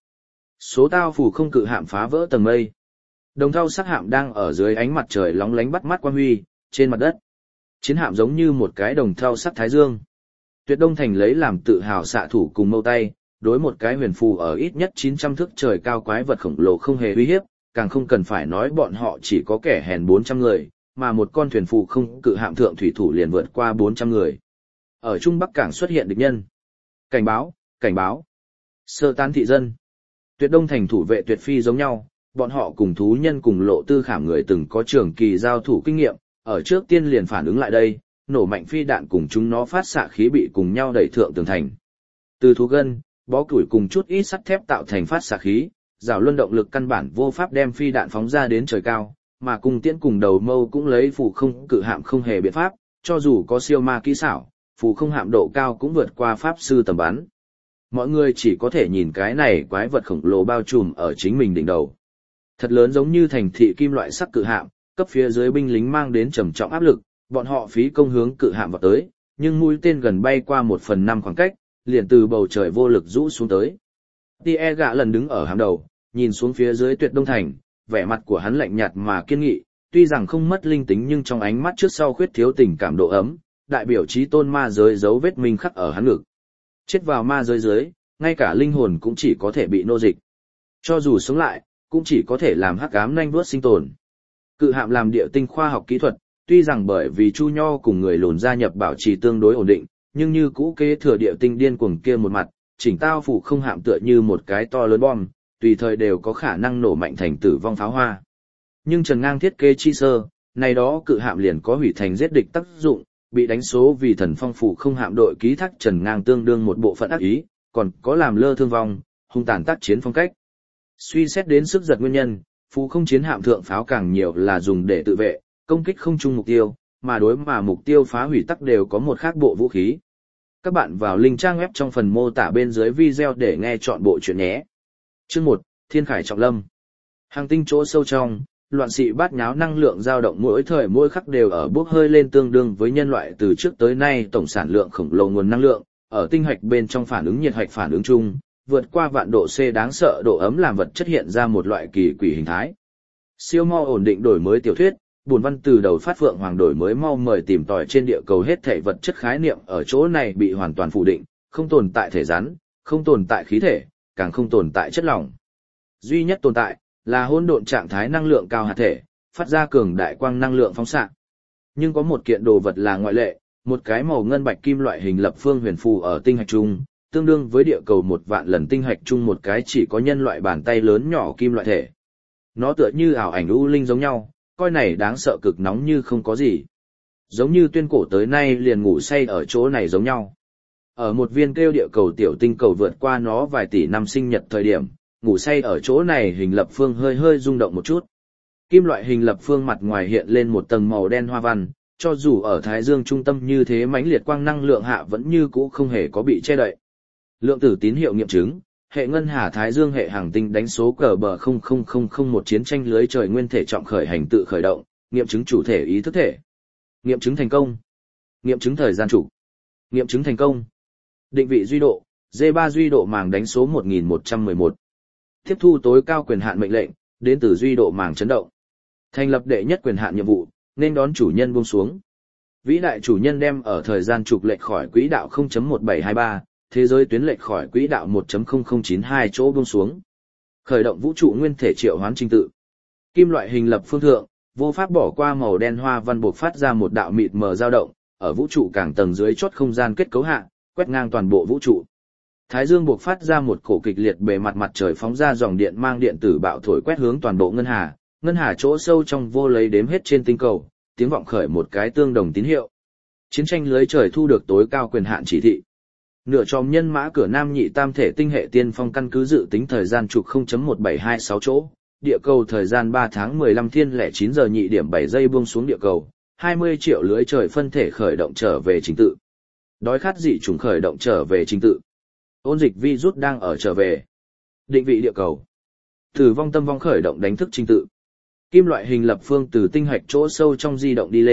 Số tao phủ không cự hạm phá vỡ tầng mây. Đồng thau sắc hạm đang ở dưới ánh mặt trời lóng lánh bắt mắt quang huy, trên mặt đất. Chiến hạm giống như một cái đồng thau sắc thái dương. Tuyệt Đông thành lấy làm tự hào xạ thủ cùng mâu tay, đối một cái huyền phù ở ít nhất chín trăm thước trời cao quái vật khổng lồ không hề uy hiếp, càng không cần phải nói bọn họ chỉ có kẻ hèn bốn trăm người, mà một con thuyền phù không cự hạm thượng thủy thủ liền vượt qua bốn trăm người. Ở Trung Bắc Cảng xuất hiện địch nhân. Cảnh báo, cảnh báo. Sơ tán thị dân. Tuyệt Đông thành thủ vệ tuyệt phi giống nhau, bọn họ cùng thú nhân cùng Lộ Tư Khảm người từng có trường kỳ giao thủ kinh nghiệm, ở trước tiên liền phản ứng lại đây, nổ mạnh phi đạn cùng chúng nó phát xạ khí bị cùng nhau đẩy thượng tường thành. Từ thú gân, bó củi cùng chút ít sắt thép tạo thành phát xạ khí, rào luân động lực căn bản vô pháp đem phi đạn phóng ra đến trời cao, mà cùng tiễn cùng đầu mâu cũng lấy phù không cự hạm không hề biện pháp, cho dù có siêu ma kỹ xảo, phù không hạm độ cao cũng vượt qua pháp sư tầm bắn. Mọi người chỉ có thể nhìn cái này quái vật khổng lồ bao trùm ở chính mình đỉnh đầu. Thật lớn giống như thành thị kim loại sắc cự hạm, cấp phía dưới binh lính mang đến trầm trọng áp lực, bọn họ phí công hướng cự hạm vào tới, nhưng mũi tên gần bay qua một phần năm khoảng cách, liền từ bầu trời vô lực rũ xuống tới. Tie gạ lần đứng ở hạm đầu, nhìn xuống phía dưới Tuyệt Đông thành, vẻ mặt của hắn lạnh nhạt mà kiên nghị, tuy rằng không mất linh tính nhưng trong ánh mắt trước sau khuyết thiếu tình cảm độ ấm, đại biểu chí tôn ma giới dấu vết minh khắc ở hắn ngực. Chết vào ma giới dưới, ngay cả linh hồn cũng chỉ có thể bị nô dịch. Cho dù sống lại, cũng chỉ có thể làm hắc ám nhanh vuốt sinh tồn. Cự hạm làm địa tinh khoa học kỹ thuật, tuy rằng bởi vì Chu Nho cùng người lùn gia nhập bảo trì tương đối ổn định, nhưng như cũ kế thừa địa tinh điên cuồng kia một mặt, chỉnh tao phủ không hạm tựa như một cái to lớn bom, tùy thời đều có khả năng nổ mạnh thành tử vong pháo hoa. Nhưng Trần Ngang thiết kế chi sơ, này đó cự hạm liền có hủy thành giết địch tác dụng, bị đánh số vì thần phong phủ không hạm đội ký thác Trần Ngang tương đương một bộ phận ác ý, còn có làm lơ thương vong, hung tàn tác chiến phong cách. Suy xét đến sức giật nguyên nhân, phù không chiến hạm thượng pháo càng nhiều là dùng để tự vệ, công kích không chung mục tiêu, mà đối mà mục tiêu phá hủy tắc đều có một khác bộ vũ khí. Các bạn vào link trang web trong phần mô tả bên dưới video để nghe chọn bộ chuyện nhé. Chương một, Thiên Khải Trọng Lâm. Hàng tinh chỗ sâu trong, loạn xị bát nháo năng lượng dao động mỗi thời mỗi khắc đều ở bốc hơi lên tương đương với nhân loại từ trước tới nay tổng sản lượng khổng lồ nguồn năng lượng, ở tinh hạch bên trong phản ứng nhiệt hạch phản ứng chung, vượt qua vạn độ C đáng sợ độ ấm làm vật chất hiện ra một loại kỳ quỷ hình thái. Siêu mau ổn định đổi mới tiểu thuyết, buồn văn từ đầu phát phượng hoàng đổi mới mau mời tìm tòi trên địa cầu hết thể vật chất khái niệm ở chỗ này bị hoàn toàn phủ định, không tồn tại thể rắn, không tồn tại khí thể, càng không tồn tại chất lỏng. Duy nhất tồn tại là hỗn độn trạng thái năng lượng cao hạt thể, phát ra cường đại quang năng lượng phóng xạ. Nhưng có một kiện đồ vật là ngoại lệ, một cái màu ngân bạch kim loại hình lập phương huyền phù ở tinh hạch trung, tương đương với địa cầu một vạn lần tinh hạch chung một cái chỉ có nhân loại bàn tay lớn nhỏ kim loại thể. Nó tựa như ảo ảnh u linh giống nhau, coi này đáng sợ cực nóng như không có gì. Giống như tuyên cổ tới nay liền ngủ say ở chỗ này giống nhau. Ở một viên kêu địa cầu tiểu tinh cầu vượt qua nó vài tỷ năm sinh nhật thời điểm, ngủ say ở chỗ này hình lập phương hơi hơi rung động một chút. Kim loại hình lập phương mặt ngoài hiện lên một tầng màu đen hoa văn, cho dù ở Thái Dương trung tâm như thế mãnh liệt quang năng lượng hạ vẫn như cũ không hề có bị che đậy. Lượng tử tín hiệu nghiệm chứng, hệ ngân hà Thái Dương hệ hành tinh đánh số cờ bờ không không không không một chiến tranh lưới trời nguyên thể trọng khởi hành tự khởi động, nghiệm chứng chủ thể ý thức thể. Nghiệm chứng thành công. Nghiệm chứng thời gian chủ. Nghiệm chứng thành công. Định vị duy độ, D ba duy độ màng đánh số một nghìn một trăm mười một. Tiếp thu tối cao quyền hạn mệnh lệnh, đến từ duy độ màng chấn động. Thành lập đệ nhất quyền hạn nhiệm vụ, nên đón chủ nhân buông xuống. Vĩ đại chủ nhân đem ở thời gian trục lệch khỏi quỹ đạo không chấm một bảy hai ba, thế giới tuyến lệch khỏi quỹ đạo một chấm không không chín hai chỗ buông xuống. Khởi động vũ trụ nguyên thể triệu hoán trình tự. Kim loại hình lập phương thượng, vô pháp bỏ qua màu đen hoa văn buộc phát ra một đạo mịt mờ dao động, ở vũ trụ càng tầng dưới chốt không gian kết cấu hạ, quét ngang toàn bộ vũ trụ. Thái Dương buộc phát ra một cổ kịch liệt bề mặt mặt trời phóng ra dòng điện mang điện tử bạo thổi quét hướng toàn bộ ngân hà, ngân hà chỗ sâu trong vô lấy đếm hết trên tinh cầu, tiếng vọng khởi một cái tương đồng tín hiệu. Chiến tranh lưới trời thu được tối cao quyền hạn chỉ thị. Nửa tròm nhân mã cửa nam nhị tam thể tinh hệ tiên phong căn cứ dự tính thời gian trục không chấm một bảy hai sáu chỗ, địa cầu thời gian ba tháng mười lăm thiên lẻ chín giờ nhị điểm bảy giây buông xuống địa cầu, hai mươi triệu lưới trời phân thể khởi động trở về trình tự. Đói khát dị chủng khởi động trở về trình tự. Ôn dịch virus đang ở trở về. Định vị địa cầu. Tử vong tâm vong khởi động đánh thức trình tự. Kim loại hình lập phương từ tinh hạch chỗ sâu trong di động đi lên,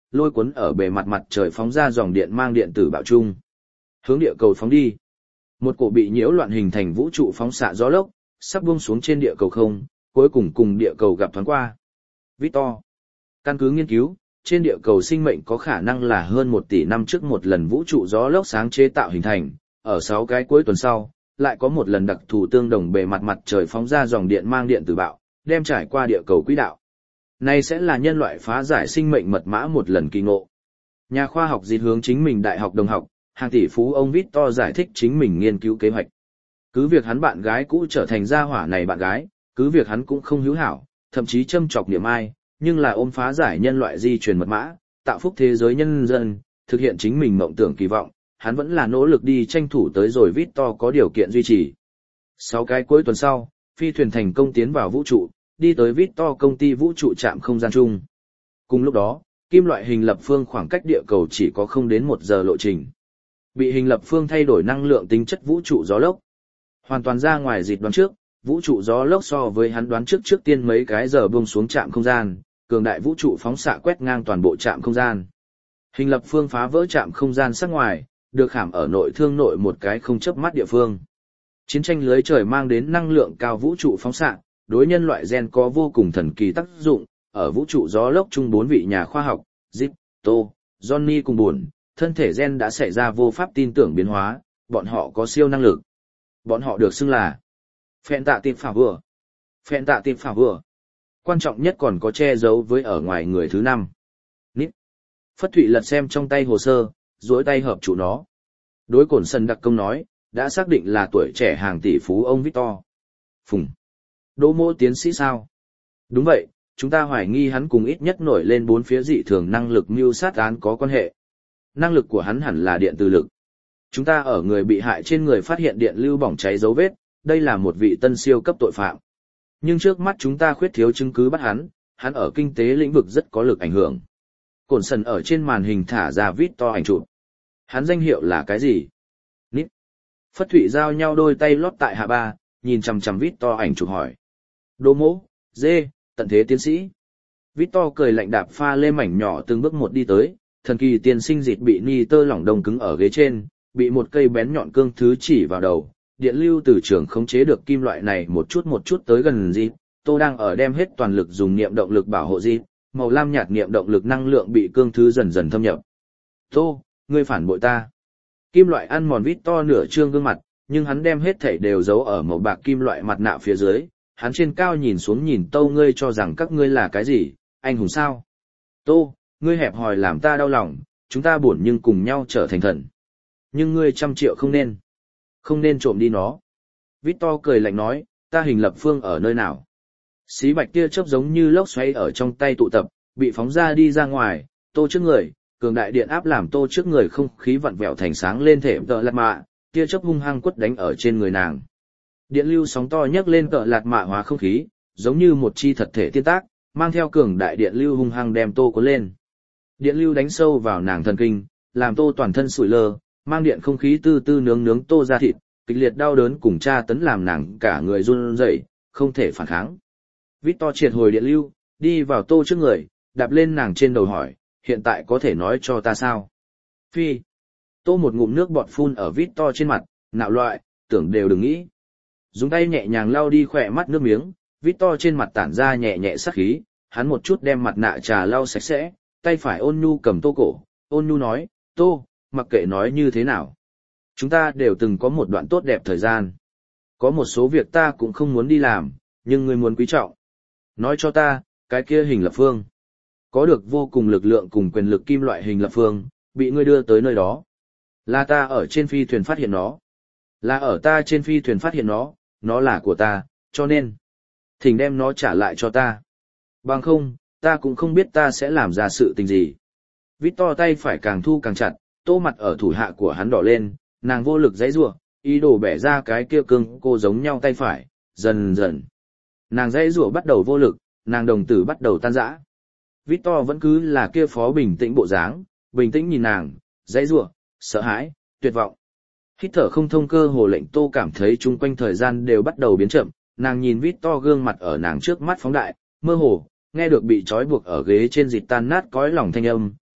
lôi cuốn ở bề mặt mặt trời phóng ra dòng điện mang điện tử bạo trung. Hướng địa cầu phóng đi. Một cổ bị nhiễu loạn hình thành vũ trụ phóng xạ gió lốc, sắp buông xuống trên địa cầu không, cuối cùng cùng địa cầu gặp thoáng qua. Victor. Căn cứ nghiên cứu, trên địa cầu sinh mệnh có khả năng là hơn một tỷ năm trước một lần vũ trụ gió lốc sáng chế tạo hình thành, ở sáu cái cuối tuần sau, lại có một lần đặc thù tương đồng bề mặt mặt trời phóng ra dòng điện mang điện tử bạo, đem trải qua địa cầu quỹ đạo. Này sẽ là nhân loại phá giải sinh mệnh mật mã một lần kỳ ngộ. Nhà khoa học dịch hướng chính mình đại học đồng học, hàng tỷ phú ông Victor giải thích chính mình nghiên cứu kế hoạch. Cứ việc hắn bạn gái cũ trở thành gia hỏa này bạn gái, cứ việc hắn cũng không hữu hảo, thậm chí châm chọc niệm ai, nhưng là ôm phá giải nhân loại di truyền mật mã, tạo phúc thế giới nhân dân, thực hiện chính mình mộng tưởng kỳ vọng, hắn vẫn là nỗ lực đi tranh thủ tới rồi Victor có điều kiện duy trì. Sáu cái cuối tuần sau, phi thuyền thành công tiến vào vũ trụ, đi tới Victor công ty vũ trụ trạm không gian chung. Cùng lúc đó, kim loại hình lập phương khoảng cách địa cầu chỉ có không đến một giờ lộ trình. Bị hình lập phương thay đổi năng lượng tính chất vũ trụ gió lốc. Hoàn toàn ra ngoài dịp đoán trước, vũ trụ gió lốc so với hắn đoán trước trước tiên mấy cái giờ buông xuống trạm không gian, cường đại vũ trụ phóng xạ quét ngang toàn bộ trạm không gian. Hình lập phương phá vỡ trạm không gian sát ngoài, được khảm ở nội thương nội một cái không chớp mắt địa phương. Chiến tranh lưới trời mang đến năng lượng cao vũ trụ phóng xạ, đối nhân loại gen có vô cùng thần kỳ tác dụng, ở vũ trụ gió lốc chung bốn vị nhà khoa học, Zip, Tô, Johnny cùng buồn, thân thể gen đã xảy ra vô pháp tin tưởng biến hóa, bọn họ có siêu năng lực. Bọn họ được xưng là phèn tạ tiệp phả vừa. Phèn tạ tiệp phả vừa. Quan trọng nhất còn có che giấu với ở ngoài người thứ năm. Nít. Phất Thụy lật xem trong tay hồ sơ, duỗi tay hợp chủ nó. Đối Cổn Sần đặc công nói, đã xác định là tuổi trẻ hàng tỷ phú ông Victor. Phùng. Đỗ Mỗ tiến sĩ sao? Đúng vậy, chúng ta hoài nghi hắn cùng ít nhất nổi lên bốn phía dị thường năng lực mưu sát án có quan hệ. Năng lực của hắn hẳn là điện từ lực. Chúng ta ở người bị hại trên người phát hiện điện lưu bỏng cháy dấu vết, đây là một vị tân siêu cấp tội phạm. Nhưng trước mắt chúng ta khuyết thiếu chứng cứ bắt hắn, hắn ở kinh tế lĩnh vực rất có lực ảnh hưởng. Cổn Sần ở trên màn hình thả ra Victor ảnh chụp. Hắn danh hiệu là cái gì? Nít. Phất Thụy giao nhau đôi tay lót tại hạ ba, nhìn chằm chằm Victor ảnh chụp hỏi. Đỗ Mỗ, dê, tận thế tiến sĩ. Victor cười lạnh đạp pha lê mảnh nhỏ từng bước một đi tới, thần kỳ tiên sinh dịt bị ni tơ lỏng đông cứng ở ghế trên, bị một cây bén nhọn cương thứ chỉ vào đầu, điện lưu từ trường khống chế được kim loại này một chút một chút tới gần dịt. Tô đang ở đem hết toàn lực dùng niệm động lực bảo hộ dịt, màu lam nhạt niệm động lực năng lượng bị cương thứ dần dần thâm nhập. Tô, ngươi phản bội ta. Kim loại ăn mòn Victor nửa trương gương mặt, nhưng hắn đem hết thảy đều giấu ở màu bạc kim loại mặt nạ phía dưới. Hắn trên cao nhìn xuống nhìn Tô, ngươi cho rằng các ngươi là cái gì, anh hùng sao? Tô, ngươi hẹp hòi làm ta đau lòng, chúng ta buồn nhưng cùng nhau trở thành thần. Nhưng ngươi trăm triệu không nên. Không nên trộm đi nó. Victor cười lạnh nói, ta hình lập phương ở nơi nào? Xí bạch tia chớp giống như lốc xoáy ở trong tay tụ tập, bị phóng ra đi ra ngoài, Tô trước người, cường đại điện áp làm Tô trước người không khí vặn vẹo thành sáng lên thể tợ lạt mạ, tia chớp hung hăng quất đánh ở trên người nàng. Điện lưu sóng to nhấc lên tợ lạt mạ hóa không khí, giống như một chi thật thể tiên tác, mang theo cường đại điện lưu hung hăng đem Tô cuốn lên. Điện lưu đánh sâu vào nàng thần kinh, làm Tô toàn thân sủi lơ, mang điện không khí tư tư nướng nướng Tô ra thịt, kịch liệt đau đớn cùng tra tấn làm nàng cả người run rẩy, không thể phản kháng. Victor triệt hồi điện lưu, đi vào Tô trước người, đạp lên nàng trên đầu hỏi, hiện tại có thể nói cho ta sao? Phi. Tô một ngụm nước bọt phun ở Victor trên mặt, nạo loại, tưởng đều đừng nghĩ. Dùng tay nhẹ nhàng lau đi khỏe mắt nước miếng, Victor trên mặt tản ra nhẹ nhẹ sát khí, hắn một chút đem mặt nạ trà lau sạch sẽ, tay phải ôn nhu cầm Tô cổ, ôn nhu nói, Tô, mặc kệ nói như thế nào. Chúng ta đều từng có một đoạn tốt đẹp thời gian. Có một số việc ta cũng không muốn đi làm, nhưng ngươi muốn quý trọng. Nói cho ta, cái kia hình lập phương. Có được vô cùng lực lượng cùng quyền lực kim loại hình lập phương, bị ngươi đưa tới nơi đó. Là ta ở trên phi thuyền phát hiện nó. Là ở ta trên phi thuyền phát hiện nó, nó là của ta, cho nên. Thỉnh đem nó trả lại cho ta. Bằng không, ta cũng không biết ta sẽ làm ra sự tình gì. Victor tay phải càng thu càng chặt, Tô mặt ở thủ hạ của hắn đỏ lên, nàng vô lực giãy giụa, ý đồ bẻ ra cái kia cương cô giống nhau tay phải, dần dần. Nàng giãy giụa bắt đầu vô lực, nàng đồng tử bắt đầu tan rã. Victor vẫn cứ là kia phó bình tĩnh bộ dáng, bình tĩnh nhìn nàng, giãy giụa, sợ hãi, tuyệt vọng. Hít thở không thông cơ hồ lệnh Tô cảm thấy chung quanh thời gian đều bắt đầu biến chậm, nàng nhìn Victor gương mặt ở nàng trước mắt phóng đại, mơ hồ, nghe được bị trói buộc ở ghế trên dịt tan nát cõi lòng thanh âm,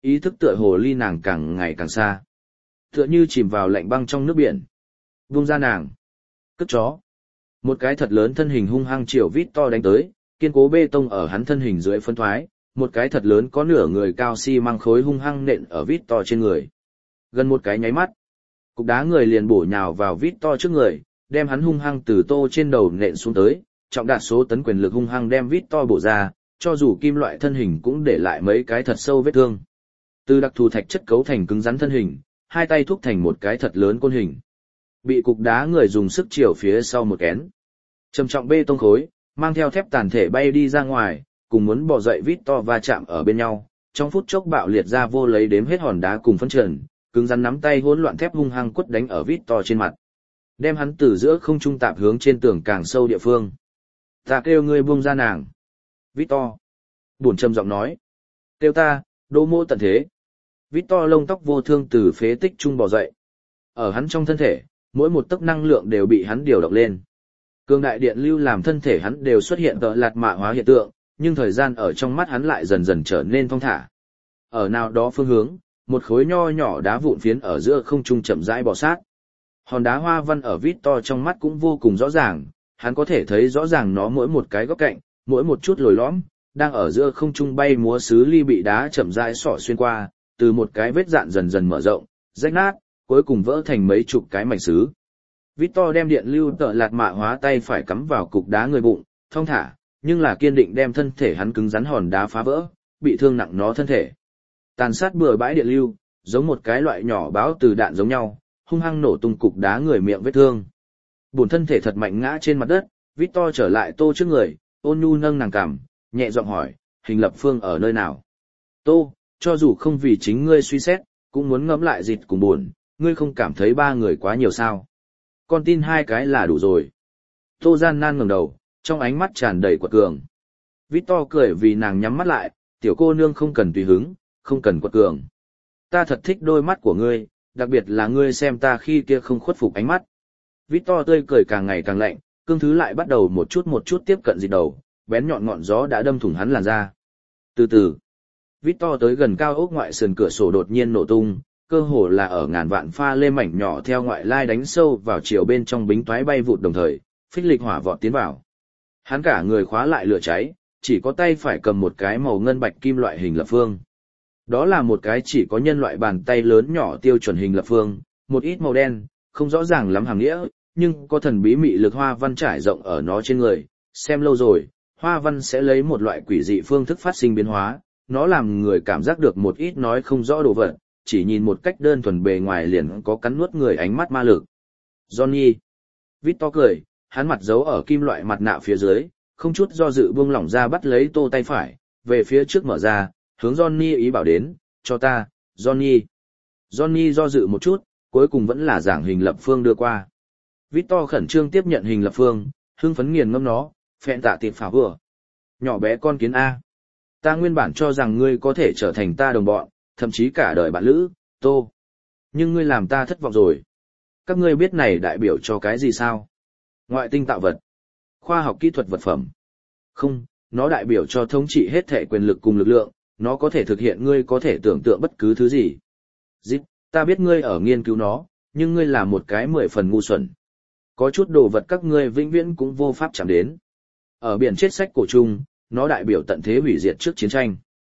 ý thức tựa hồ ly nàng càng ngày càng xa. Tựa như chìm vào lạnh băng trong nước biển. Vung ra nàng. Cất chó. Một cái thật lớn thân hình hung hăng chiều Victor đánh tới, kiên cố bê tông ở hắn thân hình dưới phân thoái, một cái thật lớn có nửa người cao xi măng khối hung hăng nện ở Victor trên người. Gần một cái nháy mắt, cục đá người liền bổ nhào vào Victor trước người, đem hắn hung hăng từ tô trên đầu nện xuống tới, trọng đạt số tấn quyền lực hung hăng đem Victor bổ ra, cho dù kim loại thân hình cũng để lại mấy cái thật sâu vết thương. Từ đặc thù thạch chất cấu thành cứng rắn thân hình, hai tay thúc thành một cái thật lớn côn hình. Bị cục đá người dùng sức chiều phía sau một kén. Trầm trọng bê tông khối, mang theo thép tàn thể bay đi ra ngoài, cùng muốn bò dậy Victor va chạm ở bên nhau, trong phút chốc bạo liệt ra vô lấy đếm hết hòn đá cùng phân trần, cứng rắn nắm tay hỗn loạn thép hung hăng quất đánh ở Victor trên mặt. Đem hắn từ giữa không trung tạp hướng trên tường càng sâu địa phương. Ta kêu ngươi buông ra nàng. Victor. Buồn trầm giọng nói. Kêu ta, đô mô tận thế. Victor lông tóc vô thương từ phế tích trung bò dậy. Ở hắn trong thân thể, mỗi một tấc năng lượng đều bị hắn điều động lên. Cường đại điện lưu làm thân thể hắn đều xuất hiện tợ lạt mạ hóa hiện tượng, nhưng thời gian ở trong mắt hắn lại dần dần trở nên thong thả. Ở nào đó phương hướng, một khối nho nhỏ đá vụn phiến ở giữa không trung chậm rãi bò sát. Hòn đá hoa văn ở Victor trong mắt cũng vô cùng rõ ràng, hắn có thể thấy rõ ràng nó mỗi một cái góc cạnh, mỗi một chút lồi lõm, đang ở giữa không trung bay múa sứ ly bị đá chậm rãi xỏ xuyên qua, từ một cái vết dạn dần dần mở rộng, rách nát, cuối cùng vỡ thành mấy chục cái mảnh sứ. Victor đem điện lưu tợ lạt mạ hóa tay phải cắm vào cục đá người bụng, thong thả, nhưng là kiên định đem thân thể hắn cứng rắn hòn đá phá vỡ, bị thương nặng nó thân thể. Tàn sát bừa bãi điện lưu, giống một cái loại nhỏ báo từ đạn giống nhau, hung hăng nổ tung cục đá người miệng vết thương. Buồn thân thể thật mạnh ngã trên mặt đất, Victor trở lại Tô trước người, ôn nhu nâng nàng cằm, nhẹ giọng hỏi, hình lập phương ở nơi nào? Tô, cho dù không vì chính ngươi suy xét, cũng muốn ngẫm lại dịch cùng buồn, ngươi không cảm thấy ba người quá nhiều sao? Con tin hai cái là đủ rồi. Tô gian nan ngẩng đầu, trong ánh mắt tràn đầy quật cường. Victor cười vì nàng nhắm mắt lại, tiểu cô nương không cần tùy hứng, không cần quật cường. Ta thật thích đôi mắt của ngươi, đặc biệt là ngươi xem ta khi kia không khuất phục ánh mắt. Victor tươi cười càng ngày càng lạnh, cương thứ lại bắt đầu một chút một chút tiếp cận dịch đầu, bén nhọn ngọn gió đã đâm thủng hắn làn da. Từ từ, Victor tới gần cao ốc ngoại sườn cửa sổ đột nhiên nổ tung, cơ hồ là ở ngàn vạn pha lê mảnh nhỏ theo ngoại lai đánh sâu vào chiều bên trong bính toái bay vụt đồng thời, phích lịch hỏa vọt tiến vào. Hắn cả người khóa lại lửa cháy, chỉ có tay phải cầm một cái màu ngân bạch kim loại hình lập phương. Đó là một cái chỉ có nhân loại bàn tay lớn nhỏ tiêu chuẩn hình lập phương, một ít màu đen, không rõ ràng lắm hàng nghĩa, nhưng có thần bí mị lực hoa văn trải rộng ở nó trên người, xem lâu rồi, hoa văn sẽ lấy một loại quỷ dị phương thức phát sinh biến hóa, nó làm người cảm giác được một ít nói không rõ đồ vật, chỉ nhìn một cách đơn thuần bề ngoài liền có cắn nuốt người ánh mắt ma lực. Johnny. Victor cười, hắn mặt giấu ở kim loại mặt nạ phía dưới, không chút do dự buông lỏng ra bắt lấy Tô tay phải, về phía trước mở ra, hướng Johnny ý bảo đến, cho ta, Johnny. Johnny do dự một chút, cuối cùng vẫn là giảng hình lập phương đưa qua. Victor khẩn trương tiếp nhận hình lập phương, hưng phấn nghiền ngẫm nó, phẹn tạ tiệp phá vừa. Nhỏ bé con kiến A. Ta nguyên bản cho rằng ngươi có thể trở thành ta đồng bọn, thậm chí cả đời bạn lữ, Tô. Nhưng ngươi làm ta thất vọng rồi. Các ngươi biết này đại biểu cho cái gì sao? Ngoại tinh tạo vật. Khoa học kỹ thuật vật phẩm. Không, nó đại biểu cho thống trị hết thể quyền lực cùng lực lượng, nó có thể thực hiện ngươi có thể tưởng tượng bất cứ thứ gì. Dít, ta biết ngươi ở nghiên cứu nó, nhưng ngươi là một cái mười phần ngu xuẩn. Có chút đồ vật các ngươi vĩnh viễn cũng vô pháp chạm đến. Ở biển chết sách cổ chung, nó đại biểu tận thế hủy diệt trước chiến tranh.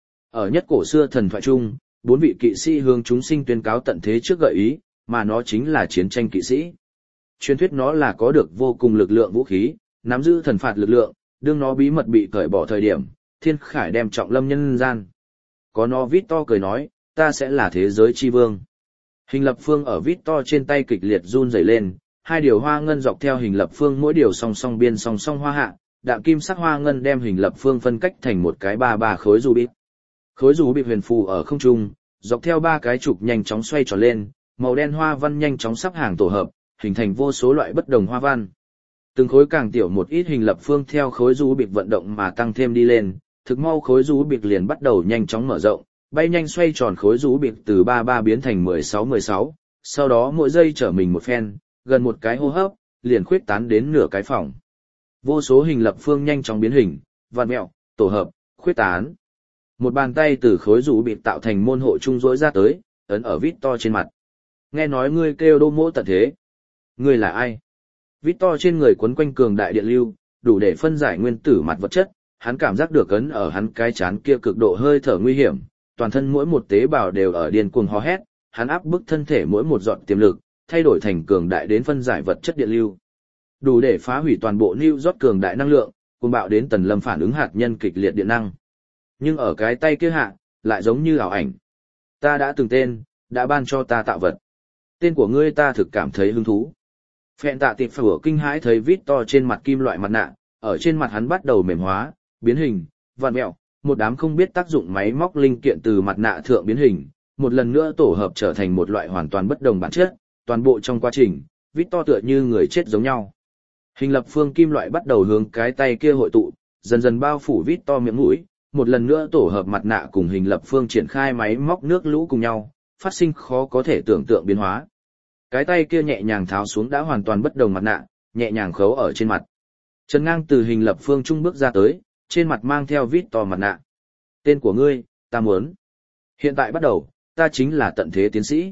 Ở nhất cổ xưa thần thoại chung, bốn vị kỵ sĩ hướng chúng sinh tuyên cáo tận thế trước gợi ý, mà nó chính là chiến tranh kỵ sĩ. Truyền thuyết nó là có được vô cùng lực lượng vũ khí, nắm giữ thần phạt lực lượng, đương nó bí mật bị cởi bỏ thời điểm, thiên khải đem trọng lâm nhân gian. Có nó Victor cười nói, ta sẽ là thế giới chi vương. Hình lập phương ở Victor trên tay kịch liệt run rẩy lên, hai điều hoa ngân dọc theo hình lập phương mỗi điều song song biên song song hoa hạ, đạm kim sắc hoa ngân đem hình lập phương phân cách thành một cái ba ba khối dù bịp. Khối dù bịp huyền phù ở không trung, dọc theo ba cái trục nhanh chóng xoay tròn lên, màu đen hoa văn nhanh chóng sắp hàng tổ hợp, hình thành vô số loại bất đồng hoa văn. Từng khối càng tiểu một ít hình lập phương theo khối dù bịp vận động mà tăng thêm đi lên, thực mau khối dù bịp liền bắt đầu nhanh chóng mở rộng, bay nhanh xoay tròn khối dù bịp từ ba ba biến thành mười sáu mười sáu, sau đó mỗi giây trở mình một phen, gần một cái hô hấp, liền khuyết tán đến nửa cái phòng. Vô số hình lập phương nhanh chóng biến hình, vặn mẹo, tổ hợp, khuyết tán. Một bàn tay từ khối rủ bịt tạo thành môn hộ trung rỗi ra tới, ấn ở Victor trên mặt. Nghe nói ngươi kêu đô mỗ tận thế. Ngươi là ai? Victor trên người quấn quanh cường đại điện lưu, đủ để phân giải nguyên tử mặt vật chất, hắn cảm giác được ấn ở hắn cái chán kia cực độ hơi thở nguy hiểm, toàn thân mỗi một tế bào đều ở điên cuồng hò hét, hắn áp bức thân thể mỗi một giọt tiềm lực, thay đổi thành cường đại đến phân giải vật chất điện lưu. Đủ để phá hủy toàn bộ New York cường đại năng lượng, cuồng bạo đến tần lâm phản ứng hạt nhân kịch liệt điện năng. Nhưng ở cái tay kia hạ, lại giống như ảo ảnh. Ta đã từng tên, đã ban cho ta tạo vật. Tên của ngươi ta thực cảm thấy hứng thú. Phẹn tạ tịp phở kinh hãi thấy Victor trên mặt kim loại mặt nạ, ở trên mặt hắn bắt đầu mềm hóa, biến hình, vặn mẹo, một đám không biết tác dụng máy móc linh kiện từ mặt nạ thượng biến hình, một lần nữa tổ hợp trở thành một loại hoàn toàn bất đồng bản chất, toàn bộ trong quá trình, Victor tựa như người chết giống nhau. Hình lập phương kim loại bắt đầu hướng cái tay kia hội tụ, dần dần bao phủ Victor miệng mũi, một lần nữa tổ hợp mặt nạ cùng hình lập phương triển khai máy móc nước lũ cùng nhau, phát sinh khó có thể tưởng tượng biến hóa. Cái tay kia nhẹ nhàng tháo xuống đã hoàn toàn bất đồng mặt nạ, nhẹ nhàng khấu ở trên mặt. Trần Ngang từ hình lập phương trung bước ra tới, trên mặt mang theo Victor mặt nạ. Tên của ngươi, ta muốn. Hiện tại bắt đầu, ta chính là tận thế tiến sĩ.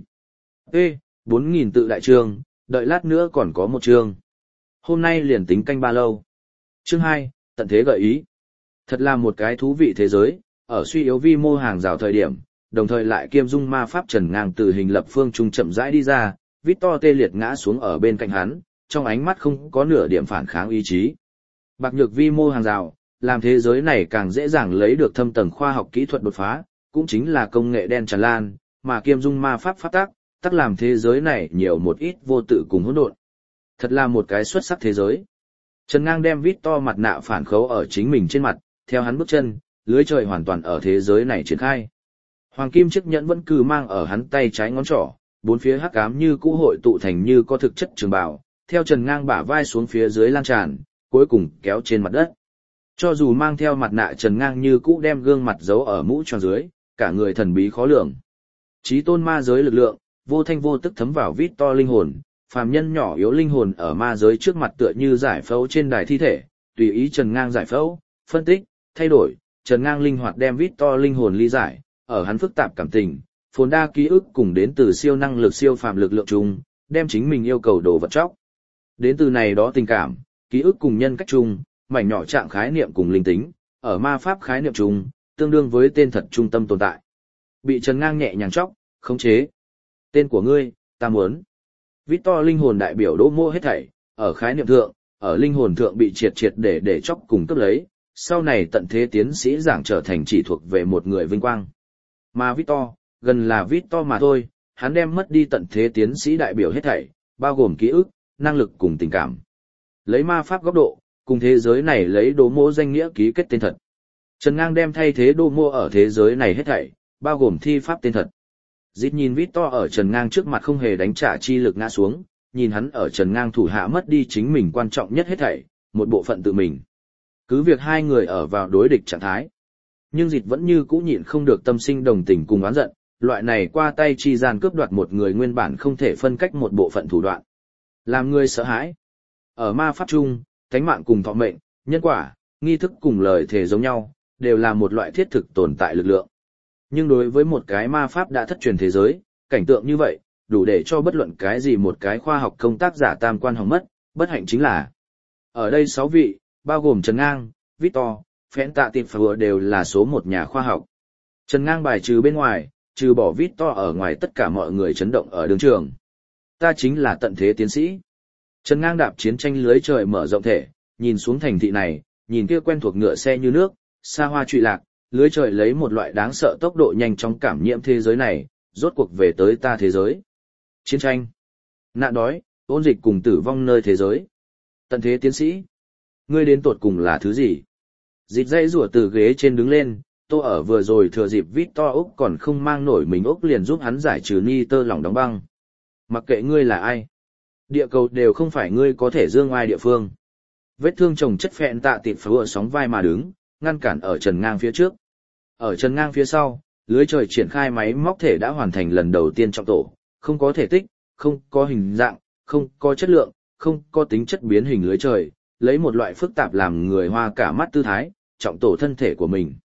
Ê, bốn nghìn tự đại trường, đợi lát nữa còn có một chương. Hôm nay liền tính canh ba lâu. Chương hai, tận thế gợi ý. Thật là một cái thú vị thế giới, ở suy yếu vi mô hàng rào thời điểm, đồng thời lại kiêm dung ma pháp Trần Ngang từ hình lập phương trung chậm rãi đi ra, Victor tê liệt ngã xuống ở bên cạnh hắn, trong ánh mắt không có nửa điểm phản kháng ý chí. Bạc nhược vi mô hàng rào, làm thế giới này càng dễ dàng lấy được thâm tầng khoa học kỹ thuật đột phá, cũng chính là công nghệ đen tràn lan, mà kiêm dung ma pháp pháp tác, tác làm thế giới này nhiều một ít vô tự cùng hỗn độn. Thật là một cái xuất sắc thế giới. Trần Ngang đem Victor mặt nạ phản khấu ở chính mình trên mặt, theo hắn bước chân, lưới trời hoàn toàn ở thế giới này triển khai. Hoàng kim chiếc nhẫn vẫn cứ mang ở hắn tay trái ngón trỏ, bốn phía hắc ám như cũ hội tụ thành như có thực chất trường bào, theo Trần Ngang bả vai xuống phía dưới lan tràn, cuối cùng kéo trên mặt đất. Cho dù mang theo mặt nạ Trần Ngang như cũ đem gương mặt giấu ở mũ tròn dưới, cả người thần bí khó lường. Chí tôn ma giới lực lượng, vô thanh vô tức thấm vào Victor linh hồn, phàm nhân nhỏ yếu linh hồn ở ma giới trước mặt tựa như giải phẫu trên đài thi thể, tùy ý Trần Ngang giải phẫu, phân tích, thay đổi, Trần Ngang linh hoạt đem Victor linh hồn ly giải, ở hắn phức tạp cảm tình, phồn đa ký ức cùng đến từ siêu năng lực siêu phàm lực lượng chung, đem chính mình yêu cầu đồ vật chóc. Đến từ này đó tình cảm, ký ức cùng nhân cách chung, mảnh nhỏ trạng khái niệm cùng linh tính, ở ma pháp khái niệm chung, tương đương với tên thật trung tâm tồn tại. Bị Trần Ngang nhẹ nhàng chóc, khống chế. Tên của ngươi, ta muốn. Victor linh hồn đại biểu đỗ mô hết thảy, ở khái niệm thượng, ở linh hồn thượng bị triệt triệt để để chóc cùng cấp lấy, sau này tận thế tiến sĩ giảng trở thành chỉ thuộc về một người vinh quang. Mà Victor, gần là Victor mà thôi, hắn đem mất đi tận thế tiến sĩ đại biểu hết thảy, bao gồm ký ức, năng lực cùng tình cảm. Lấy ma pháp góc độ, cùng thế giới này lấy đỗ mô danh nghĩa ký kết tên thật. Trần Ngang đem thay thế đỗ mô ở thế giới này hết thảy, bao gồm thi pháp tên thật. Dít nhìn Victor ở Trần Ngang trước mặt không hề đánh trả chi lực ngã xuống, nhìn hắn ở Trần Ngang thủ hạ mất đi chính mình quan trọng nhất hết thảy, một bộ phận tự mình. Cứ việc hai người ở vào đối địch trạng thái, nhưng Dít vẫn như cũ nhịn không được tâm sinh đồng tình cùng oán giận, loại này qua tay chi gian cướp đoạt một người nguyên bản không thể phân cách một bộ phận thủ đoạn. Làm người sợ hãi. Ở ma pháp chung, tánh mạng cùng thọ mệnh, nhân quả, nghi thức cùng lời thề giống nhau, đều là một loại thiết thực tồn tại lực lượng. Nhưng đối với một cái ma pháp đã thất truyền thế giới, cảnh tượng như vậy, đủ để cho bất luận cái gì một cái khoa học công tác giả tam quan hỏng mất, bất hạnh chính là. Ở đây sáu vị, bao gồm Trần Ngang, Victor, Phén Tạ Tiệp Phvừa đều là số một nhà khoa học. Trần Ngang bài trừ bên ngoài, trừ bỏ Victor ở ngoài tất cả mọi người chấn động ở đường trường. Ta chính là tận thế tiến sĩ. Trần Ngang đạp chiến tranh lưới trời mở rộng thể, nhìn xuống thành thị này, nhìn kia quen thuộc ngựa xe như nước, xa hoa trụy lạc, lưới trời lấy một loại đáng sợ tốc độ nhanh chóng cảm nhiễm thế giới này, rốt cuộc về tới ta thế giới. Chiến tranh, nạn đói, ôn dịch cùng tử vong nơi thế giới. Tận thế tiến sĩ, ngươi đến tột cùng là thứ gì? Dịch dây rủa từ ghế trên đứng lên, Tô ở vừa rồi thừa dịp Victor Úc còn không mang nổi mình Úc liền giúp hắn giải trừ ni tơ lỏng đóng băng. Mặc kệ ngươi là ai, địa cầu đều không phải ngươi có thể dương ai địa phương. Vết thương chồng chất phẹn tạ tịt phvừa sóng vai mà đứng, ngăn cản ở Trần Ngang phía trước. Ở Trần Ngang phía sau, lưới trời triển khai máy móc thể đã hoàn thành lần đầu tiên trọng tổ, không có thể tích, không có hình dạng, không có chất lượng, không có tính chất biến hình lưới trời, lấy một loại phức tạp làm người hoa cả mắt tư thái, trọng tổ thân thể của mình.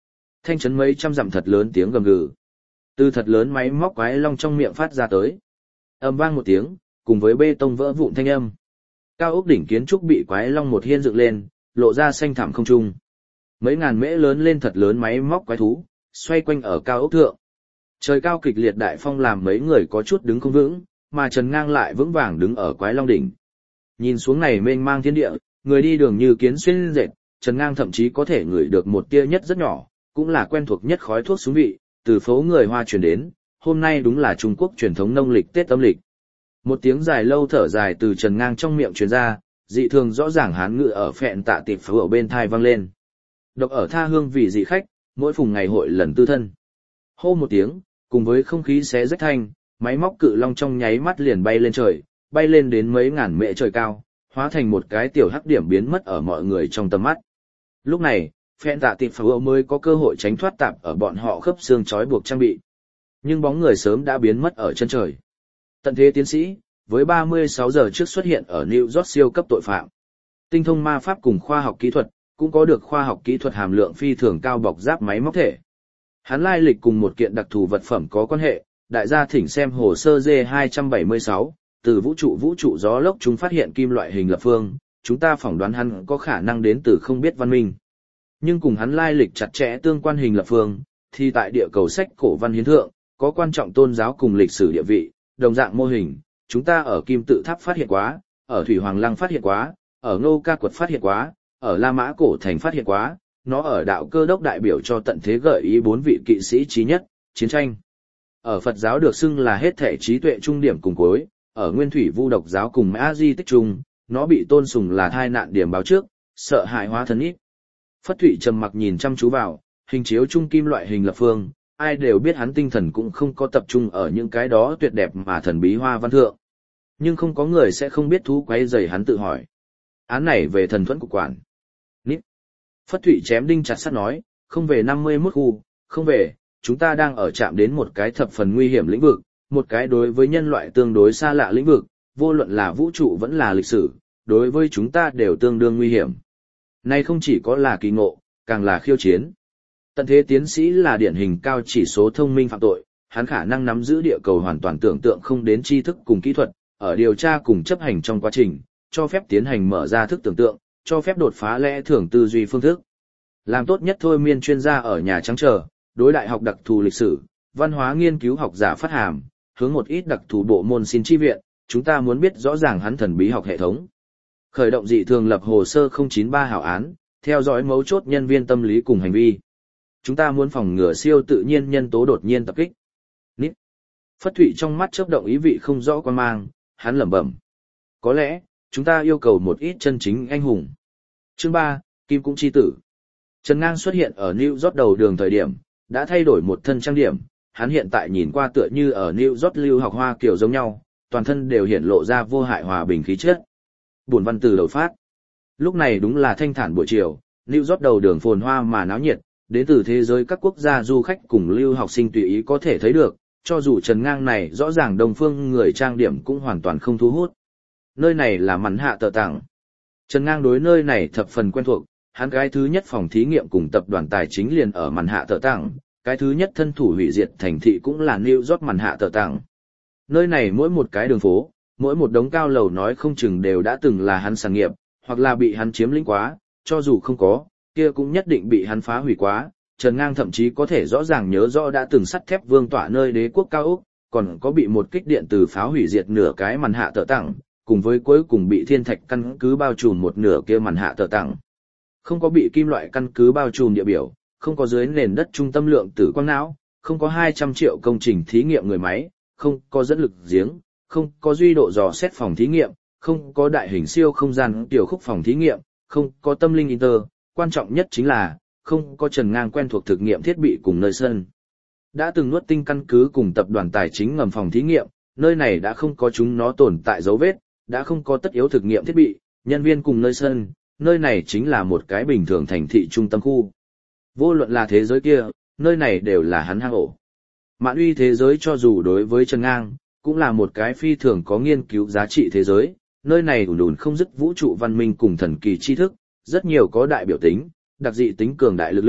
Thanh chấn mấy trăm dặm thật lớn tiếng gầm gừ. Từ thật lớn máy móc quái long trong miệng phát ra tới. Âm vang một tiếng, cùng với bê tông vỡ vụn thanh âm. Cao ốc đỉnh kiến trúc bị quái long một hiên dựng lên, lộ ra xanh thẳm không trung. Mấy ngàn mễ lớn lên thật lớn máy móc quái thú, xoay quanh ở cao ốc thượng. Trời cao kịch liệt đại phong làm mấy người có chút đứng không vững, mà Trần Ngang lại vững vàng đứng ở quái long đỉnh. Nhìn xuống này mênh mang thiên địa, người đi đường như kiến xuyên dệt, Trần Ngang thậm chí có thể ngửi được một tia nhất rất nhỏ, cũng là quen thuộc nhất khói thuốc súng vị, từ phố người Hoa truyền đến, hôm nay đúng là Trung Quốc truyền thống nông lịch Tết âm lịch. Một tiếng dài lâu thở dài từ Trần Ngang trong miệng truyền ra, dị thường rõ ràng hán ngữ ở phẹn tạ tiệp phở ở bên thai vang lên. Độc ở tha hương vì dị khách, mỗi phùng ngày hội lần tư thân. Hô một tiếng, cùng với không khí xé rách thanh, máy móc cự long trong nháy mắt liền bay lên trời, bay lên đến mấy ngàn mệ trời cao, hóa thành một cái tiểu hắc điểm biến mất ở mọi người trong tầm mắt. Lúc này, phẹn tạ tiệp phở mới có cơ hội tránh thoát tạp ở bọn họ khớp xương trói buộc trang bị. Nhưng bóng người sớm đã biến mất ở chân trời. Tận thế tiến sĩ, với ba mươi sáu giờ trước xuất hiện ở New York siêu cấp tội phạm. Tinh thông ma pháp cùng khoa học kỹ thuật, cũng có được khoa học kỹ thuật hàm lượng phi thường cao bọc giáp máy móc thể. Hắn lai lịch cùng một kiện đặc thù vật phẩm có quan hệ, đại gia thỉnh xem hồ sơ D hai trăm bảy mươi sáu, từ vũ trụ vũ trụ gió lốc chúng phát hiện kim loại hình lập phương, chúng ta phỏng đoán hắn có khả năng đến từ không biết văn minh. Nhưng cùng hắn lai lịch chặt chẽ tương quan hình lập phương, thì tại địa cầu sách cổ văn hiến thượng, có quan trọng tôn giáo cùng lịch sử địa vị, đồng dạng mô hình, chúng ta ở Kim Tự Tháp phát hiện quá, ở Thủy Hoàng Lăng phát hiện quá, ở Ngô Ca Quật phát hiện quá, ở La Mã Cổ Thành phát hiện quá, nó ở đạo Cơ Đốc đại biểu cho tận thế gợi ý bốn vị kỵ sĩ trí nhất, chiến tranh. Ở Phật giáo được xưng là hết thể trí tuệ trung điểm cùng cuối, ở Nguyên Thủy Vu Độc giáo cùng Mã Di Tích Trung, nó bị tôn sùng là thai nạn điểm báo trước, sợ hại hóa thân ít. Phất Thụy trầm mặc nhìn chăm chú vào, hình chiếu trung kim loại hình lập phương, ai đều biết hắn tinh thần cũng không có tập trung ở những cái đó tuyệt đẹp mà thần bí hoa văn thượng. Nhưng không có người sẽ không biết thú quấy rầy hắn tự hỏi. Án này về thần thuẫn cục quản. Nít. Phất Thụy chém đinh chặt sắt nói, không về năm mươi mốt khu, không về, chúng ta đang ở chạm đến một cái thập phần nguy hiểm lĩnh vực, một cái đối với nhân loại tương đối xa lạ lĩnh vực, vô luận là vũ trụ vẫn là lịch sử, đối với chúng ta đều tương đương nguy hiểm. Này không chỉ có là kỳ ngộ, càng là khiêu chiến. Tận thế tiến sĩ là điển hình cao chỉ số thông minh phạm tội, hắn khả năng nắm giữ địa cầu hoàn toàn tưởng tượng không đến tri thức cùng kỹ thuật, ở điều tra cùng chấp hành trong quá trình, cho phép tiến hành mở ra thức tưởng tượng, cho phép đột phá lẽ thường tư duy phương thức. Làm tốt nhất thôi miên chuyên gia ở Nhà Trắng chờ, đối đại học đặc thù lịch sử, văn hóa nghiên cứu học giả phát hàm, hướng một ít đặc thù bộ môn xin chi viện, chúng ta muốn biết rõ ràng hắn thần bí học hệ thống. Khởi động dị thường lập hồ sơ không chín ba hảo án, theo dõi mấu chốt nhân viên tâm lý cùng hành vi. Chúng ta muốn phòng ngừa siêu tự nhiên nhân tố đột nhiên tập kích. Nít. Phất Thụy trong mắt chớp động ý vị không rõ quan mang, hắn lẩm bẩm. Có lẽ, chúng ta yêu cầu một ít chân chính anh hùng. Chương ba, Kim Cũng Chi Tử. Trần Ngang xuất hiện ở New York đầu đường thời điểm, đã thay đổi một thân trang điểm, hắn hiện tại nhìn qua tựa như ở New York lưu học hoa kiểu giống nhau, toàn thân đều hiện lộ ra vô hại hòa bình khí chất. Buồn văn từ đầu phát. Lúc này đúng là thanh thản buổi chiều, New York đầu đường phồn hoa mà náo nhiệt, đến từ thế giới các quốc gia du khách cùng lưu học sinh tùy ý có thể thấy được, cho dù Trần Ngang này rõ ràng đồng phương người trang điểm cũng hoàn toàn không thu hút. Nơi này là mắn hạ tờ tặng. Trần Ngang đối nơi này thập phần quen thuộc, hắn cái thứ nhất phòng thí nghiệm cùng tập đoàn tài chính liền ở mắn hạ tờ tặng, cái thứ nhất thân thủ hủy diệt thành thị cũng là New York mắn hạ tờ tặng. Nơi này mỗi một cái đường phố, mỗi một đống cao lầu nói không chừng đều đã từng là hắn sản nghiệp, hoặc là bị hắn chiếm lĩnh quá, cho dù không có, kia cũng nhất định bị hắn phá hủy quá. Trần Ngang thậm chí có thể rõ ràng nhớ rõ đã từng sắt thép vương tọa nơi đế quốc cao ốc, còn có bị một kích điện từ pháo hủy diệt nửa cái màn hạ tờ tặng, cùng với cuối cùng bị thiên thạch căn cứ bao trùm một nửa kia màn hạ tờ tặng. Không có bị kim loại căn cứ bao trùm địa biểu, không có dưới nền đất trung tâm lượng tử quang não, không có hai trăm triệu công trình thí nghiệm người máy, không có dẫn lực giếng, không có duy độ dò xét phòng thí nghiệm, không có đại hình siêu không gian tiểu khúc phòng thí nghiệm, không có tâm linh inter, quan trọng nhất chính là không có Trần Ngang quen thuộc thực nghiệm thiết bị cùng nơi sân. Đã từng nuốt tinh căn cứ cùng tập đoàn tài chính ngầm phòng thí nghiệm, nơi này đã không có chúng nó tồn tại dấu vết, đã không có tất yếu thực nghiệm thiết bị, nhân viên cùng nơi sân, nơi này chính là một cái bình thường thành thị trung tâm khu. Vô luận là thế giới kia, nơi này đều là hắn hang ổ. Mạn uy thế giới cho dù đối với Trần Ngang, cũng là một cái phi thường có nghiên cứu giá trị thế giới, nơi này ùn ùn không dứt vũ trụ văn minh cùng thần kỳ tri thức, rất nhiều có đại biểu tính, đặc dị tính cường đại lực lượng,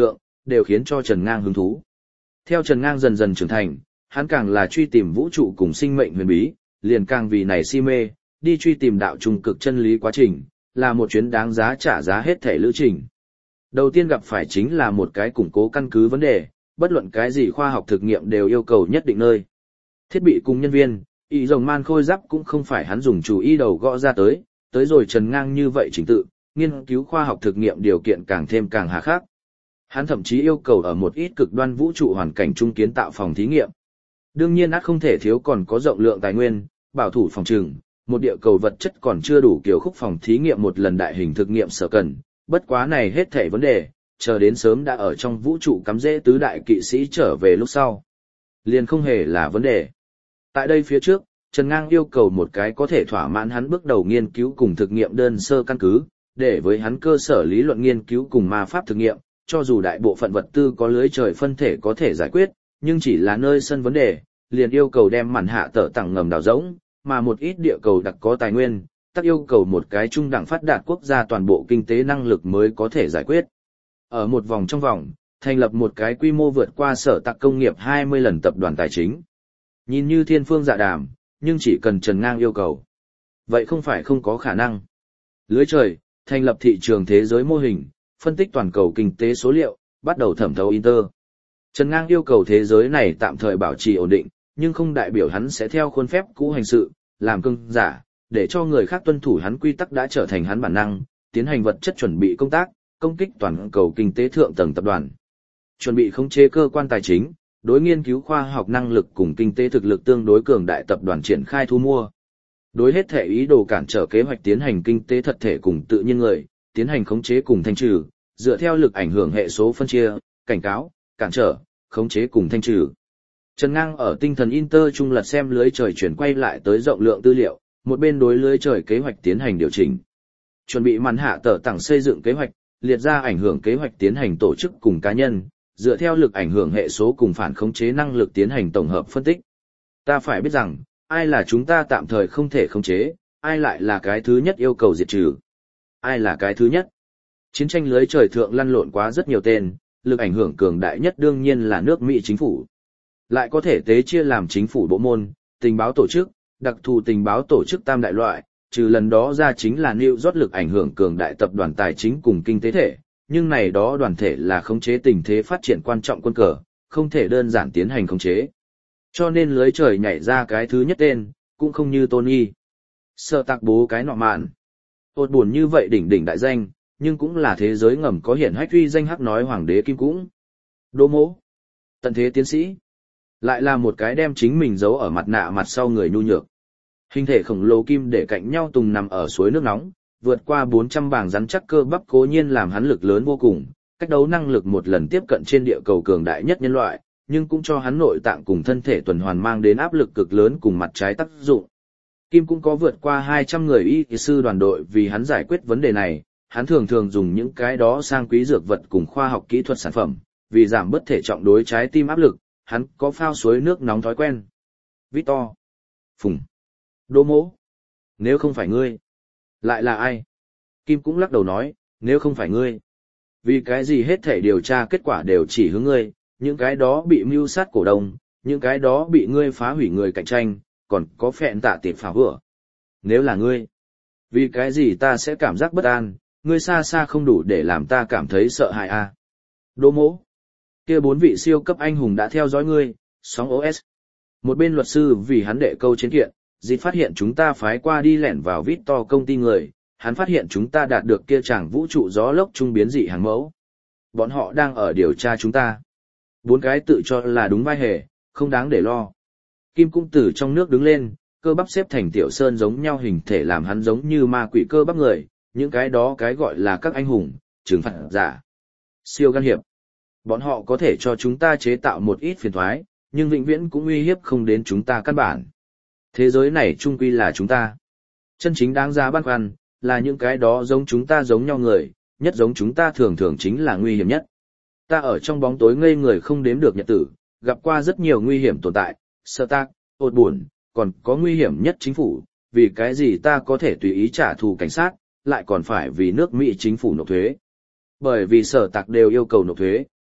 đều khiến cho Trần Ngang hứng thú. Theo Trần Ngang dần dần trưởng thành, hắn càng là truy tìm vũ trụ cùng sinh mệnh huyền bí, liền càng vì này si mê, đi truy tìm đạo trung cực chân lý quá trình, là một chuyến đáng giá trả giá hết thể lữ trình. Đầu tiên gặp phải chính là một cái củng cố căn cứ vấn đề, bất luận cái gì khoa học thực nghiệm đều yêu cầu nhất định nơi. Thiết bị cùng nhân viên, ý rồng man khôi giáp cũng không phải hắn dùng chủ ý đầu gõ ra tới, tới rồi Trần Ngang như vậy trình tự, nghiên cứu khoa học thực nghiệm điều kiện càng thêm càng hà khắc. Hắn thậm chí yêu cầu ở một ít cực đoan vũ trụ hoàn cảnh trung kiến tạo phòng thí nghiệm. Đương nhiên ắt không thể thiếu còn có rộng lượng tài nguyên, bảo thủ phòng trừng, một địa cầu vật chất còn chưa đủ kiểu khúc phòng thí nghiệm một lần đại hình thực nghiệm sở cần, bất quá này hết thảy vấn đề, chờ đến sớm đã ở trong vũ trụ cắm rễ tứ đại kỵ sĩ trở về lúc sau. Liền không hề là vấn đề. Tại đây phía trước, Trần Ngang yêu cầu một cái có thể thỏa mãn hắn bước đầu nghiên cứu cùng thực nghiệm đơn sơ căn cứ, để với hắn cơ sở lý luận nghiên cứu cùng ma pháp thực nghiệm, cho dù đại bộ phận vật tư có lưới trời phân thể có thể giải quyết, nhưng chỉ là nơi sân vấn đề, liền yêu cầu đem màn hạ tở tặng ngầm đào rỗng, mà một ít địa cầu đặc có tài nguyên, tất yêu cầu một cái trung đẳng phát đạt quốc gia toàn bộ kinh tế năng lực mới có thể giải quyết. Ở một vòng trong vòng, thành lập một cái quy mô vượt qua sở tạc công nghiệp hai mươi lần tập đoàn tài chính. Nhìn như thiên phương dạ đàm, nhưng chỉ cần Trần Ngang yêu cầu. Vậy không phải không có khả năng. Lưới trời, thành lập thị trường thế giới mô hình, phân tích toàn cầu kinh tế số liệu, bắt đầu thẩm thấu Inter. Trần Ngang yêu cầu thế giới này tạm thời bảo trì ổn định, nhưng không đại biểu hắn sẽ theo khuôn phép cũ hành sự, làm cưng giả, để cho người khác tuân thủ hắn quy tắc đã trở thành hắn bản năng, tiến hành vật chất chuẩn bị công tác, công kích toàn cầu kinh tế thượng tầng tập đoàn. Chuẩn bị khống chế cơ quan tài chính, đối nghiên cứu khoa học năng lực cùng kinh tế thực lực tương đối cường đại tập đoàn triển khai thu mua. Đối hết thể ý đồ cản trở kế hoạch tiến hành kinh tế thật thể cùng tự nhiên người, tiến hành khống chế cùng thanh trừ, dựa theo lực ảnh hưởng hệ số phân chia, cảnh cáo, cản trở, khống chế cùng thanh trừ. Trần Ngang ở tinh thần Inter trung lật xem lưới trời chuyển quay lại tới rộng lượng tư liệu, một bên đối lưới trời kế hoạch tiến hành điều chỉnh. Chuẩn bị màn hạ tờ tặng xây dựng kế hoạch, liệt ra ảnh hưởng kế hoạch tiến hành tổ chức cùng cá nhân, dựa theo lực ảnh hưởng hệ số cùng phản khống chế năng lực tiến hành tổng hợp phân tích. Ta phải biết rằng, ai là chúng ta tạm thời không thể khống chế, ai lại là cái thứ nhất yêu cầu diệt trừ. Ai là cái thứ nhất? Chiến tranh lưới trời thượng lăn lộn quá rất nhiều tên, lực ảnh hưởng cường đại nhất đương nhiên là nước Mỹ chính phủ. Lại có thể tế chia làm chính phủ bộ môn, tình báo tổ chức, đặc thù tình báo tổ chức tam đại loại, trừ lần đó ra chính là New York lực ảnh hưởng cường đại tập đoàn tài chính cùng kinh tế thể, nhưng này đó đoàn thể là khống chế tình thế phát triển quan trọng quân cờ, không thể đơn giản tiến hành khống chế. Cho nên lưới trời nhảy ra cái thứ nhất tên, cũng không như Tony. Sợ tạc bố cái nọ mạn. Ốt buồn như vậy đỉnh đỉnh đại danh, nhưng cũng là thế giới ngầm có hiển hách uy danh hắc nói hoàng đế kim cũng. Đô mỗ. Tận thế tiến sĩ. Lại là một cái đem chính mình giấu ở mặt nạ mặt sau người nhu nhược. Hình thể khổng lồ kim để cạnh nhau tùng nằm ở suối nước nóng, vượt qua bốn trăm bảng rắn chắc cơ bắp cố nhiên làm hắn lực lớn vô cùng, cách đấu năng lực một lần tiếp cận trên địa cầu cường đại nhất nhân loại, nhưng cũng cho hắn nội tạng cùng thân thể tuần hoàn mang đến áp lực cực lớn cùng mặt trái tác dụng. Kim cũng có vượt qua hai trăm người y sư đoàn đội vì hắn giải quyết vấn đề này, hắn thường thường dùng những cái đó sang quý dược vật cùng khoa học kỹ thuật sản phẩm, vì giảm bớt thể trọng đối trái tim áp lực, hắn có phao suối nước nóng thói quen. Victor. Phùng. Đô mỗ. Nếu không phải ngươi. Lại là ai? Kim cũng lắc đầu nói, nếu không phải ngươi. Vì cái gì hết thể điều tra kết quả đều chỉ hướng ngươi, những cái đó bị mưu sát cổ đông, những cái đó bị ngươi phá hủy người cạnh tranh, còn có phẹn tạ tiệp phá hửa. Nếu là ngươi, vì cái gì ta sẽ cảm giác bất an, ngươi xa xa không đủ để làm ta cảm thấy sợ hãi à. Đô mỗ. Kia bốn vị siêu cấp anh hùng đã theo dõi ngươi, sóng ô ét. Một bên luật sư vì hắn đệ câu chiến kiện, dịp phát hiện chúng ta phái qua đi lẻn vào Victor công ty người, hắn phát hiện chúng ta đạt được kia chàng vũ trụ gió lốc trung biến dị hàng mẫu. Bọn họ đang ở điều tra chúng ta. Bốn cái tự cho là đúng vai hề, không đáng để lo. Kim cũng từ trong nước đứng lên, cơ bắp xếp thành tiểu sơn giống nhau hình thể làm hắn giống như ma quỷ cơ bắp người, những cái đó cái gọi là các anh hùng, trừng phạt giả, siêu gan hiệp. Bọn họ có thể cho chúng ta chế tạo một ít phiền toái, nhưng vĩnh viễn cũng uy hiếp không đến chúng ta căn bản. Thế giới này chung quy là chúng ta. Chân chính đáng giá băn khoăn, là những cái đó giống chúng ta giống nhau người, nhất giống chúng ta thường thường chính là nguy hiểm nhất. Ta ở trong bóng tối ngây người không đếm được nhật tử, gặp qua rất nhiều nguy hiểm tồn tại, sơ tác, ột buồn, còn có nguy hiểm nhất chính phủ, vì cái gì ta có thể tùy ý trả thù cảnh sát, lại còn phải vì nước Mỹ chính phủ nộp thuế. Bởi vì sở tạc đều yêu cầu nộp thuế.